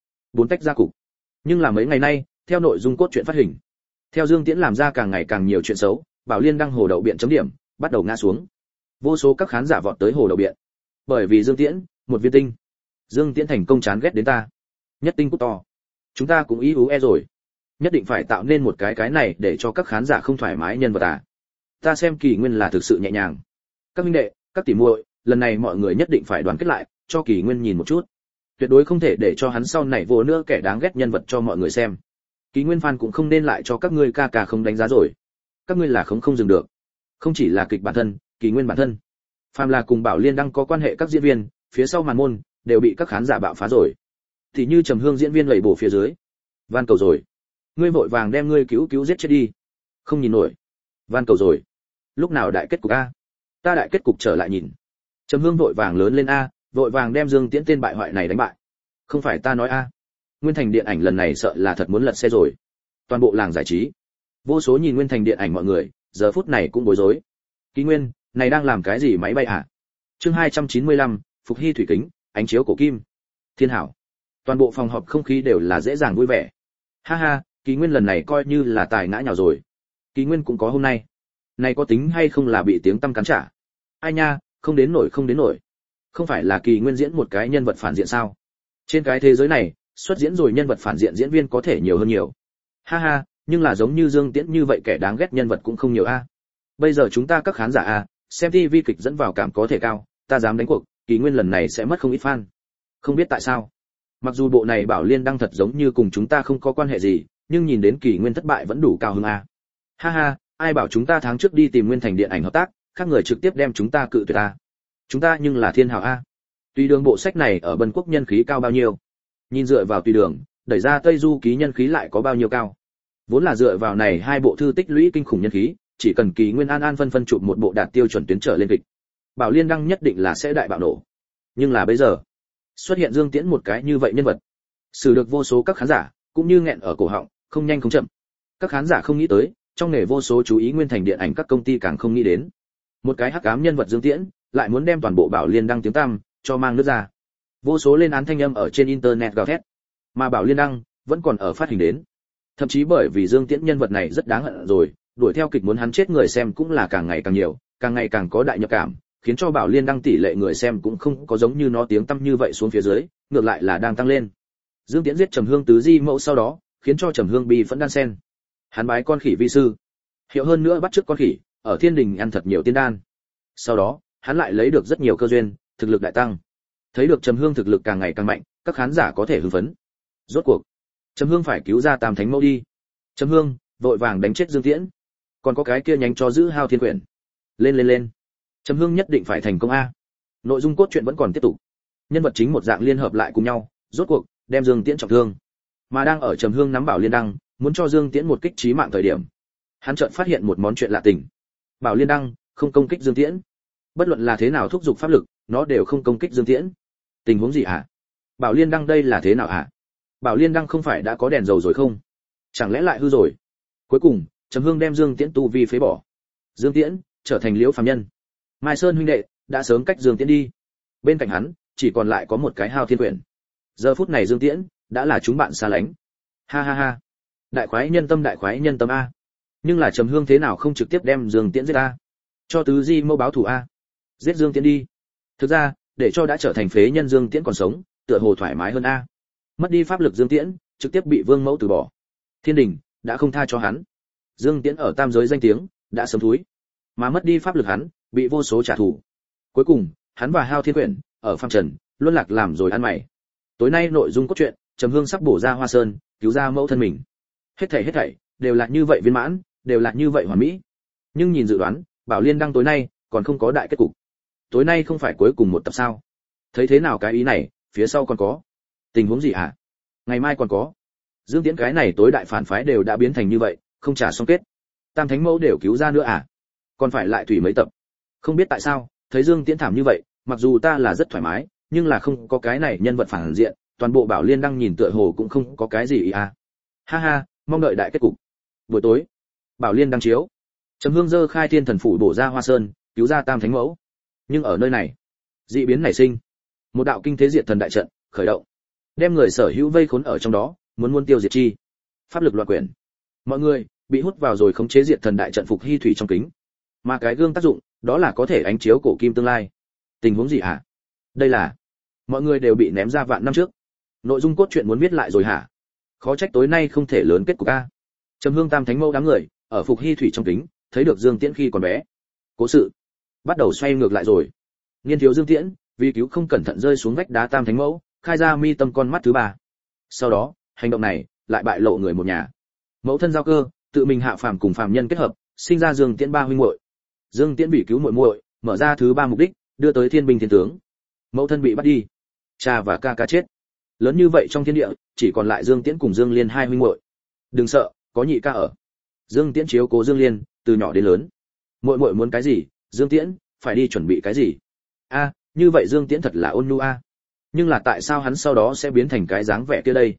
4 tách ra cục. Nhưng là mấy ngày nay, theo nội dung cốt truyện phát hình, theo Dương Tiễn làm ra càng ngày càng nhiều chuyện xấu, Bảo Liên đăng hồ đậu biện chấm điểm bắt đầu ngã xuống. Vô số các khán giả vọt tới hồ đậu biện. Bởi vì Dương Tiễn, một viên tinh. Dương Tiễn thành công chán ghét đến ta. Nhất tinh cút to. Chúng ta cũng ý ú rồi. Nhất định phải tạo nên một cái này để cho các khán giả không thoải mái nhân vật à. Ta xem Kỷ Nguyên là thực sự nhẹ nhàng. Các huynh đệ, các tỷ muội, lần này mọi người nhất định phải đoàn kết lại, cho Kỷ Nguyên nhìn một chút. Tuyệt đối không thể để cho hắn sau này vô nữa kẻ đáng ghét nhân vật cho mọi người xem. Kỷ Nguyên fan cũng không nên lại cho các ngươi ca không đánh giá rồi. Các ngươi là không dừng được. Không chỉ là kịch bản thân, Kỷ Nguyên bản thân, phàm là cùng Bảo Liên đăng có quan hệ các diễn viên, phía sau màn môn đều bị các khán giả bạo phá rồi. Thì như Trầm Hương diễn viên lẩy bổ phía dưới, van cầu rồi. Ngươi vội vàng đem ngươi cứu giết chết đi. Không nhìn nổi. Van cầu rồi. Lúc nào đại kết cục a? Ta đại kết cục trở lại nhìn. Trầm Hương vội vàng lớn lên a, vội vàng đem Dương Tiễn tên bại hoại này đánh bại. Không phải ta nói a. Nguyên Thành điện ảnh lần này sợ là thật muốn lật xe rồi. Toàn bộ làng giải trí, vô số nhìn Nguyên Thành điện ảnh mọi người, giờ phút này cũng bối rối. Kỷ Nguyên, này đang làm cái gì máy bay hả? Chương 295, Phục Hy thủy kính, ánh chiếu cổ kim. Thiên hảo. Toàn bộ phòng họp không khí đều là dễ dàng vui vẻ. Ha ha, Kỷ Nguyên lần này coi như là tài ngã nhào rồi. Kỷ Nguyên cũng có hôm nay. Này có tính hay không là bị tiếng tăm cắn trả? Ai nha, không đến nổi. Không phải là Kỷ Nguyên diễn một cái nhân vật phản diện sao? Trên cái thế giới này, xuất diễn rồi nhân vật phản diện diễn viên có thể nhiều hơn nhiều. Ha ha, nhưng là giống như Dương Tiễn như vậy kẻ đáng ghét nhân vật cũng không nhiều a. Bây giờ chúng ta các khán giả a, xem TV kịch dẫn vào cảm có thể cao, ta dám đánh cuộc, Kỷ Nguyên lần này sẽ mất không ít fan. Không biết tại sao. Mặc dù bộ này Bảo Liên đăng thật giống như cùng chúng ta không có quan hệ gì, nhưng nhìn đến Kỷ Nguyên thất bại vẫn đủ cao hứng a. Ha ha, ai bảo chúng ta tháng trước đi tìm Nguyên Thành điện ảnh hợp tác, khác người trực tiếp đem chúng ta cự tuyệt a. Chúng ta nhưng là thiên hào a. Tùy đường bộ sách này ở Bân Quốc nhân khí cao bao nhiêu? Nhìn dựa vào Tùy đường, đẩy ra Tây Du ký nhân khí lại có bao nhiêu cao? Vốn là dựa vào này hai bộ thư tích lũy kinh khủng nhân khí, chỉ cần Kỷ Nguyên an phân chụp một bộ đạt tiêu chuẩn tuyến trở lên kịch, Bảo Liên đăng nhất định là sẽ đại bạo nổ. Nhưng là bây giờ, xuất hiện Dương Tiễn một cái như vậy nhân vật, xử được vô số các khán giả, cũng như nghẹn ở cổ họng, không nhanh không chậm. Các khán giả không nghĩ tới, trong nghề vô số chú ý Nguyên Thành điện ảnh các công ty càng không nghĩ đến. Một cái hắc ám nhân vật Dương Tiễn, lại muốn đem toàn bộ Bảo Liên đăng tiếng tăm cho mang nước ra. Vô số lên án thanh âm ở trên internet gào thét, mà Bảo Liên đăng vẫn còn ở phát hình đến. Thậm chí bởi vì Dương Tiễn nhân vật này rất đáng hận rồi, đuổi theo kịch muốn hắn chết người xem cũng là càng ngày càng nhiều, càng ngày càng có đại nhập cảm, khiến cho Bảo Liên Đăng tỷ lệ người xem cũng không có giống như nó tiếng tăm như vậy xuống phía dưới, ngược lại là đang tăng lên. Dương Tiễn giết Trầm Hương tứ di mẫu sau đó, khiến cho Trầm Hương bi phẫn đan sen. Hắn bái con khỉ vi sư, hiệu hơn nữa bắt chước con khỉ, ở Thiên Đình ăn thật nhiều tiên đan. Sau đó, hắn lại lấy được rất nhiều cơ duyên, thực lực đại tăng. Thấy được Trầm Hương thực lực càng ngày càng mạnh, các khán giả có thể hưng phấn. Rốt cuộc, Trầm Hương phải cứu ra Tam Thánh Mẫu đi. Trầm Hương vội vàng đánh chết Dương Tiễn. Còn có cái kia nhánh cho giữ Hao Thiên Quyển. Lên lên lên. Trầm Hương nhất định phải thành công a. Nội dung cốt truyện vẫn còn tiếp tục. Nhân vật chính một dạng liên hợp lại cùng nhau, rốt cuộc đem Dương Tiễn trọng thương. Mà đang ở Trầm Hương nắm Bảo Liên Đăng, muốn cho Dương Tiễn một kích chí mạng thời điểm, hắn chợt phát hiện một món chuyện lạ tình. Bảo Liên Đăng không công kích Dương Tiễn. Bất luận là thế nào thúc giục pháp lực, nó đều không công kích Dương Tiễn. Tình huống gì hả? Bảo Liên Đăng đây là thế nào hả? Bảo Liên Đăng không phải đã có đèn dầu rồi không? Chẳng lẽ lại hư rồi? Cuối cùng, Trầm Hương đem Dương Tiễn tu vi phế bỏ. Dương Tiễn trở thành liễu phàm nhân. Mai Sơn huynh đệ đã sớm cách Dương Tiễn đi. Bên cạnh hắn, chỉ còn lại có một cái Hao Thiên Quyển. Giờ phút này Dương Tiễn đã là chúng bạn xa lánh. Ha ha ha. Đại khoái nhân tâm a. Nhưng là Trầm Hương thế nào không trực tiếp đem Dương Tiễn giết a? Cho tứ di mẫu báo thù a. Giết Dương Tiễn đi. Thực ra, để cho đã trở thành phế nhân Dương Tiễn còn sống, tựa hồ thoải mái hơn a. Mất đi pháp lực Dương Tiễn, trực tiếp bị Vương Mẫu từ bỏ. Thiên Đình đã không tha cho hắn. Dương Tiễn ở tam giới danh tiếng đã sớm thúi, mà mất đi pháp lực hắn, bị vô số trả thù. Cuối cùng, hắn và Hao Thiên Quyển ở phàm trần, luân lạc làm rồi ăn mày. Tối nay nội dung cốt truyện, Trầm Hương sắp bổ ra Hoa Sơn, cứu ra mẫu thân mình. Hết thảy đều là như vậy viên mãn, đều là như vậy hoàn mỹ. Nhưng nhìn dự đoán, Bảo Liên Đăng tối nay còn không có đại kết cục. Tối nay không phải cuối cùng một tập sao? Thấy thế nào cái ý này, phía sau còn có tình huống gì hả? Ngày mai còn có. Dương Tiễn cái này tối đại phản phái đều đã biến thành như vậy, không trả xong kết. Tam Thánh Mẫu đều cứu ra nữa à? Còn phải lại thủy mấy tập. Không biết tại sao, thấy Dương Tiễn thảm như vậy, mặc dù ta là rất thoải mái, nhưng là không có cái này nhân vật phản diện, toàn bộ Bảo Liên Đăng nhìn tựa hồ cũng không có cái gì ý à. Ha ha, mong đợi đại kết cục. Buổi tối, Bảo Liên Đăng chiếu. Trầm Hương dơ khai thiên thần phủ bổ ra Hoa Sơn, cứu ra Tam Thánh Mẫu. Nhưng ở nơi này, dị biến nảy sinh. Một đạo kinh thế diệt thần đại trận khởi động, đem người sở hữu vây khốn ở trong đó, muốn tiêu diệt chi. Pháp lực loạn quyển. Mọi người bị hút vào rồi khống chế diệt thần đại trận phục hy thủy trong kính. Mà cái gương tác dụng, đó là có thể ánh chiếu cổ kim tương lai. Tình huống gì hả? Đây là mọi người đều bị ném ra vạn năm trước. Nội dung cốt truyện muốn viết lại rồi hả? Khó trách tối nay không thể lớn kết cục a. Trầm Hương Tam Thánh Mẫu đám người ở phục hy thủy trong kính, thấy được Dương Tiễn khi còn bé. Cố sự bắt đầu xoay ngược lại rồi. Nghiên thiếu Dương Tiễn vì cứu không cẩn thận rơi xuống vách đá Tam Thánh Mẫu, khai ra mi tâm con mắt thứ ba. Sau đó, hành động này lại bại lộ người một nhà. Mẫu thân giao cơ, tự mình hạ phàm cùng phàm nhân kết hợp, sinh ra Dương Tiễn ba huynh muội. Dương Tiễn bị cứu muội muội, mở ra thứ ba mục đích, đưa tới thiên binh thiên tướng. Mẫu thân bị bắt đi, cha và ca ca chết. Lớn như vậy trong thiên địa, chỉ còn lại Dương Tiễn cùng Dương Liên hai huynh muội. Đừng sợ, có nhị ca ở. Dương Tiễn chiếu cố Dương Liên, từ nhỏ đến lớn. Muội muội muốn cái gì, Dương Tiễn phải đi chuẩn bị cái gì. A, như vậy Dương Tiễn thật là ôn nhu a. Nhưng là tại sao hắn sau đó sẽ biến thành cái dáng vẻ kia đây?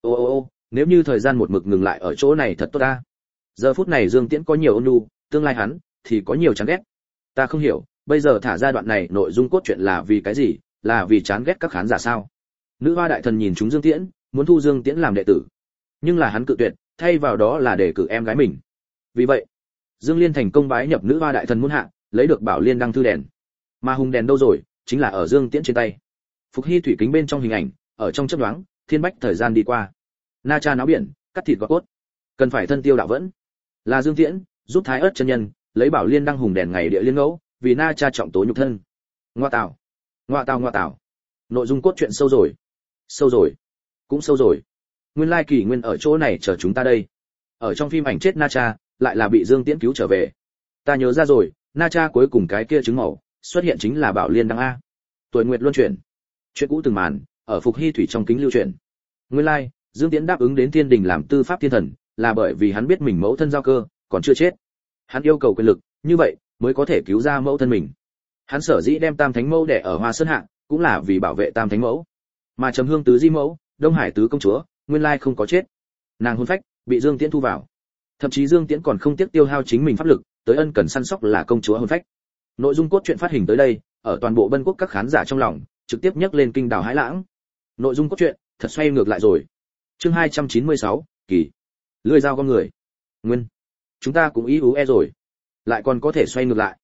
Ô, nếu như thời gian một mực ngừng lại ở chỗ này thật tốt a. Giờ phút này Dương Tiễn có nhiều ôn nhu, tương lai hắn thì có nhiều chán ghét. Ta không hiểu, bây giờ thả ra đoạn này nội dung cốt truyện là vì cái gì? Là vì chán ghét các khán giả sao? Nữ hoa đại thần nhìn chúng Dương Tiễn, muốn thu Dương Tiễn làm đệ tử. Nhưng là hắn cự tuyệt, thay vào đó là để cử em gái mình. Vì vậy, Dương Liên thành công bái nhập nữ hoa đại thần môn hạ, lấy được Bảo Liên Đăng thư đèn. Mà hùng đèn đâu rồi, chính là ở Dương Tiễn trên tay. Phục hy thủy kính bên trong hình ảnh, ở trong chớp nhoáng, thiên bách thời gian đi qua. Na Cha náo biển, cắt thịt gọt cốt. Cần phải thân tiêu đạo vẫn. Là Dương Tiễn giúp Thái Ức chân nhân lấy Bảo Liên Đăng hùng đèn ngày địa liên ngẫu, vì Na Cha trọng tố nhục thân. Ngoa tào. Nội dung cốt truyện sâu rồi, cũng sâu rồi. Nguyên lai kỳ nguyên ở chỗ này chờ chúng ta đây. Ở trong phim ảnh chết Na Cha, lại là bị Dương Tiễn cứu trở về. Ta nhớ ra rồi, Na Cha cuối cùng cái kia trứng màu, xuất hiện chính là Bảo Liên Đăng a. Tuổi nguyệt luân chuyển. Chuyện cũ từng màn, ở phục hy thủy trong kính lưu truyền. Nguyên lai, Dương Tiễn đáp ứng đến Thiên Đình làm tư pháp thiên thần, là bởi vì hắn biết mình mẫu thân giao cơ còn chưa chết. Hắn yêu cầu quyền lực, như vậy mới có thể cứu ra mẫu thân mình. Hắn sở dĩ đem Tam Thánh Mẫu đẻ ở Hoa Sơn hạ, cũng là vì bảo vệ Tam Thánh Mẫu. Mà Trầm Hương tứ di mẫu, Đông Hải tứ công chúa, nguyên lai không có chết. Nàng hồn phách bị Dương Tiễn thu vào. Thậm chí Dương Tiễn còn không tiếc tiêu hao chính mình pháp lực, tới ân cần săn sóc là công chúa hồn phách. Nội dung cốt truyện phát hình tới đây, ở toàn bộ Bân Quốc các khán giả trong lòng, trực tiếp nhấc lên kinh đào hãi lãng. Nội dung cốt truyện thật xoay ngược lại rồi. Chương 296, kỳ. Lưỡi dao con người. Nguyên. Chúng ta cũng ý ú e rồi, lại còn có thể xoay ngược lại.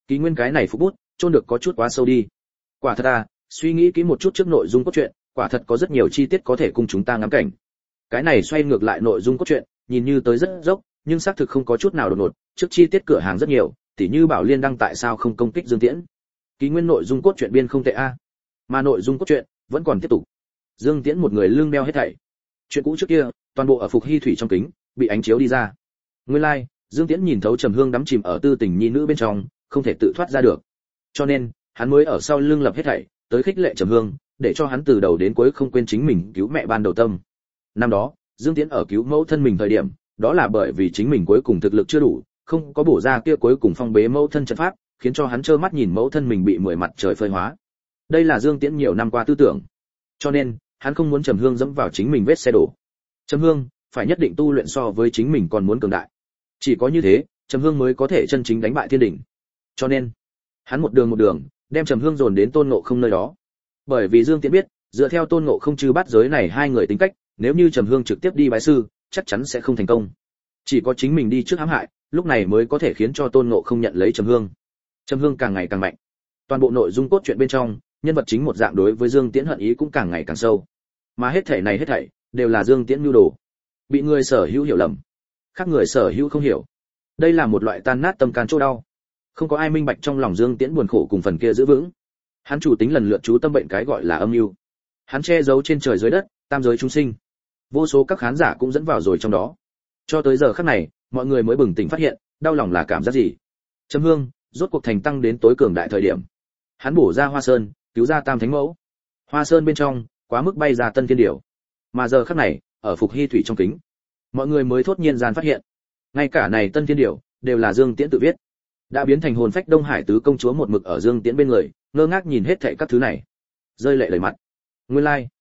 Ký Nguyên cái này phục bút chôn được có chút quá sâu đi. Quả thật à, suy nghĩ kỹ một chút trước nội dung cốt truyện, quả thật có rất nhiều chi tiết có thể cùng chúng ta ngắm cảnh. Cái này xoay ngược lại nội dung cốt truyện, nhìn như tới rất dốc, nhưng xác thực không có chút nào đột ngột, trước chi tiết cửa hàng rất nhiều, tỉ như Bảo Liên đăng tại sao không công kích Dương Tiễn. Ký Nguyên nội dung cốt truyện biên không tệ a, mà nội dung cốt truyện vẫn còn tiếp tục. Dương Tiễn một người lương đeo hết thảy. Chuyện cũ trước kia, toàn bộ ở Phục Hy thủy trong kính, bị ánh chiếu đi ra. Nguyên lai, like, Dương Tiễn nhìn thấu Trầm Hương đắm chìm ở tư tình nhi nữ bên trong, không thể tự thoát ra được. Cho nên, hắn mới ở sau lưng lập hết thảy, tới khích lệ Trầm Hương, để cho hắn từ đầu đến cuối không quên chính mình cứu mẹ ban đầu tâm. Năm đó, Dương Tiễn ở cứu mẫu thân mình thời điểm, đó là bởi vì chính mình cuối cùng thực lực chưa đủ, không có bổ ra kia cuối cùng phong bế mẫu thân trận pháp, khiến cho hắn trơ mắt nhìn mẫu thân mình bị 10 mặt trời phơi hóa. Đây là Dương Tiễn nhiều năm qua tư tưởng. Cho nên, hắn không muốn Trầm Hương dẫm vào chính mình vết xe đổ. Trầm Hương phải nhất định tu luyện so với chính mình còn muốn cường đại. Chỉ có như thế, Trầm Hương mới có thể chân chính đánh bại thiên đỉnh. Cho nên, hắn một đường đem Trầm Hương dồn đến Tôn Ngộ Không nơi đó. Bởi vì Dương Tiễn biết, dựa theo Tôn Ngộ Không trừ bát giới này hai người tính cách, nếu như Trầm Hương trực tiếp đi bái sư, chắc chắn sẽ không thành công. Chỉ có chính mình đi trước hãm hại, lúc này mới có thể khiến cho Tôn Ngộ Không nhận lấy Trầm Hương. Trầm Hương càng ngày càng mạnh. Toàn bộ nội dung cốt truyện bên trong, nhân vật chính một dạng đối với Dương Tiễn hận ý cũng càng ngày càng sâu. Mà hết thảy đều là Dương Tiễn mưu đồ. Bị người sở hữu hiểu lầm, khác người sở hữu không hiểu. Đây là một loại tan nát tâm can chỗ đau. Không có ai minh bạch trong lòng Dương Tiễn buồn khổ cùng phần kia giữ vững. Hắn chủ tính lần lượt chú tâm bệnh cái gọi là âm mưu. Hắn che giấu trên trời dưới đất, tam giới chúng sinh. Vô số các khán giả cũng dẫn vào rồi trong đó. Cho tới giờ khắc này, mọi người mới bừng tỉnh phát hiện, đau lòng là cảm giác gì. Trầm Hương rốt cuộc thành tăng đến tối cường đại thời điểm. Hắn bổ ra Hoa Sơn, cứu ra Tam Thánh Mẫu. Hoa Sơn bên trong, quá mức bay ra Tân Thiên Điểu. Mà giờ khắc này, ở Phục Hy thủy trong kính, mọi người mới thốt nhiên gian phát hiện, ngay cả này Tân Thiên Điểu đều là Dương Tiễn tự viết. Đã biến thành hồn phách Đông Hải tứ công chúa một mực ở Dương Tiễn bên người, ngơ ngác nhìn hết thảy các thứ này, rơi lệ đầy mặt. Nguyên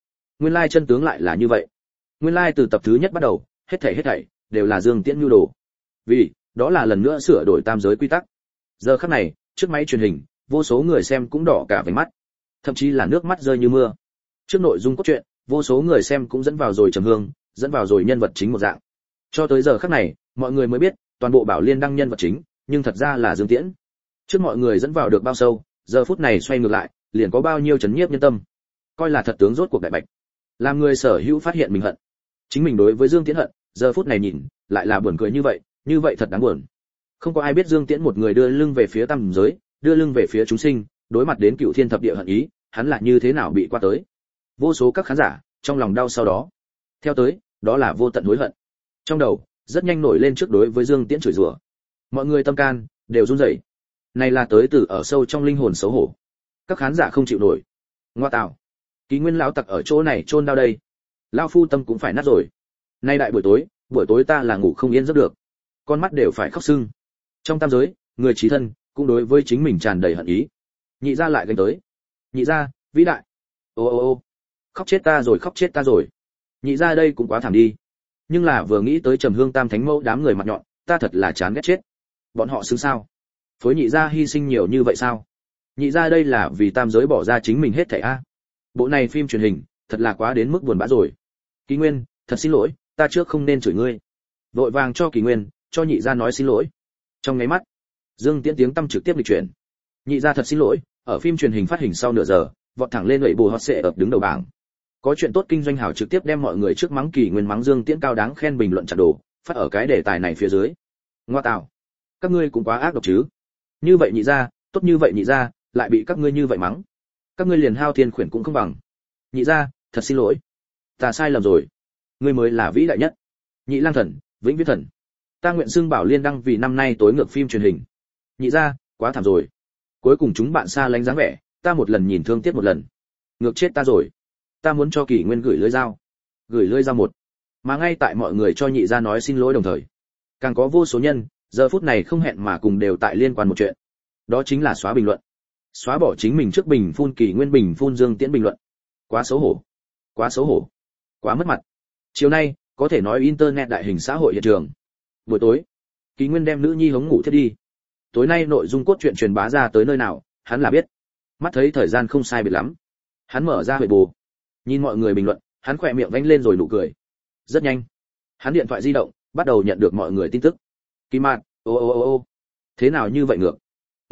lai chân tướng lại là như vậy. Nguyên lai từ tập thứ nhất bắt đầu, hết thảy đều là Dương Tiễn nhu đồ. Vì, đó là lần nữa sửa đổi tam giới quy tắc. Giờ khắc này, trước máy truyền hình, vô số người xem cũng đỏ cả vành mắt, thậm chí là nước mắt rơi như mưa. Trước nội dung cốt truyện, vô số người xem cũng dẫn vào rồi Trầm Hương, dẫn vào rồi nhân vật chính một dạng. Cho tới giờ khắc này, mọi người mới biết, toàn bộ Bảo Liên đăng nhân vật chính, nhưng thật ra là Dương Tiễn. Trước mọi người dẫn vào được bao sâu, giờ phút này xoay ngược lại, liền có bao nhiêu chấn nhiếp nhân tâm. Coi là thật tướng rốt cuộc đại bạch. Làm người sở hữu phát hiện mình hận. Chính mình đối với Dương Tiễn hận, giờ phút này nhìn, lại là buồn cười như vậy thật đáng buồn. Không có ai biết Dương Tiễn một người đưa lưng về phía tam giới, đưa lưng về phía chúng sinh, đối mặt đến cựu thiên thập địa hận ý, hắn là như thế nào bị qua tới. Vô số các khán giả, trong lòng đau sau đó. Theo tới, đó là vô tận hối hận. Trong đầu, rất nhanh nổi lên trước đối với Dương Tiễn chửi rủa. Mọi người tâm can đều run rẩy. Này là tới từ ở sâu trong linh hồn xấu hổ. Các khán giả không chịu nổi. Ngoa tạo, Ký Nguyên lão tặc ở chỗ này chôn đau đây. Lão phu tâm cũng phải nát rồi. Nay đại buổi tối ta là ngủ không yên giấc được. Con mắt đều phải khóc sưng. Trong tam giới, người chí thân cũng đối với chính mình tràn đầy hận ý. Nhị gia lại gánh tới. Nhị gia, vĩ đại. Ô, khóc chết ta rồi. Nhị gia đây cũng quá thảm đi. Nhưng là vừa nghĩ tới Trầm Hương Tam Thánh Mẫu đám người mặt nhọn, ta thật là chán ghét chết. Bọn họ xứng sao? Phối nhị gia hy sinh nhiều như vậy sao? Nhị gia đây là vì tam giới bỏ ra chính mình hết thảy a. Bộ này phim truyền hình, thật là quá đến mức buồn bã rồi. Ký Nguyên, thật xin lỗi, ta trước không nên chửi ngươi. Vội vàng cho Ký Nguyên, cho nhị gia nói xin lỗi. Trong nháy mắt, Dương Tiễn tiếng tâm trực tiếp lịch chuyển. Nhị gia thật xin lỗi, ở phim truyền hình phát hình sau nửa giờ, vọt thẳng lên lưỡi bù hot sẽ ập đứng đầu bảng. Có chuyện tốt kinh doanh hảo trực tiếp đem mọi người trước mắng Kỷ Nguyên mắng Dương Tiễn cao đáng khen bình luận chặt đồ, phát ở cái đề tài này phía dưới. Ngoa tạo, các ngươi cũng quá ác độc chứ. Như vậy nhị gia, tốt như vậy nhị gia, lại bị các ngươi như vậy mắng. Các ngươi liền hao thiên khuyển cũng không bằng. Nhị gia, thật xin lỗi. Ta sai lầm rồi. Ngươi mới là vĩ đại nhất. Nhị lang thần, vĩnh viễn thần. Ta nguyện xưng Bảo Liên đăng vì năm nay tối ngược phim truyền hình. Nhị gia, quá thảm rồi. Cuối cùng chúng bạn xa lánh dáng vẻ, ta một lần nhìn thương tiếc một lần. Ngược chết ta rồi. Ta muốn cho Kỷ Nguyên gửi lưỡi dao. Gửi lưỡi dao một. Mà ngay tại mọi người cho nhị gia nói xin lỗi đồng thời, càng có vô số nhân, giờ phút này không hẹn mà cùng đều tại liên quan một chuyện. Đó chính là xóa bình luận. Xóa bỏ chính mình trước bình phun Kỷ Nguyên bình phun Dương Tiễn bình luận. Quá xấu hổ. Quá xấu hổ. Quá mất mặt. Chiều nay, có thể nói internet đại hình xã hội hiện trường. Buổi tối, Kỷ Nguyên đem nữ nhi hống ngủ thiết đi. Tối nay nội dung cốt truyện truyền bá ra tới nơi nào, hắn là biết. Mắt thấy thời gian không sai biệt lắm, hắn mở ra huệ bù, nhìn mọi người bình luận, hắn khỏe miệng vánh lên rồi nụ cười. Rất nhanh, hắn điện thoại di động bắt đầu nhận được mọi người tin tức. Kỳ Mạn, ô, thế nào như vậy ngược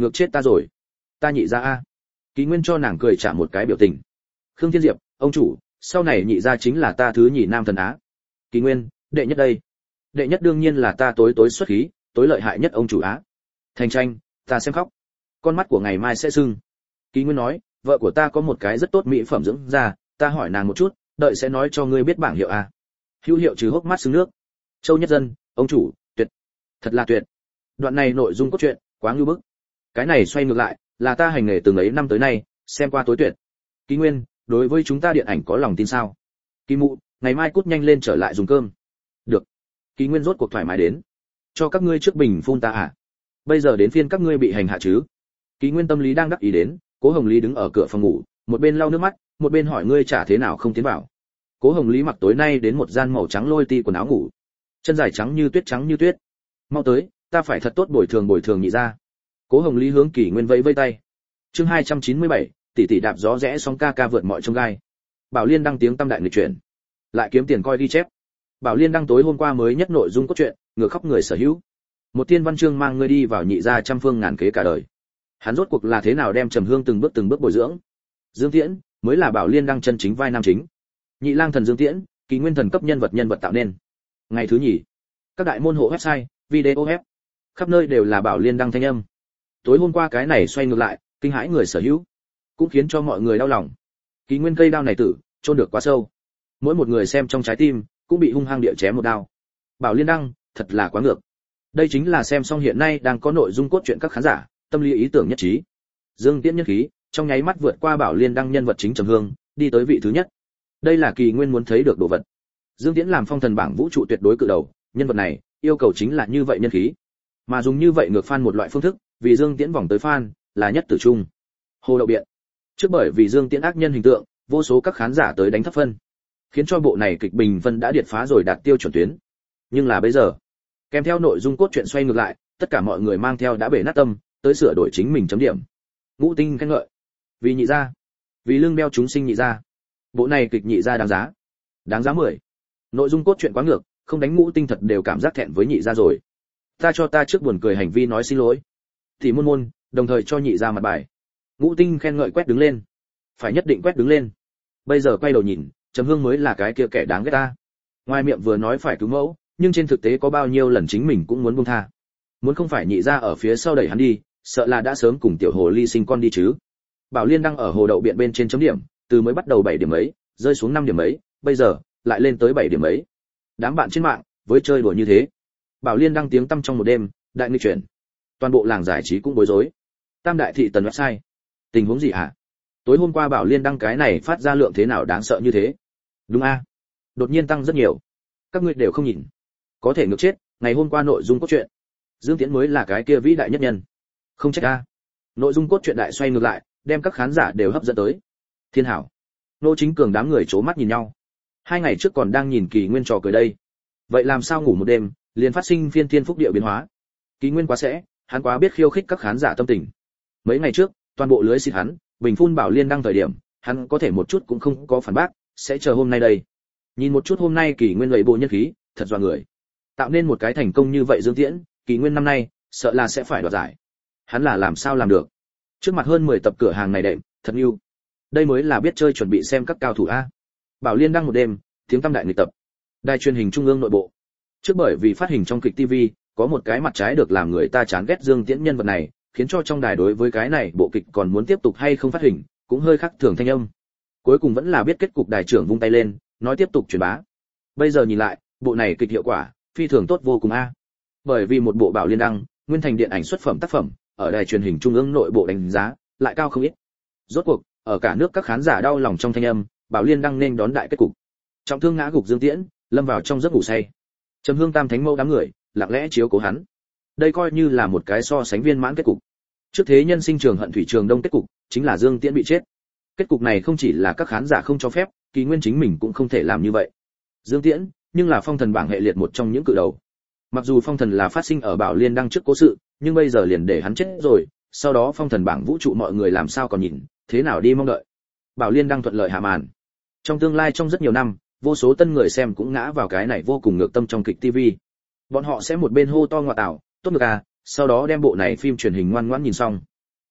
ngược chết ta rồi. Ta nhị gia a. Kỷ Nguyên cho nàng cười trả một cái biểu tình. Khương Thiên Diệp, ông chủ, sau này nhị gia chính là ta thứ nhì nam thần á. Kỷ Nguyên, đệ nhất đây. Đệ nhất đương nhiên là ta tối tối xuất khí, tối lợi hại nhất ông chủ á. Thành tranh, ta xem khóc. Con mắt của ngày mai sẽ sưng. Kỷ Nguyên nói, vợ của ta có một cái rất tốt mỹ phẩm dưỡng da, ta hỏi nàng một chút, đợi sẽ nói cho ngươi biết bảng hiệu a. Hữu hiệu trừ hốc mắt sưng nước. Châu Nhất Dân, ông chủ, tuyệt. Thật là tuyệt. Đoạn này nội dung cốt truyện, quá ngưu bức. Cái này xoay ngược lại, là ta hành nghề từng ấy năm tới nay, xem qua tối tuyệt. Kỷ Nguyên, đối với chúng ta điện ảnh có lòng tin sao? Kỷ Mụ, ngày mai cút nhanh lên trở lại dùng cơm. Được. Kỷ Nguyên rốt cuộc thoải mái đến. Cho các ngươi trước bình phun ta à? Bây giờ đến phiên các ngươi bị hành hạ chứ? Kỷ Nguyên tâm lý đang đắc ý đến, Cố Hồng Lý đứng ở cửa phòng ngủ, một bên lau nước mắt, một bên hỏi ngươi trả thế nào không tiến vào. Cố Hồng Lý mặc tối nay đến một gian màu trắng lôi ti quần áo ngủ, chân dài trắng như tuyết trắng như tuyết. Mau tới, ta phải thật tốt bồi thường nhị ra. Cố Hồng Lý hướng Kỷ Nguyên vẫy vẫy tay. Chương 297, tỷ tỷ đạp gió rẽ sóng ca ca vượt mọi chông gai. Bảo Liên đăng tiếng tâm đại nghịch chuyển, lại kiếm tiền coi ghi chép. Bảo Liên đăng tối hôm qua mới nhất nội dung cốt truyện, ngược khóc người sở hữu. Một thiên văn chương mang ngươi đi vào nhị gia trăm phương ngàn kế cả đời. Hắn rốt cuộc là thế nào đem Trầm Hương từng bước bồi dưỡng. Dương Tiễn mới là Bảo Liên đăng chân chính vai nam chính. Nhị lang thần Dương Tiễn, Kỷ Nguyên thần cấp nhân vật tạo nên. Ngày thứ nhì, các đại môn hộ website, video web, khắp nơi đều là Bảo Liên đăng thanh âm. Tối hôm qua cái này xoay ngược lại, kinh hãi người sở hữu, cũng khiến cho mọi người đau lòng. Kỷ Nguyên cây đao này tử, chôn được quá sâu. Mỗi một người xem trong trái tim, cũng bị hung hăng địa chém một đao. Bảo Liên đăng, thật là quá ngược. Đây chính là xem xong hiện nay đang có nội dung cốt truyện các khán giả, tâm lý ý tưởng nhất trí. Dương Tiễn nhân khí, trong nháy mắt vượt qua Bảo Liên đăng nhân vật chính Trầm Hương, đi tới vị thứ nhất. Đây là Kỷ Nguyên muốn thấy được đồ vật. Dương Tiễn làm phong thần bảng vũ trụ tuyệt đối cự đầu, nhân vật này, yêu cầu chính là như vậy nhân khí. Mà dùng như vậy ngược fan một loại phương thức, vì Dương Tiễn vòng tới fan, là nhất tử trung. Hồ Đậu Biện. Trước bởi vì Dương Tiễn ác nhân hình tượng, vô số các khán giả tới đánh thấp phân, khiến cho bộ này kịch bình phân đã điệt phá rồi đạt tiêu chuẩn tuyến. Nhưng là bây giờ, kèm theo nội dung cốt truyện xoay ngược lại, tất cả mọi người mang theo đã bể nát tâm, tới sửa đổi chính mình chấm điểm. Ngũ tinh khen ngợi. Vì nhị gia, vì lương đeo chúng sinh nhị gia. Bộ này kịch nhị gia đáng giá. Đáng giá 10. Nội dung cốt truyện quá ngược, không đánh ngũ tinh thật đều cảm giác thẹn với nhị gia rồi. Ta cho ta trước buồn cười hành vi nói xin lỗi. Thì môn, đồng thời cho nhị gia mặt bài. Ngũ tinh khen ngợi quét đứng lên. Phải nhất định quét đứng lên. Bây giờ quay đầu nhìn, Trầm Hương mới là cái kia kẻ đáng ghét ta. Ngoài miệng vừa nói phải cứu mẫu, nhưng trên thực tế có bao nhiêu lần chính mình cũng muốn buông tha. Muốn không phải nhị gia ở phía sau đẩy hắn đi, sợ là đã sớm cùng tiểu hồ ly sinh con đi chứ. Bảo Liên đăng ở hồ đậu biện bên trên chấm điểm, từ mới bắt đầu 7 điểm mấy, rơi xuống 5 điểm mấy, bây giờ lại lên tới 7 điểm mấy. Đám bạn trên mạng với chơi đùa như thế. Bảo Liên đăng tiếng tăm trong một đêm, đại nghịch chuyển. Toàn bộ làng giải trí cũng bối rối. Tam đại thị tần website. Tình huống gì hả? Tối hôm qua Bảo Liên đăng cái này phát ra lượng thế nào đáng sợ như thế? Đúng a? Đột nhiên tăng rất nhiều. Các ngươi đều không nhìn. Có thể ngược chết, ngày hôm qua nội dung cốt truyện. Dương Tiễn mới là cái kia vĩ đại nhất nhân. Không trách a. Nội dung cốt truyện đại xoay ngược lại, đem các khán giả đều hấp dẫn tới. Thiên hảo. Nô Chính Cường đám người chố mắt nhìn nhau. 2 ngày trước còn đang nhìn Kỷ Nguyên trò cười đây. Vậy làm sao ngủ một đêm, liền phát sinh phiên thiên phúc địa biến hóa. Kỷ Nguyên quá sẽ, hắn quá biết khiêu khích các khán giả tâm tình. Mấy ngày trước, toàn bộ lưới xịt hắn, bình phun Bảo Liên đăng thời điểm, hắn có thể một chút cũng không có phản bác, sẽ chờ hôm nay đây. Nhìn một chút hôm nay Kỷ Nguyên lầy bộ nhân khí, thật dọa người. Tạo nên một cái thành công như vậy Dương Tiễn, Kỷ Nguyên năm nay, sợ là sẽ phải đoạt giải. Hắn là làm sao làm được? Trước mặt hơn 10 tập cửa hàng này đệm, thật yêu. Đây mới là biết chơi chuẩn bị xem các cao thủ a. Bảo Liên đăng một đêm, tiếng tăm đại nghịch tập. Đài truyền hình trung ương nội bộ. Trước bởi vì phát hình trong kịch TV, có một cái mặt trái được làm người ta chán ghét Dương Tiễn nhân vật này, khiến cho trong đài đối với cái này bộ kịch còn muốn tiếp tục hay không phát hình, cũng hơi khác thường thanh âm. Cuối cùng vẫn là biết kết cục đài trưởng vung tay lên, nói tiếp tục truyền bá. Bây giờ nhìn lại, bộ này kịch hiệu quả phi thường tốt vô cùng a. Bởi vì một bộ Bảo Liên đăng, nguyên thành điện ảnh xuất phẩm tác phẩm, ở đài truyền hình trung ương nội bộ đánh giá lại cao không ít. Rốt cuộc, ở cả nước các khán giả đau lòng trong thanh âm, Bảo Liên đăng nên đón đại kết cục. Trọng thương ngã gục Dương Tiễn, lâm vào trong giấc ngủ say. Trầm Hương Tam Thánh Mẫu đám người, lặng lẽ chiếu cố hắn. Đây coi như là một cái so sánh viên mãn kết cục. Trước thế nhân sinh trường hận thủy trường đông kết cục, chính là Dương Tiễn bị chết. Kết cục này không chỉ là các khán giả không cho phép, Kỷ Nguyên chính mình cũng không thể làm như vậy. Dương Tiễn, nhưng là phong thần bảng hệ liệt một trong những cự đầu. Mặc dù phong thần là phát sinh ở Bảo Liên đăng trước cố sự, nhưng bây giờ liền để hắn chết rồi, sau đó phong thần bảng vũ trụ mọi người làm sao còn nhìn, thế nào đi mong đợi. Bảo Liên đăng thuận lợi hạ màn. Trong tương lai trong rất nhiều năm, vô số tân người xem cũng ngã vào cái này vô cùng ngược tâm trong kịch TV. Bọn họ sẽ một bên hô to ngoại tảo, tốt ngược à, sau đó đem bộ này phim truyền hình ngoan ngoãn nhìn xong.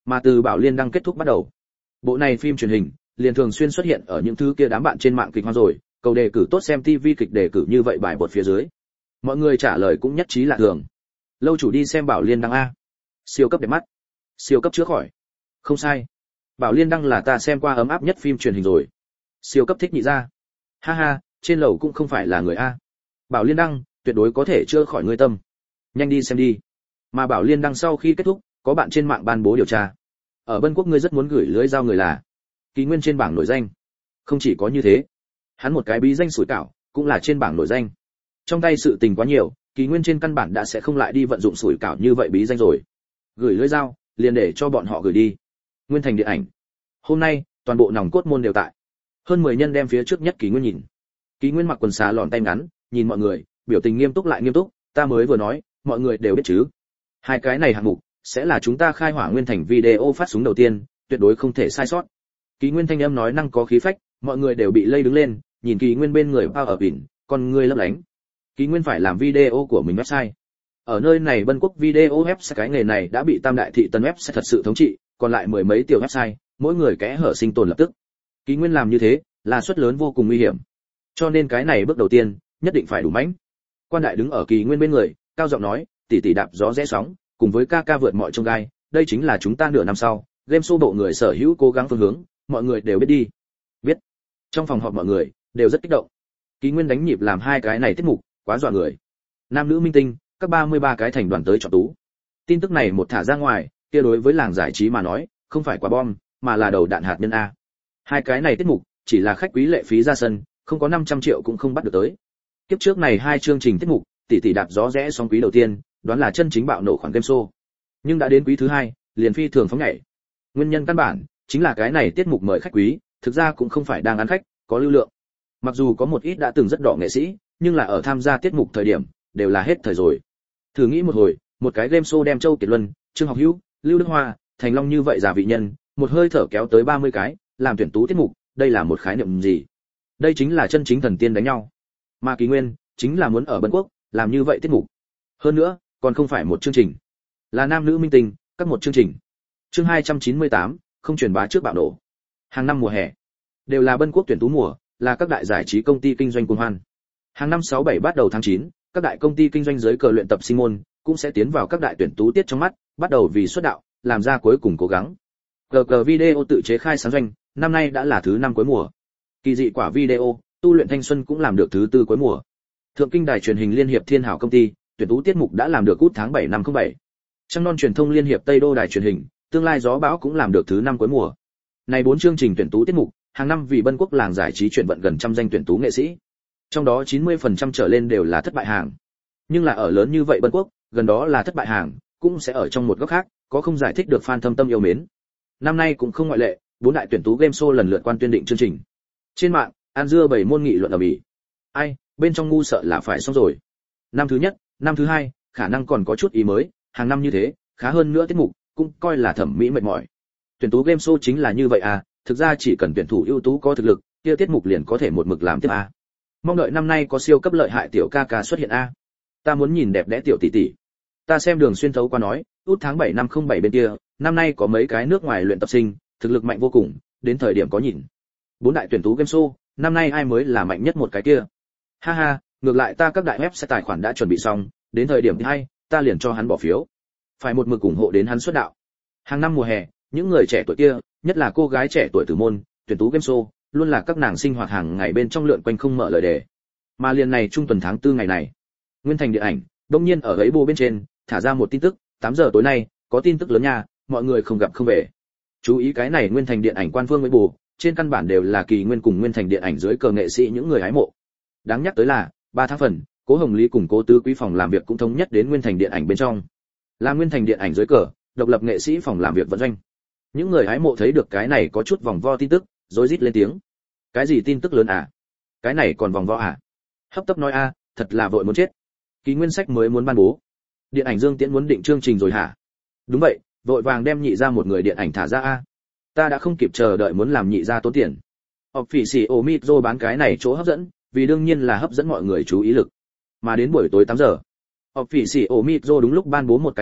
Mà từ Bảo Liên đăng kết thúc bắt đầu, bộ này phim truyền hình liền thường xuyên xuất hiện ở những thứ kia đám bạn trên mạng kịch hoa rồi, cầu đề cử tốt xem TV kịch đề cử như vậy bài bột phía dưới. Mọi người trả lời cũng nhất trí là thường. Lâu chủ đi xem Bảo Liên đăng a. Siêu cấp đẹp mắt. Siêu cấp chữa khỏi. Không sai. Bảo Liên đăng là ta xem qua ấm áp nhất phim truyền hình rồi. Siêu cấp thích nhị ra. Ha ha, trên lầu cũng không phải là người a. Bảo Liên đăng tuyệt đối có thể chữa khỏi người tâm. Nhanh đi xem đi. Mà Bảo Liên đăng sau khi kết thúc, có bạn trên mạng ban bố điều tra. Ở Bân Quốc ngươi rất muốn gửi lưới giao người là Kỳ Nguyên trên bảng nổi danh. Không chỉ có như thế, hắn một cái bí danh sủi cảo cũng là trên bảng nổi danh. Trong tay sự tình quá nhiều, Kỳ Nguyên trên căn bản đã sẽ không lại đi vận dụng sủi cảo như vậy bí danh rồi. Gửi lưới giao, liền để cho bọn họ gửi đi. Nguyên Thành điện ảnh. Hôm nay, toàn bộ nòng cốt môn đều tại. Hơn 10 nhân đem phía trước nhất Kỳ Nguyên nhìn. Kỳ Nguyên mặc quần xà lọn tay ngắn, nhìn mọi người, biểu tình nghiêm túc lại nghiêm túc, ta mới vừa nói, mọi người đều biết chứ. Hai cái này hạng mục sẽ là chúng ta khai hỏa Nguyên Thành video phát súng đầu tiên, tuyệt đối không thể sai sót. Kỳ Nguyên thanh âm nói năng có khí phách, mọi người đều bị lây đứng lên, nhìn Kỳ Nguyên bên người bao ở ỉn, con người lấp lánh. Kỳ Nguyên phải làm video của mình website. Ở nơi này Bân Quốc video website cái nghề này đã bị Tam Đại thị tân website thật sự thống trị, còn lại mười mấy tiểu website, mỗi người kẽ hở sinh tồn lập tức. Kỳ Nguyên làm như thế, là suất lớn vô cùng nguy hiểm. Cho nên cái này bước đầu tiên, nhất định phải đủ mãnh. Quan Đại đứng ở Kỳ Nguyên bên người, cao giọng nói, tỷ tỷ đạp gió rẽ sóng, cùng với ca ca vượt mọi chông gai, đây chính là chúng ta nửa năm sau, game show bộ người sở hữu cố gắng phương hướng, mọi người đều biết đi. Biết. Trong phòng họp mọi người đều rất kích động. Kỳ Nguyên đánh nhịp làm hai cái này tiết mục, quá dọa người. Nam nữ minh tinh, các 33 cái thành đoàn tới chọn tú. Tin tức này một thả ra ngoài, kia đối với làng giải trí mà nói, không phải quả bom, mà là đầu đạn hạt nhân a. Hai cái này tiết mục, chỉ là khách quý lệ phí ra sân, không có 500 triệu cũng không bắt được tới. Kiếp trước này hai chương trình tiết mục, tỷ tỷ đạp gió rẽ sóng quý đầu tiên, đoán là chân chính bạo nổ khoản game show. Nhưng đã đến quý thứ hai, liền phi thường phóng nhảy. Nguyên nhân căn bản chính là cái này tiết mục mời khách quý, thực ra cũng không phải đang ăn khách, có lưu lượng. Mặc dù có một ít đã từng rất đỏ nghệ sĩ, nhưng là ở tham gia tiết mục thời điểm, đều là hết thời rồi. Thử nghĩ một hồi, một cái game show đem Châu Kiệt Luân, Trương Học Hữu, Lưu Đức Hoa, Thành Long như vậy giả vị nhân, một hơi thở kéo tới 30 cái, làm tuyển tú tiết mục, đây là một khái niệm gì? Đây chính là chân chính thần tiên đánh nhau. Mà Kỳ Nguyên chính là muốn ở Bân Quốc làm như vậy tiết mục. Hơn nữa, còn không phải một chương trình, là nam nữ minh tinh, các một chương trình. Chương 298, không truyền bá trước bạo nổ. Hàng năm mùa hè đều là Bân Quốc tuyển tú mùa, là các đại giải trí công ty kinh doanh cuồng hoan. Hàng năm 6-7 bắt đầu tháng 9, các đại công ty kinh doanh dưới cờ luyện tập sinh môn cũng sẽ tiến vào các đại tuyển tú tiết trong mắt, bắt đầu vì xuất đạo, làm ra cuối cùng cố gắng. GG Video tự chế khai sáng doanh, năm nay đã là thứ 5 cuối mùa. Kỳ dị quả video, tu luyện thanh xuân cũng làm được thứ 4 cuối mùa. Thượng Kinh đài truyền hình liên hiệp Thiên Hảo công ty, tuyển tú tiết mục đã làm được cút tháng 7 năm 07. Trăng non truyền thông liên hiệp Tây Đô đài truyền hình, tương lai gió bão cũng làm được thứ 5 cuối mùa. Này 4 chương trình tuyển tú tiết mục, hàng năm vì Bân Quốc làng giải trí chuyển vận gần trăm danh tuyển tú nghệ sĩ. Trong đó 90% trở lên đều là thất bại hàng. Nhưng là ở lớn như vậy Bân Quốc, gần đó là thất bại hàng, cũng sẽ ở trong một góc khác, có không giải thích được fan thâm tâm yêu mến. Năm nay cũng không ngoại lệ, 4 đại tuyển tú game show lần lượt quan tuyên định chương trình. Trên mạng, An Dưa 7 môn nghị luận ở Bỉ. Ai, bên trong ngu sợ là phải xong rồi. Năm thứ nhất, năm thứ hai, khả năng còn có chút ý mới, hàng năm như thế, khá hơn nữa tiết mục, cũng coi là thẩm mỹ mệt mỏi. Tuyển tú game show chính là như vậy à, thực ra chỉ cần tuyển thủ ưu tú có thực lực, kia tiết mục liền có thể một mực làm tiếp à. Mong đợi năm nay có siêu cấp lợi hại tiểu ca ca xuất hiện a. Ta muốn nhìn đẹp đẽ tiểu tỷ tỷ. Ta xem Đường Xuyên thấu qua nói, út tháng 7 năm 07 bên kia, năm nay có mấy cái nước ngoài luyện tập sinh, thực lực mạnh vô cùng, đến thời điểm có nhìn. 4 đại tuyển tú game show, năm nay ai mới là mạnh nhất một cái kia. Ha ha, ngược lại ta các đại web sẽ tài khoản đã chuẩn bị xong, đến thời điểm hay, ta liền cho hắn bỏ phiếu. Phải một mực ủng hộ đến hắn xuất đạo. Hàng năm mùa hè, những người trẻ tuổi kia, nhất là cô gái trẻ tuổi tử môn, tuyển tú game show, luôn là các nàng sinh hoạt hàng ngày bên trong lượn quanh không mở lời đề. Mà liền này trung tuần tháng 4 ngày này, Nguyên Thành điện ảnh, đông nhiên ở ấy bô bên trên, thả ra một tin tức, 8 giờ tối nay, có tin tức lớn nha, mọi người không gặp không về. Chú ý cái này Nguyên Thành điện ảnh quan phương với bù, trên căn bản đều là Kỳ Nguyên cùng Nguyên Thành điện ảnh dưới cờ nghệ sĩ những người hái mộ. Đáng nhắc tới là, 3 tháng phần, Cố Hồng Lý cùng Cố Tứ Quý phòng làm việc cũng thống nhất đến Nguyên Thành điện ảnh bên trong. Là Nguyên Thành điện ảnh dưới cờ, độc lập nghệ sĩ phòng làm việc vận doanh. Những người hái mộ thấy được cái này có chút vòng vo tin tức, rối rít lên tiếng. Cái gì tin tức lớn à? Cái này còn vòng vo à? Hấp tấp nói a, thật là vội muốn chết. Kỳ Nguyên sách mới muốn ban bố. Điện ảnh Dương Tiễn muốn định chương trình rồi hả? Đúng vậy, vội vàng đem nhị ra một người điện ảnh thả ra a. Ta đã không kịp chờ đợi muốn làm nhị ra tốn tiền. Officio Mitro bán cái này chỗ hấp dẫn, vì đương nhiên là hấp dẫn mọi người chú ý lực. Mà đến buổi tối 8 giờ, Officio Mitro đúng lúc ban bố một cái tin,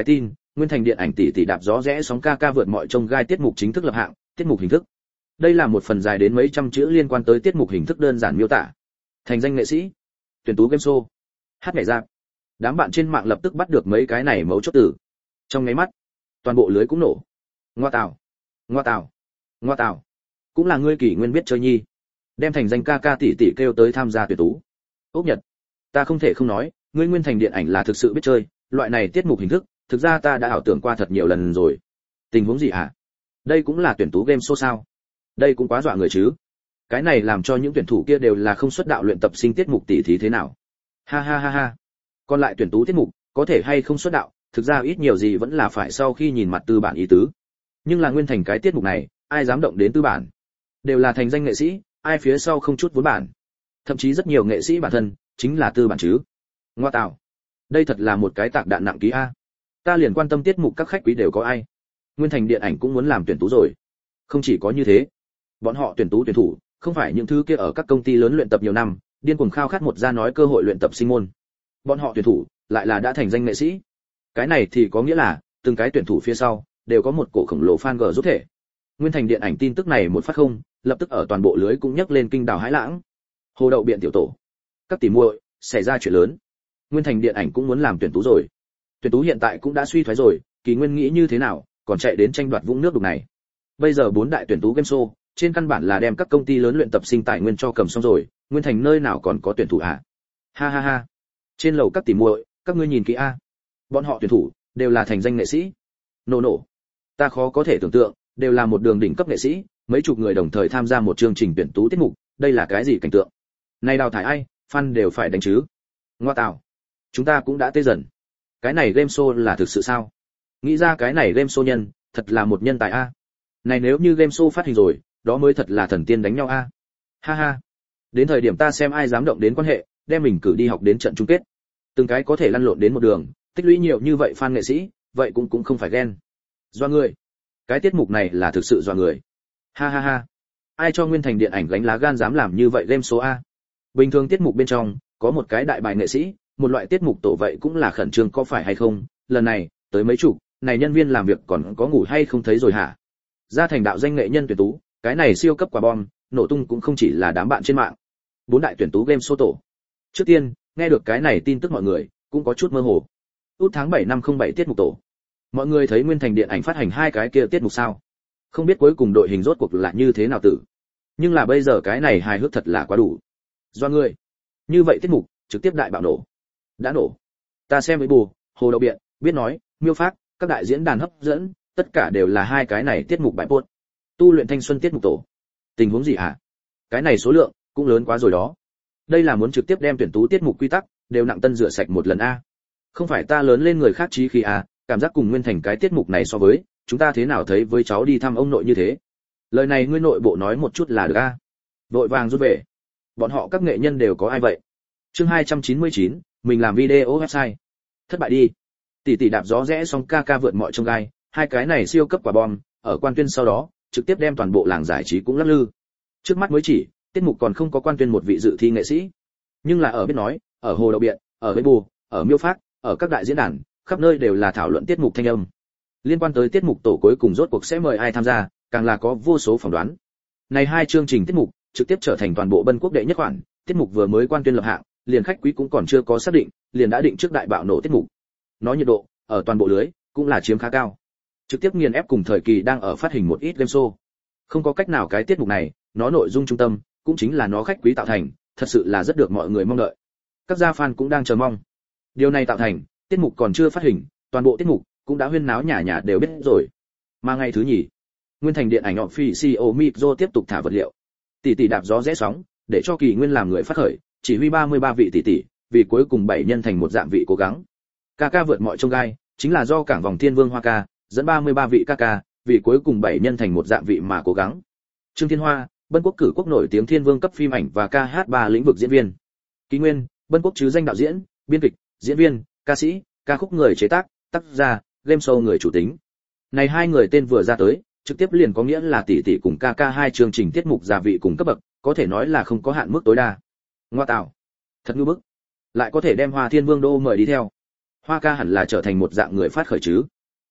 Nguyên Thành điện ảnh tỷ tỷ đạp gió rẽ sóng ca ca vượt mọi chông gai tiết mục chính thức lập hạng, tiết mục hình thức. Đây là một phần dài đến mấy trăm chữ liên quan tới tiết mục hình thức đơn giản miêu tả. Thành danh nghệ sĩ, tuyển tú game show, hát nhảy rap. Đám bạn trên mạng lập tức bắt được mấy cái này mấu chốt từ. Trong nháy mắt, toàn bộ lưới cũng nổ. Ngoa tào, ngoa tào, ngoa tào. Cũng là ngươi Kỷ Nguyên biết chơi nhi. Đem thành danh ca ca tỷ tỷ kêu tới tham gia tuyển tú. Ốc Nhật, ta không thể không nói, ngươi Nguyên Thành điện ảnh là thực sự biết chơi, loại này tiết mục hình thức, thực ra ta đã ảo tưởng qua thật nhiều lần rồi. Tình huống gì hả? Đây cũng là tuyển tú game show sao? Đây cũng quá dọa người chứ. Cái này làm cho những tuyển thủ kia đều là không xuất đạo luyện tập sinh tiết mục tỷ thí thế nào? Ha ha ha ha. Còn lại tuyển tú tiết mục, có thể hay không xuất đạo, thực ra ít nhiều gì vẫn là phải sau khi nhìn mặt tư bản ý tứ. Nhưng là Nguyên Thành cái tiết mục này, ai dám động đến tư bản? Đều là thành danh nghệ sĩ, ai phía sau không chút vốn bản. Thậm chí rất nhiều nghệ sĩ bản thân chính là tư bản chứ. Ngoa tạo. Đây thật là một cái tạc đạn nặng ký a. Ta liền quan tâm tiết mục các khách quý đều có ai. Nguyên Thành điện ảnh cũng muốn làm tuyển tú rồi. Không chỉ có như thế, bọn họ tuyển tú tuyển thủ, không phải những thứ kia ở các công ty lớn luyện tập nhiều năm, điên cuồng khao khát một ra nói cơ hội luyện tập sinh môn. Bọn họ tuyển thủ lại là đã thành danh nghệ sĩ. Cái này thì có nghĩa là từng cái tuyển thủ phía sau đều có một cổ khổng lồ fan g giúp thể. Nguyên Thành điện ảnh tin tức này một phát không, lập tức ở toàn bộ lưới cũng nhấc lên kinh đào hãi lãng. Hồ đậu biện tiểu tổ, các tỷ muội, xảy ra chuyện lớn. Nguyên Thành điện ảnh cũng muốn làm tuyển tú rồi. Tuyển tú hiện tại cũng đã suy thoái rồi, Kỳ Nguyên nghĩ như thế nào, còn chạy đến tranh đoạt vũng nước đục này. Bây giờ 4 đại tuyển tú game show, trên căn bản là đem các công ty lớn luyện tập sinh tài nguyên cho cầm xong rồi, Nguyên Thành nơi nào còn có tuyển thủ hả? Ha ha ha. Trên lầu các tỷ muội, các ngươi nhìn kỹ a. Bọn họ tuyển thủ đều là thành danh nghệ sĩ. Nổ nổ. Ta khó có thể tưởng tượng, đều là một đường đỉnh cấp nghệ sĩ, mấy chục người đồng thời tham gia một chương trình tuyển tú tiết mục, đây là cái gì cảnh tượng? Này đào thải ai, fan đều phải đánh chứ. Ngoa tạo. Chúng ta cũng đã tê dần. Cái này game show là thực sự sao? Nghĩ ra cái này game show nhân, thật là một nhân tài a. Này nếu như game show phát hình rồi, đó mới thật là thần tiên đánh nhau a. Ha ha. Đến thời điểm ta xem ai dám động đến quan hệ, đem mình cử đi học đến trận chung kết. Từng cái có thể lăn lộn đến một đường, tích lũy nhiều như vậy fan nghệ sĩ, vậy cũng không phải ghen. Doa người. Cái tiết mục này là thực sự doa người. Ha ha ha. Ai cho Nguyên Thành điện ảnh gánh lá gan dám làm như vậy game số a. Bình thường tiết mục bên trong có một cái đại bài nghệ sĩ, một loại tiết mục tổ vậy cũng là khẩn trương có phải hay không, lần này tới mấy chục, này nhân viên làm việc còn có ngủ hay không thấy rồi hả? Ra thành đạo danh nghệ nhân tuyển tú, cái này siêu cấp quả bom, nổ tung cũng không chỉ là đám bạn trên mạng. 4 đại tuyển tú game show tổ. Trước tiên, nghe được cái này tin tức mọi người cũng có chút mơ hồ. Út tháng 7 năm 07 tiết mục tổ. Mọi người thấy Nguyên Thành điện ảnh phát hành hai cái kia tiết mục sao? Không biết cuối cùng đội hình rốt cuộc là như thế nào tử. Nhưng là bây giờ cái này hài hước thật là quá đủ. Do người. Như vậy tiết mục trực tiếp đại bạo nổ. Đã nổ. Ta xem với bù, Hồ Đậu Biện, biết nói, Miêu Phác, các đại diễn đàn hấp dẫn, tất cả đều là hai cái này tiết mục bại buốt. Tu luyện thanh xuân tiết mục tổ. Tình huống gì hả? Cái này số lượng cũng lớn quá rồi đó. Đây là muốn trực tiếp đem tuyển tú tiết mục quy tắc đều nặng tân rửa sạch một lần a. Không phải ta lớn lên người khác trí khí à, cảm giác cùng Nguyên Thành cái tiết mục này so với, chúng ta thế nào thấy với cháu đi thăm ông nội như thế. Lời này ngươi nội bộ nói một chút là được a. Vội vàng rút về. Bọn họ các nghệ nhân đều có ai vậy? Chương 299, mình làm video website. Thất bại đi. Tỷ tỷ đạp gió rẽ xong ca ca vượt mọi chông gai, hai cái này siêu cấp quả bom, ở quan tuyên sau đó, trực tiếp đem toàn bộ làng giải trí cũng lắc lư. Trước mắt mới chỉ, tiết mục còn không có quan tuyên một vị dự thi nghệ sĩ. Nhưng là ở biết nói, ở Hồ Đậu Biện, ở Weibo, ở Miêu Phác, ở các đại diễn đàn, khắp nơi đều là thảo luận tiết mục thanh âm. Liên quan tới tiết mục tổ cuối cùng rốt cuộc sẽ mời ai tham gia, càng là có vô số phỏng đoán. Này hai chương trình tiết mục trực tiếp trở thành toàn bộ Bân Quốc đệ nhất khoản, tiết mục vừa mới quan tuyên lập hạng, liền khách quý cũng còn chưa có xác định, liền đã định trước đại bạo nổ tiết mục. Nó nhiệt độ ở toàn bộ lưới cũng là chiếm khá cao. Trực tiếp nghiền ép cùng thời kỳ đang ở phát hình một ít game show. Không có cách nào cái tiết mục này, nó nội dung trung tâm cũng chính là nó khách quý tạo thành, thật sự là rất được mọi người mong đợi. Các gia fan cũng đang chờ mong. Điều này tạo thành, tiết mục còn chưa phát hình, toàn bộ tiết mục cũng đã huyên náo nhà nhà đều biết rồi. Mà ngày thứ nhì, Nguyên Thành điện ảnh official Micro tiếp tục thả vật liệu. Tỷ tỷ đạp gió rẽ sóng, để cho Kỳ Nguyên làm người phát khởi, chỉ huy 33 vị tỷ tỷ, vì cuối cùng 7 nhân thành một dạng vị cố gắng. Ca ca vượt mọi chông gai, chính là do cảng vòng Thiên Vương Hoa Ca, dẫn 33 vị ca ca, vì cuối cùng 7 nhân thành một dạng vị mà cố gắng. Trương Thiên Hoa, Bân Quốc cử quốc nổi tiếng Thiên Vương cấp phim ảnh và ca hát 3 lĩnh vực diễn viên. Kỳ Nguyên, Bân Quốc chứ danh đạo diễn, biên kịch, diễn viên, ca sĩ, ca khúc người chế tác, tác giả, game show người chủ tính. Này hai người tên vừa ra tới, trực tiếp liền có nghĩa là tỷ tỷ cùng ca ca hai chương trình tiết mục gia vị cùng cấp bậc, có thể nói là không có hạn mức tối đa. Ngoa tạo, thật ngu bức. Lại có thể đem Hoa Thiên Vương đô mời đi theo. Hoa ca hẳn là trở thành một dạng người phát khởi chứ.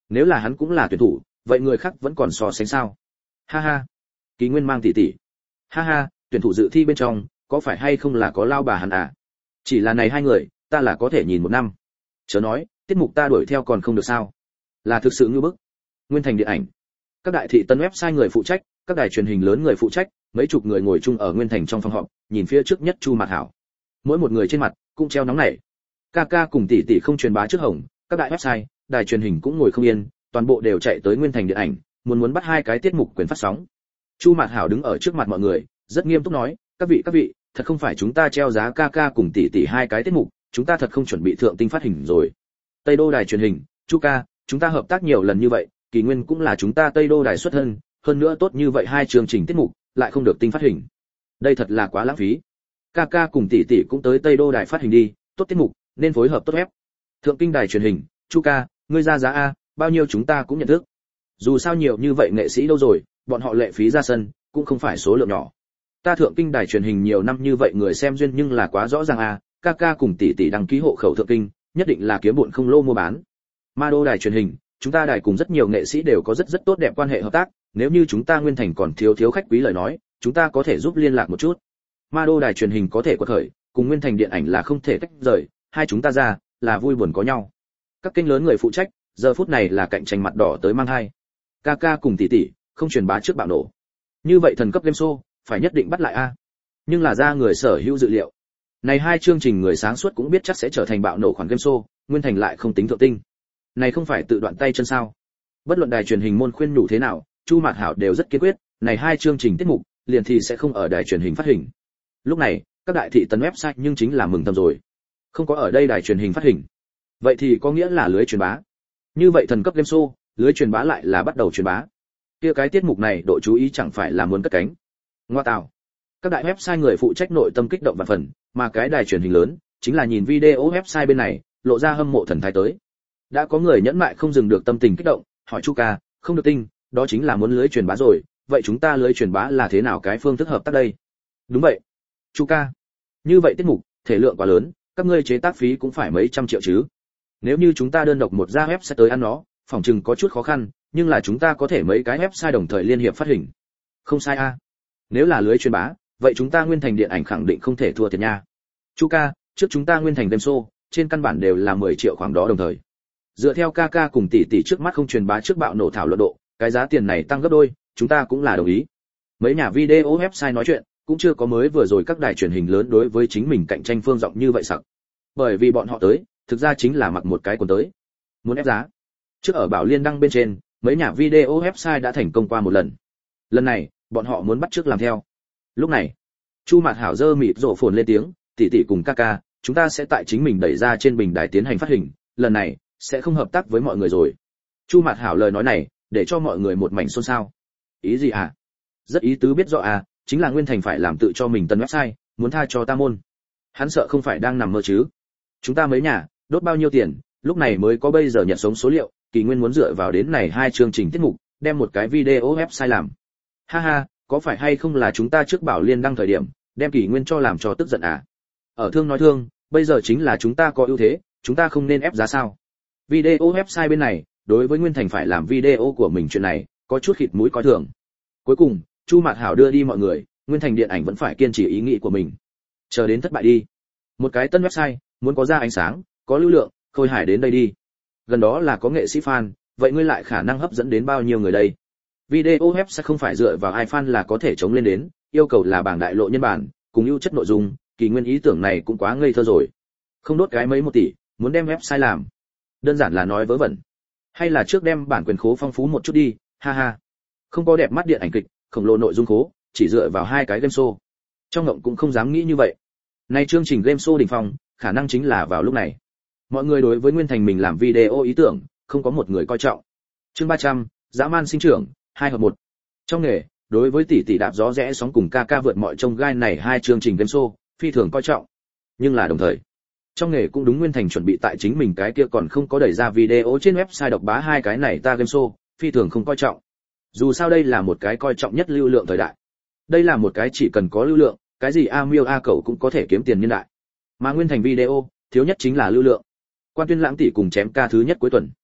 Nếu là hắn cũng là tuyển thủ, vậy người khác vẫn còn so sánh sao? Ha ha. Kỳ Nguyên mang tỷ tỷ. Ha ha, tuyển thủ dự thi bên trong, có phải hay không là có lao bà hắn à? Chỉ là này hai người, ta là có thể nhìn một năm. Chớ nói, tiết mục ta đuổi theo còn không được sao? Là thực sự như bức. Nguyên Thành điện ảnh. Các đại thị tân website người phụ trách, các đài truyền hình lớn người phụ trách, mấy chục người ngồi chung ở Nguyên Thành trong phòng họp, nhìn phía trước nhất Chu Mạt Hảo. Mỗi một người trên mặt cũng treo nóng nảy. Ca cùng tỷ tỷ không truyền bá trước hồng, các đại website, đài truyền hình cũng ngồi không yên, toàn bộ đều chạy tới Nguyên Thành điện ảnh, muốn bắt hai cái tiết mục quyền phát sóng. Chu Mạt Hảo đứng ở trước mặt mọi người, rất nghiêm túc nói, các vị, thật không phải chúng ta treo giá ca cùng tỷ tỷ hai cái tiết mục, chúng ta thật không chuẩn bị thượng tinh phát hình rồi. Tây Đô đài truyền hình, Chu ca, chúng ta hợp tác nhiều lần như vậy, Kỳ Nguyên cũng là chúng ta Tây Đô đài xuất thân, hơn nữa tốt như vậy hai chương trình tiết mục, lại không được tinh phát hình. Đây thật là quá lãng phí. Ca cùng tỷ tỷ cũng tới Tây Đô đài phát hình đi, tốt tiết mục, nên phối hợp tốt ép. Thượng kinh đài truyền hình, Chu ca, ngươi ra giá a, bao nhiêu chúng ta cũng nhận thức. Dù sao nhiều như vậy nghệ sĩ đâu rồi, bọn họ lệ phí ra sân, cũng không phải số lượng nhỏ. Ta thượng kinh đài truyền hình nhiều năm như vậy người xem duyên nhưng là quá rõ ràng a, ca cùng tỷ tỷ đăng ký hộ khẩu thượng kinh, nhất định là kiếm bộn không lô mua bán. Ma Đô đài truyền hình, chúng ta đài cùng rất nhiều nghệ sĩ đều có rất tốt đẹp quan hệ hợp tác, nếu như chúng ta Nguyên Thành còn thiếu khách quý lời nói, chúng ta có thể giúp liên lạc một chút. Ma Đô đài truyền hình có thể quật khởi, cùng Nguyên Thành điện ảnh là không thể tách rời, hai chúng ta ra là vui buồn có nhau. Các kênh lớn người phụ trách, giờ phút này là cạnh tranh mặt đỏ tới mang hai. Ca cùng tỷ tỷ, không truyền bá trước bạo nổ. Như vậy thần cấp game show, phải nhất định bắt lại a. Nhưng là ra người sở hữu dự liệu. Này hai chương trình người sáng suốt cũng biết chắc sẽ trở thành bạo nổ khoản game show, Nguyên Thành lại không tính thượng tinh. Này không phải tự đoạn tay chân sao? Bất luận đài truyền hình môn khuyên nhủ thế nào, Chu Mạt Hảo đều rất kiên quyết, này hai chương trình tiết mục, liền thì sẽ không ở đài truyền hình phát hình. Lúc này, các đại thị tấn website nhưng chính là mừng thầm rồi. Không có ở đây đài truyền hình phát hình. Vậy thì có nghĩa là lưới truyền bá. Như vậy thần cấp game show, lưới truyền bá lại là bắt đầu truyền bá. Kia cái tiết mục này độ chú ý chẳng phải là muốn cất cánh. Ngoa tạo. Các đại website người phụ trách nội tâm kích động vạn phần, mà cái đài truyền hình lớn, chính là nhìn video website bên này, lộ ra hâm mộ thần thái tới. Đã có người nhẫn mại không dừng được tâm tình kích động, hỏi Chu ca, không được tinh, đó chính là muốn lưới truyền bá rồi, vậy chúng ta lưới truyền bá là thế nào cái phương thức hợp tác đây? Đúng vậy. Chu ca. Như vậy tiết mục, thể lượng quá lớn, các ngươi chế tác phí cũng phải mấy trăm triệu chứ. Nếu như chúng ta đơn độc một ra website tới ăn nó, phòng chừng có chút khó khăn, nhưng là chúng ta có thể mấy cái website đồng thời liên hiệp phát hình. Không sai a. Nếu là lưới truyền bá, vậy chúng ta Nguyên Thành điện ảnh khẳng định không thể thua thiệt nha. Chu ca, trước chúng ta Nguyên Thành game show, trên căn bản đều là 10 triệu khoảng đó đồng thời. Dựa theo ca cùng tỷ tỷ trước mắt không truyền bá trước bạo nổ thảo luận độ, cái giá tiền này tăng gấp đôi, chúng ta cũng là đồng ý. Mấy nhà video website nói chuyện, cũng chưa có mới vừa rồi các đài truyền hình lớn đối với chính mình cạnh tranh phương rộng như vậy sặc. Bởi vì bọn họ tới, thực ra chính là mặc một cái quần tới. Muốn ép giá. Trước ở Bảo Liên đăng bên trên, mấy nhà video website đã thành công qua một lần. Lần này, bọn họ muốn bắt chước làm theo. Lúc này, Chu Mạt Hảo dơ mịt rộ phồn lên tiếng, tỷ tỷ cùng ca, chúng ta sẽ tại chính mình đẩy ra trên bình đài tiến hành phát hình, lần này sẽ không hợp tác với mọi người rồi. Chu Mạt Hảo lời nói này, để cho mọi người một mảnh xôn xao. Ý gì à? Rất ý tứ biết rõ à, chính là Nguyên Thành phải làm tự cho mình tân website, muốn tha cho ta môn. Hắn sợ không phải đang nằm mơ chứ? Chúng ta mấy nhà, đốt bao nhiêu tiền, lúc này mới có bây giờ nhận sống số liệu, Kỳ Nguyên muốn dựa vào đến này hai chương trình tiết mục, đem một cái video website làm. Ha ha, có phải hay không là chúng ta trước Bảo Liên đăng thời điểm, đem Kỳ Nguyên cho làm cho tức giận à? Ở thương nói thương, bây giờ chính là chúng ta có ưu thế, chúng ta không nên ép giá sao? Video website bên này, đối với Nguyên Thành phải làm video của mình chuyện này, có chút khịt mũi coi thường. Cuối cùng, Chu Mạt Hảo đưa đi mọi người, Nguyên Thành điện ảnh vẫn phải kiên trì ý nghĩ của mình. Chờ đến thất bại đi. Một cái tân website, muốn có ra ánh sáng, có lưu lượng, Khôi Hải đến đây đi. Gần đó là có nghệ sĩ fan, vậy ngươi lại khả năng hấp dẫn đến bao nhiêu người đây? Video website không phải dựa vào ai fan là có thể chống lên đến, yêu cầu là bảng đại lộ nhân bản, cùng ưu chất nội dung, Kỳ Nguyên ý tưởng này cũng quá ngây thơ rồi. Không đốt cái mấy 1 tỷ, muốn đem website làm. Đơn giản là nói vớ vẩn. Hay là trước đem bản quyền khố phong phú một chút đi, ha ha. Không có đẹp mắt điện ảnh kịch, khổng lồ nội dung khố, chỉ dựa vào hai cái game show. Trong ngộng cũng không dám nghĩ như vậy. Nay chương trình game show đỉnh phong, khả năng chính là vào lúc này. Mọi người đối với Nguyên Thành mình làm video ý tưởng, không có một người coi trọng. Chương 300, dã man sinh trưởng, 2 hợp 1. Trong nghề, đối với tỷ tỷ đạp gió rẽ sóng cùng ca vượt mọi trông gai này hai chương trình game show, phi thường coi trọng. Nhưng là đồng thời, trong nghề cũng đúng Nguyên Thành chuẩn bị tại chính mình cái kia còn không có đẩy ra video trên website độc bá hai cái này ta game show, phi thường không coi trọng. Dù sao đây là một cái coi trọng nhất lưu lượng thời đại. Đây là một cái chỉ cần có lưu lượng, cái gì a miêu a cẩu cũng có thể kiếm tiền nhân đại. Mà Nguyên Thành video, thiếu nhất chính là lưu lượng. Quan Tuyên Lãng tỷ cùng chém ca thứ nhất cuối tuần.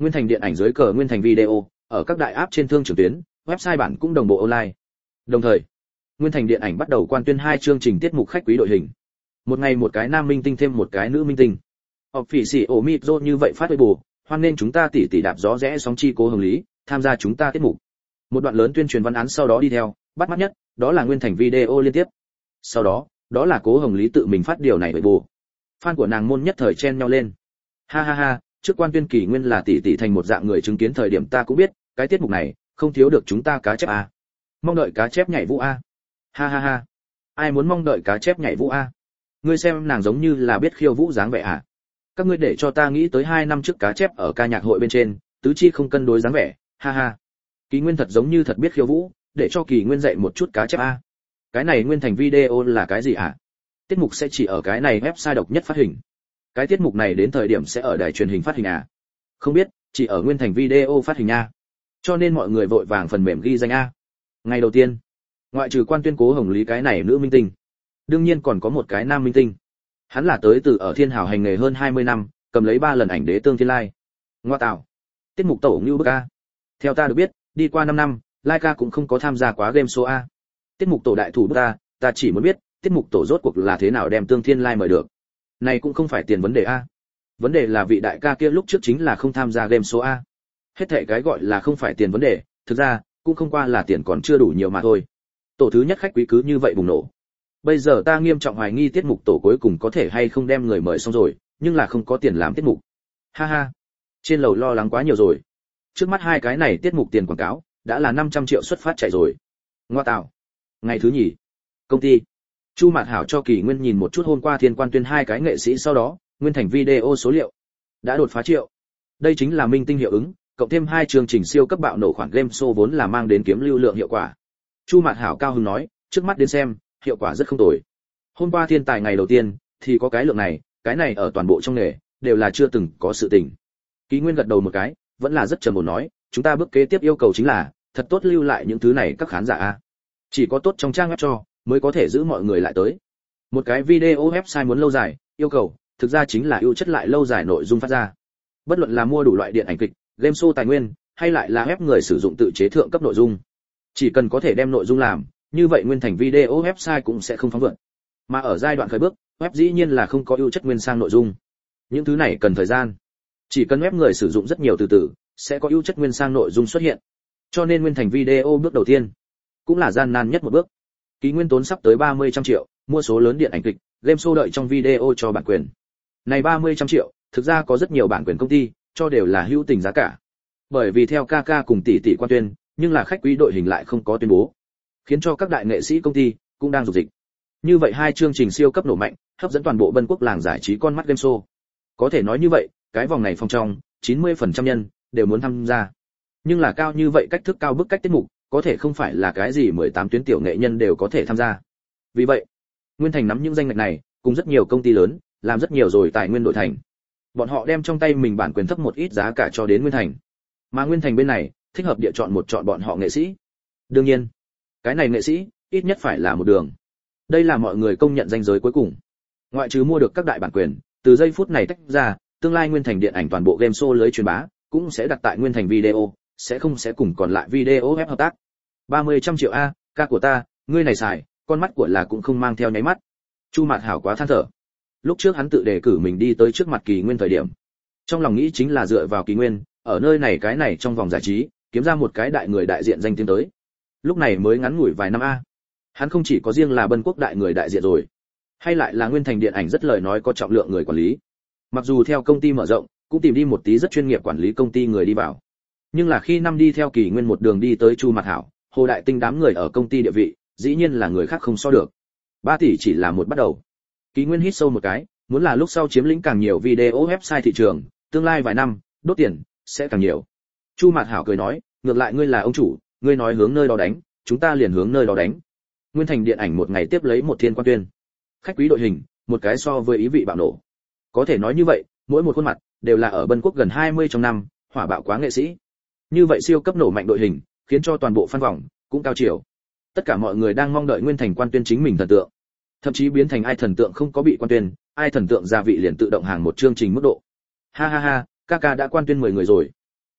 Nguyên Thành điện ảnh dưới cờ Nguyên Thành video, ở các đại app trên thương trường tuyến, website bản cũng đồng bộ online. Đồng thời, Nguyên Thành điện ảnh bắt đầu quan tuyên 2 chương trình tiết mục khách quý đội hình. Một ngày một cái nam minh tinh thêm một cái nữ minh tinh. Official Micro như vậy phát Weibo, hoan nên chúng ta tỉ đạp gió rẽ sóng chi Cố Hồng Lý, tham gia chúng ta tiết mục. Một đoạn lớn tuyên truyền văn án sau đó đi theo, bắt mắt nhất, đó là Nguyên Thành video liên tiếp. Sau đó là Cố Hồng Lý tự mình phát điều này Weibo. Fan của nàng môn nhất thời chen nhau lên. Ha ha ha, trước quan tuyên kỳ nguyên là tỷ thành một dạng người chứng kiến thời điểm ta cũng biết, cái tiết mục này không thiếu được chúng ta cá chép a. Mong đợi cá chép nhảy vũ a. Ha ha ha. Ai muốn mong đợi cá chép nhảy vũ a? Ngươi xem nàng giống như là biết khiêu vũ dáng vẻ à? Các ngươi để cho ta nghĩ tới 2 năm trước cá chép ở ca nhạc hội bên trên, tứ chi không cân đối dáng vẻ, ha ha. Kỳ Nguyên thật giống như thật biết khiêu vũ, để cho Kỳ Nguyên dạy một chút cá chép a. Cái này Nguyên Thành video là cái gì ạ? Tiết mục sẽ chỉ ở cái này website độc nhất phát hình. Cái tiết mục này đến thời điểm sẽ ở đài truyền hình phát hình à? Không biết, chỉ ở Nguyên Thành video phát hình nha. Cho nên mọi người vội vàng phần mềm ghi danh a. Ngày đầu tiên, ngoại trừ quan tuyên Cố Hồng Lý cái này nữ minh tinh, đương nhiên còn có một cái nam minh tinh. Hắn là tới từ ở Thiên Hào hành nghề hơn 20 năm, cầm lấy 3 lần ảnh đế tương thiên lai. Ngoa tạo. Tiết mục tổ Ngưu Bức a. Theo ta được biết, đi qua 5 năm, Laika cũng không có tham gia quá game show a. Tiết mục tổ đại thủ Bức a, ta chỉ muốn biết, tiết mục tổ rốt cuộc là thế nào đem tương thiên lai mời được. Này cũng không phải tiền vấn đề a. Vấn đề là vị đại ca kia lúc trước chính là không tham gia game show a. Hết thảy cái gọi là không phải tiền vấn đề, thực ra cũng không qua là tiền còn chưa đủ nhiều mà thôi. Tổ thứ nhất khách quý cứ như vậy bùng nổ. Bây giờ ta nghiêm trọng hoài nghi tiết mục tổ cuối cùng có thể hay không đem người mời xong rồi, nhưng là không có tiền làm tiết mục. Ha ha. Trên lầu lo lắng quá nhiều rồi. Trước mắt 2 cái này tiết mục tiền quảng cáo đã là 500 triệu xuất phát chạy rồi. Ngoa tạo. Ngày thứ nhì, công ty Chu Mạt Hảo cho Kỳ Nguyên nhìn một chút hôm qua Thiên Quan tuyên 2 cái nghệ sĩ sau đó, Nguyên Thành video số liệu đã đột phá triệu. Đây chính là minh tinh hiệu ứng, cộng thêm 2 chương trình siêu cấp bạo nổ khoản game show vốn là mang đến kiếm lưu lượng hiệu quả. Chu Mạt Hảo cao hứng nói, trước mắt đến xem, hiệu quả rất không tồi. Hôm qua thiên tài ngày đầu tiên thì có cái lượng này, cái này ở toàn bộ trong nghề đều là chưa từng có sự tình. Kỳ Nguyên gật đầu một cái, vẫn là rất trầm ổn nói, chúng ta bước kế tiếp yêu cầu chính là thật tốt lưu lại những thứ này các khán giả a. Chỉ có tốt trong trang web cho mới có thể giữ mọi người lại tới. Một cái video website muốn lâu dài, yêu cầu thực ra chính là ưu chất lại lâu dài nội dung phát ra. Bất luận là mua đủ loại điện ảnh kịch, game show tài nguyên, hay lại là web người sử dụng tự chế thượng cấp nội dung. Chỉ cần có thể đem nội dung làm, như vậy Nguyên Thành video website cũng sẽ không phóng vượt. Mà ở giai đoạn khởi bước, web dĩ nhiên là không có ưu chất nguyên sang nội dung. Những thứ này cần thời gian. Chỉ cần web người sử dụng rất nhiều từ từ, sẽ có ưu chất nguyên sang nội dung xuất hiện. Cho nên Nguyên Thành video bước đầu tiên cũng là gian nan nhất một bước. Kỳ Nguyên tốn sắp tới 30 triệu, mua số lớn điện ảnh kịch, game show đợi trong video cho bản quyền. Này 30 triệu, thực ra có rất nhiều bản quyền công ty, cho đều là hữu tình giá cả. Bởi vì theo ca cùng tỷ quan tuyên, nhưng là khách quý đội hình lại không có tuyên bố, khiến cho các đại nghệ sĩ công ty cũng đang dục dịch. Như vậy 2 chương trình siêu cấp nổ mạnh, hấp dẫn toàn bộ Bân Quốc làng giải trí con mắt game show. Có thể nói như vậy, cái vòng này phong trong, 90% nhân đều muốn tham gia. Nhưng là cao như vậy cách thức cao bức cách tiết mục, có thể không phải là cái gì 18 tuyến tiểu nghệ nhân đều có thể tham gia. Vì vậy, Nguyên Thành nắm những danh ngạch này, cùng rất nhiều công ty lớn, làm rất nhiều rồi tài nguyên đổi thành. Bọn họ đem trong tay mình bản quyền thấp một ít giá cả cho đến Nguyên Thành. Mà Nguyên Thành bên này, thích hợp địa chọn bọn họ nghệ sĩ. Đương nhiên, cái này nghệ sĩ, ít nhất phải là một đường. Đây là mọi người công nhận danh giới cuối cùng. Ngoại trừ mua được các đại bản quyền, từ giây phút này tách ra, tương lai Nguyên Thành điện ảnh toàn bộ game show lưới truyền bá, cũng sẽ đặt tại Nguyên Thành video, sẽ cùng còn lại video web hợp tác. 30 triệu a, ca của ta, ngươi này xài, con mắt của là cũng không mang theo nháy mắt. Chu Mạt Hảo quá than thở. Lúc trước hắn tự đề cử mình đi tới trước mặt Kỳ Nguyên thời điểm, trong lòng nghĩ chính là dựa vào Kỳ Nguyên, ở nơi này cái này trong vòng giải trí, kiếm ra một cái đại người đại diện danh tiếng tới. Lúc này mới ngắn ngủi vài năm a. Hắn không chỉ có riêng là Bân Quốc đại người đại diện rồi, hay lại là Nguyên Thành điện ảnh rất lời nói có trọng lượng người quản lý. Mặc dù theo công ty mở rộng, cũng tìm đi một tí rất chuyên nghiệp quản lý công ty người đi vào. Nhưng là khi năm đi theo Kỳ Nguyên một đường đi tới Chu Mạt Hảo, Hồ Đại Tinh đám người ở công ty địa vị, dĩ nhiên là người khác không so được. 3 tỷ chỉ là một bắt đầu. Kỳ Nguyên hít sâu một cái, muốn là lúc sau chiếm lĩnh càng nhiều video website thị trường, tương lai vài năm, đốt tiền sẽ càng nhiều. Chu Mạt Hảo cười nói, ngược lại ngươi là ông chủ, ngươi nói hướng nơi đó đánh, chúng ta liền hướng nơi đó đánh. Nguyên Thành điện ảnh một ngày tiếp lấy một Thiên Quan tuyên. Khách quý đội hình, một cái so với ý vị bạo nổ. Có thể nói như vậy, mỗi một khuôn mặt đều là ở Bân Quốc gần 20 trong năm, hỏa bạo quá nghệ sĩ. Như vậy siêu cấp nổ mạnh đội hình, khiến cho toàn bộ fan vòng cũng cao chiều. Tất cả mọi người đang mong đợi Nguyên Thành Quan tuyên chính mình thần tượng. Thậm chí biến thành ai thần tượng không có bị quan tuyên, ai thần tượng gia vị liền tự động hàng một chương trình mức độ. Ha ha ha, ca đã quan tuyên 10 người rồi.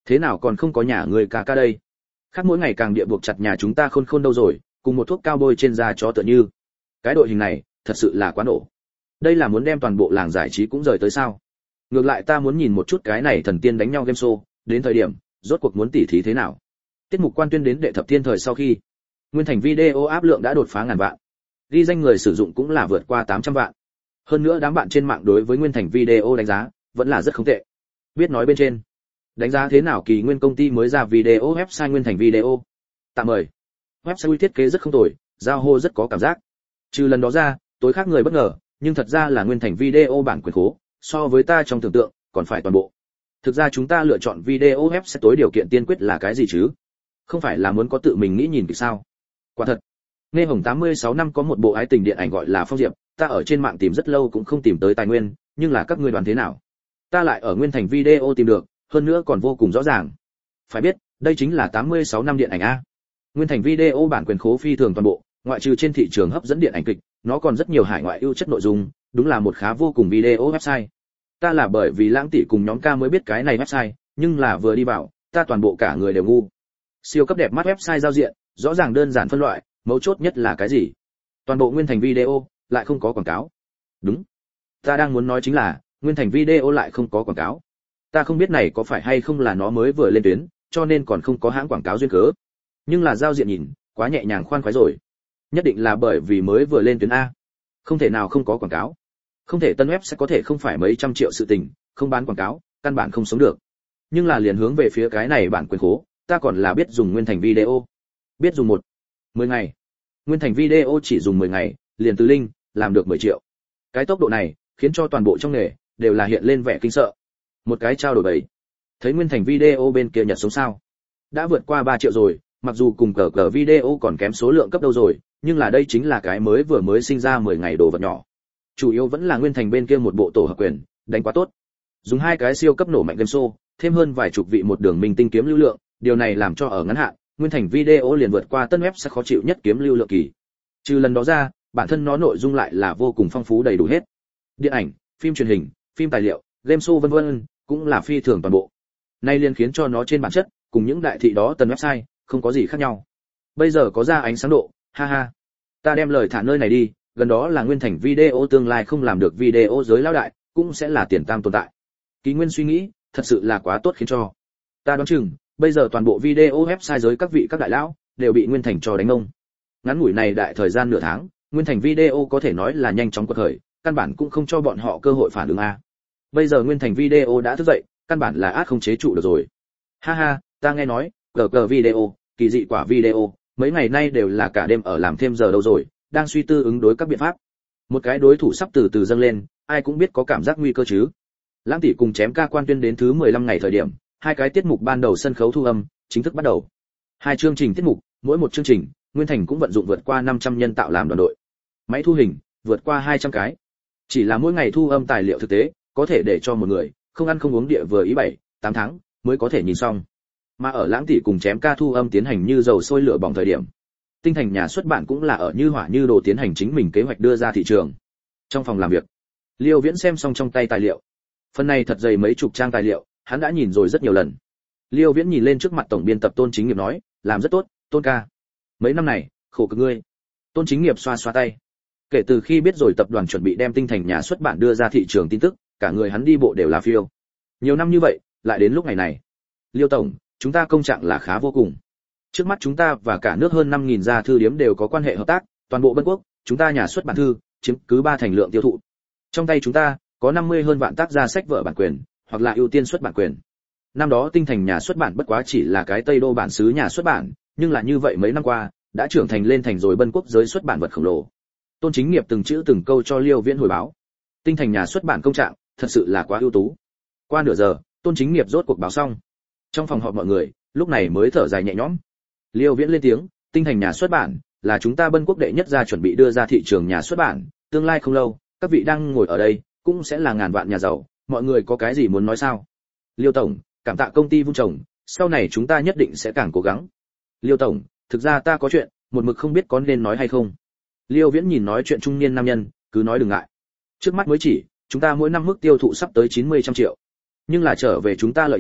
Thế nào còn không có nhà người ca ca đây? Khác mỗi ngày càng địa buộc chặt nhà chúng ta khôn khôn đâu rồi, cùng một thuốc cao bôi trên da chó tựa như. Cái đội hình này, thật sự là quá nổ. Đây là muốn đem toàn bộ làng giải trí cũng rời tới sao? Ngược lại ta muốn nhìn một chút cái này thần tiên đánh nhau game show, đến thời điểm, rốt cuộc muốn tỉ thí thế nào? Tiết mục quan tuyên đến đệ thập thiên thời sau khi, nguyên thành video áp lượng đã đột phá ngàn vạn. Ghi danh người sử dụng cũng là vượt qua 800 vạn. Hơn nữa đám bạn trên mạng đối với nguyên thành video đánh giá vẫn là rất không tệ. Biết nói bên trên, đánh giá thế nào kỳ nguyên công ty mới ra video website nguyên thành video. Tạm mời. Website thiết kế rất không tồi, giao hô rất có cảm giác. Trừ lần đó ra, tối khác người bất ngờ, nhưng thật ra là nguyên thành video bản quyền khố, so với ta trong tưởng tượng, còn phải toàn bộ. Thực ra chúng ta lựa chọn video website tối điều kiện tiên quyết là cái gì chứ? Không phải là muốn có tự mình nghĩ nhìn kịch sao? Quả thật. Nghe Hồng 86 năm có một bộ ái tình điện ảnh gọi là Phong Diệp, ta ở trên mạng tìm rất lâu cũng không tìm tới tài nguyên, nhưng là các ngươi đoán thế nào? Ta lại ở nguyên thành video tìm được, hơn nữa còn vô cùng rõ ràng. Phải biết, đây chính là 86 năm điện ảnh a. Nguyên thành video bản quyền khố phi thường toàn bộ, ngoại trừ trên thị trường hấp dẫn điện ảnh kịch, nó còn rất nhiều hải ngoại ưu chất nội dung, đúng là một khá vô cùng video website. Ta là bởi vì Lãng Tỷ cùng nhóm ca mới biết cái này website, nhưng là vừa đi vào, ta toàn bộ cả người đều ngu. Siêu cấp đẹp mắt website giao diện, rõ ràng đơn giản phân loại, mấu chốt nhất là cái gì? Toàn bộ nguyên thành video lại không có quảng cáo. Đúng, ta đang muốn nói chính là nguyên thành video lại không có quảng cáo. Ta không biết này có phải hay không là nó mới vừa lên tuyến, cho nên còn không có hãng quảng cáo duyên cớ. Nhưng là giao diện nhìn, quá nhẹ nhàng khoan khoái rồi. Nhất định là bởi vì mới vừa lên tuyến a. Không thể nào không có quảng cáo. Không thể tân web sẽ có thể không phải mấy trăm triệu sự tình, không bán quảng cáo, căn bản không sống được. Nhưng là liền hướng về phía cái này bản quyền khố, ta còn là biết dùng nguyên thành video. Biết dùng 10 ngày. Nguyên thành video chỉ dùng 10 ngày, liền từ linh, làm được 10 triệu. Cái tốc độ này, khiến cho toàn bộ trong nghề, đều là hiện lên vẻ kinh sợ. Một cái trao đổi bấy. Thấy nguyên thành video bên kia nhật sống sao. Đã vượt qua 3 triệu rồi, mặc dù cùng cờ video còn kém số lượng cấp đâu rồi, nhưng là đây chính là cái vừa mới sinh ra 10 ngày đồ vật nhỏ. Chủ yếu vẫn là nguyên thành bên kia một bộ tổ hợp quyền, đánh quá tốt. Dùng hai cái siêu cấp nổ mạnh game show, thêm hơn vài chục vị một đường minh tinh kiếm lưu lượng, điều này làm cho ở ngắn hạn, nguyên thành video liền vượt qua tân web sẽ khó chịu nhất kiếm lưu lượng kỳ. Trừ lần đó ra, bản thân nó nội dung lại là vô cùng phong phú đầy đủ hết. Điện ảnh, phim truyền hình, phim tài liệu, game show vân vân, cũng là phi thường toàn bộ. Nay liền khiến cho nó trên bản chất, cùng những đại thị đó tân website, không có gì khác nhau. Bây giờ có ra ánh sáng độ, ha ha. Ta đem lời thả nơi này đi, gần đó là nguyên thành video tương lai không làm được video giới lão đại, cũng sẽ là tiền tam tồn tại. Ký Nguyên suy nghĩ, thật sự là quá tốt khiến cho. Ta đoán chừng, bây giờ toàn bộ video website giới các vị các đại lão đều bị nguyên thành cho đánh ông. Ngắn ngủi này đại thời gian nửa tháng, nguyên thành video có thể nói là nhanh chóng quật khởi, căn bản cũng không cho bọn họ cơ hội phản ứng a. Bây giờ nguyên thành video đã thức dậy, căn bản là át không chế trụ được rồi. Ha ha, ta nghe nói, cờ video, kỳ dị quả video, mấy ngày nay đều là cả đêm ở làm thêm giờ đâu rồi, đang suy tư ứng đối các biện pháp. Một cái đối thủ sắp từ từ dâng lên, ai cũng biết có cảm giác nguy cơ chứ. Lãng Tỷ cùng chém ca quan tuyên đến thứ 15 ngày thời điểm, hai cái tiết mục ban đầu sân khấu thu âm chính thức bắt đầu. Hai chương trình tiết mục, mỗi một chương trình, Nguyên Thành cũng vận dụng vượt qua 500 nhân tạo làm đoàn đội. Máy thu hình vượt qua 200 cái. Chỉ là mỗi ngày thu âm tài liệu thực tế, có thể để cho một người không ăn không uống địa vừa ý 7-8 tháng mới có thể nhìn xong. Mà ở Lãng Tỷ cùng chém ca thu âm tiến hành như dầu sôi lửa bỏng thời điểm, Tinh Thành nhà xuất bản cũng là ở như hỏa như đồ tiến hành chính mình kế hoạch đưa ra thị trường. Trong phòng làm việc, Liêu Viễn xem xong trong tay tài liệu. Phần này thật dày mấy chục trang tài liệu, hắn đã nhìn rồi rất nhiều lần. Liêu Viễn nhìn lên trước mặt tổng biên tập Tôn Chính Nghiệp nói, làm rất tốt, Tôn ca. Mấy năm này, khổ cực ngươi. Tôn Chính Nghiệp xoa xoa tay. Kể từ khi biết rồi tập đoàn chuẩn bị đem Tinh Thành nhà xuất bản đưa ra thị trường tin tức, cả người hắn đi bộ đều là phiêu. Nhiều năm như vậy, lại đến lúc ngày này. Liêu tổng, chúng ta công trạng là khá vô cùng. Trước mắt chúng ta và cả nước hơn 5.000 gia thư điếm đều có quan hệ hợp tác, toàn bộ Bân Quốc, chúng ta nhà xuất bản thư chiếm cứ 3 thành lượng tiêu thụ. Trong tay chúng ta có 50 hơn vạn tác gia sách vở bản quyền, hoặc là ưu tiên xuất bản quyền. Năm đó Tinh Thành nhà xuất bản bất quá chỉ là cái Tây Đô bản xứ nhà xuất bản, nhưng là như vậy mấy năm qua, đã trưởng thành lên thành rồi Bân Quốc giới xuất bản vật khổng lồ. Tôn Chính Nghiệp từng chữ từng câu cho Liêu Viễn hồi báo. Tinh Thành nhà xuất bản công trạng, thật sự là quá ưu tú. Qua nửa giờ, Tôn Chính Nghiệp rốt cuộc báo xong. Trong phòng họp mọi người, lúc này mới thở dài nhẹ nhõm. Liêu Viễn lên tiếng, Tinh Thành nhà xuất bản là chúng ta Bân Quốc đệ nhất gia chuẩn bị đưa ra thị trường nhà xuất bản, tương lai không lâu, các vị đang ngồi ở đây cũng sẽ là ngàn vạn nhà giàu, mọi người có cái gì muốn nói sao? Liêu tổng, cảm tạ công ty vun trồng, sau này chúng ta nhất định sẽ càng cố gắng. Liêu tổng, thực ra ta có chuyện, một mực không biết có nên nói hay không. Liêu Viễn nhìn nói chuyện trung niên nam nhân, cứ nói đừng ngại. Trước mắt mới chỉ, chúng ta mỗi năm mức tiêu thụ sắp tới 90 trăm triệu. Nhưng là trở về chúng ta lợi nhuận,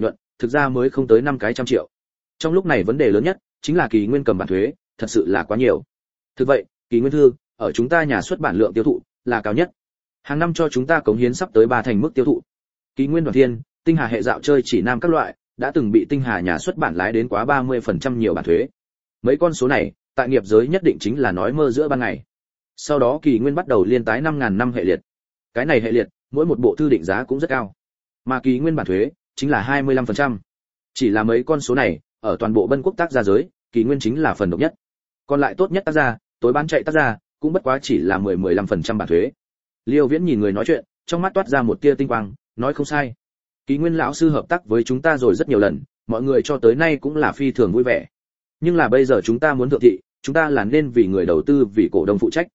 thực ra mới không tới 500 triệu. Trong lúc này vấn đề lớn nhất chính là kỳ nguyên cầm bản thuế, thật sự là quá nhiều. Thực vậy, kỳ nguyên thư ở chúng ta nhà xuất bản lượng tiêu thụ là cao nhất. Hàng năm cho chúng ta cống hiến sắp tới 3 thành mức tiêu thụ. Kỳ nguyên Đoàn Thiên, Tinh Hà hệ dạo chơi chỉ nam các loại, đã từng bị Tinh Hà nhà xuất bản lái đến quá 30% nhiều bản thuế. Mấy con số này, tại nghiệp giới nhất định chính là nói mơ giữa ban ngày. Sau đó kỳ nguyên bắt đầu liên tái 5.000 năm hệ liệt. Cái này hệ liệt, mỗi một bộ thư định giá cũng rất cao. Mà kỳ nguyên bản thuế chính là 25%. Chỉ là mấy con số này, ở toàn bộ Bân Quốc tác gia giới, kỳ nguyên chính là phần độc nhất. Còn lại tốt nhất tác gia, tối bán chạy tác gia, cũng bất quá chỉ là 10-15% bản thuế. Liêu Viễn nhìn người nói chuyện, trong mắt toát ra một tia tinh quang, nói không sai. Kỳ nguyên lão sư hợp tác với chúng ta rồi rất nhiều lần, mọi người cho tới nay cũng là phi thường vui vẻ. Nhưng là bây giờ chúng ta muốn thượng thị, chúng ta là nên vì người đầu tư vì cổ đông phụ trách.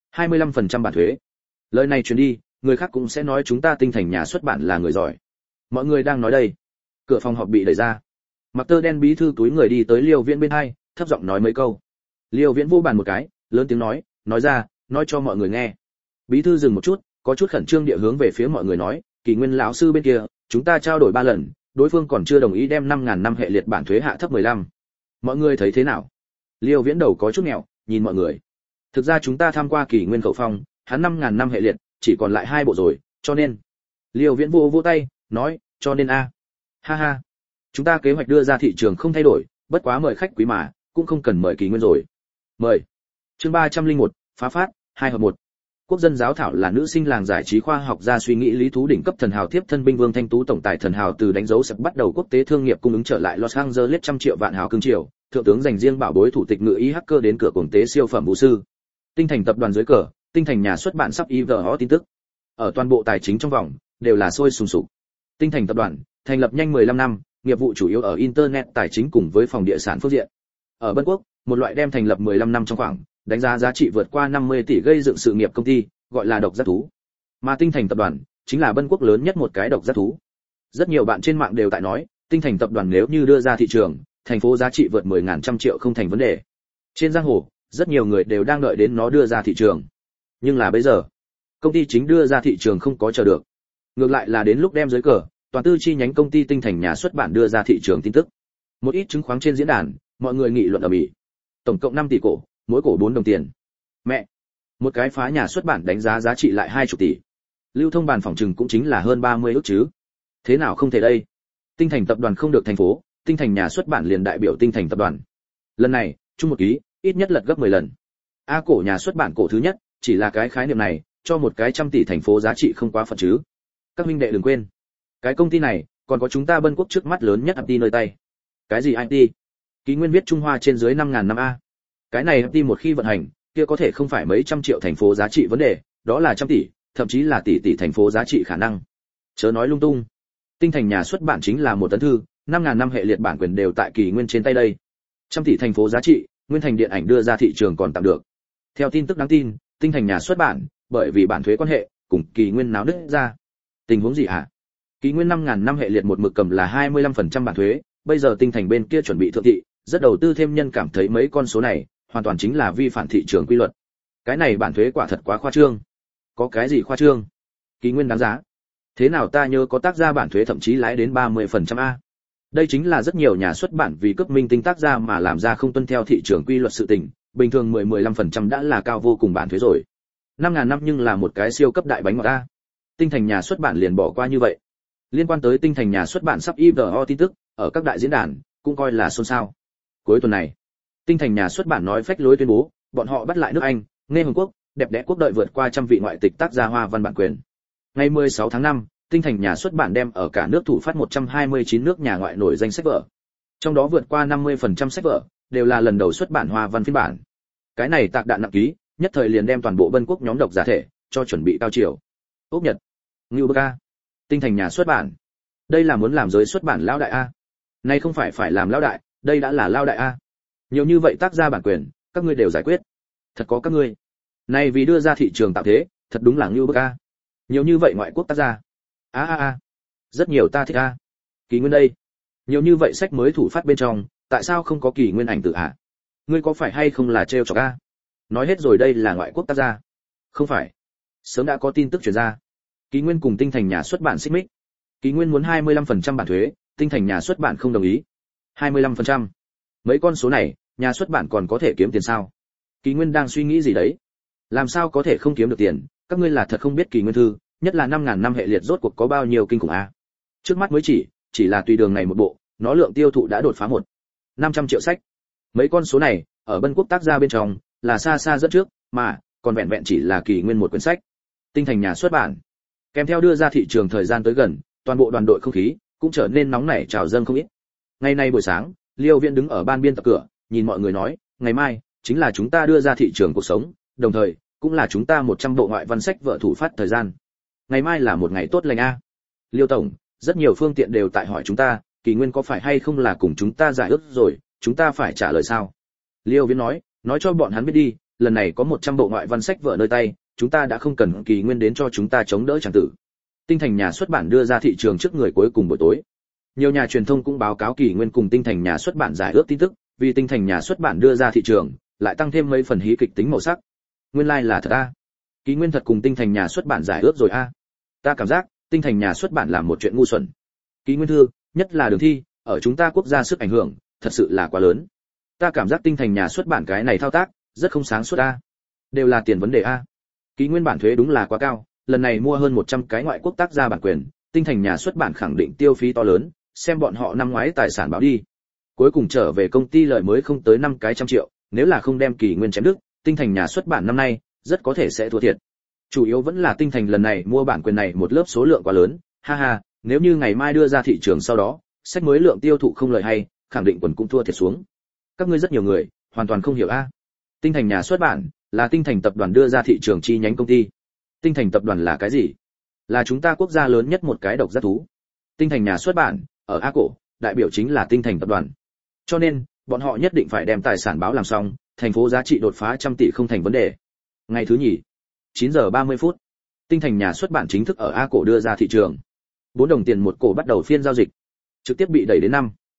25% bản thuế. Lời này truyền đi, người khác cũng sẽ nói chúng ta Tinh Thành nhà xuất bản là người giỏi. Mọi người đang nói đây. Cửa phòng họp bị đẩy ra. Mặc tơ đen bí thư túi người đi tới Liêu Viễn bên hai, thấp giọng nói mấy câu. Liêu Viễn vô bàn một cái, lớn tiếng nói ra, nói cho mọi người nghe. Bí thư dừng một chút, có chút khẩn trương địa hướng về phía mọi người nói, kỳ nguyên lão sư bên kia, chúng ta trao đổi 3 lần, đối phương còn chưa đồng ý đem 5.000 năm hệ liệt bản thuế hạ thấp 15. Mọi người thấy thế nào? Liêu Viễn đầu có chút nghẹo, nhìn mọi người. Thực ra chúng ta tham qua kỳ nguyên khẩu phong, hắn 5.000 năm hệ liệt, chỉ còn lại 2 bộ rồi, cho nên. Liêu Viễn vỗ tay, nói, cho nên a. Ha ha. Chúng ta kế hoạch đưa ra thị trường không thay đổi, bất quá mời khách quý mà, cũng không cần mời kỳ nguyên rồi. Mời. Chương 301, phá phát, 2 hợp 1. Quốc dân giáo thảo là nữ sinh làng giải trí khoa học gia suy nghĩ lý thú đỉnh cấp thần hào tiếp thân binh Vương Thanh Tú tổng tài thần hào từ đánh dấu sập bắt đầu quốc tế thương nghiệp cung ứng trở lại Los Angeles 100 triệu vạn hào cương triều, thượng tướng dành riêng bảo bối thủ tịch ngự ý hacker đến cửa cuồng tế siêu phẩm vũ sư. Tinh Thành tập đoàn dưới cờ, Tinh Thành nhà xuất bản sắp IVO tin tức. Ở toàn bộ tài chính trong vòng đều là sôi sùng sục. Tinh Thành tập đoàn thành lập nhanh 15 năm, nghiệp vụ chủ yếu ở internet tài chính cùng với phòng địa sản phương diện. Ở Bân Quốc, một loại đem thành lập 15 năm trong khoảng, đánh giá giá trị vượt qua 50 tỷ gây dựng sự nghiệp công ty, gọi là độc giác thú. Mà Tinh Thành tập đoàn chính là Bân Quốc lớn nhất một cái độc giác thú. Rất nhiều bạn trên mạng đều tại nói, Tinh Thành tập đoàn nếu như đưa ra thị trường, thành phố giá trị vượt 10.000 trăm triệu không thành vấn đề. Trên giang hồ, rất nhiều người đều đang đợi đến nó đưa ra thị trường. Nhưng là bây giờ, công ty chính đưa ra thị trường không có chờ được. Ngược lại là đến lúc đem dưới cờ, toàn tư chi nhánh công ty Tinh Thành nhà xuất bản đưa ra thị trường tin tức. Một ít chứng khoán trên diễn đàn, mọi người nghị luận ầm ĩ. Tổng cộng 5 tỷ cổ, mỗi cổ 4 đồng tiền. Mẹ, một cái phá nhà xuất bản đánh giá giá trị lại 20 tỷ. Lưu thông bàn phòng trừng cũng chính là hơn 30 ức chứ. Thế nào không thể đây? Tinh Thành tập đoàn không được thành phố, Tinh Thành nhà xuất bản liền đại biểu Tinh Thành tập đoàn. Lần này, chung một ký, ít nhất lật gấp 10 lần. A cổ nhà xuất bản cổ thứ nhất, chỉ là cái khái niệm này, cho một cái trăm tỷ thành phố giá trị không quá phận chứ. Các huynh đệ đừng quên, cái công ty này còn có chúng ta Bân Quốc trước mắt lớn nhất IT nơi tay. Cái gì IT? Ký nguyên viết Trung Hoa trên dưới 5.000 năm a. Cái này IT một khi vận hành, kia có thể không phải mấy trăm triệu thành phố giá trị vấn đề, đó là trăm tỷ, thậm chí là tỷ thành phố giá trị khả năng. Chớ nói lung tung. Tinh Thành nhà xuất bản chính là một tấn thư, 5.000 năm hệ liệt bản quyền đều tại kỳ nguyên trên tay đây. Trăm tỷ thành phố giá trị, Nguyên Thành điện ảnh đưa ra thị trường còn tạm được. Theo tin tức đáng tin, Tinh Thành nhà xuất bản, bởi vì bản thuế quan hệ, cùng kỳ nguyên náo nứt ra. Tình huống gì hả? Kỳ nguyên 5.000 năm hệ liệt một mực cầm là 25% bản thuế, bây giờ Tinh Thành bên kia chuẩn bị thượng thị, rất đầu tư thêm nhân cảm thấy mấy con số này, hoàn toàn chính là vi phạm thị trường quy luật. Cái này bản thuế quả thật quá khoa trương. Có cái gì khoa trương? Kỳ nguyên đáng giá. Thế nào ta nhớ có tác gia bản thuế thậm chí lái đến 30% a. Đây chính là rất nhiều nhà xuất bản vì cấp minh tinh tác gia mà làm ra không tuân theo thị trường quy luật sự tình, bình thường 10-15% đã là cao vô cùng bản thuế rồi. 5.000 năm nhưng là một cái siêu cấp đại bánh ngọt a. Tinh Thành nhà xuất bản liền bỏ qua như vậy. Liên quan tới Tinh Thành nhà xuất bản sắp IVO tin tức, ở các đại diễn đàn cũng coi là xôn xao. Cuối tuần này, Tinh Thành nhà xuất bản nói phách lối tuyên bố, bọn họ bắt lại nước Anh, Nghe Hồng Quốc, đẹp đẽ quốc đợi vượt qua trăm vị ngoại tịch tác gia hoa văn bản quyền. Ngày 16 tháng 5, Tinh Thành nhà xuất bản đem ở cả nước thủ phát 129 nước nhà ngoại nổi danh sách vở. Trong đó vượt qua 50% sách vở đều là lần đầu xuất bản hoa văn phiên bản. Cái này tạc đạn nặng ký, nhất thời liền đem toàn bộ Bân Quốc nhóm độc giả thể cho chuẩn bị cao chiều. Úc Nhật, Ngưu Bơ Ca, Tinh Thành nhà xuất bản. Đây là muốn làm giới xuất bản lão đại a. Nay không phải làm lão đại, đây đã là lão đại a. Nhiều như vậy tác gia bản quyền, các ngươi đều giải quyết. Thật có các ngươi. Này vì đưa ra thị trường tạo thế, thật đúng là Ngưu Bơ Ca. Nhiều như vậy ngoại quốc tác gia. Rất nhiều ta thích a. Kỳ nguyên đây. Nhiều như vậy sách mới thủ phát bên trong, tại sao không có kỳ nguyên ảnh tự hạ? Ngươi có phải hay không là trêu chọc a? Nói hết rồi đây là ngoại quốc tác gia. Không phải. Sớm đã có tin tức truyền ra. Kỳ nguyên cùng Tinh Thành nhà xuất bản xích mích. Kỳ nguyên muốn 25% bản thuế, Tinh Thành nhà xuất bản không đồng ý. 25%. Mấy con số này, nhà xuất bản còn có thể kiếm tiền sao? Kỳ Nguyên đang suy nghĩ gì đấy? Làm sao có thể không kiếm được tiền, các ngươi là thật không biết Kỳ Nguyên thư, nhất là 5000 năm hệ liệt rốt cuộc có bao nhiêu kinh khủng a. Trước mắt mới chỉ là tùy đường này một bộ, nó lượng tiêu thụ đã đột phá 500 triệu sách. Mấy con số này, ở Bân Quốc tác gia bên trong, là xa xa dẫn trước, mà còn vẹn vẹn chỉ là Kỳ Nguyên một quyển sách. Tinh Thành nhà xuất bản, kèm theo đưa ra thị trường thời gian tới gần, toàn bộ đoàn đội không khí cũng trở nên nóng nảy trào dâng không ít. Ngày nay buổi sáng, Liêu Viễn đứng ở ban biên tập cửa, nhìn mọi người nói, ngày mai chính là chúng ta đưa ra thị trường cuộc sống, đồng thời cũng là chúng ta 100 bộ ngoại văn sách vợ thủ phát thời gian. Ngày mai là một ngày tốt lành a. Liêu tổng, rất nhiều phương tiện đều tại hỏi chúng ta, Kỳ Nguyên có phải hay không là cùng chúng ta giải ước rồi, chúng ta phải trả lời sao? Liêu Viễn nói cho bọn hắn biết đi, lần này có 100 bộ ngoại văn sách vợ nơi tay, chúng ta đã không cần Kỳ Nguyên đến cho chúng ta chống đỡ chẳng tử. Tinh Thành nhà xuất bản đưa ra thị trường trước người cuối cùng buổi tối. Nhiều nhà truyền thông cũng báo cáo Kỳ Nguyên cùng Tinh Thành nhà xuất bản giải ước tin tức, vì Tinh Thành nhà xuất bản đưa ra thị trường, lại tăng thêm mấy phần hí kịch tính màu sắc. Nguyên lai là thật a. Kỳ Nguyên thật cùng Tinh Thành nhà xuất bản giải ước rồi a. Ta cảm giác, Tinh Thành nhà xuất bản làm một chuyện ngu xuẩn. Kỳ Nguyên thư, nhất là đường thi, ở chúng ta quốc gia sức ảnh hưởng, thật sự là quá lớn. Ta cảm giác Tinh Thành nhà xuất bản cái này thao tác, rất không sáng suốt a. Đều là tiền vấn đề a. Kỳ Nguyên bản thuế đúng là quá cao, lần này mua hơn 100 cái ngoại quốc tác gia bản quyền, Tinh Thành nhà xuất bản khẳng định tiêu phí to lớn, xem bọn họ năm ngoái tài sản báo đi. Cuối cùng trở về công ty lợi mới không tới 5 cái trăm triệu, nếu là không đem Kỳ Nguyên chém đứt, Tinh Thành nhà xuất bản năm nay rất có thể sẽ thua thiệt. Chủ yếu vẫn là Tinh Thành lần này mua bản quyền này một lớp số lượng quá lớn, ha ha, nếu như ngày mai đưa ra thị trường sau đó, sách mới lượng tiêu thụ không lợi hay, khẳng định quần cũng thua thiệt xuống. Các ngươi rất nhiều người hoàn toàn không hiểu a. Tinh Thành nhà xuất bản là Tinh Thành tập đoàn đưa ra thị trường chi nhánh công ty. Tinh Thành tập đoàn là cái gì? Là chúng ta quốc gia lớn nhất một cái độc giác thú. Tinh Thành nhà xuất bản ở A cổ, đại biểu chính là Tinh Thành tập đoàn. Cho nên, bọn họ nhất định phải đem tài sản báo làm xong, thành phố giá trị đột phá 100 tỷ không thành vấn đề. Ngày thứ nhì, 9 giờ 30 phút, Tinh Thành nhà xuất bản chính thức ở A cổ đưa ra thị trường. 4 đồng tiền một cổ bắt đầu phiên giao dịch, trực tiếp bị đẩy đến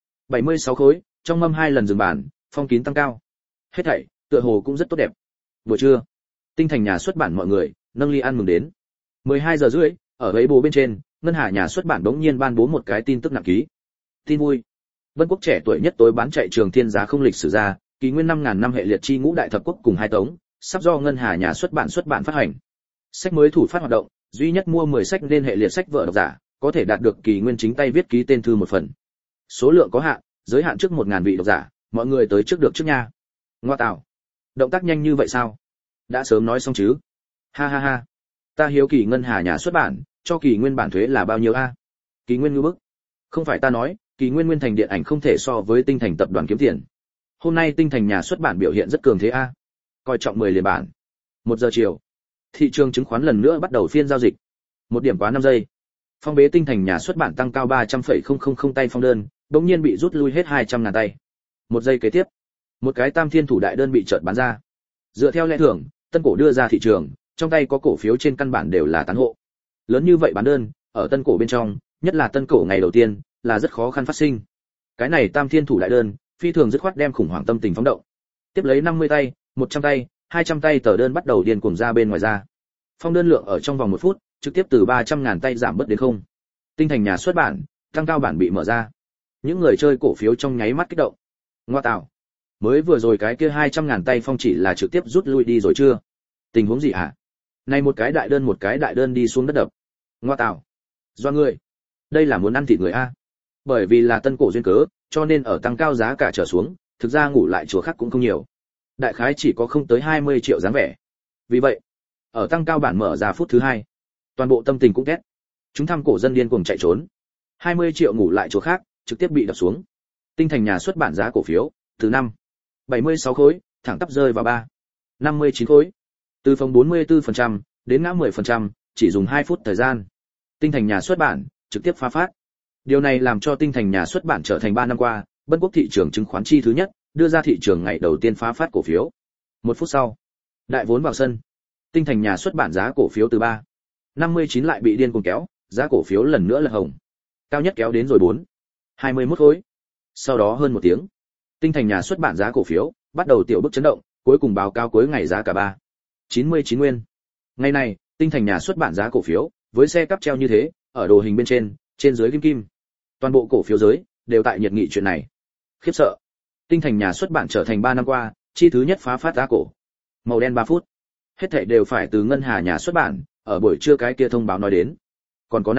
76 khối, trong mâm 2 lần dừng bản, phong kín tăng cao. Hết thảy, tựa hồ cũng rất tốt đẹp. Buổi trưa, Tinh Thành nhà xuất bản mọi người nâng ly ăn mừng đến. 12 giờ rưỡi, ở ấy bố bên trên, ngân hà nhà xuất bản bỗng nhiên ban bố một cái tin tức nặng ký. Tin vui. Vân Quốc trẻ tuổi nhất tối bán chạy trường thiên giá không lịch sử ra, Kỳ Nguyên 5000 năm hệ liệt chi ngũ đại thập quốc cùng hai tống, sắp do ngân hà nhà xuất bản phát hành. Sách mới thủ phát hoạt động, duy nhất mua 10 sách nên hệ liệt sách vở độc giả, có thể đạt được Kỳ Nguyên chính tay viết ký tên thư một phần. Số lượng có hạn, giới hạn trước 1000 vị độc giả, mọi người tới trước được trước nha. Ngoa tạo. Động tác nhanh như vậy sao? Đã sớm nói xong chứ? Ha ha ha. Ta hiếu kỳ ngân hà nhà xuất bản, cho Kỳ Nguyên bản thuế là bao nhiêu a? Kỳ Nguyên ngư bức. Không phải ta nói, Kỳ Nguyên Nguyên Thành điện ảnh không thể so với Tinh Thành tập đoàn kiếm tiền. Hôm nay Tinh Thành nhà xuất bản biểu hiện rất cường thế a. Coi trọng 10 liền bản. 1 giờ chiều, thị trường chứng khoán lần nữa bắt đầu phiên giao dịch. 1 điểm quá 5 giây. Phong bế Tinh Thành nhà xuất bản tăng cao 300,000 tay phong đơn, đột nhiên bị rút lui hết 200.000 tay. 1 giây kế tiếp, một cái tam thiên thủ đại đơn bị chợt bán ra. Dựa theo lẽ thường, tân cổ đưa ra thị trường, trong tay có cổ phiếu trên căn bản đều là tán hộ. Lớn như vậy bán đơn, ở tân cổ bên trong, nhất là tân cổ ngày đầu tiên, là rất khó khăn phát sinh. Cái này tam thiên thủ đại đơn, phi thường dứt khoát đem khủng hoảng tâm tình phóng động. Tiếp lấy 50 tay, 100 tay, 200 tay tờ đơn bắt đầu điên cuồng ra bên ngoài ra. Phong đơn lượng ở trong vòng 1 phút, trực tiếp từ 300.000 tay giảm bớt đến không. Tinh Thành nhà xuất bản, tăng cao bản bị mở ra. Những người chơi cổ phiếu trong nháy mắt kích động. Ngoa tạo. Mới vừa rồi cái kia 200.000 tay phong chỉ là trực tiếp rút lui đi rồi chưa? Tình huống gì hả? Này một cái đại đơn đi xuống đất đập. Ngoa tạo. Do người. Đây là muốn ăn thịt người a. Bởi vì là tân cổ duyên cớ, cho nên ở tăng cao giá cả trở xuống, thực ra ngủ lại chùa khác cũng không nhiều. Đại khái chỉ có không tới 20 triệu dáng vẻ. Vì vậy, ở tăng cao bản mở ra phút thứ 2, toàn bộ tâm tình cũng két. Chúng tham cổ dân điên cuồng chạy trốn. 20 triệu ngủ lại chùa khác, trực tiếp bị đập xuống. Tinh Thành nhà xuất bản giá cổ phiếu, từ 76 khối, thẳng tắp rơi vào 59 khối. Từ phòng 44% đến ngã 10%, chỉ dùng 2 phút thời gian. Tinh Thành nhà xuất bản trực tiếp phá phát. Điều này làm cho Tinh Thành nhà xuất bản trở thành 3 năm qua, Bân Quốc thị trường chứng khoán chi thứ nhất, đưa ra thị trường ngày đầu tiên phá phát cổ phiếu. 1 phút sau, đại vốn vào sân. Tinh Thành nhà xuất bản giá cổ phiếu từ 59 lại bị điên cuồng kéo, giá cổ phiếu lần nữa là hồng. Cao nhất kéo đến rồi 21 khối. Sau đó hơn 1 tiếng, Tinh Thành nhà xuất bản giá cổ phiếu bắt đầu tiểu bước chấn động, cuối cùng báo cáo cuối ngày giá cả 99 nguyên. Ngày này, Tinh Thành nhà xuất bản giá cổ phiếu với xe cắp treo như thế, ở đồ hình bên trên dưới kim kim. Toàn bộ cổ phiếu giới đều tại nhiệt nghị chuyện này. Khiếp sợ. Tinh Thành nhà xuất bản trở thành 3 năm qua chi thứ nhất phá phát giá cổ. Màu đen 3 phút. Hết thảy đều phải từ ngân hà nhà xuất bản, ở buổi trưa cái kia thông báo nói đến. Còn có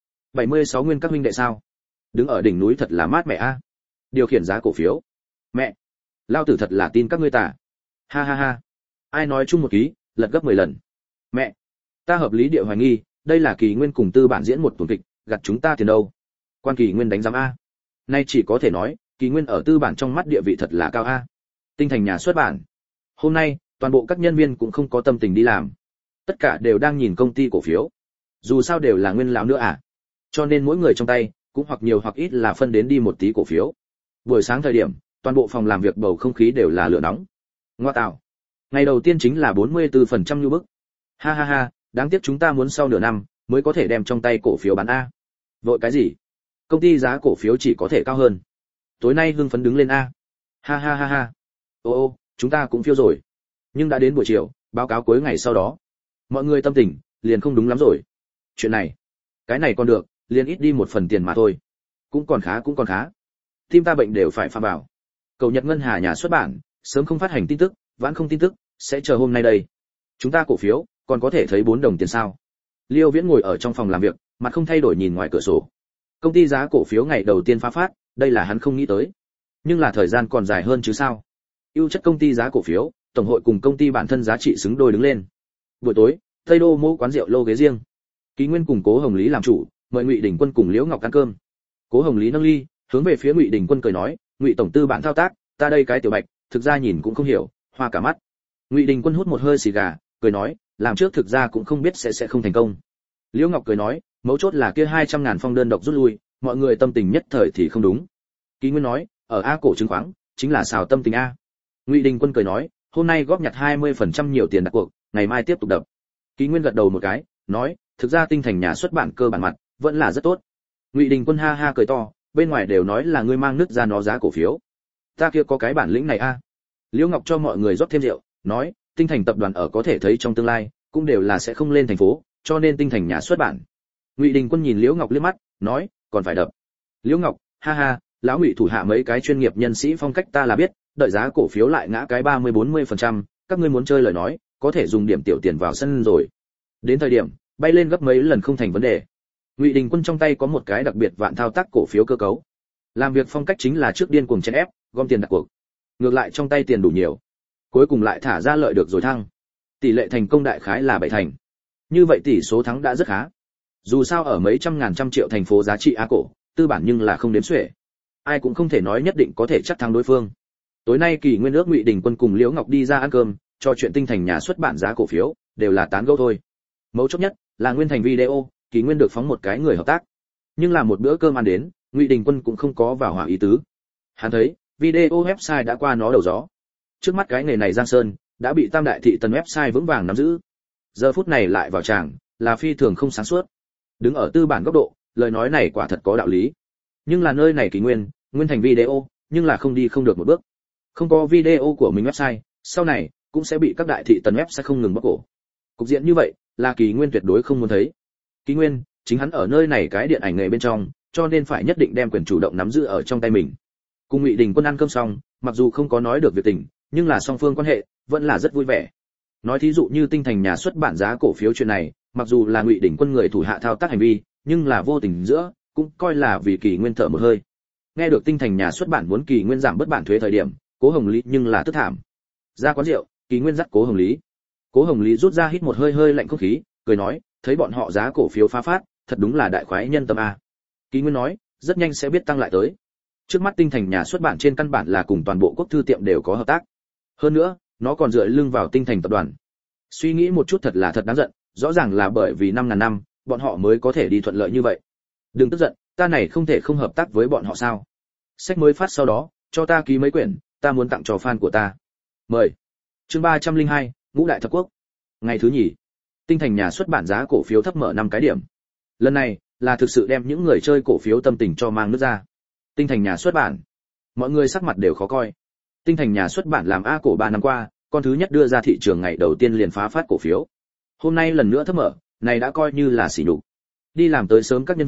76 nguyên các huynh đệ sao? Đứng ở đỉnh núi thật là mát mẻ a. Điều khiển giá cổ phiếu. Mẹ, lao tử thật là tin các ngươi tả. Ha ha ha. Ai nói chung một ký, lật gấp 10 lần. Mẹ, ta hợp lý địa hoài nghi, đây là Kỳ Nguyên cùng Tư bản diễn một tuần kịch, gặt chúng ta tiền đâu. Quan Kỳ Nguyên đánh giám a. Nay chỉ có thể nói, Kỳ Nguyên ở Tư bản trong mắt địa vị thật là cao a. Tinh Thành nhà xuất bản. Hôm nay, toàn bộ các nhân viên cũng không có tâm tình đi làm. Tất cả đều đang nhìn công ty cổ phiếu. Dù sao đều là nguyên lão nữa à. Cho nên mỗi người trong tay cũng hoặc nhiều hoặc ít là phân đến đi một tí cổ phiếu. Buổi sáng thời điểm, toàn bộ phòng làm việc bầu không khí đều là lửa nóng. Ngoa tạo. Ngày đầu tiên chính là 44% như bức. Ha ha ha, đáng tiếc chúng ta muốn sau nửa năm mới có thể đem trong tay cổ phiếu bán a. Vội cái gì? Công ty giá cổ phiếu chỉ có thể cao hơn. Tối nay hưng phấn đứng lên a. Ha ha ha ha. Ô, chúng ta cũng phiêu rồi. Nhưng đã đến buổi chiều, báo cáo cuối ngày sau đó, mọi người tâm tình liền không đúng lắm rồi. Chuyện này, cái này còn được, liền ít đi một phần tiền mà thôi. Cũng còn khá. Tim ta bệnh đều phải pha vào. Cầu Nhật ngân hà nhà xuất bản, sớm không phát hành tin tức, vãn không tin tức, sẽ chờ hôm nay đây. Chúng ta cổ phiếu còn có thể thấy 4 đồng tiền sao? Liêu Viễn ngồi ở trong phòng làm việc, mặt không thay đổi nhìn ngoài cửa sổ. Công ty giá cổ phiếu ngày đầu tiên phá phát, đây là hắn không nghĩ tới. Nhưng là thời gian còn dài hơn chứ sao? Ưu chất công ty giá cổ phiếu, tổng hội cùng công ty bản thân giá trị xứng đôi đứng lên. Buổi tối, Tây Đô mô quán rượu lô ghế riêng. Ký Nguyên cùng Cố Hồng Lý làm chủ, mời Ngụy Đình Quân cùng Liễu Ngọc ăn cơm. Cố Hồng Lý nâng ly, hướng về phía Ngụy Đình Quân cười nói, "Ngụy tổng tư bản thao tác, ta đây cái tiểu bạch, thực ra nhìn cũng không hiểu, hoa cả mắt." Ngụy Đình Quân hút một hơi xì gà, cười nói, "Làm trước thực ra cũng không biết sẽ không thành công." Liễu Ngọc cười nói, "Mấu chốt là kia 200.000 phong đơn độc rút lui, mọi người tâm tình nhất thời thì không đúng." Ký Nguyên nói, "Ở A cổ chứng khoán, chính là xào tâm tình a." Ngụy Đình Quân cười nói, "Hôm nay góp nhặt 20% nhiều tiền đặt cuộc, ngày mai tiếp tục đập." Ký Nguyên gật đầu một cái, nói, "Thực ra Tinh Thành nhà xuất bản cơ bản mặt vẫn là rất tốt." Ngụy Đình Quân ha ha cười to, "Bên ngoài đều nói là ngươi mang nứt ra nó giá cổ phiếu, ta kia có cái bản lĩnh này a." Liễu Ngọc cho mọi người rót thêm rượu, nói, "Tinh Thành tập đoàn ở có thể thấy trong tương lai cũng đều là sẽ không lên thành phố, cho nên Tinh Thành nhà xuất bản." Ngụy Đình Quân nhìn Liễu Ngọc liếc mắt, nói, "Còn phải đập." Liễu Ngọc, ha ha, lão Ngụy thủ hạ mấy cái chuyên nghiệp nhân sĩ phong cách ta là biết, đợi giá cổ phiếu lại ngã cái 30-40%, các ngươi muốn chơi lời nói, có thể dùng điểm tiểu tiền vào sân rồi. Đến thời điểm, bay lên gấp mấy lần không thành vấn đề. Ngụy Đình Quân trong tay có một cái đặc biệt vạn thao tác cổ phiếu cơ cấu. Làm việc phong cách chính là trước điên cuồng chèn ép, gom tiền đặt cuộc. Ngược lại trong tay tiền đủ nhiều, cuối cùng lại thả ra lợi được rồi thăng. Tỷ lệ thành công đại khái là 7 thành. Như vậy tỷ số thắng đã rất khá. Dù sao ở mấy trăm ngàn trăm triệu thành phố giá trị á cổ, tư bản nhưng là không đếm xuể. Ai cũng không thể nói nhất định có thể chắc thắng đối phương. Tối nay Kỳ Nguyên ước Ngụy Đình Quân cùng Liễu Ngọc đi ra ăn cơm, cho chuyện Tinh Thành nhà xuất bản giá cổ phiếu, đều là tán gẫu thôi. Mấu chốt nhất là Nguyên Thành video, Kỳ Nguyên được phóng một cái người hợp tác. Nhưng là một bữa cơm ăn đến, Ngụy Đình Quân cũng không có vào hòa ý tứ. Hắn thấy, video website đã qua nó đầu gió. Trước mắt cái nghề này Giang Sơn đã bị Tam Đại thị tần website vững vàng nắm giữ. Giờ phút này lại vào tràng, là phi thường không sáng suốt. Đứng ở tư bản góc độ, lời nói này quả thật có đạo lý. Nhưng là nơi này Kỳ Nguyên, Nguyên Thành video, nhưng là không đi không được một bước. Không có video của mình website, sau này cũng sẽ bị các đại thị tần website không ngừng bóc cổ. Cục diện như vậy, là Kỳ Nguyên tuyệt đối không muốn thấy. Kỳ Nguyên, chính hắn ở nơi này cái điện ảnh nghề bên trong, cho nên phải nhất định đem quyền chủ động nắm giữ ở trong tay mình. Cùng Ngụy Đình Quân ăn cơm xong, mặc dù không có nói được việc tình, nhưng là song phương quan hệ vẫn là rất vui vẻ. Nói thí dụ như Tinh Thành nhà xuất bản giá cổ phiếu chuyện này, mặc dù là Ngụy Đình Quân người thủ hạ thao tác hành vi, nhưng là vô tình giữa, cũng coi là vì Kỳ Nguyên thở một hơi. Nghe được Tinh Thành nhà xuất bản muốn Kỳ Nguyên giảm bớt bản thuế thời điểm, Cố Hồng Lý nhưng là tức thảm. Ra quán rượu, Kỳ Nguyên dắt Cố Hồng Lý. Cố Hồng Lý rút ra hít một hơi hơi lạnh không khí, cười nói, thấy bọn họ giá cổ phiếu phá phát, thật đúng là đại khoái nhân tâm a. Kỳ Nguyên nói, rất nhanh sẽ biết tăng lại tới. Trước mắt Tinh Thành nhà xuất bản trên căn bản là cùng toàn bộ quốc thư tiệm đều có hợp tác. Hơn nữa, nó còn dựa lưng vào Tinh Thành tập đoàn. Suy nghĩ một chút thật là thật đáng giận, rõ ràng là bởi vì 5.000 năm, bọn họ mới có thể đi thuận lợi như vậy. Đừng tức giận, ta này không thể không hợp tác với bọn họ sao? Sách mới phát sau đó, cho ta ký mấy quyển, ta muốn tặng cho fan của ta. Mời. Chương 302, Ngũ Đại Thập Quốc. Ngày thứ nhì, Tinh Thành nhà xuất bản giá cổ phiếu thấp mở 5 cái điểm. Lần này là thực sự đem những người chơi cổ phiếu tâm tình cho mang nước ra. Tinh Thành nhà xuất bản, mọi người sắc mặt đều khó coi. Tinh Thành nhà xuất bản làm A cổ 3 năm qua, con thứ nhất đưa ra thị trường ngày đầu tiên liền phá phát cổ phiếu. Hôm nay lần nữa thấp mở, này đã coi như là sỉ nhục. Đi làm tới sớm các nhân viên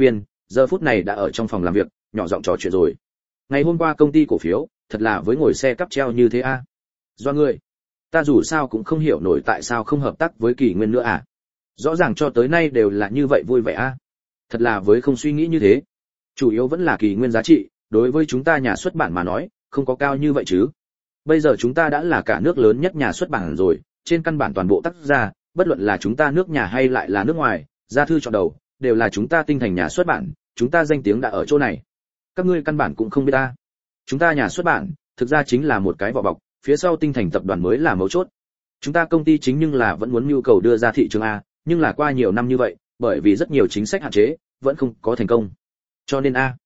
giờ phút này đã ở trong phòng làm việc nhỏ giọng trò chuyện rồi. Ngày hôm qua công ty cổ phiếu thật là với ngồi xe cắp treo như thế a. Do ngươi, ta dù sao cũng không hiểu nổi tại sao không hợp tác với Kỳ Nguyên nữa à. Rõ ràng cho tới nay đều là như vậy vui vẻ a. Thật là với không suy nghĩ như thế. Chủ yếu vẫn là Kỳ Nguyên giá trị, đối với chúng ta nhà xuất bản mà nói, không có cao như vậy chứ. Bây giờ chúng ta đã là cả nước lớn nhất nhà xuất bản rồi, trên căn bản toàn bộ tác gia, bất luận là chúng ta nước nhà hay lại là nước ngoài, gia thư chọn đầu, đều là chúng ta Tinh Thành nhà xuất bản, chúng ta danh tiếng đã ở chỗ này. Các ngươi căn bản cũng không biết ta. Chúng ta nhà xuất bản, thực ra chính là một cái vỏ bọc, phía sau Tinh Thành tập đoàn mới là mấu chốt. Chúng ta công ty chính nhưng là vẫn muốn nhu cầu đưa ra thị trường a, nhưng là qua nhiều năm như vậy, bởi vì rất nhiều chính sách hạn chế, vẫn không có thành công. Cho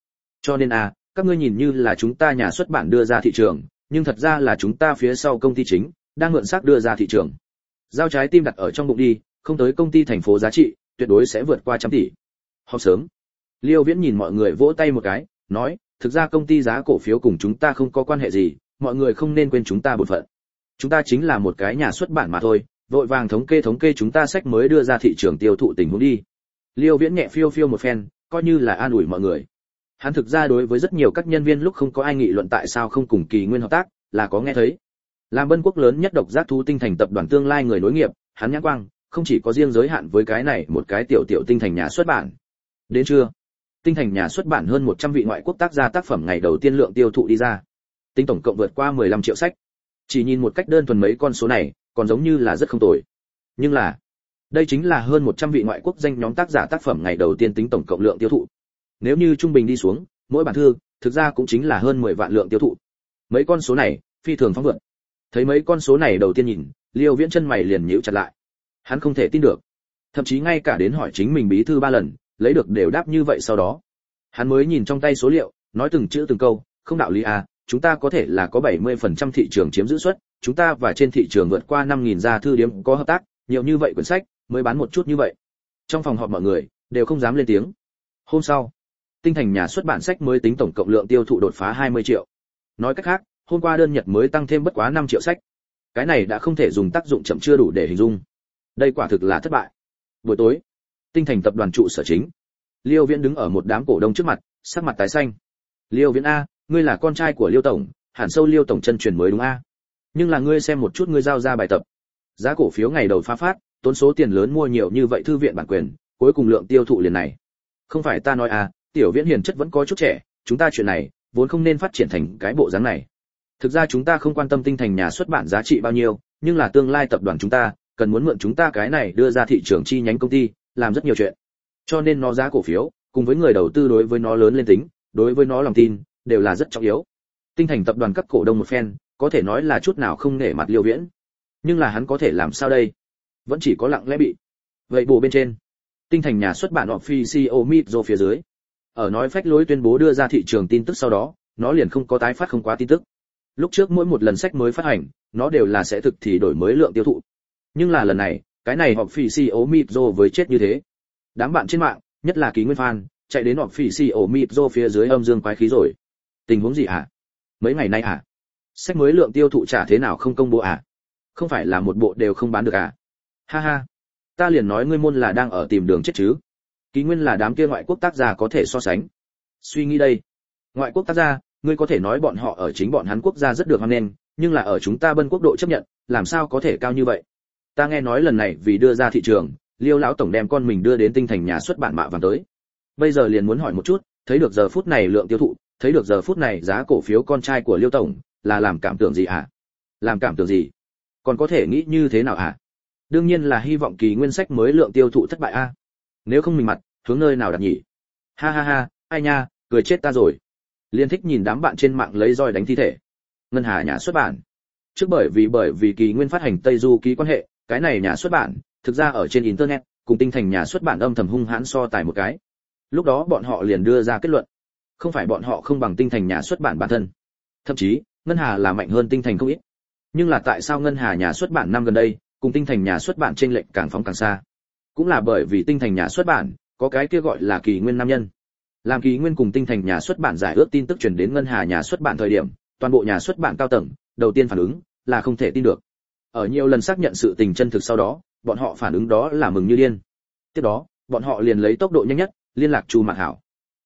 nên a, các ngươi nhìn như là chúng ta nhà xuất bản đưa ra thị trường, nhưng thật ra là chúng ta phía sau công ty chính đang mượn xác đưa ra thị trường. Giao trái tim đặt ở trong bụng đi, không tới công ty thành phố giá trị, tuyệt đối sẽ vượt qua trăm tỷ. Họp sớm. Liêu Viễn nhìn mọi người vỗ tay một cái, nói, thực ra công ty giá cổ phiếu cùng chúng ta không có quan hệ gì, mọi người không nên quên chúng ta bổn phận. Chúng ta chính là một cái nhà xuất bản mà thôi, vội vàng thống kê chúng ta sách mới đưa ra thị trường tiêu thụ tình huống đi. Liêu Viễn nhẹ phiêu phiêu một phen, coi như là an ủi mọi người. Hắn thực ra đối với rất nhiều các nhân viên lúc không có ai nghị luận tại sao không cùng Kỳ Nguyên hợp tác, là có nghe thấy. Làm Bân Quốc lớn nhất độc giác thú Tinh Thành tập đoàn tương lai người nối nghiệp, hắn nhãn quang không chỉ có riêng giới hạn với cái này một cái tiểu Tinh Thành nhà xuất bản. Đến trưa, Tinh Thành nhà xuất bản hơn 100 vị ngoại quốc tác gia tác phẩm ngày đầu tiên lượng tiêu thụ đi ra. Tính tổng cộng vượt qua 15 triệu sách. Chỉ nhìn một cách đơn thuần mấy con số này, còn giống như là rất không tồi. Nhưng là, đây chính là hơn 100 vị ngoại quốc danh nhóm tác giả tác phẩm ngày đầu tiên tính tổng cộng lượng tiêu thụ. Nếu như trung bình đi xuống, mỗi bản thư thực ra cũng chính là hơn 10 vạn lượng tiêu thụ. Mấy con số này phi thường phóng vượt. Thấy mấy con số này đầu tiên nhìn, Liêu Viễn chân mày liền nhíu chặt lại. Hắn không thể tin được, thậm chí ngay cả đến hỏi chính mình bí thư 3 lần, lấy được đều đáp như vậy sau đó. Hắn mới nhìn trong tay số liệu, nói từng chữ từng câu, không đạo lý à, chúng ta có thể là có 70% thị trường chiếm giữ suất, chúng ta và trên thị trường vượt qua 5000 gia thư điếm có hợp tác, nhiều như vậy quyển sách, mới bán một chút như vậy. Trong phòng họp mọi người đều không dám lên tiếng. Hôm sau, Tinh Thành nhà xuất bản sách mới tính tổng cộng lượng tiêu thụ đột phá 20 triệu. Nói cách khác, hôm qua đơn nhật mới tăng thêm bất quá 5 triệu sách. Cái này đã không thể dùng tác dụng chậm chưa đủ để hình dung. Đây quả thực là thất bại. Buổi tối, Tinh Thành tập đoàn trụ sở chính. Liêu Viễn đứng ở một đám cổ đông trước mặt, sắc mặt tái xanh. Liêu Viễn a, ngươi là con trai của Liêu tổng, hẳn sâu Liêu tổng chân truyền mới đúng a. Nhưng là ngươi xem một chút ngươi giao ra bài tập. Giá cổ phiếu ngày đầu phá phát, tốn số tiền lớn mua nhiều như vậy thư viện bản quyền, cuối cùng lượng tiêu thụ liền này. Không phải ta nói à, Tiểu Viễn hiền chất vẫn có chút trẻ, chúng ta chuyện này vốn không nên phát triển thành cái bộ dáng này. Thực ra chúng ta không quan tâm Tinh Thành nhà xuất bản giá trị bao nhiêu, nhưng là tương lai tập đoàn chúng ta cần muốn mượn chúng ta cái này đưa ra thị trường chi nhánh công ty, làm rất nhiều chuyện. Cho nên nó giá cổ phiếu, cùng với người đầu tư đối với nó lớn lên tính, đối với nó lòng tin, đều là rất trọng yếu. Tinh Thành tập đoàn các cổ đông một phen, có thể nói là chút nào không nể mặt Liêu Viễn. Nhưng là hắn có thể làm sao đây? Vẫn chỉ có lặng lẽ bị. Vậy bù bên trên, Tinh Thành nhà xuất bản officio Mitro phía dưới. Ở nói phách lối tuyên bố đưa ra thị trường tin tức sau đó, nó liền không có tái phát không quá tin tức. Lúc trước mỗi một lần sách mới phát hành, nó đều là sẽ thực thì đổi mới lượng tiêu thụ. Nhưng là lần này, cái này officio Mitro với chết như thế. Đám bạn trên mạng, nhất là Ký Nguyên fan, chạy đến officio Mitro phía dưới âm dương quái khí rồi. Tình huống gì hả? Mấy ngày nay hả? Sách mới lượng tiêu thụ chả thế nào không công bố à? Không phải là một bộ đều không bán được à? Ha ha, ta liền nói ngươi môn là đang ở tìm đường chết chứ. Ký Nguyên là đám kia ngoại quốc tác gia có thể so sánh. Suy nghĩ đây, ngoại quốc tác gia, ngươi có thể nói bọn họ ở chính bọn hắn quốc gia rất được hoan nghênh, nhưng là ở chúng ta Bân Quốc độ chấp nhận, làm sao có thể cao như vậy? Ta nghe nói lần này vì đưa ra thị trường, Liêu lão tổng đem con mình đưa đến Tinh Thành nhà xuất bản mạ vàng tới. Bây giờ liền muốn hỏi một chút, thấy được giờ phút này lượng tiêu thụ, thấy được giờ phút này giá cổ phiếu con trai của Liêu tổng, là làm cảm tưởng gì hả? Làm cảm tưởng gì? Còn có thể nghĩ như thế nào hả? Đương nhiên là hy vọng Kỳ Nguyên sách mới lượng tiêu thụ thất bại a. Nếu không mình mặt, hướng nơi nào đặt nhỉ? Ha ha ha, ai nha, cười chết ta rồi. Liên thích nhìn đám bạn trên mạng lấy roi đánh thi thể. Ngân Hà nhà xuất bản. Trước bởi vì Kỳ Nguyên phát hành Tây Du ký quan hệ, cái này nhà xuất bản, thực ra ở trên internet, cùng Tinh Thành nhà xuất bản âm thầm hung hãn so tài một cái. Lúc đó bọn họ liền đưa ra kết luận, không phải bọn họ không bằng Tinh Thành nhà xuất bản bản thân. Thậm chí, Ngân Hà là mạnh hơn Tinh Thành không ít. Nhưng là tại sao Ngân Hà nhà xuất bản năm gần đây, cùng Tinh Thành nhà xuất bản chênh lệch càng phóng càng xa? Cũng là bởi vì Tinh Thành nhà xuất bản có cái kia gọi là Kỳ Nguyên nam nhân. Làm Kỳ Nguyên cùng Tinh Thành nhà xuất bản giải ước tin tức truyền đến Ngân Hà nhà xuất bản thời điểm, toàn bộ nhà xuất bản cao tầng đầu tiên phản ứng là không thể tin được. Ở nhiều lần xác nhận sự tình chân thực sau đó, bọn họ phản ứng đó là mừng như điên. Tiếp đó, bọn họ liền lấy tốc độ nhanh nhất liên lạc Chu Mạc Hảo.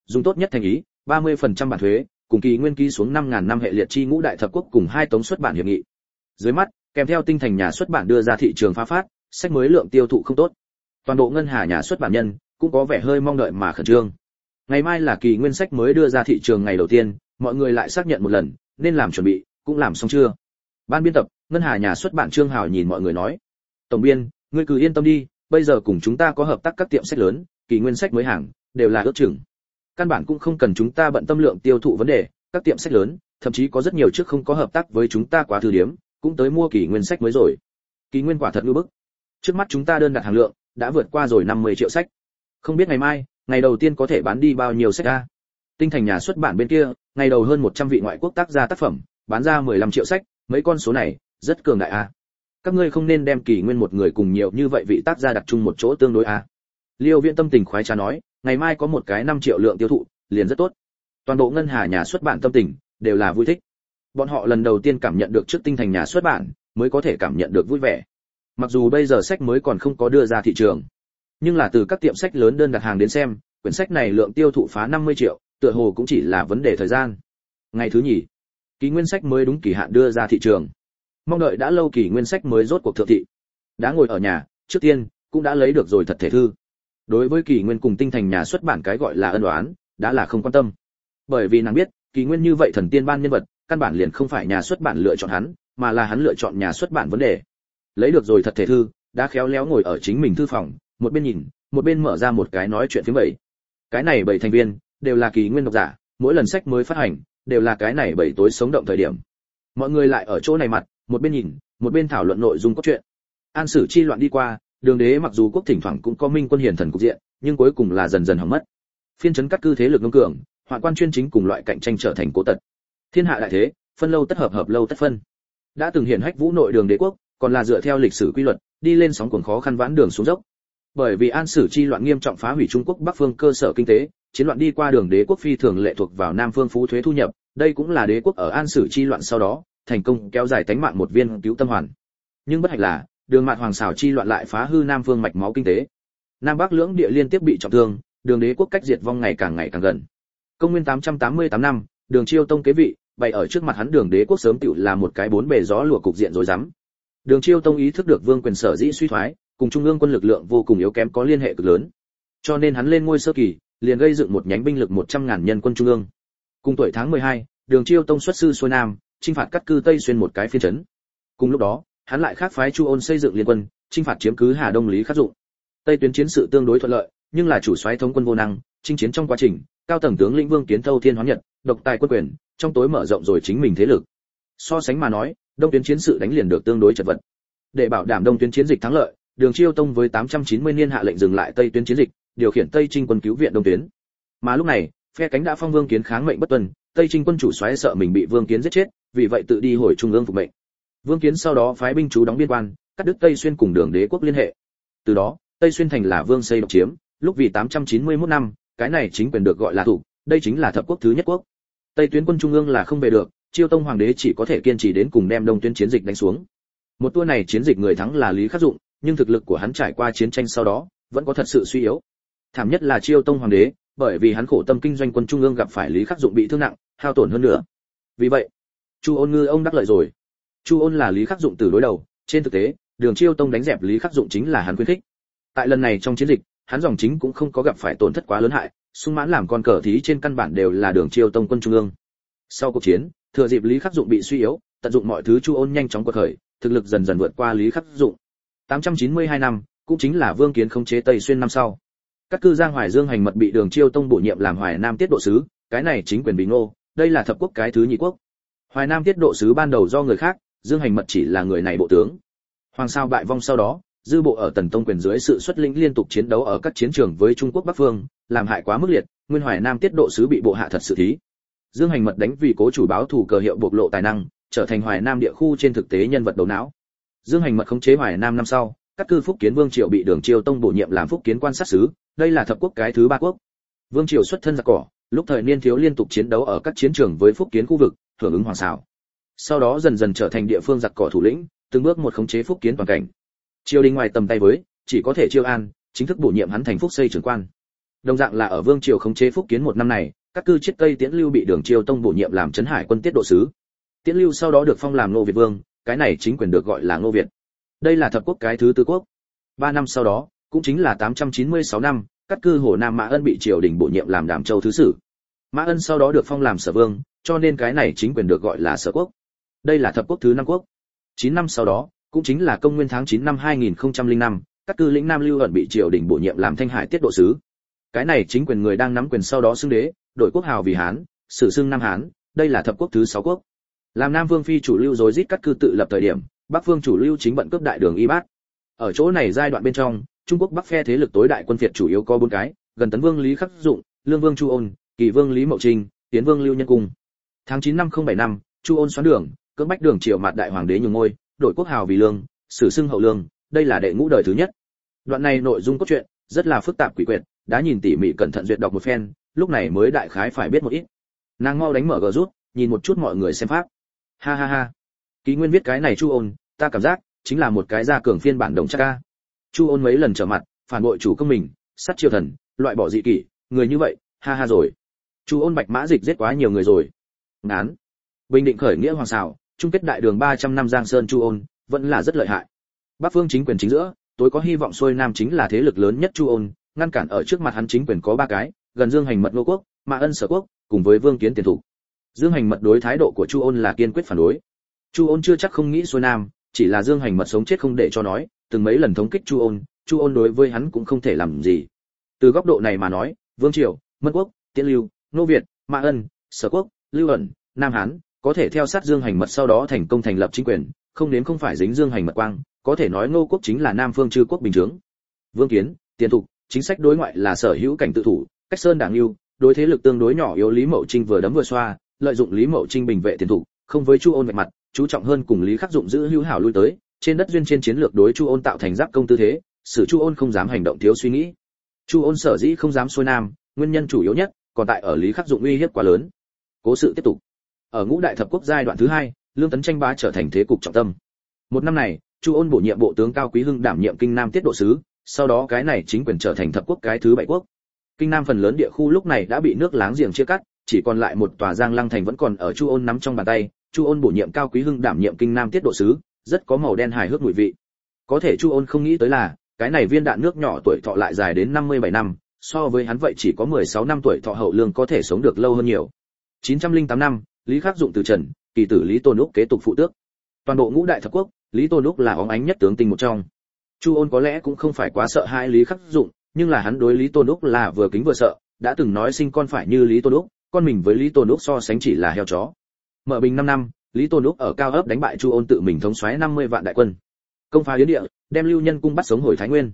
dùng tốt nhất thành ý, 30% bản thuế, cùng Kỳ Nguyên ký xuống 5000 năm hệ liệt chi ngũ đại thập quốc cùng hai tống xuất bản hiệp nghị. Dưới mắt, kèm theo Tinh Thành nhà xuất bản đưa ra thị trường phá phát, sách mới lượng tiêu thụ không tốt. Toàn bộ ngân hà nhà xuất bản nhân cũng có vẻ hơi mong đợi mà khẩn trương. Ngày mai là Kỳ Nguyên sách mới đưa ra thị trường ngày đầu tiên, mọi người lại xác nhận một lần, nên làm chuẩn bị, cũng làm xong chưa? Ban biên tập, ngân hà nhà xuất bản Trương Hào nhìn mọi người nói: "Tổng biên, ngươi cứ yên tâm đi, bây giờ cùng chúng ta có hợp tác các tiệm sách lớn, Kỳ Nguyên sách mới hàng đều là ước chừng. Căn bản cũng không cần chúng ta bận tâm lượng tiêu thụ vấn đề, các tiệm sách lớn, thậm chí có rất nhiều trước không có hợp tác với chúng ta quá thư điếm, cũng tới mua Kỳ Nguyên sách mới rồi. Kỳ Nguyên quả thật ngưu bức. Trước mắt chúng ta đơn đặt hàng lượng đã vượt qua rồi 50 triệu sách. Không biết ngày mai, ngày đầu tiên có thể bán đi bao nhiêu sách a?" Tinh Thành nhà xuất bản bên kia, ngày đầu hơn 100 vị ngoại quốc tác gia tác phẩm, bán ra 15 triệu sách, mấy con số này rất cường đại a. Các ngươi không nên đem Kỳ Nguyên một người cùng nhiều như vậy vị tác gia đặt chung một chỗ tương đối a. Liêu Viễn tâm tình khoái trá nói, ngày mai có một cái 5 triệu lượng tiêu thụ, liền rất tốt. Toàn bộ ngân hà nhà xuất bản tâm tình đều là vui thích. Bọn họ lần đầu tiên cảm nhận được trước Tinh Thành nhà xuất bản, mới có thể cảm nhận được vui vẻ. Mặc dù bây giờ sách mới còn không có đưa ra thị trường, nhưng là từ các tiệm sách lớn đơn đặt hàng đến xem, quyển sách này lượng tiêu thụ phá 50 triệu, tựa hồ cũng chỉ là vấn đề thời gian. Ngày thứ nhì, Kỳ Nguyên sách mới đúng kỳ hạn đưa ra thị trường. Mong đợi đã lâu Kỳ Nguyên sách mới rốt cuộc thượng thị. Đã ngồi ở nhà, trước tiên cũng đã lấy được rồi thật thể thư. Đối với Kỳ Nguyên cùng Tinh Thành nhà xuất bản cái gọi là ân oán, đã là không quan tâm. Bởi vì nàng biết, Kỳ Nguyên như vậy thần tiên ban nhân vật, căn bản liền không phải nhà xuất bản lựa chọn hắn, mà là hắn lựa chọn nhà xuất bản vấn đề. Lấy được rồi thật thể thư, đã khéo léo ngồi ở chính mình thư phòng, một bên nhìn, một bên mở ra một cái nói chuyện phiếm bảy. Cái này 7 thành viên đều là Kỳ Nguyên độc giả, mỗi lần sách mới phát hành đều là cái này 7 tối sống động thời điểm. Mọi người lại ở chỗ này mặt, một bên nhìn, một bên thảo luận nội dung cốt truyện. An Sử chi loạn đi qua, Đường Đế mặc dù quốc thỉnh thoảng cũng có minh quân hiển thần cục diện, nhưng cuối cùng là dần dần hỏng mất. Phiên trấn cắt cư thế lực nông cường, hoạn quan chuyên chính cùng loại cạnh tranh trở thành cố tật. Thiên hạ đại thế, phân lâu tất hợp, hợp lâu tất phân. Đã từng hiển hách vũ nội Đường Đế quốc, còn là dựa theo lịch sử quy luật, đi lên sóng cuồng khó khăn vãn đường xuống dốc. Bởi vì An Sử chi loạn nghiêm trọng phá hủy Trung Quốc Bắc phương cơ sở kinh tế, chiến loạn đi qua, Đường Đế quốc phi thường lệ thuộc vào Nam phương phú thuế thu nhập, đây cũng là đế quốc ở An Sử chi loạn sau đó thành công kéo dài tánh mạng một viên cứu tâm hoàn. Nhưng bất hạnh là, Đường Mạt Hoàng xảo chi loạn lại phá hư Nam phương mạch máu kinh tế. Nam Bắc lưỡng địa liên tiếp bị trọng thương, Đường Đế quốc cách diệt vong ngày càng gần. Công nguyên 888 năm, Đường Chiêu Tông kế vị, bày ở trước mặt hắn Đường Đế quốc sớm tựu là một cái bốn bề gió lùa cục diện rối rắm. Đường Chiêu Tông ý thức được vương quyền sở dĩ suy thoái, cùng trung ương quân lực lượng vô cùng yếu kém có liên hệ cực lớn. Cho nên hắn lên ngôi sơ kỳ, liền gây dựng một nhánh binh lực 100.000 nhân quân trung ương. Cùng tuổi tháng 12, Đường Chiêu Tông xuất sư xuôi nam, chinh phạt cắt cư Tây xuyên một cái phiên trấn. Cùng lúc đó, hắn lại khác phái Chu Ôn xây dựng liên quân, chinh phạt chiếm cứ Hà Đông Lý Khắc Dụng. Tây tuyến chiến sự tương đối thuận lợi, nhưng là chủ soái thống quân vô năng, chinh chiến trong quá trình, cao tầng tướng lĩnh Vương Kiến Thâu thiên hóa nhật, độc tài quân quyền, trong tối mở rộng rồi chính mình thế lực. So sánh mà nói, Đông tuyến chiến sự đánh liền được tương đối chật vật. Để bảo đảm Đông tuyến chiến dịch thắng lợi, Đường Chiêu Tông với 890 niên hạ lệnh dừng lại Tây tuyến chiến dịch, điều khiển Tây Trinh quân cứu viện Đông tuyến. Mà lúc này, phe cánh đã phong Vương Kiến kháng mệnh bất tuân, Tây Trinh quân chủ soái sợ mình bị Vương Kiến giết chết, vì vậy tự đi hồi trung ương phục mệnh. Vương Kiến sau đó phái binh trú đóng biên quan, cắt đứt Tây Xuyên cùng Đường Đế quốc liên hệ. Từ đó, Tây Xuyên thành là Vương xây độc chiếm, lúc vì 891 năm, cái này chính quyền được gọi là thủ, đây chính là thập quốc thứ nhất quốc. Tây tuyến quân trung ương là không về được, Chiêu Tông hoàng đế chỉ có thể kiên trì đến cùng đem Đông tuyến chiến dịch đánh xuống. Một tour này chiến dịch người thắng là Lý Khắc Dụng, nhưng thực lực của hắn trải qua chiến tranh sau đó, vẫn có thật sự suy yếu. Thảm nhất là Chiêu Tông hoàng đế, bởi vì hắn khổ tâm kinh doanh quân trung ương gặp phải Lý Khắc Dụng bị thương nặng, hao tổn hơn nữa. Vì vậy, Chu Ôn ngư ông đắc lợi rồi. Chu Ôn là Lý Khắc Dụng từ đối đầu, trên thực tế, Đường Chiêu Tông đánh dẹp Lý Khắc Dụng chính là hắn khuyến khích. Tại lần này trong chiến dịch, hắn dòng chính cũng không có gặp phải tổn thất quá lớn hại, sung mãn làm con cờ thí trên căn bản đều là Đường Chiêu Tông quân trung ương. Sau cuộc chiến, thừa dịp Lý Khắc Dụng bị suy yếu, tận dụng mọi thứ, Chu Ôn nhanh chóng quật khởi, thực lực dần dần vượt qua Lý Khắc Dụng. 892 năm, cũng chính là Vương Kiến khống chế Tây Xuyên năm sau. Các cư Giang Hoài Dương Hành Mật bị Đường Chiêu Tông bổ nhiệm làm Hoài Nam tiết độ sứ, cái này chính quyền Bình Ngô, đây là thập quốc cái thứ nhị quốc. Hoài Nam tiết độ sứ ban đầu do người khác, Dương Hành Mật chỉ là người này bộ tướng. Hoàng sao bại vong sau đó, dư bộ ở Tần Tông quyền dưới sự xuất lĩnh liên tục chiến đấu ở các chiến trường với Trung Quốc Bắc phương, làm hại quá mức liệt, nguyên Hoài Nam tiết độ sứ bị bộ hạ thật sự thí. Dương Hành Mật đánh vì cố chủ báo thù cờ hiệu bộc lộ tài năng, trở thành Hoài Nam địa khu trên thực tế nhân vật đầu não. Dương Hành Mật khống chế Hoài Nam năm sau, các cư Phúc Kiến Vương Triều bị Đường Chiêu Tông bổ nhiệm làm Phúc Kiến quan sát sứ, đây là thập quốc cái thứ ba quốc. Vương Triều xuất thân giặc cỏ, lúc thời niên thiếu liên tục chiến đấu ở các chiến trường với Phúc Kiến khu vực, hưởng ứng hoàng xảo. Sau đó dần dần trở thành địa phương giặc cỏ thủ lĩnh, từng bước một khống chế Phúc Kiến toàn cảnh. Triều đình ngoài tầm tay với, chỉ có thể chiêu an, chính thức bổ nhiệm hắn thành Phúc Xây trưởng quan. Đồng dạng là ở vương triều khống chế Phúc Kiến một năm này, các cư chiết Tây Tiễn Lưu bị Đường Chiêu Tông bổ nhiệm làm trấn hải quân tiết độ sứ. Tiễn Lưu sau đó được phong làm Ngô Việt Vương, cái này chính quyền được gọi là Ngô Việt. Đây là thập quốc cái thứ tư quốc. 3 năm sau đó, cũng chính là 896 năm, các cư Hồ Nam Mã Ân bị triều đình bổ nhiệm làm Đàm Châu thứ sử. Mã Ân sau đó được phong làm Sở Vương, cho nên cái này chính quyền được gọi là Sở quốc. Đây là thập quốc thứ 5 quốc. 9 năm sau đó, cũng chính là công nguyên tháng 9 năm 2005, các cư lĩnh Nam Lưu ẩn bị triều đình bổ nhiệm làm Thanh Hải tiết độ sứ. Cái này chính quyền người đang nắm quyền sau đó xưng đế, đổi quốc hào vì Hán, sử xưng Nam Hán, đây là thập quốc thứ 6 quốc. Làm Nam Vương phi chủ lưu rối rít các cư tự lập thời điểm, Bắc Vương chủ lưu chính bận cướp đại đường Y Bát. Ở chỗ này giai đoạn bên trong, Trung Quốc Bắc phe thế lực tối đại quân phiệt chủ yếu có 4 cái, gần Tấn Vương Lý Khắc Dụng, Lương Vương Chu Ôn, Kỳ Vương Lý Mậu Trinh, Tiến Vương Lưu Nhân Cung. Tháng 9 năm 075, Chu Ôn xoán đường, cưỡng bách Đường triều mặt đại hoàng đế nhường ngôi, đổi quốc hào vì Lương, sử xưng Hậu Lương, đây là đệ ngũ đời thứ nhất. Đoạn này nội dung cốt truyện rất là phức tạp quỷ quyệt, đã nhìn tỉ mỉ cẩn thận duyệt đọc một phen, lúc này mới đại khái phải biết một ít. Nàng mau đánh mở gờ rút, nhìn một chút mọi người xem pháp. Ha ha ha. Ký Nguyên viết cái này Chu Ôn, ta cảm giác chính là một cái gia cường phiên bản đồng chắc ca. Chu Ôn mấy lần trở mặt, phản bội chủ công mình, sát triều thần, loại bỏ dị kỷ, người như vậy, ha ha rồi. Chu Ôn Bạch Mã Dịch giết quá nhiều người rồi. Ngán. Bình định khởi nghĩa hoàng xảo, chung kết đại đường 300 năm Giang Sơn Chu Ôn, vẫn là rất lợi hại. Bắc phương chính quyền chính giữa, tối có hy vọng xuôi nam chính là thế lực lớn nhất Chu Ôn, ngăn cản ở trước mặt hắn chính quyền có 3 cái, gần Dương Hành Mật Ngô quốc, Mã Ân Sở quốc, cùng với Vương Kiến Tiền Thủ. Dương Hành Mật đối thái độ của Chu Ôn là kiên quyết phản đối. Chu Ôn chưa chắc không nghĩ xuôi nam, chỉ là Dương Hành Mật sống chết không để cho nói, từng mấy lần thống kích Chu Ôn đối với hắn cũng không thể làm gì. Từ góc độ này mà nói, Vương triều, Mân quốc, Tiễn Lưu, Nô Việt, Mã Ân, Sở quốc, Lưu ẩn, Nam Hán, có thể theo sát Dương Hành Mật sau đó thành công thành lập chính quyền, không đến không phải dính Dương Hành Mật quang, có thể nói Ngô quốc chính là Nam phương chư quốc bình thường. Vương Kiến, Tiền Thục, chính sách đối ngoại là sở hữu cảnh tự thủ, cách sơn đảng lưu, đối thế lực tương đối nhỏ yếu Lý Mậu Trinh vừa đấm vừa xoa, lợi dụng Lý Mậu Trinh bình vệ Tiền Thục, không với Chu Ôn vạch mặt, chú trọng hơn cùng Lý Khắc Dụng giữ hữu hảo lui tới, trên đất duyên trên chiến lược đối Chu Ôn tạo thành giáp công tư thế,使Chu Ôn không dám hành động thiếu suy nghĩ. Chu Ôn sở dĩ không dám xuôi nam, nguyên nhân chủ yếu nhất còn tại ở Lý Khắc Dụng uy hiếp quá lớn. Cố sự tiếp tục. Ở ngũ đại thập quốc giai đoạn thứ 2, Lương Tấn tranh bá trở thành thế cục trọng tâm. Một năm này, Chu Ôn bổ nhiệm bộ tướng Cao Quý Hưng đảm nhiệm Kinh Nam tiết độ sứ, sau đó cái này chính quyền trở thành thập quốc cái thứ 7 quốc. Kinh Nam phần lớn địa khu lúc này đã bị nước láng giềng chia cắt, chỉ còn lại một tòa Giang Lăng thành vẫn còn ở Chu Ôn nắm trong bàn tay. Chu Ôn bổ nhiệm Cao Quý Hưng đảm nhiệm Kinh Nam tiết độ sứ, rất có màu đen hài hước mùi vị. Có thể Chu Ôn không nghĩ tới là, cái này viên đạn nước nhỏ tuổi thọ lại dài đến 57 năm, so với hắn vậy chỉ có 16 năm tuổi thọ Hậu Lương có thể sống được lâu hơn nhiều. 908 năm, Lý Khắc Dụng từ trần, kỳ tử Lý Tôn Úc kế tục phụ tước. Toàn bộ ngũ đại thập quốc, Lý Tôn Úc là óng ánh nhất tướng tinh một trong. Chu Ôn có lẽ cũng không phải quá sợ hai Lý Khắc Dụng, nhưng là hắn đối Lý Tôn Úc là vừa kính vừa sợ, đã từng nói sinh con phải như Lý Tôn Úc, con mình với Lý Tôn Úc so sánh chỉ là heo chó. Mở bình 5 năm, Lý Tôn Úc ở Cao Ấp đánh bại Chu Ôn tự mình thống soái 50 vạn đại quân, công phá Yến địa, đem Lưu Nhân Cung bắt sống hồi Thái Nguyên.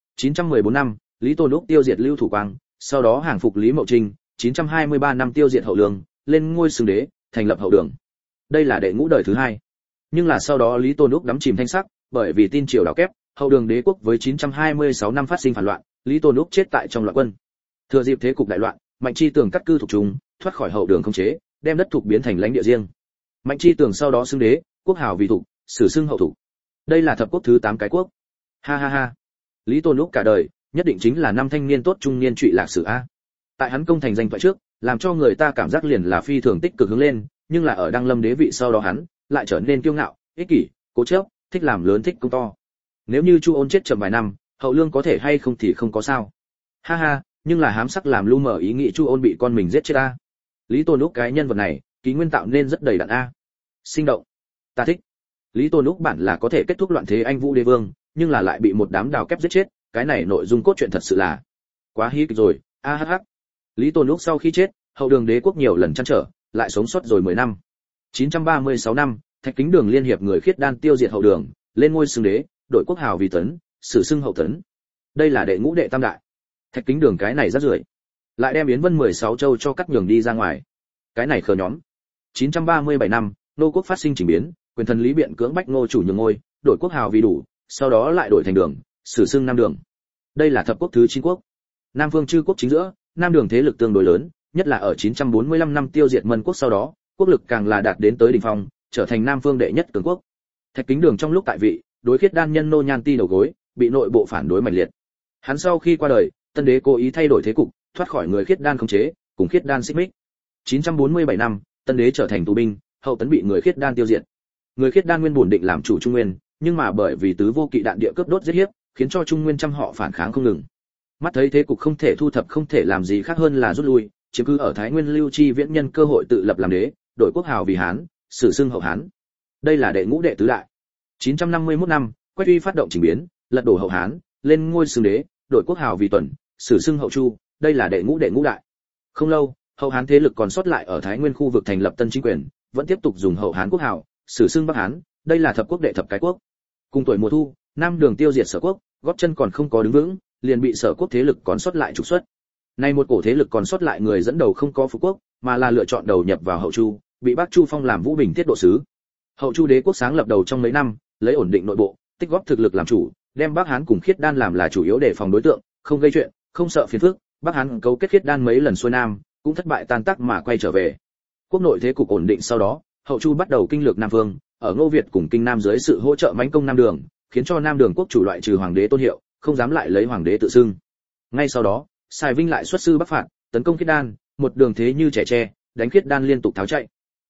914 năm, Lý Tôn Úc tiêu diệt Lưu Thủ Quang, sau đó hàng phục Lý Mậu Trinh, 923 năm tiêu diệt Hậu Lương, lên ngôi xưng đế, thành lập Hậu Đường. Đây là đệ ngũ đời thứ 2. Nhưng là sau đó Lý Tôn Úc đắm chìm thanh sắc, bởi vì tin triều đảo kép, Hậu Đường đế quốc với 926 năm phát sinh phản loạn, Lý Tôn Úc chết tại trong loạn quân. Thừa dịp thế cục đại loạn, Mạnh Chi Tường cắt cư thuộc trung, thoát khỏi Hậu Đường khống chế, đem đất thuộc biến thành lãnh địa riêng. Mạnh Chi Tường sau đó xưng đế, quốc hào vì thục, sử xưng Hậu Thục. Đây là thập quốc thứ 8 cái quốc. Ha ha ha. Lý Tôn Úc cả đời, nhất định chính là năm thanh niên tốt trung niên trụy lạc sử a. Tại hắn công thành danh toại trước, làm cho người ta cảm giác liền là phi thường tích cực hướng lên, nhưng là ở đăng lâm đế vị sau đó hắn lại trở nên kiêu ngạo, ích kỷ, cố chấp, thích làm lớn thích công to. Nếu như Chu Ôn chết chậm vài năm, Hậu Lương có thể hay không thì không có sao. Ha ha, nhưng là hám sắc làm lu mờ ý nghĩ Chu Ôn bị con mình giết chết a. Lý Tôn Úc cái nhân vật này, ký nguyên tạo nên rất đầy đặn a. Sinh động. Ta thích. Lý Tôn Úc bản là có thể kết thúc loạn thế anh Vũ Đế Vương, nhưng là lại bị một đám đào kép giết chết, cái này nội dung cốt truyện thật sự là quá hí kịch rồi. A hắc hắc. Lý Tôn Úc sau khi chết, Hậu Đường đế quốc nhiều lần trăn trở, lại sống sót rồi 10 năm. 936 năm, Thạch Kính Đường liên hiệp người khiết đan tiêu diệt Hậu Đường, lên ngôi xưng đế, đổi quốc hào vì Tấn, sử xưng Hậu Tấn. Đây là đệ ngũ đệ tam đại. Thạch Kính Đường cái này rất rưởi. Lại đem Yến Vân 16 châu cho cắt nhường đi ra ngoài. Cái này khờ nhóm. 937 năm, nô quốc phát sinh chỉnh biến, quyền thần Lý Biện cưỡng bách Ngô chủ nhường ngôi, đổi quốc hào vì Đủ, sau đó lại đổi thành Đường, sử xưng Nam Đường. Đây là thập quốc thứ 9 quốc. Nam phương chư quốc chính giữa, Nam Đường thế lực tương đối lớn, nhất là ở 945 năm tiêu diệt Mân quốc sau đó, quốc lực càng là đạt đến tới đỉnh phong, trở thành Nam phương đệ nhất cường quốc. Thạch Kính Đường trong lúc tại vị, đối khiết đan nhân Nô Nhan Ti đầu gối, bị nội bộ phản đối mạnh liệt. Hắn sau khi qua đời, tân đế cố ý thay đổi thế cục, thoát khỏi người khiết đan khống chế, cùng khiết đan xích mích. 947 năm, Tân Đế trở thành tù binh, Hậu Tấn bị người khiết đan tiêu diệt. Người khiết đan nguyên bổn định làm chủ Trung Nguyên, nhưng mà bởi vì tứ vô kỵ đạn địa cướp đốt giết hiếp, khiến cho Trung Nguyên trăm họ phản kháng không ngừng. Mắt thấy thế cục không thể thu thập, không thể làm gì khác hơn là rút lui, chiếm cứ ở Thái Nguyên Lưu Chi Viễn nhân cơ hội tự lập làm đế, đổi quốc hào vì Hán, sử xưng Hậu Hán. Đây là đệ ngũ đệ tứ đại. 951 năm, Quách Uy phát động chỉnh biến, lật đổ Hậu Hán, lên ngôi xưng đế, đổi quốc hào vì Tuần, sử xưng Hậu Chu, đây là đệ ngũ đại. Không lâu, Hậu Hán thế lực còn sót lại ở Thái Nguyên khu vực thành lập tân chính quyền, vẫn tiếp tục dùng Hậu Hán quốc hào, sử xưng Bắc Hán, đây là thập quốc đệ thập cái quốc. Cùng tuổi mùa thu, Nam Đường tiêu diệt Sở quốc, gót chân còn không có đứng vững, liền bị Sở quốc thế lực còn sót lại trục xuất. Nay một cổ thế lực còn sót lại người dẫn đầu không có phục quốc, mà là lựa chọn đầu nhập vào Hậu Chu, bị Bắc Chu phong làm Vũ Bình tiết độ sứ. Hậu Chu đế quốc sáng lập đầu trong mấy năm, lấy ổn định nội bộ, tích góp thực lực làm chủ, đem Bắc Hán cùng Khiết Đan làm là chủ yếu để phòng đối tượng, không gây chuyện, không sợ phiền phức. Bắc Hán cấu kết Khiết Đan mấy lần xuôi nam, cũng thất bại tan tác mà quay trở về. Quốc nội thế cục ổn định sau đó, Hậu Chu bắt đầu kinh lược Nam Vương, ở Ngô Việt cùng Kinh Nam dưới sự hỗ trợ mãnh công Nam Đường, khiến cho Nam Đường quốc chủ loại trừ hoàng đế tôn hiệu, không dám lại lấy hoàng đế tự xưng. Ngay sau đó, Sài Vinh lại xuất sư bắc phạt, tấn công Khiết Đan, một đường thế như trẻ tre, đánh Khiết Đan liên tục tháo chạy.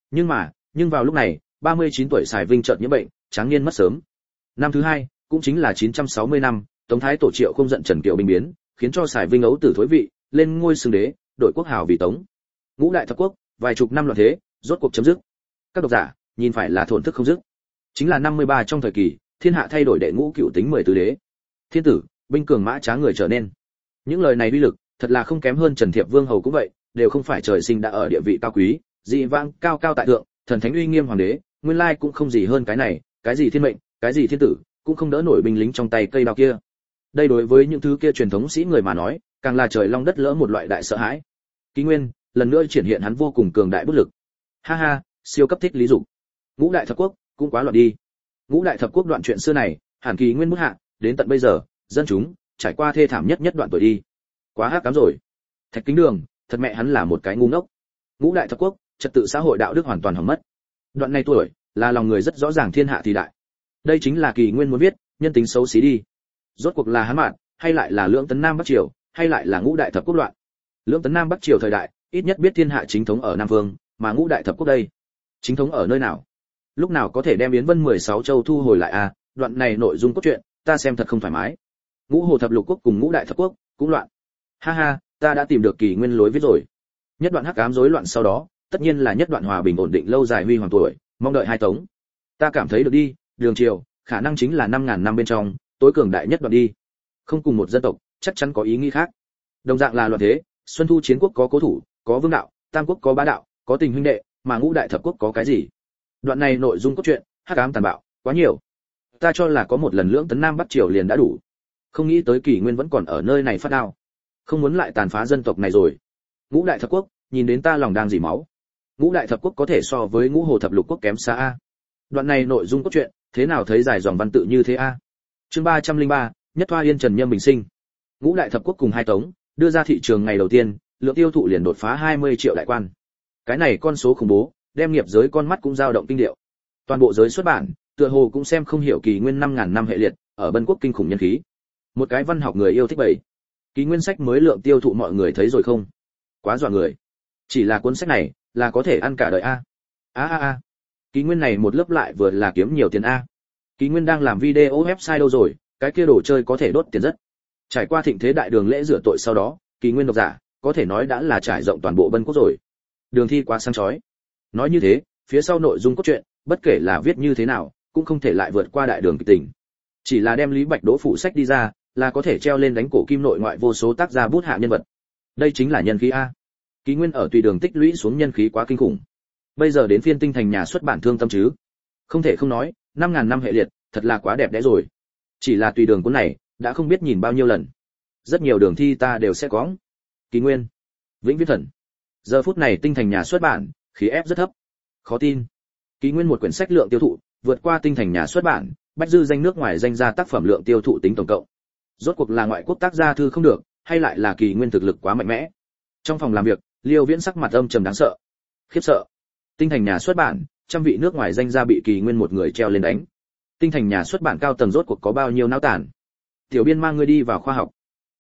Nhưng vào lúc này, 39 tuổi Sài Vinh chợt nhiễm bệnh, tráng niên mất sớm. Năm thứ hai, cũng chính là 960 năm, Tống Thái Tổ Triệu không giận Trần Kiều binh biến, khiến cho Sài Vinh ấu tử thối vị, lên ngôi xưng đế, đổi quốc hào vì Tống. Ngũ đại thập quốc, vài chục năm loạn thế, rốt cuộc chấm dứt. Các độc giả, nhìn phải là thổn thức không dứt. Chính là 53 trong thời kỳ, thiên hạ thay đổi đệ ngũ cửu tính 14 đế. Thiên tử, binh cường mã trá người trở nên. Những lời này uy lực, thật là không kém hơn Trần Thiệp Vương hầu cũng vậy, đều không phải trời sinh đã ở địa vị cao quý, dị vãng cao cao tại thượng, thần thánh uy nghiêm hoàng đế, nguyên lai cũng không gì hơn cái này, cái gì thiên mệnh, cái gì thiên tử, cũng không đỡ nổi binh lính trong tay cây đao kia. Đây đối với những thứ kia truyền thống sĩ người mà nói, càng là trời long đất lỡ một loại đại sợ hãi. Ký Nguyên, lần nữa triển hiện hắn vô cùng cường đại bức lực. Ha ha, siêu cấp thích lý dục. Ngũ đại thập quốc, cũng quá loạn đi. Ngũ đại thập quốc đoạn chuyện xưa này, hẳn Kỳ Nguyên bút hạ, đến tận bây giờ, dân chúng trải qua thê thảm nhất đoạn tuổi đi. Quá hắc cám rồi. Thạch Kính Đường, thật mẹ hắn là một cái ngu ngốc. Ngũ đại thập quốc, trật tự xã hội đạo đức hoàn toàn hỏng mất. Đoạn này tuổi, là lòng người rất rõ ràng thiên hạ thì đại. Đây chính là Kỳ Nguyên muốn viết, nhân tính xấu xí đi. Rốt cuộc là Hán Mạn, hay lại là Lưỡng Tấn Nam Bắc Triều, hay lại là Ngũ đại thập quốc loạn. Lưỡng Tấn Nam Bắc Triều thời đại, ít nhất biết thiên hạ chính thống ở Nam Vương, mà Ngũ đại thập quốc đây, chính thống ở nơi nào? Lúc nào có thể đem Yến Vân 16 châu thu hồi lại à? Đoạn này nội dung cốt truyện, ta xem thật không thoải mái. Ngũ hồ thập lục quốc cùng Ngũ đại thập quốc cũng loạn. Ha ha, ta đã tìm được Kỳ Nguyên lối viết rồi. Nhất đoạn hắc ám rối loạn sau đó, tất nhiên là nhất đoạn hòa bình ổn định lâu dài huy hoàng tuổi, mong đợi hai Tống. Ta cảm thấy được đi, Đường Triều, khả năng chính là 5000 năm bên trong, tối cường đại nhất đoạn đi. Không cùng một dân tộc, chắc chắn có ý nghĩ khác. Đồng dạng là loạn thế, Xuân Thu chiến quốc có cố thủ, có vương đạo, Tam quốc có bá đạo, có tình huynh đệ, mà Ngũ đại thập quốc có cái gì? Đoạn này nội dung cốt truyện, hắc ám tàn bạo, quá nhiều. Ta cho là có một lần Lưỡng Tấn Nam Bắc Triều liền đã đủ. Không nghĩ tới Kỳ Nguyên vẫn còn ở nơi này phát đao. Không muốn lại tàn phá dân tộc này rồi. Ngũ đại thập quốc, nhìn đến ta lòng đang dỉ máu. Ngũ đại thập quốc có thể so với Ngũ hồ thập lục quốc kém xa a. Đoạn này nội dung cốt truyện, thế nào thấy dài dòng văn tự như thế a? Chương 303, Nhất Thoa Yên Trần Nhâm Bình Sinh. Ngũ đại thập quốc cùng hai Tống, đưa ra thị trường ngày đầu tiên, lượng tiêu thụ liền đột phá 20 triệu đại quan. Cái này con số khủng bố, đem nghiệp giới con mắt cũng dao động kinh điệu. Toàn bộ giới xuất bản, tựa hồ cũng xem không hiểu Kỳ Nguyên 5000 năm hệ liệt, ở Bân quốc kinh khủng nhân khí. Một cái văn học người yêu thích bậy. Kỳ Nguyên sách mới lượng tiêu thụ mọi người thấy rồi không? Quá dọa người. Chỉ là cuốn sách này, là có thể ăn cả đời a. A. Kỳ Nguyên này một lớp lại vừa là kiếm nhiều tiền a. Kỳ Nguyên đang làm video website đâu rồi, cái kia đồ chơi có thể đốt tiền rất. Trải qua thịnh thế đại đường lễ rửa tội sau đó, Kỳ Nguyên độc giả, có thể nói đã là trải rộng toàn bộ Bân quốc rồi. Đường thi quá sáng chói. Nói như thế, phía sau nội dung cốt truyện, bất kể là viết như thế nào, cũng không thể lại vượt qua đại đường kịch tình. Chỉ là đem Lý Bạch Đỗ phụ sách đi ra, là có thể treo lên đánh cổ kim nội ngoại vô số tác gia bút hạ nhân vật. Đây chính là nhân khí a. Kỳ Nguyên ở tùy đường tích lũy xuống nhân khí quá kinh khủng. Bây giờ đến phiên Tinh Thành nhà xuất bản Thương Tâm chứ. Không thể không nói, 5000 năm hệ liệt, thật là quá đẹp đẽ rồi. Chỉ là tùy đường cuốn này, đã không biết nhìn bao nhiêu lần. Rất nhiều đường thi ta đều sẽ có. Kỳ Nguyên, Vĩnh Viễn Thần. Giờ phút này Tinh Thành nhà xuất bản, khí ép rất thấp. Khó tin. Kỳ Nguyên một quyển sách lượng tiêu thụ, vượt qua Tinh Thành nhà xuất bản, bách dư danh nước ngoài danh gia tác phẩm lượng tiêu thụ tính tổng cộng. Rốt cuộc là ngoại quốc tác gia thư không được, hay lại là Kỳ Nguyên thực lực quá mạnh mẽ. Trong phòng làm việc, Liêu Viễn sắc mặt âm trầm đáng sợ. Khiếp sợ. Tinh Thành nhà xuất bản, trăm vị nước ngoài danh gia bị Kỳ Nguyên một người treo lên đánh. Tinh Thành nhà xuất bản cao tầng rốt cuộc có bao nhiêu náo tản. Tiểu Biên mang ngươi đi vào khoa học.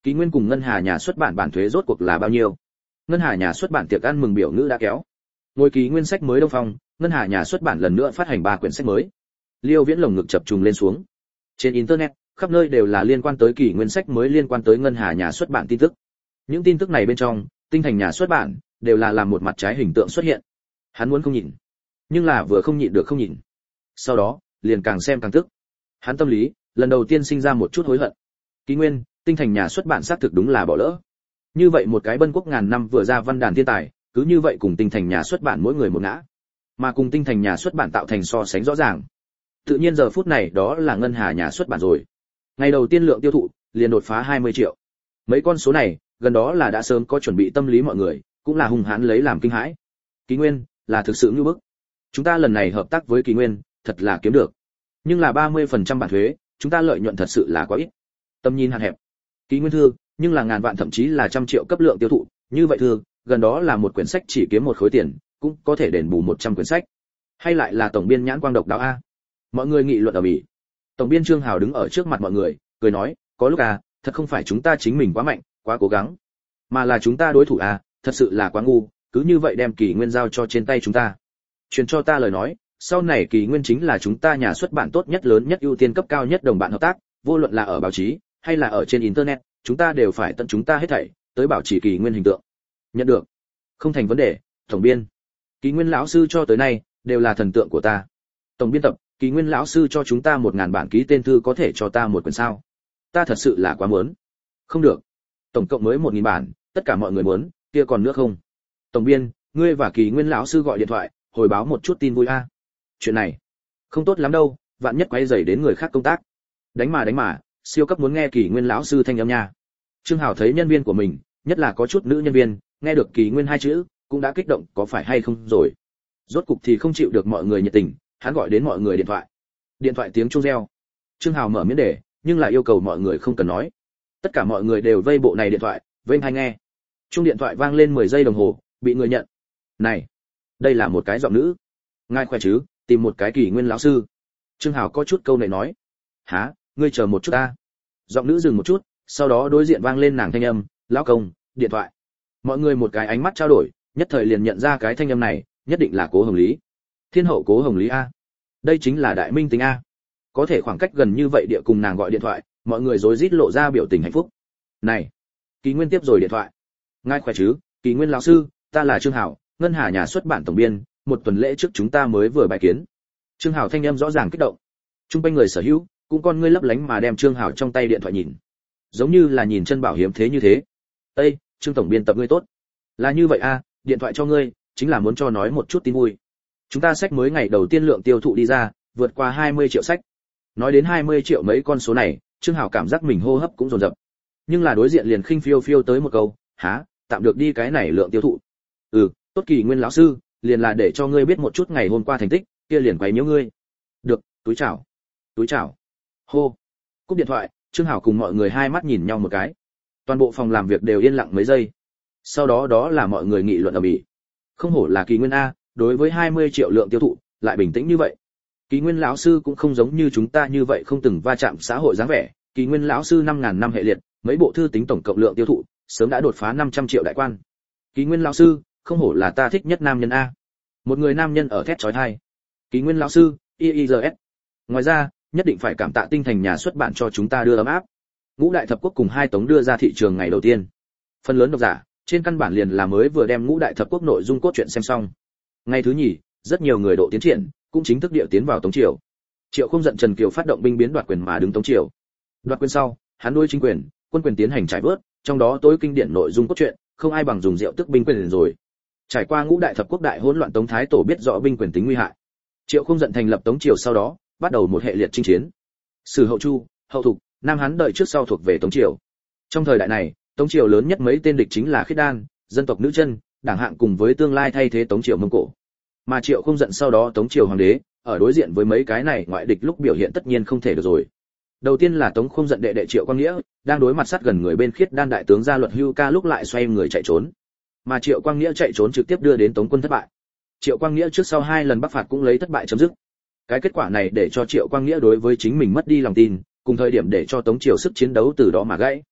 Kỷ Nguyên cùng Ngân Hà nhà xuất bản bản thuế rốt cuộc là bao nhiêu? Ngân Hà nhà xuất bản tiệc ăn mừng biểu ngữ đã kéo. Ngôi Kỷ Nguyên sách mới đông phong, Ngân Hà nhà xuất bản lần nữa phát hành 3 quyển sách mới. Liêu Viễn lồng ngực chập trùng lên xuống. Trên internet, khắp nơi đều là liên quan tới Kỷ Nguyên sách mới, liên quan tới Ngân Hà nhà xuất bản tin tức. Những tin tức này bên trong, Tinh Thành nhà xuất bản đều là làm một mặt trái hình tượng xuất hiện. Hắn muốn không nhịn, nhưng là vừa không nhịn được không nhịn. Sau đó, liền càng xem càng tức. Hắn tâm lý lần đầu tiên sinh ra một chút hối hận. Kỷ Nguyên, Tinh Thành nhà xuất bản xác thực đúng là bỏ lỡ. Như vậy một cái bân quốc ngàn năm vừa ra văn đàn thiên tài, cứ như vậy cùng Tinh Thành nhà xuất bản mỗi người một ngã, mà cùng Tinh Thành nhà xuất bản tạo thành so sánh rõ ràng. Tự nhiên giờ phút này đó là Ngân Hà nhà xuất bản rồi. Ngày đầu tiên lượng tiêu thụ liền đột phá 20 triệu. Mấy con số này, gần đó là đã sớm có chuẩn bị tâm lý mọi người, cũng là hùng hãn lấy làm kinh hãi. Kỷ Nguyên là thực sự như bức. Chúng ta lần này hợp tác với Kỷ Nguyên, thật là kiếm được. Nhưng là 30% bản thuế, chúng ta lợi nhuận thật sự là quá ít. Tầm nhìn hạn hẹp. Kỷ Nguyên thư, nhưng là ngàn vạn thậm chí là trăm triệu cấp lượng tiêu thụ, như vậy thư, gần đó là một quyển sách chỉ kiếm một khối tiền, cũng có thể đền bù 100 quyển sách. Hay lại là tổng biên nhãn quang độc đáo a. Mọi người nghị luận ở mỹ. Tổng biên Trương Hào đứng ở trước mặt mọi người, cười nói, có lúc thật không phải chúng ta chính mình quá mạnh, quá cố gắng, mà là chúng ta đối thủ thật sự là quá ngu, cứ như vậy đem Kỷ Nguyên giao cho trên tay chúng ta. Truyền cho ta lời nói, sau này Kỷ Nguyên chính là chúng ta nhà xuất bản tốt nhất, lớn nhất, ưu tiên cấp cao nhất đồng bạn hợp tác, vô luận là ở báo chí hay là ở trên internet, chúng ta đều phải tận chúng ta hết thảy tới bảo trì Kỷ Nguyên hình tượng. Nhận được, không thành vấn đề. Tổng biên, Kỷ Nguyên lão sư cho tới nay đều là thần tượng của ta. Tổng biên tập, Kỷ Nguyên lão sư cho chúng ta 1000 bản ký tên thư, có thể cho ta một quyển sao? Ta thật sự là quá muốn. Không được, tổng cộng mới 1000 bản, tất cả mọi người muốn, kia còn nữa không? Tổng biên, ngươi và Kỷ Nguyên lão sư gọi điện thoại hồi báo một chút tin vui a. Chuyện này không tốt lắm đâu, vạn nhất quấy rầy đến người khác công tác. Đánh mà, siêu cấp muốn nghe Kỷ Nguyên lão sư thanh âm nha. Trương Hảo thấy nhân viên của mình, nhất là có chút nữ nhân viên, nghe được Kỷ Nguyên 2 chữ, cũng đã kích động, có phải hay không rồi. Rốt cục thì không chịu được mọi người nhiệt tình, hắn gọi đến mọi người điện thoại. Điện thoại tiếng chuông reo. Trương Hào mở miễn đề, nhưng lại yêu cầu mọi người không cần nói. Tất cả mọi người đều vây bộ này điện thoại, vênh tai nghe. Chuông điện thoại vang lên 10 giây đồng hồ, bị người nhận. Này, đây là một cái giọng nữ. Ngài khỏe chứ, tìm một cái Kỷ Nguyên lão sư. Trương Hào có chút câu này nói. Hả, ngươi chờ một chút ta. Giọng nữ dừng một chút, sau đó đối diện vang lên nàng thanh âm, lão công, điện thoại. Mọi người một cái ánh mắt trao đổi, nhất thời liền nhận ra cái thanh âm này, nhất định là Cố Hồng Lý. Thiên hậu Cố Hồng Lý a. Đây chính là đại minh tinh a. Có thể khoảng cách gần như vậy địa cùng nàng gọi điện thoại, mọi người rối rít lộ ra biểu tình hạnh phúc. Này, Kỷ Nguyên tiếp rồi điện thoại. Ngài khỏe chứ, Kỷ Nguyên lão sư, ta là Trương Hảo, Ngân Hà nhà xuất bản tổng biên, một tuần lễ trước chúng ta mới vừa bài kiến. Trương Hảo thanh âm rõ ràng kích động. Trung quanh người sở hữu cũng con ngươi lấp lánh mà đem Trương Hảo trong tay điện thoại nhìn, giống như là nhìn chân bảo hiếm thế như thế. Ê, Trương tổng biên tập ngươi tốt. Là như vậy a, điện thoại cho ngươi chính là muốn cho nói một chút tin vui. Chúng ta sách mới ngày đầu tiên lượng tiêu thụ đi ra, vượt qua 20 triệu sách. Nói đến 20 triệu mấy con số này, Trương Hảo cảm giác mình hô hấp cũng dồn dập. Nhưng là đối diện liền khinh phiêu phiêu tới một câu, "Hả, tạm được đi cái này lượng tiêu thụ." Tốt Kỷ Nguyên lão sư, liền là để cho ngươi biết một chút ngày hôm qua thành tích, kia liền quấy nhiễu ngươi. Được, túi chào. Túi chào. Hô. Cúp điện thoại, Trương Hảo cùng mọi người hai mắt nhìn nhau một cái. Toàn bộ phòng làm việc đều yên lặng mấy giây. Sau đó đó là mọi người nghị luận ầm ĩ. Không hổ là Kỷ Nguyên a, đối với 20 triệu lượng tiêu thụ, lại bình tĩnh như vậy. Kỷ Nguyên lão sư cũng không giống như chúng ta như vậy không từng va chạm xã hội dáng vẻ. Kỷ Nguyên lão sư 5000 năm hệ liệt, mấy bộ thư tính tổng cộng lượng tiêu thụ, sớm đã đột phá 500 triệu đại quan. Kỷ Nguyên lão sư, không hổ là ta thích nhất nam nhân a. Một người nam nhân ở thét chói tai. Kỷ Nguyên lão sư, IIRS. Ngoài ra, nhất định phải cảm tạ Tinh Thành nhà xuất bản cho chúng ta đưa ấm áp. Ngũ Đại Thập Quốc cùng 2 tống đưa ra thị trường ngày đầu tiên. Phần lớn độc giả, trên căn bản liền là mới vừa đem Ngũ Đại Thập Quốc nội dung cốt truyện xem xong. Ngày thứ nhì, rất nhiều người độ tiến triển, cũng chính thức địa tiến vào Tống triều. Triệu không giận Trần Kiều phát động binh biến đoạt quyền mà đứng Tống triều. Đoạt quyền sau, hắn đối chính quyền, quân quyền tiến hành trải vớt, trong đó tối kinh điển nội dung cốt truyện, không ai bằng dùng rượu tức binh quyền rồi. Trải qua Ngũ Đại Thập Quốc đại hỗn loạn, Tống Thái Tổ biết rõ binh quyền tính nguy hại. Triệu không giận thành lập Tống triều sau đó, bắt đầu một hệ liệt chinh chiến. Sử Hậu Chu, Hậu Thục, Nam Hán đợi trước sau thuộc về Tống triều. Trong thời đại này, Tống triều lớn nhất mấy tên địch chính là Khiết Đan, dân tộc nữ chân, Đảng Hạng cùng với tương lai thay thế Tống triều Mông Cổ. Mà Triệu không giận sau đó Tống triều hoàng đế, ở đối diện với mấy cái này ngoại địch lúc biểu hiện tất nhiên không thể được rồi. Đầu tiên là Tống không giận đệ đệ Triệu Quang Nghĩa, đang đối mặt sát gần người bên Khiết Đan đại tướng gia luật Hưu Ca lúc lại xoay người chạy trốn. Mà Triệu Quang Nghĩa chạy trốn trực tiếp đưa đến Tống quân thất bại. Triệu Quang Nghĩa trước sau 2 lần bắc phạt cũng lấy thất bại chấm dứt. Cái kết quả này để cho Triệu Quang Nghĩa đối với chính mình mất đi lòng tin, cùng thời điểm để cho Tống triều sức chiến đấu từ đó mà gãy.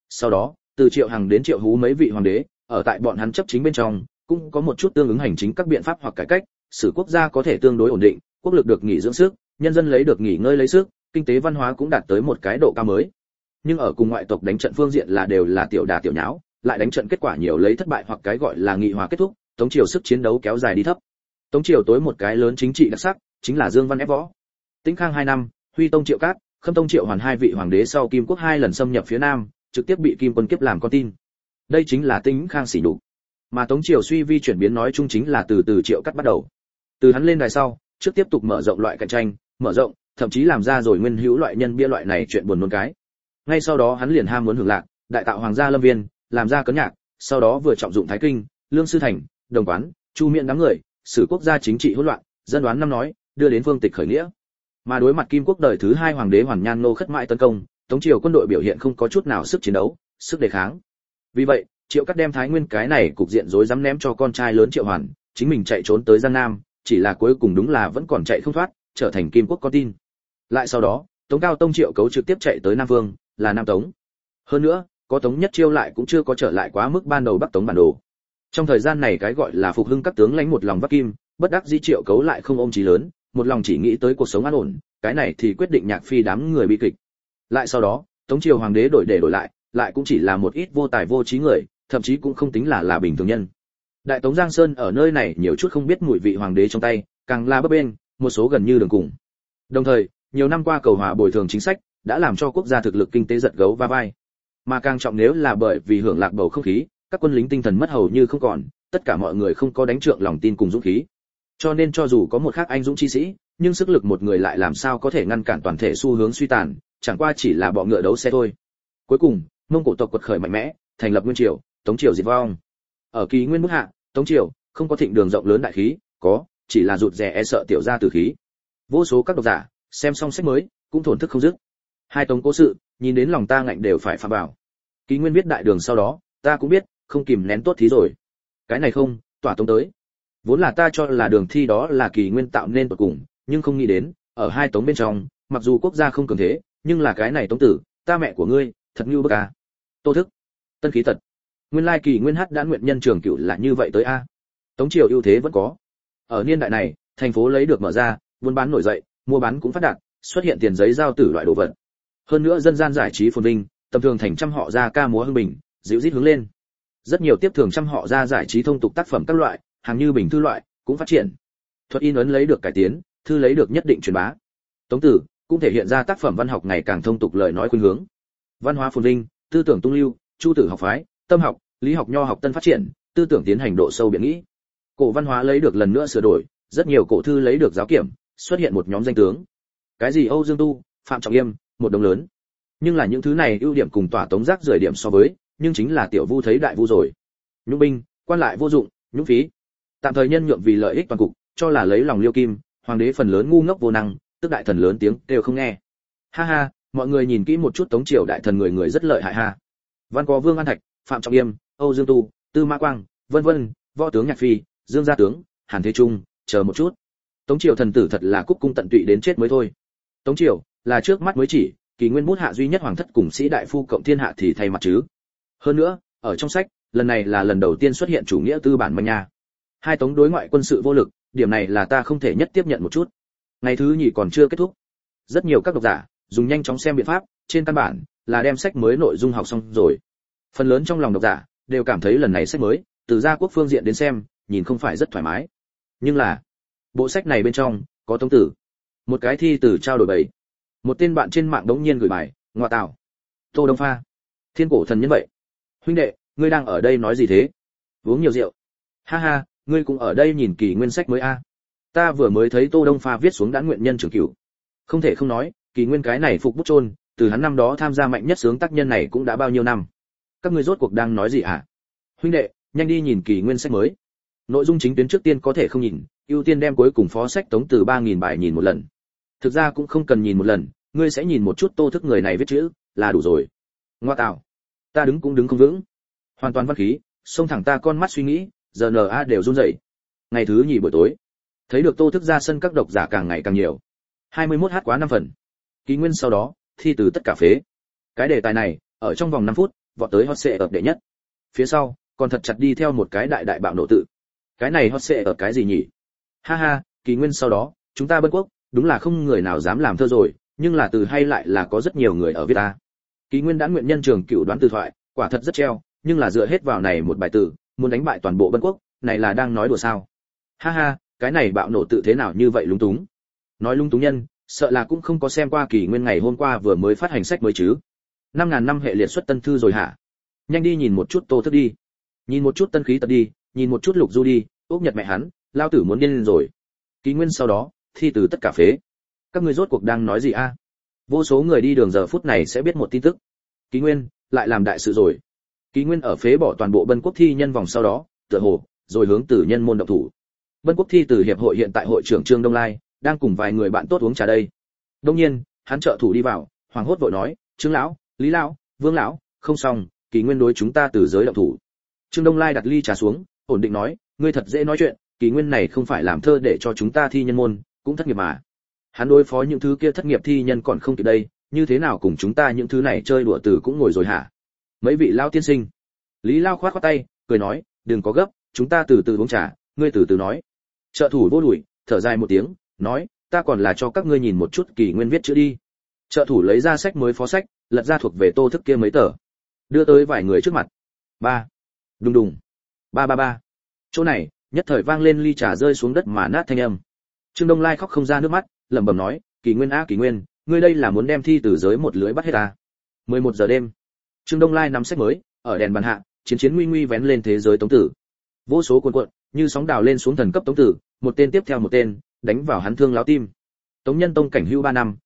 Sau đó, từ Triệu Hằng đến Triệu Hú mấy vị hoàng đế, ở tại bọn hắn chấp chính bên trong, cũng có một chút tương ứng hành chính các biện pháp hoặc cải cách,使quốc gia có thể tương đối ổn định, quốc lực được nghỉ dưỡng sức, nhân dân lấy được nghỉ ngơi lấy sức, kinh tế văn hóa cũng đạt tới một cái độ cao mới. Nhưng ở cùng ngoại tộc đánh trận phương diện là đều là tiểu đà tiểu nháo, lại đánh trận kết quả nhiều lấy thất bại hoặc cái gọi là nghị hòa kết thúc, Tống triều sức chiến đấu kéo dài đi thấp. Tống triều tối một cái lớn chính trị đặc sắc, chính là Dương Văn ép võ. Tĩnh Khang 2 năm, Huy Tông Triệu Cát, Khâm Tông Triệu Hoàn hai vị hoàng đế sau Kim Quốc 2 lần xâm nhập phía Nam, trực tiếp bị Kim Quân kiếp làm con tin. Đây chính là Tĩnh Khang sỉ nhục. Mà Tống triều suy vi chuyển biến nói chung chính là từ Triệu Cát bắt đầu. Từ hắn lên đài sau, trước tiếp tục mở rộng loại cạnh tranh, mở rộng, thậm chí làm ra rồi nguyên hữu loại nhân bia loại này chuyện buồn nôn cái. Ngay sau đó hắn liền ham muốn hưởng lạc, đại tạo hoàng gia lâm viên, làm ra cấn nhạc, sau đó vừa trọng dụng Thái Kinh, Lương Sư Thành, Đồng Quán, Chu Miện đám người, xử quốc gia chính trị hỗn loạn, dân đoán năm nói, đưa đến phương tịch khởi nghĩa. Mà đối mặt Kim Quốc đời thứ 2 hoàng đế Hoàn Nhan Ngô khất mãi tấn công, Tống triều quân đội biểu hiện không có chút nào sức chiến đấu, sức đề kháng. Vì vậy, Triệu Cát đem Thái Nguyên cái này cục diện rối rắm ném cho con trai lớn Triệu Hoàn, chính mình chạy trốn tới Giang Nam, chỉ là cuối cùng đúng là vẫn còn chạy không thoát, trở thành Kim Quốc con tin. Lại sau đó, Tống Cao Tông Triệu Cấu trực tiếp chạy tới Nam Vương, là Nam Tống. Hơn nữa, có Tống Nhất Chiêu lại cũng chưa có trở lại quá mức ban đầu Bắc Tống bản đồ. Trong thời gian này cái gọi là phục hưng các tướng lãnh một lòng vác kim, bất đắc dĩ Triệu Cấu lại không ôm chí lớn, một lòng chỉ nghĩ tới cuộc sống an ổn, cái này thì quyết định Nhạc Phi đám người bi kịch. Lại sau đó, Tống triều hoàng đế đổi để đổi lại cũng chỉ là một ít vô tài vô trí người, thậm chí cũng không tính là bình thường nhân. Đại Tống Giang Sơn ở nơi này nhiều chút không biết mùi vị hoàng đế trong tay, càng là bấp bênh, một số gần như đường cùng. Đồng thời, nhiều năm qua cầu hòa bồi thường chính sách đã làm cho quốc gia thực lực kinh tế giật gấu va vai. Mà càng trọng nếu là bởi vì hưởng lạc bầu không khí, các quân lính tinh thần mất hầu như không còn, tất cả mọi người không có đánh trượng lòng tin cùng dũng khí. Cho nên cho dù có một khác anh dũng chi sĩ, nhưng sức lực một người lại làm sao có thể ngăn cản toàn thể xu hướng suy tàn, chẳng qua chỉ là bọ ngựa đấu xe thôi. Cuối cùng, Mông Cổ tộc quật khởi mạnh mẽ, thành lập Nguyên Triều, Tống Triều diệt vong. Ở kỳ nguyên bức hạ, Tống Triều không có thịnh đường rộng lớn đại khí, có chỉ là rụt rè e sợ tiểu gia tử khí. Vô số các độc giả xem xong sách mới cũng thổn thức không dứt. Hai Tống cố sự, nhìn đến lòng ta ngạnh đều phải phạm vào. Kỳ nguyên viết đại đường sau đó, ta cũng biết, không kìm nén tốt thí rồi. Cái này không, tỏa Tống tới. Vốn là ta cho là đường thi đó là kỳ nguyên tạo nên tột cùng, nhưng không nghĩ đến, ở hai Tống bên trong, mặc dù quốc gia không cường thế, nhưng là cái này Tống tử, ta mẹ của ngươi, thật như bức à. Tô Thức, Tân Khí Tật. Nguyên lai kỳ nguyên hát đã nguyện nhân trường cựu là như vậy tới a. Tống triều ưu thế vẫn có. Ở niên đại này, thành phố lấy được mở ra, buôn bán nổi dậy, mua bán cũng phát đạt, xuất hiện tiền giấy giao tử loại đồ vật. Hơn nữa dân gian giải trí phồn vinh, tầm thường thành trăm họ ra ca múa hưng bình, dịu rít hướng lên. Rất nhiều tiếp thường trăm họ ra giải trí thông tục tác phẩm các loại, hàng như bình thư loại, cũng phát triển. Thuật in ấn lấy được cải tiến, thư lấy được nhất định truyền bá. Tống tử cũng thể hiện ra tác phẩm văn học ngày càng thông tục lời nói khuynh hướng. Văn hóa phồn vinh, tư tưởng tung lưu, chu tử học phái, tâm học, lý học nho học tân phát triển, tư tưởng tiến hành độ sâu biện nghĩ. Cổ văn hóa lấy được lần nữa sửa đổi, rất nhiều cổ thư lấy được giáo kiểm, xuất hiện một nhóm danh tướng. Cái gì Âu Dương Tu, Phạm Trọng Yêm, một đồng lớn. Nhưng là những thứ này ưu điểm cùng tỏa Tống rác rời điểm so với, nhưng chính là tiểu vu thấy đại vu rồi. Nhũng binh, quan lại vô dụng, nhũng phí. Tạm thời nhân nhượng vì lợi ích toàn cục, cho là lấy lòng Liêu Kim, hoàng đế phần lớn ngu ngốc vô năng, tức đại thần lớn tiếng đều không nghe. Ha ha, mọi người nhìn kỹ một chút Tống triều đại thần người rất lợi hại ha. Văn có Vương An Thạch, Phạm Trọng Yêm, Âu Dương Tu, Tư Mã Quang, vân vân, võ tướng Nhạc Phi, Dương gia tướng, Hàn Thế Trung, chờ một chút. Tống triều thần tử thật là cúc cung tận tụy đến chết mới thôi. Tống triều là trước mắt mới chỉ, kỳ nguyên bút hạ duy nhất hoàng thất cùng sĩ đại phu cộng thiên hạ thì thay mặt chứ. Hơn nữa, ở trong sách, lần này là lần đầu tiên xuất hiện chủ nghĩa tư bản manh nha. Hai Tống đối ngoại quân sự vô lực, điểm này là ta không thể nhất tiếp nhận một chút. Ngày thứ nhì còn chưa kết thúc. Rất nhiều các độc giả dùng nhanh chóng xem biện pháp, trên căn bản là đem sách mới nội dung học xong rồi. Phần lớn trong lòng độc giả đều cảm thấy lần này sách mới, từ gia quốc phương diện đến xem, nhìn không phải rất thoải mái. Nhưng là, bộ sách này bên trong có Tống tử, một cái thi từ trao đổi bày. Một tên bạn trên mạng đống nhiên gửi bài, ngoa tạo. Tô Đông Pha, thiên cổ thần nhân vậy. Huynh đệ, ngươi đang ở đây nói gì thế? Uống nhiều rượu. Ha ha, ngươi cũng ở đây nhìn kỳ nguyên sách mới a. Ta vừa mới thấy Tô Đông Pha viết xuống đã nguyện nhân trưởng cửu. Không thể không nói, kỳ nguyên cái này phục bút chôn, từ hắn năm đó tham gia mạnh nhất sướng tác nhân này cũng đã bao nhiêu năm. Các ngươi rốt cuộc đang nói gì hả? Huynh đệ, nhanh đi nhìn kỳ nguyên sách mới. Nội dung chính tuyến trước tiên có thể không nhìn, ưu tiên đem cuối cùng phó sách Tống từ 3000 bài nhìn một lần. Thực ra cũng không cần nhìn một lần, ngươi sẽ nhìn một chút Tô Thức người này viết chữ là đủ rồi. Ngoa tạo, ta đứng cũng đứng không vững. Hoàn toàn văn khí, xông thẳng ta con mắt suy nghĩ, giờ NA đều run rẩy. Ngày thứ nhì buổi tối, thấy được Tô Thức ra sân các độc giả càng ngày càng nhiều. 21h quá 5 phần. Ký nguyên sau đó, thi từ tất cả phế. Cái đề tài này, ở trong vòng 5 phút, vọt tới hot sệ ập đệ nhất. Phía sau còn thật chặt đi theo một cái đại đại bạo nổ tự. Cái này hot sệ ập cái gì nhỉ? Ha ha, kỷ nguyên sau đó chúng ta Bân Quốc đúng là không người nào dám làm thơ rồi, nhưng là từ hay lại là có rất nhiều người ở viết ta. Kỷ nguyên đã nguyện nhân trường cựu đoán từ thoại, quả thật rất treo, nhưng là dựa hết vào này một bài tử, muốn đánh bại toàn bộ Bân Quốc, này là đang nói đùa sao? Ha ha, cái này bạo nổ tự thế nào như vậy lúng túng? Nói lung túng nhân, sợ là cũng không có xem qua kỷ nguyên ngày hôm qua vừa mới phát hành sách mới chứ. 5000 năm hệ liệt xuất tân thư rồi hả? Nhanh đi nhìn một chút Tô Thức đi. Nhìn một chút Tân Khí Tật đi, nhìn một chút Lục Du đi, ốc Nhật mẹ hắn, lao tử muốn điên lên rồi. Kỷ nguyên sau đó, thi từ tất cả phế. Các ngươi rốt cuộc đang nói gì a? Vô số người đi đường giờ phút này sẽ biết một tin tức. Kỷ nguyên lại làm đại sự rồi. Kỷ nguyên ở phế bỏ toàn bộ Bân Quốc thi nhân vòng sau đó, tựa hồ rồi hướng từ nhân môn động thủ. Bân Quốc thi từ hiệp hội hiện tại hội trưởng Trương Đông Lai đang cùng vài người bạn tốt uống trà đây. Đương nhiên, hắn trợ thủ đi vào, hoảng hốt vội nói, "Trương lão, Lý lão, Vương lão, không xong, Kỷ nguyên đối chúng ta từ giới động thủ." Trương Đông Lai đặt ly trà xuống, ổn định nói, "Ngươi thật dễ nói chuyện, Kỷ nguyên này không phải làm thơ để cho chúng ta thi nhân môn, cũng thất nghiệp mà. Hắn đối phó những thứ kia thất nghiệp thi nhân còn không kịp đây, như thế nào cùng chúng ta những thứ này chơi đùa từ cũng ngồi rồi hả?" Mấy vị lão tiên sinh. Lý lão khoát khoát tay, cười nói, "Đừng có gấp, chúng ta từ từ uống trà, ngươi từ từ nói." Trợ thủ vô đuổi, thở dài một tiếng, nói, "Ta còn là cho các ngươi nhìn một chút Kỷ nguyên viết chữ đi." Trợ thủ lấy ra sách mới phó sách, lật ra thuộc về Tô Thức kia mấy tờ, đưa tới vài người trước mặt. Ba, đùng đùng, ba ba ba. Chỗ này nhất thời vang lên ly trà rơi xuống đất mà nát thanh âm. Trương Đông Lai khóc không ra nước mắt, lẩm bẩm nói, "Kỷ nguyên a Kỷ nguyên, ngươi đây là muốn đem thi từ giới một lưới bắt hết à?" 11 giờ đêm. Trương Đông Lai nắm sách mới, ở đèn bàn hạ, chiến chiến nguy nguy vén lên thế giới tống tử. Vô số cuồn cuộn, như sóng đào lên xuống thần cấp tống tử, một tên tiếp theo một tên, đánh vào hắn thương láo tim. Tống Nhân Tông cảnh hưu 3 năm,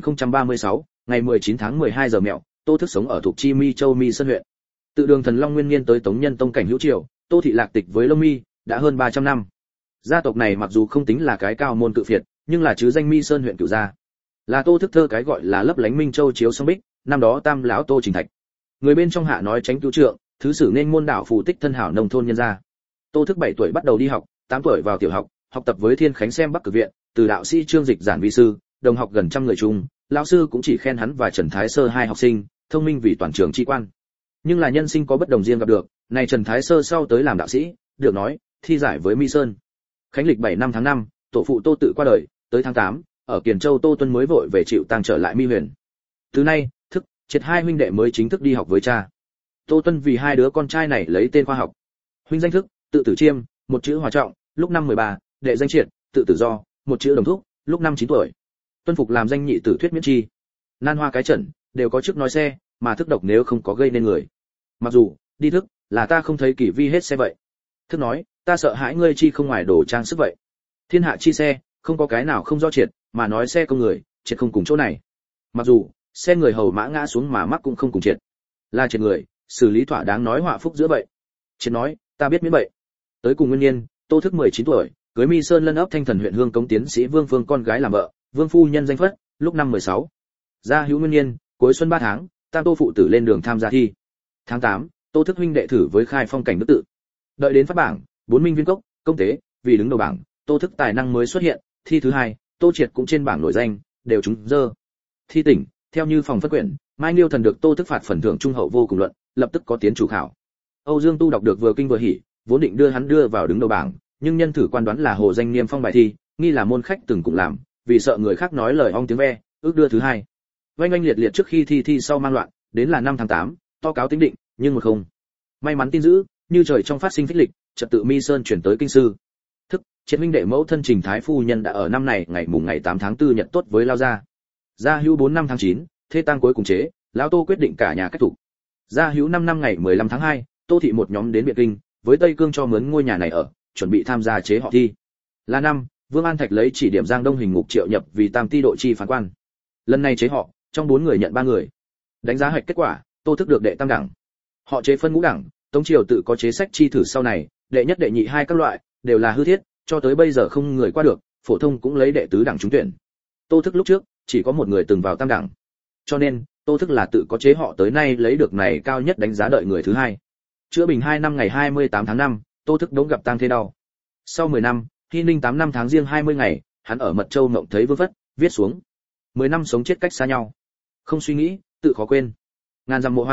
1036, ngày 19 tháng 12 giờ mẹo, Tô Thức sống ở thuộc Chi Mi Châu Mi Sơn huyện. Tự đường thần Long Nguyên Niên tới Tống Nhân Tông cảnh hữu triều, Tô thị lạc tịch với Long Mi, đã hơn 300 năm. Gia tộc này mặc dù không tính là cái cao môn cự phiệt, nhưng là chứ danh Mi Sơn huyện cửu gia. Là Tô Thức thơ cái gọi là lấp lánh Minh Châu chiếu sông bích, năm đó Tam lão Tô Trình Thạch. Người bên trong hạ nói tránh cứu trượng, thứ sử nên môn đảo phù tích thân hảo nông thôn nhân gia. Tô Thức 7 tuổi bắt đầu đi học, 8 tuổi vào tiểu học, học tập với Thiên Khánh xem Bắc Cực viện, từ đạo sĩ Trương Dịch giản vi sư, đồng học gần trăm người chung, lão sư cũng chỉ khen hắn và Trần Thái Sơ hai học sinh, thông minh vì toàn trường tri quan. Nhưng là nhân sinh có bất đồng riêng gặp được, này Trần Thái Sơ sau tới làm đạo sĩ, được nói, thi giải với Mi Sơn. Khánh lịch 7 năm tháng 5, tổ phụ Tô Tự qua đời, tới tháng 8, ở Kiền Châu Tô Tuân mới vội về chịu tang trở lại Mi Huyền. Từ nay, Thức, Triệt hai huynh đệ mới chính thức đi học với cha. Tô Tuân vì hai đứa con trai này lấy tên khoa học. Huynh danh Thức, tự tử Chiêm, một chữ Hòa Trọng, lúc năm 13, đệ danh Triệt, tự tử Do, một chữ Đồng Thúc, lúc năm 9 tuổi. Tuân phục làm danh nhị tử Thuyết Miễn Chi. Nan Hoa cái trận đều có chức nói xe, mà Thức độc nếu không có gây nên người. Mặc dù, đi Thức, là ta không thấy kỷ vi hết xe vậy. Thức nói, ta sợ hãi ngươi chi không ngoài đồ trang sức vậy. Thiên hạ chi xe, không có cái nào không do Triệt, mà nói xe công người, Triệt không cùng chỗ này. Mặc dù, xe người hầu mã ngã xuống mà mắc cũng không cùng Triệt. Là Triệt người, xử lý thỏa đáng nói họa phúc giữa vậy. Triệt nói, ta biết miễn vậy. Tới cùng Nguyên Niên, Tô Thức 19 tuổi, cưới Mi Sơn Lân ấp Thanh Thần huyện Hương Cống tiến sĩ Vương Phương con gái làm vợ, Vương phu nhân danh phất, lúc năm 16. Gia hữu Nguyên Niên, cuối xuân 3 tháng, Tam Tô phụ tử lên đường tham gia thi. Tháng 8, Tô Thức huynh đệ thử với khai phong cảnh đức tự. Đợi đến phát bảng, 4 minh viên cốc, công tế, vì đứng đầu bảng, Tô Thức tài năng mới xuất hiện, thi thứ 2, Tô Triệt cũng trên bảng nổi danh, đều trúng dơ. Thi tỉnh, theo như phòng phân quyển, Mai Liêu Thần được Tô Thức phạt phần thưởng trung hậu vô cùng luận, lập tức có tiến chủ khảo. Âu Dương Tu đọc được vừa kinh vừa hỉ, vốn định đưa hắn đưa vào đứng đầu bảng, nhưng nhân thử quan đoán là hồ danh niêm phong bài thi, nghi là môn khách từng cũng làm, vì sợ người khác nói lời ong tiếng ve, ước đưa thứ 2. Oanh oanh liệt liệt trước khi thi sau mang loạn, đến là năm tháng 8, to cáo tính định, nhưng một không. May mắn tin dữ, như trời trong phát sinh phích lịch, trật tự Mi Sơn chuyển tới kinh sư. Thức, Triệt huynh đệ mẫu thân Trình Thái phu nhân đã ở năm này ngày 8 tháng 4 nhận tốt với lao gia. Gia hữu 4 năm tháng 9, thê tang cuối cùng chế, lão Tô quyết định cả nhà cách thủ. Gia hữu 5 năm ngày 15 tháng 2, Tô thị một nhóm đến Biện Kinh, với Tây Cương cho mướn ngôi nhà này ở, chuẩn bị tham gia chế họ thi. Là năm, Vương An Thạch lấy chỉ điểm Giang Đông Hình Ngục Triệu nhập vì tam ti độ chi phán quan. Lần này chế họ, trong 4 người nhận 3 người. Đánh giá hạch kết quả, Tô Thức được đệ tam đẳng. Họ chế phân ngũ đẳng, Tống triều tự có chế sách chi thử sau này, đệ nhất đệ nhị hai các loại đều là hư thiết, cho tới bây giờ không người qua được, phổ thông cũng lấy đệ tứ đẳng trúng tuyển. Tô Thức lúc trước chỉ có một người từng vào tam đẳng. Cho nên, Tô Thức là tự có chế họ tới nay lấy được này cao nhất đánh giá đợi người thứ 2. Chữa Bình 2 năm ngày 28 tháng 5, Tô Thức đống gặp tang thế đau. Sau 10 năm, Hy Ninh 8 năm tháng riêng 20 ngày, hắn ở Mật Châu mộng thấy Vương Phất, viết xuống. 10 năm sống chết cách xa nhau. Không suy nghĩ, tự khó quên. Ngàn dặm mộ hoang,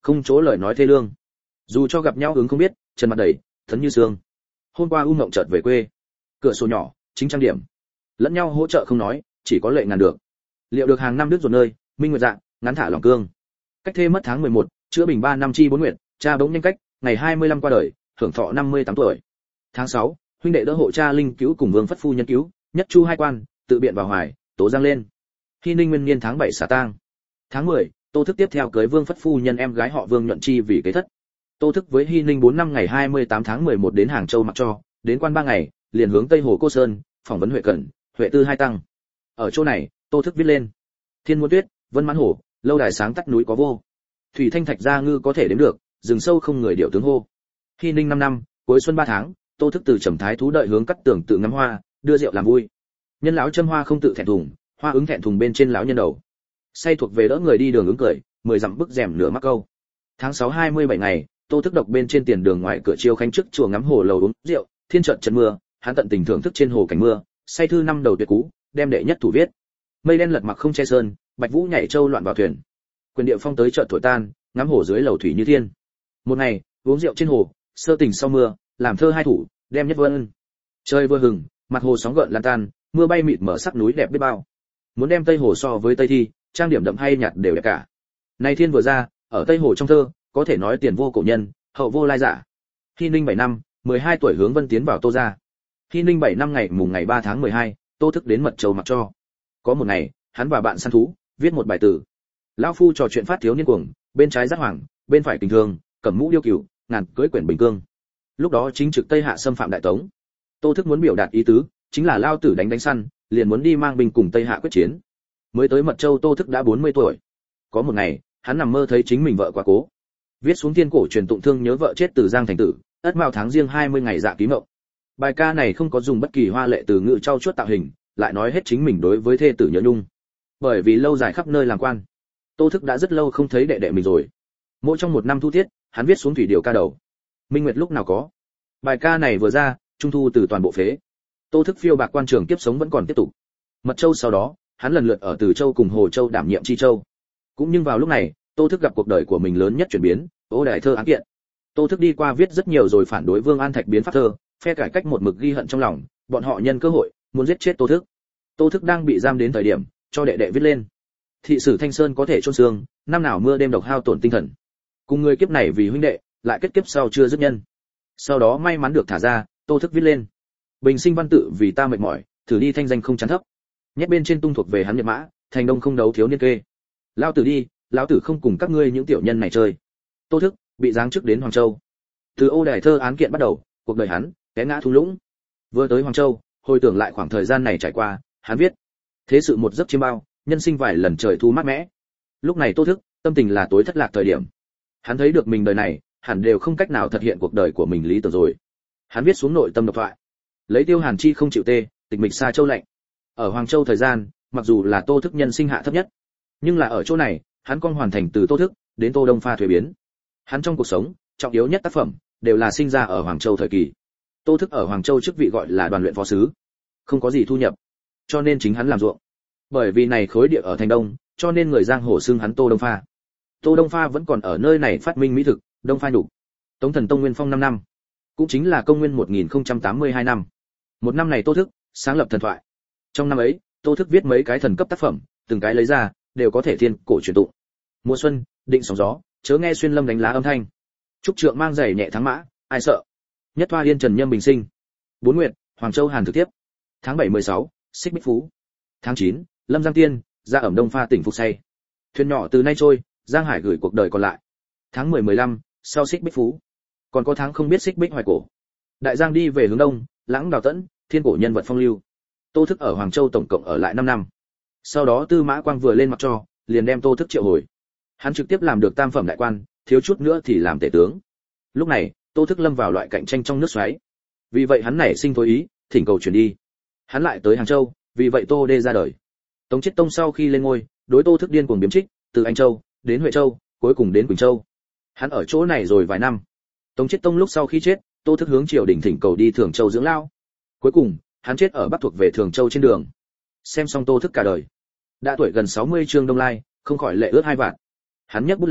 không chỗ lời nói thê lương. Dù cho gặp nhau ứng không biết, chân mặt đầy, thấn như xương. Hôm qua U Mộng chợt về quê, cửa sổ nhỏ, chính trang điểm, lẫn nhau hỗ trợ không nói, chỉ có lệ ngàn được. Liệu được hàng năm đứt ruột nơi, minh nguyệt dạng, ngắn thả lòng cương. Cách thê mất tháng 11, chữa bình 3 năm chi 4 nguyệt, cha bỗng nhanh cách, ngày 25 qua đời, hưởng thọ 58 tuổi. Tháng 6, huynh đệ đỡ hộ cha linh cứu cùng Vương Phất phu nhân cứu, nhất chu hai quan, tự biện vào hoài, tố giang lên. Hy Ninh nguyên niên tháng 7 xả tang. Tháng 10, Tô Thức tiếp theo cưới Vương Phất phu nhân em gái họ Vương Nhuận Chi vì kế thất. Tô Thức với Hy Ninh 4 năm ngày 28 tháng 11 đến Hàng Châu mặc cho, đến quan 3 ngày, liền hướng Tây Hồ Cô Sơn, phỏng vấn Huệ Cẩn, Huệ Tư hai tăng. Ở chỗ này, Tô Thức viết lên: Thiên muôn tuyết, vân mãn hồ, lâu đài sáng tắt núi có vô. Thủy thanh thạch gia ngư có thể đếm được, rừng sâu không người điệu tướng hô. Hy Ninh 5 năm, cuối xuân 3 tháng, Tô Thức từ Trầm Thái thú đợi hướng cắt tường tự ngắm hoa, đưa rượu làm vui. Nhân lão châm hoa không tự thẹn thùng, hoa ứng thẹn thùng bên trên lão nhân đầu. Say thuộc về đỡ người đi đường ứng cười, 10 dặm bức rèm nửa mắc câu. Tháng 6 27 ngày, Tô Thức độc bên trên tiền đường ngoài cửa Chiêu Khánh trước chùa ngắm hồ lầu uống rượu, thiên trận trận mưa, hắn tận tình thưởng thức trên hồ cảnh mưa, say thư năm đầu tuyệt cú, đem đệ nhất thủ viết. Mây đen lật mặc không che sơn, bạch vũ nhảy châu loạn vào thuyền. Quyền địa phong tới chợt thổi tan, ngắm hồ dưới lầu thủy như thiên. Một ngày, uống rượu trên hồ, sơ tỉnh sau mưa, làm thơ hai thủ, đem nhất vân. Trời vừa hừng, mặt hồ sóng gợn lan tan, mưa bay mịt mở sắc núi đẹp biết bao. Muốn đem Tây Hồ so với Tây Thi, trang điểm đậm hay nhạt đều đẹp cả. Nay thiên vừa ra, ở Tây Hồ trong thơ, có thể nói tiền vô cổ nhân, hậu vô lai giả. Hy Ninh 7 năm, 12 tuổi hướng Vân tiến vào Tô gia. Hy Ninh 7 năm ngày mùng ngày 3 tháng 12, Tô Thức đến Mật Châu mặc cho. Có một ngày, hắn và bạn săn thú, viết một bài tử. Lão phu trò chuyện phát thiếu niên cuồng, bên trái giác hoàng, bên phải tình thương, cẩm mũ điêu cửu, ngàn cưới quyển bình cương. Lúc đó chính trực Tây Hạ xâm phạm Đại Tống. Tô Thức muốn biểu đạt ý tứ, chính là lao tử đánh săn, liền muốn đi mang binh cùng Tây Hạ quyết chiến. Mới tới Mật Châu Tô Thức đã 40 tuổi. Có một ngày, hắn nằm mơ thấy chính mình vợ quá cố. Viết xuống thiên cổ truyền tụng thương nhớ vợ chết từ Giang thành tử, ất mão tháng riêng 20 ngày dạ ký mộng. Bài ca này không có dùng bất kỳ hoa lệ từ ngữ trau chuốt tạo hình, lại nói hết chính mình đối với thê tử nhớ nhung. Bởi vì lâu dài khắp nơi làm quan, Tô Thức đã rất lâu không thấy đệ đệ mình rồi. Mỗi trong một năm thu tiết, hắn viết xuống thủy điều ca đầu. Minh Nguyệt lúc nào có. Bài ca này vừa ra, trung thu từ toàn bộ phế. Tô Thức phiêu bạc quan trường kiếp sống vẫn còn tiếp tục. Mật Châu sau đó, hắn lần lượt ở Từ Châu cùng Hồ Châu đảm nhiệm Chi Châu. Cũng nhưng vào lúc này, Tô Thức gặp cuộc đời của mình lớn nhất chuyển biến, Ô Đại thơ án kiện. Tô Thức đi qua viết rất nhiều rồi phản đối Vương An Thạch biến pháp thơ, phe cải cách một mực ghi hận trong lòng, bọn họ nhân cơ hội muốn giết chết Tô Thức. Tô Thức đang bị giam đến thời điểm, cho đệ đệ viết lên. Thị sử Thanh Sơn có thể chôn xương, năm nào mưa đêm độc hao tổn tinh thần. Cùng người kiếp này vì huynh đệ, lại kết kiếp sau chưa dứt nhân. Sau đó may mắn được thả ra, Tô Thức viết lên. Bình sinh văn tự vì ta mệt mỏi, thử đi thanh danh không chán thấp. Nhét bên trên tung thuộc về hắn nhật mã, thành đông không đấu thiếu niên kê. Lao tử đi, lão tử không cùng các ngươi những tiểu nhân này chơi. Tô Thức bị giáng chức đến Hoàng Châu. Từ Ô Đài thơ án kiện bắt đầu, cuộc đời hắn té ngã thung lũng. Vừa tới Hoàng Châu, hồi tưởng lại khoảng thời gian này trải qua, hắn viết: thế sự một giấc chiêm bao, nhân sinh vài lần trời thu mát mẻ. Lúc này Tô Thức tâm tình là tối thất lạc thời điểm. Hắn thấy được mình đời này hẳn đều không cách nào thực hiện cuộc đời của mình lý tưởng rồi. Hắn viết xuống nội tâm độc thoại. Lấy Tiêu Hàn Chi không chịu tê, tịch mịch xa châu lạnh. Ở Hoàng Châu thời gian, mặc dù là Tô Thức nhân sinh hạ thấp nhất, nhưng là ở chỗ này, hắn con hoàn thành từ Tô Thức đến Tô Đông Pha thuế biến. Hắn trong cuộc sống, trọng yếu nhất tác phẩm đều là sinh ra ở Hoàng Châu thời kỳ. Tô Thức ở Hoàng Châu chức vị gọi là đoàn luyện phó sứ, không có gì thu nhập, cho nên chính hắn làm ruộng. Bởi vì này khối địa ở thành Đông, cho nên người giang hồ xưng hắn Tô Đông Pha. Tô Đông Pha vẫn còn ở nơi này phát minh mỹ thực, Đông Pha nhục. Tống Thần Tông Nguyên Phong 5 năm, cũng chính là công nguyên 1082 năm. Một năm này Tô Thức sáng lập thần thoại. Trong năm ấy, Tô Thức viết mấy cái thần cấp tác phẩm, từng cái lấy ra đều có thể thiên cổ truyền tụng. Mùa xuân, định sóng gió, chớ nghe xuyên lâm đánh lá âm thanh. Trúc trượng mang giày nhẹ thắng mã, ai sợ. Nhất thoa yên trần nhâm bình sinh. Bốn nguyệt, Hoàng Châu Hàn thực tiếp. Tháng 7 16, Xích Bích Phú. Tháng 9, Lâm Giang Tiên, ra ẩm Đông Pha tỉnh Phục Say. Thuyền nhỏ từ nay trôi, Giang Hải gửi cuộc đời còn lại. Tháng 10 15, sau Xích Bích Phú. Còn có tháng không biết Xích Bích Hoài Cổ. Đại Giang đi về hướng đông, lãng đào tẫn, thiên cổ nhân vật phong lưu. Tô Thức ở Hoàng Châu tổng cộng ở lại 5 năm. Sau đó Tư Mã Quang vừa lên mặc cho, liền đem Tô Thức triệu hồi. Hắn trực tiếp làm được tam phẩm đại quan, thiếu chút nữa thì làm tể tướng. Lúc này, Tô Thức lâm vào loại cạnh tranh trong nước xoáy. Vì vậy hắn nảy sinh tối ý, thỉnh cầu chuyển đi. Hắn lại tới Hàng Châu, vì vậy Tô Đê ra đời. Tống Chiết Tông sau khi lên ngôi, đối Tô Thức điên cuồng biếm trích, từ Anh Châu đến Huệ Châu, cuối cùng đến Quỳnh Châu. Hắn ở chỗ này rồi vài năm. Tống Chiết Tông lúc sau khi chết, Tô Thức hướng triều đình thỉnh cầu đi Thường Châu dưỡng lao. Cuối cùng, hắn chết ở Bắc thuộc về Thường Châu trên đường. Xem xong Tô Thức cả đời, đã tuổi gần 60 Trương Đông Lai, không khỏi lệ ướt hai vạt. Hắn nhấc bút lên,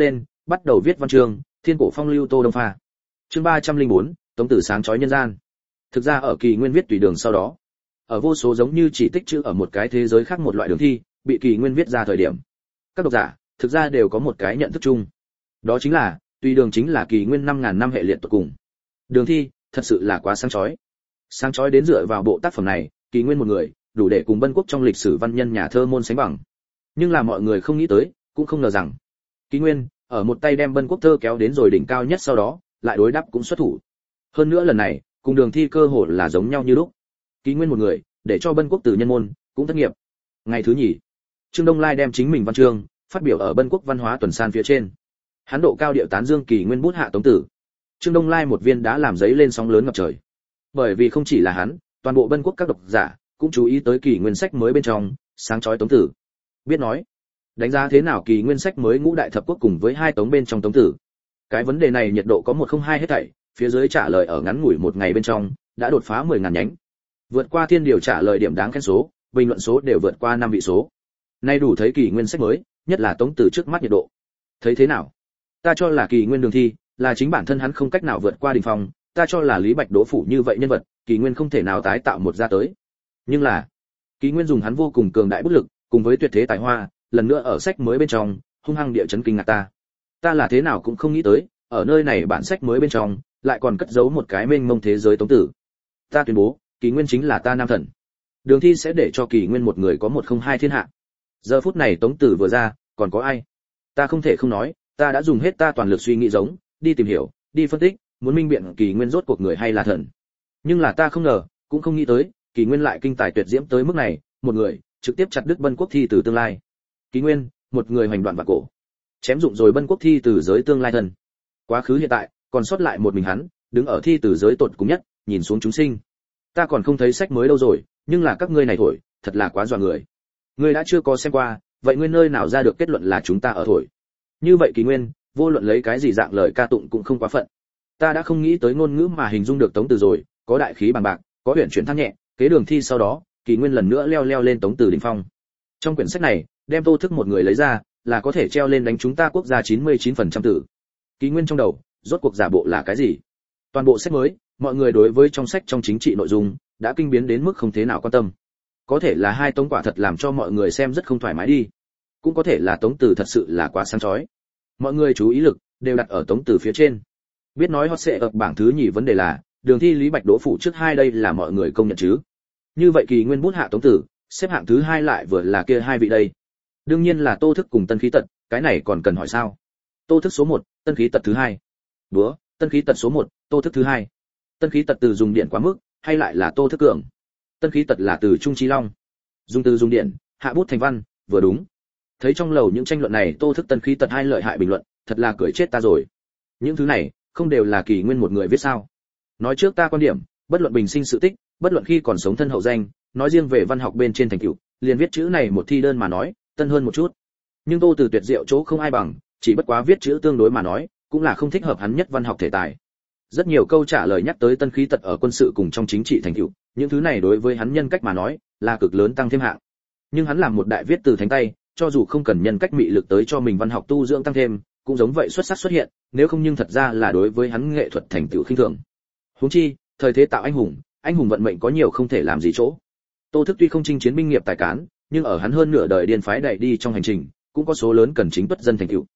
bắt đầu viết văn chương, thiên cổ phong lưu Tô Đông Pha. Chương 304, Tống Tử sáng chói nhân gian. Thực ra ở Kỳ Nguyên viết tùy đường sau đó, ở vô số giống như chỉ tích chữ ở một cái thế giới khác một loại đường thi, bị Kỳ Nguyên viết ra thời điểm, các độc giả thực ra đều có một cái nhận thức chung. Đó chính là, tùy đường chính là Kỳ Nguyên 5000 năm hệ liệt tột cùng. Đường thi, thật sự là quá sáng chói. Sáng chói đến dựa vào bộ tác phẩm này, Kỳ Nguyên một người, đủ để cùng Bân Quốc trong lịch sử văn nhân nhà thơ môn sánh bằng. Nhưng là mọi người không nghĩ tới, cũng không ngờ rằng, Kỳ Nguyên ở một tay đem Bân Quốc thơ kéo đến rồi đỉnh cao nhất sau đó, lại đối đáp cũng xuất thủ. Hơn nữa lần này, cùng đường thi cơ hội là giống nhau như lúc. Kỳ Nguyên một người, để cho Bân Quốc từ nhân môn cũng thất nghiệp. Ngày thứ nhì, Trương Đông Lai đem chính mình văn chương phát biểu ở Bân Quốc văn hóa tuần san phía trên. Hắn độ cao điệu tán dương Kỳ Nguyên bút hạ Tống Tử. Trương Đông Lai một viên đã làm giấy lên sóng lớn ngập trời. Bởi vì không chỉ là hắn, toàn bộ Bân Quốc các độc giả cũng chú ý tới Kỳ Nguyên sách mới bên trong sáng chói Tống Tử. Biết nói, đánh giá thế nào Kỳ Nguyên sách mới ngũ đại thập quốc cùng với hai tống bên trong Tống Tử. Cái vấn đề này nhiệt độ có 102 hết thảy, phía dưới trả lời ở ngắn ngủi một ngày bên trong đã đột phá 10.000 nhánh. Vượt qua thiên điều trả lời điểm đáng khen số, bình luận số đều vượt qua 5 vị số. Nay đủ thấy Kỳ Nguyên sách mới, nhất là Tống Tử trước mắt nhiệt độ. Thấy thế nào? Ta cho là Kỳ Nguyên đường thi, là chính bản thân hắn không cách nào vượt qua đỉnh phong, ta cho là Lý Bạch Đỗ phủ như vậy nhân vật, Kỳ Nguyên không thể nào tái tạo một ra tới. Nhưng là, Kỳ Nguyên dùng hắn vô cùng cường đại bút lực, cùng với tuyệt thế tài hoa, lần nữa ở sách mới bên trong, hung hăng địa chấn kinh ngạc ta. Ta là thế nào cũng không nghĩ tới, ở nơi này bản sách mới bên trong, lại còn cất giấu một cái mênh mông thế giới Tống Tử. Ta tuyên bố, Kỳ Nguyên chính là ta nam thần. Đường thi sẽ để cho Kỳ Nguyên một người có 102 thiên hạ. Giờ phút này Tống Tử vừa ra, còn có ai? Ta không thể không nói, ta đã dùng hết ta toàn lực suy nghĩ giống, đi tìm hiểu, đi phân tích, muốn minh biện Kỳ Nguyên rốt cuộc người hay là thần. Nhưng là ta không ngờ, cũng không nghĩ tới, Kỳ Nguyên lại kinh tài tuyệt diễm tới mức này, một người trực tiếp chặt đứt Bân Quốc thi từ tương lai. Kỳ Nguyên, một người hoành đoạn vạn cổ, chém dụng rồi Bân Quốc thi từ giới tương lai thần. Quá khứ hiện tại, còn sót lại một mình hắn, đứng ở thi từ giới tột cùng nhất, nhìn xuống chúng sinh. Ta còn không thấy sách mới đâu rồi, nhưng là các ngươi này thổi, thật là quá dọa người. Ngươi đã chưa có xem qua, vậy ngươi nơi nào ra được kết luận là chúng ta ở thổi? Như vậy Kỳ Nguyên, vô luận lấy cái gì dạng lời ca tụng cũng không quá phận. Ta đã không nghĩ tới ngôn ngữ mà hình dung được Tống Tử rồi, có đại khí bằng bạc, có huyền chuyển thăng nhẹ, kế đường thi sau đó, Kỳ Nguyên lần nữa leo lên Tống Tử đỉnh phong. Trong quyển sách này, đem Tô Thức một người lấy ra, là có thể treo lên đánh chúng ta quốc gia 99% tử. Kỳ Nguyên trong đầu, rốt cuộc giả bộ là cái gì? Toàn bộ sách mới, mọi người đối với trong sách trong chính trị nội dung đã kinh biến đến mức không thế nào quan tâm. Có thể là hai Tống quả thật làm cho mọi người xem rất không thoải mái đi, cũng có thể là Tống Tử thật sự là quá sáng chói. Mọi người chú ý lực đều đặt ở Tống Tử phía trên. Biết nói hot sẽ ở bảng thứ nhì vấn đề là đường thi Lý Bạch Đỗ phủ trước hai, đây là mọi người công nhận chứ? Như vậy Kỳ Nguyên bút hạ Tống Tử, xếp hạng thứ hai lại vừa là kia hai vị đây. Đương nhiên là Tô Thức cùng Tân Khí Tật, cái này còn cần hỏi sao? Tô Thức số 1, Tân Khí Tật thứ hai. Đúa, Tân Khí Tật số 1, Tô Thức thứ hai. Tân Khí Tật từ dùng điện quá mức, hay lại là Tô Thức cường? Tân Khí Tật là từ Trung Trí Long. Dùng từ dùng điện, hạ bút thành văn, vừa đúng. Thấy trong lầu những tranh luận này Tô Thức Tân Khí Tật hai lợi hại bình luận, thật là cười chết ta rồi. Những thứ này, không đều là Kỳ Nguyên một người viết sao? Nói trước ta quan điểm, bất luận bình sinh sự tích, bất luận khi còn sống thân hậu danh, nói riêng về văn học bên trên thành tựu, liền viết chữ này một thi đơn mà nói, tân hơn một chút. Nhưng Tô Từ tuyệt diệu chỗ không ai bằng, chỉ bất quá viết chữ tương đối mà nói, cũng là không thích hợp hắn nhất văn học thể tài. Rất nhiều câu trả lời nhắc tới Tân Khí Tật ở quân sự cùng trong chính trị thành tựu, những thứ này đối với hắn nhân cách mà nói, là cực lớn tăng thêm hạng. Nhưng hắn làm một đại viết từ thánh tay, cho dù không cần nhân cách mị lực tới cho mình văn học tu dưỡng tăng thêm, cũng giống vậy xuất sắc xuất hiện, nếu không nhưng thật ra là đối với hắn nghệ thuật thành tựu khinh thường. Huống chi, thời thế tạo anh hùng vận mệnh có nhiều không thể làm gì chỗ. Tô Thức tuy không chinh chiến binh nghiệp tài cán, nhưng ở hắn hơn nửa đời điên phái đẩy đi trong hành trình, cũng có số lớn cần chính tuất dân thành tựu.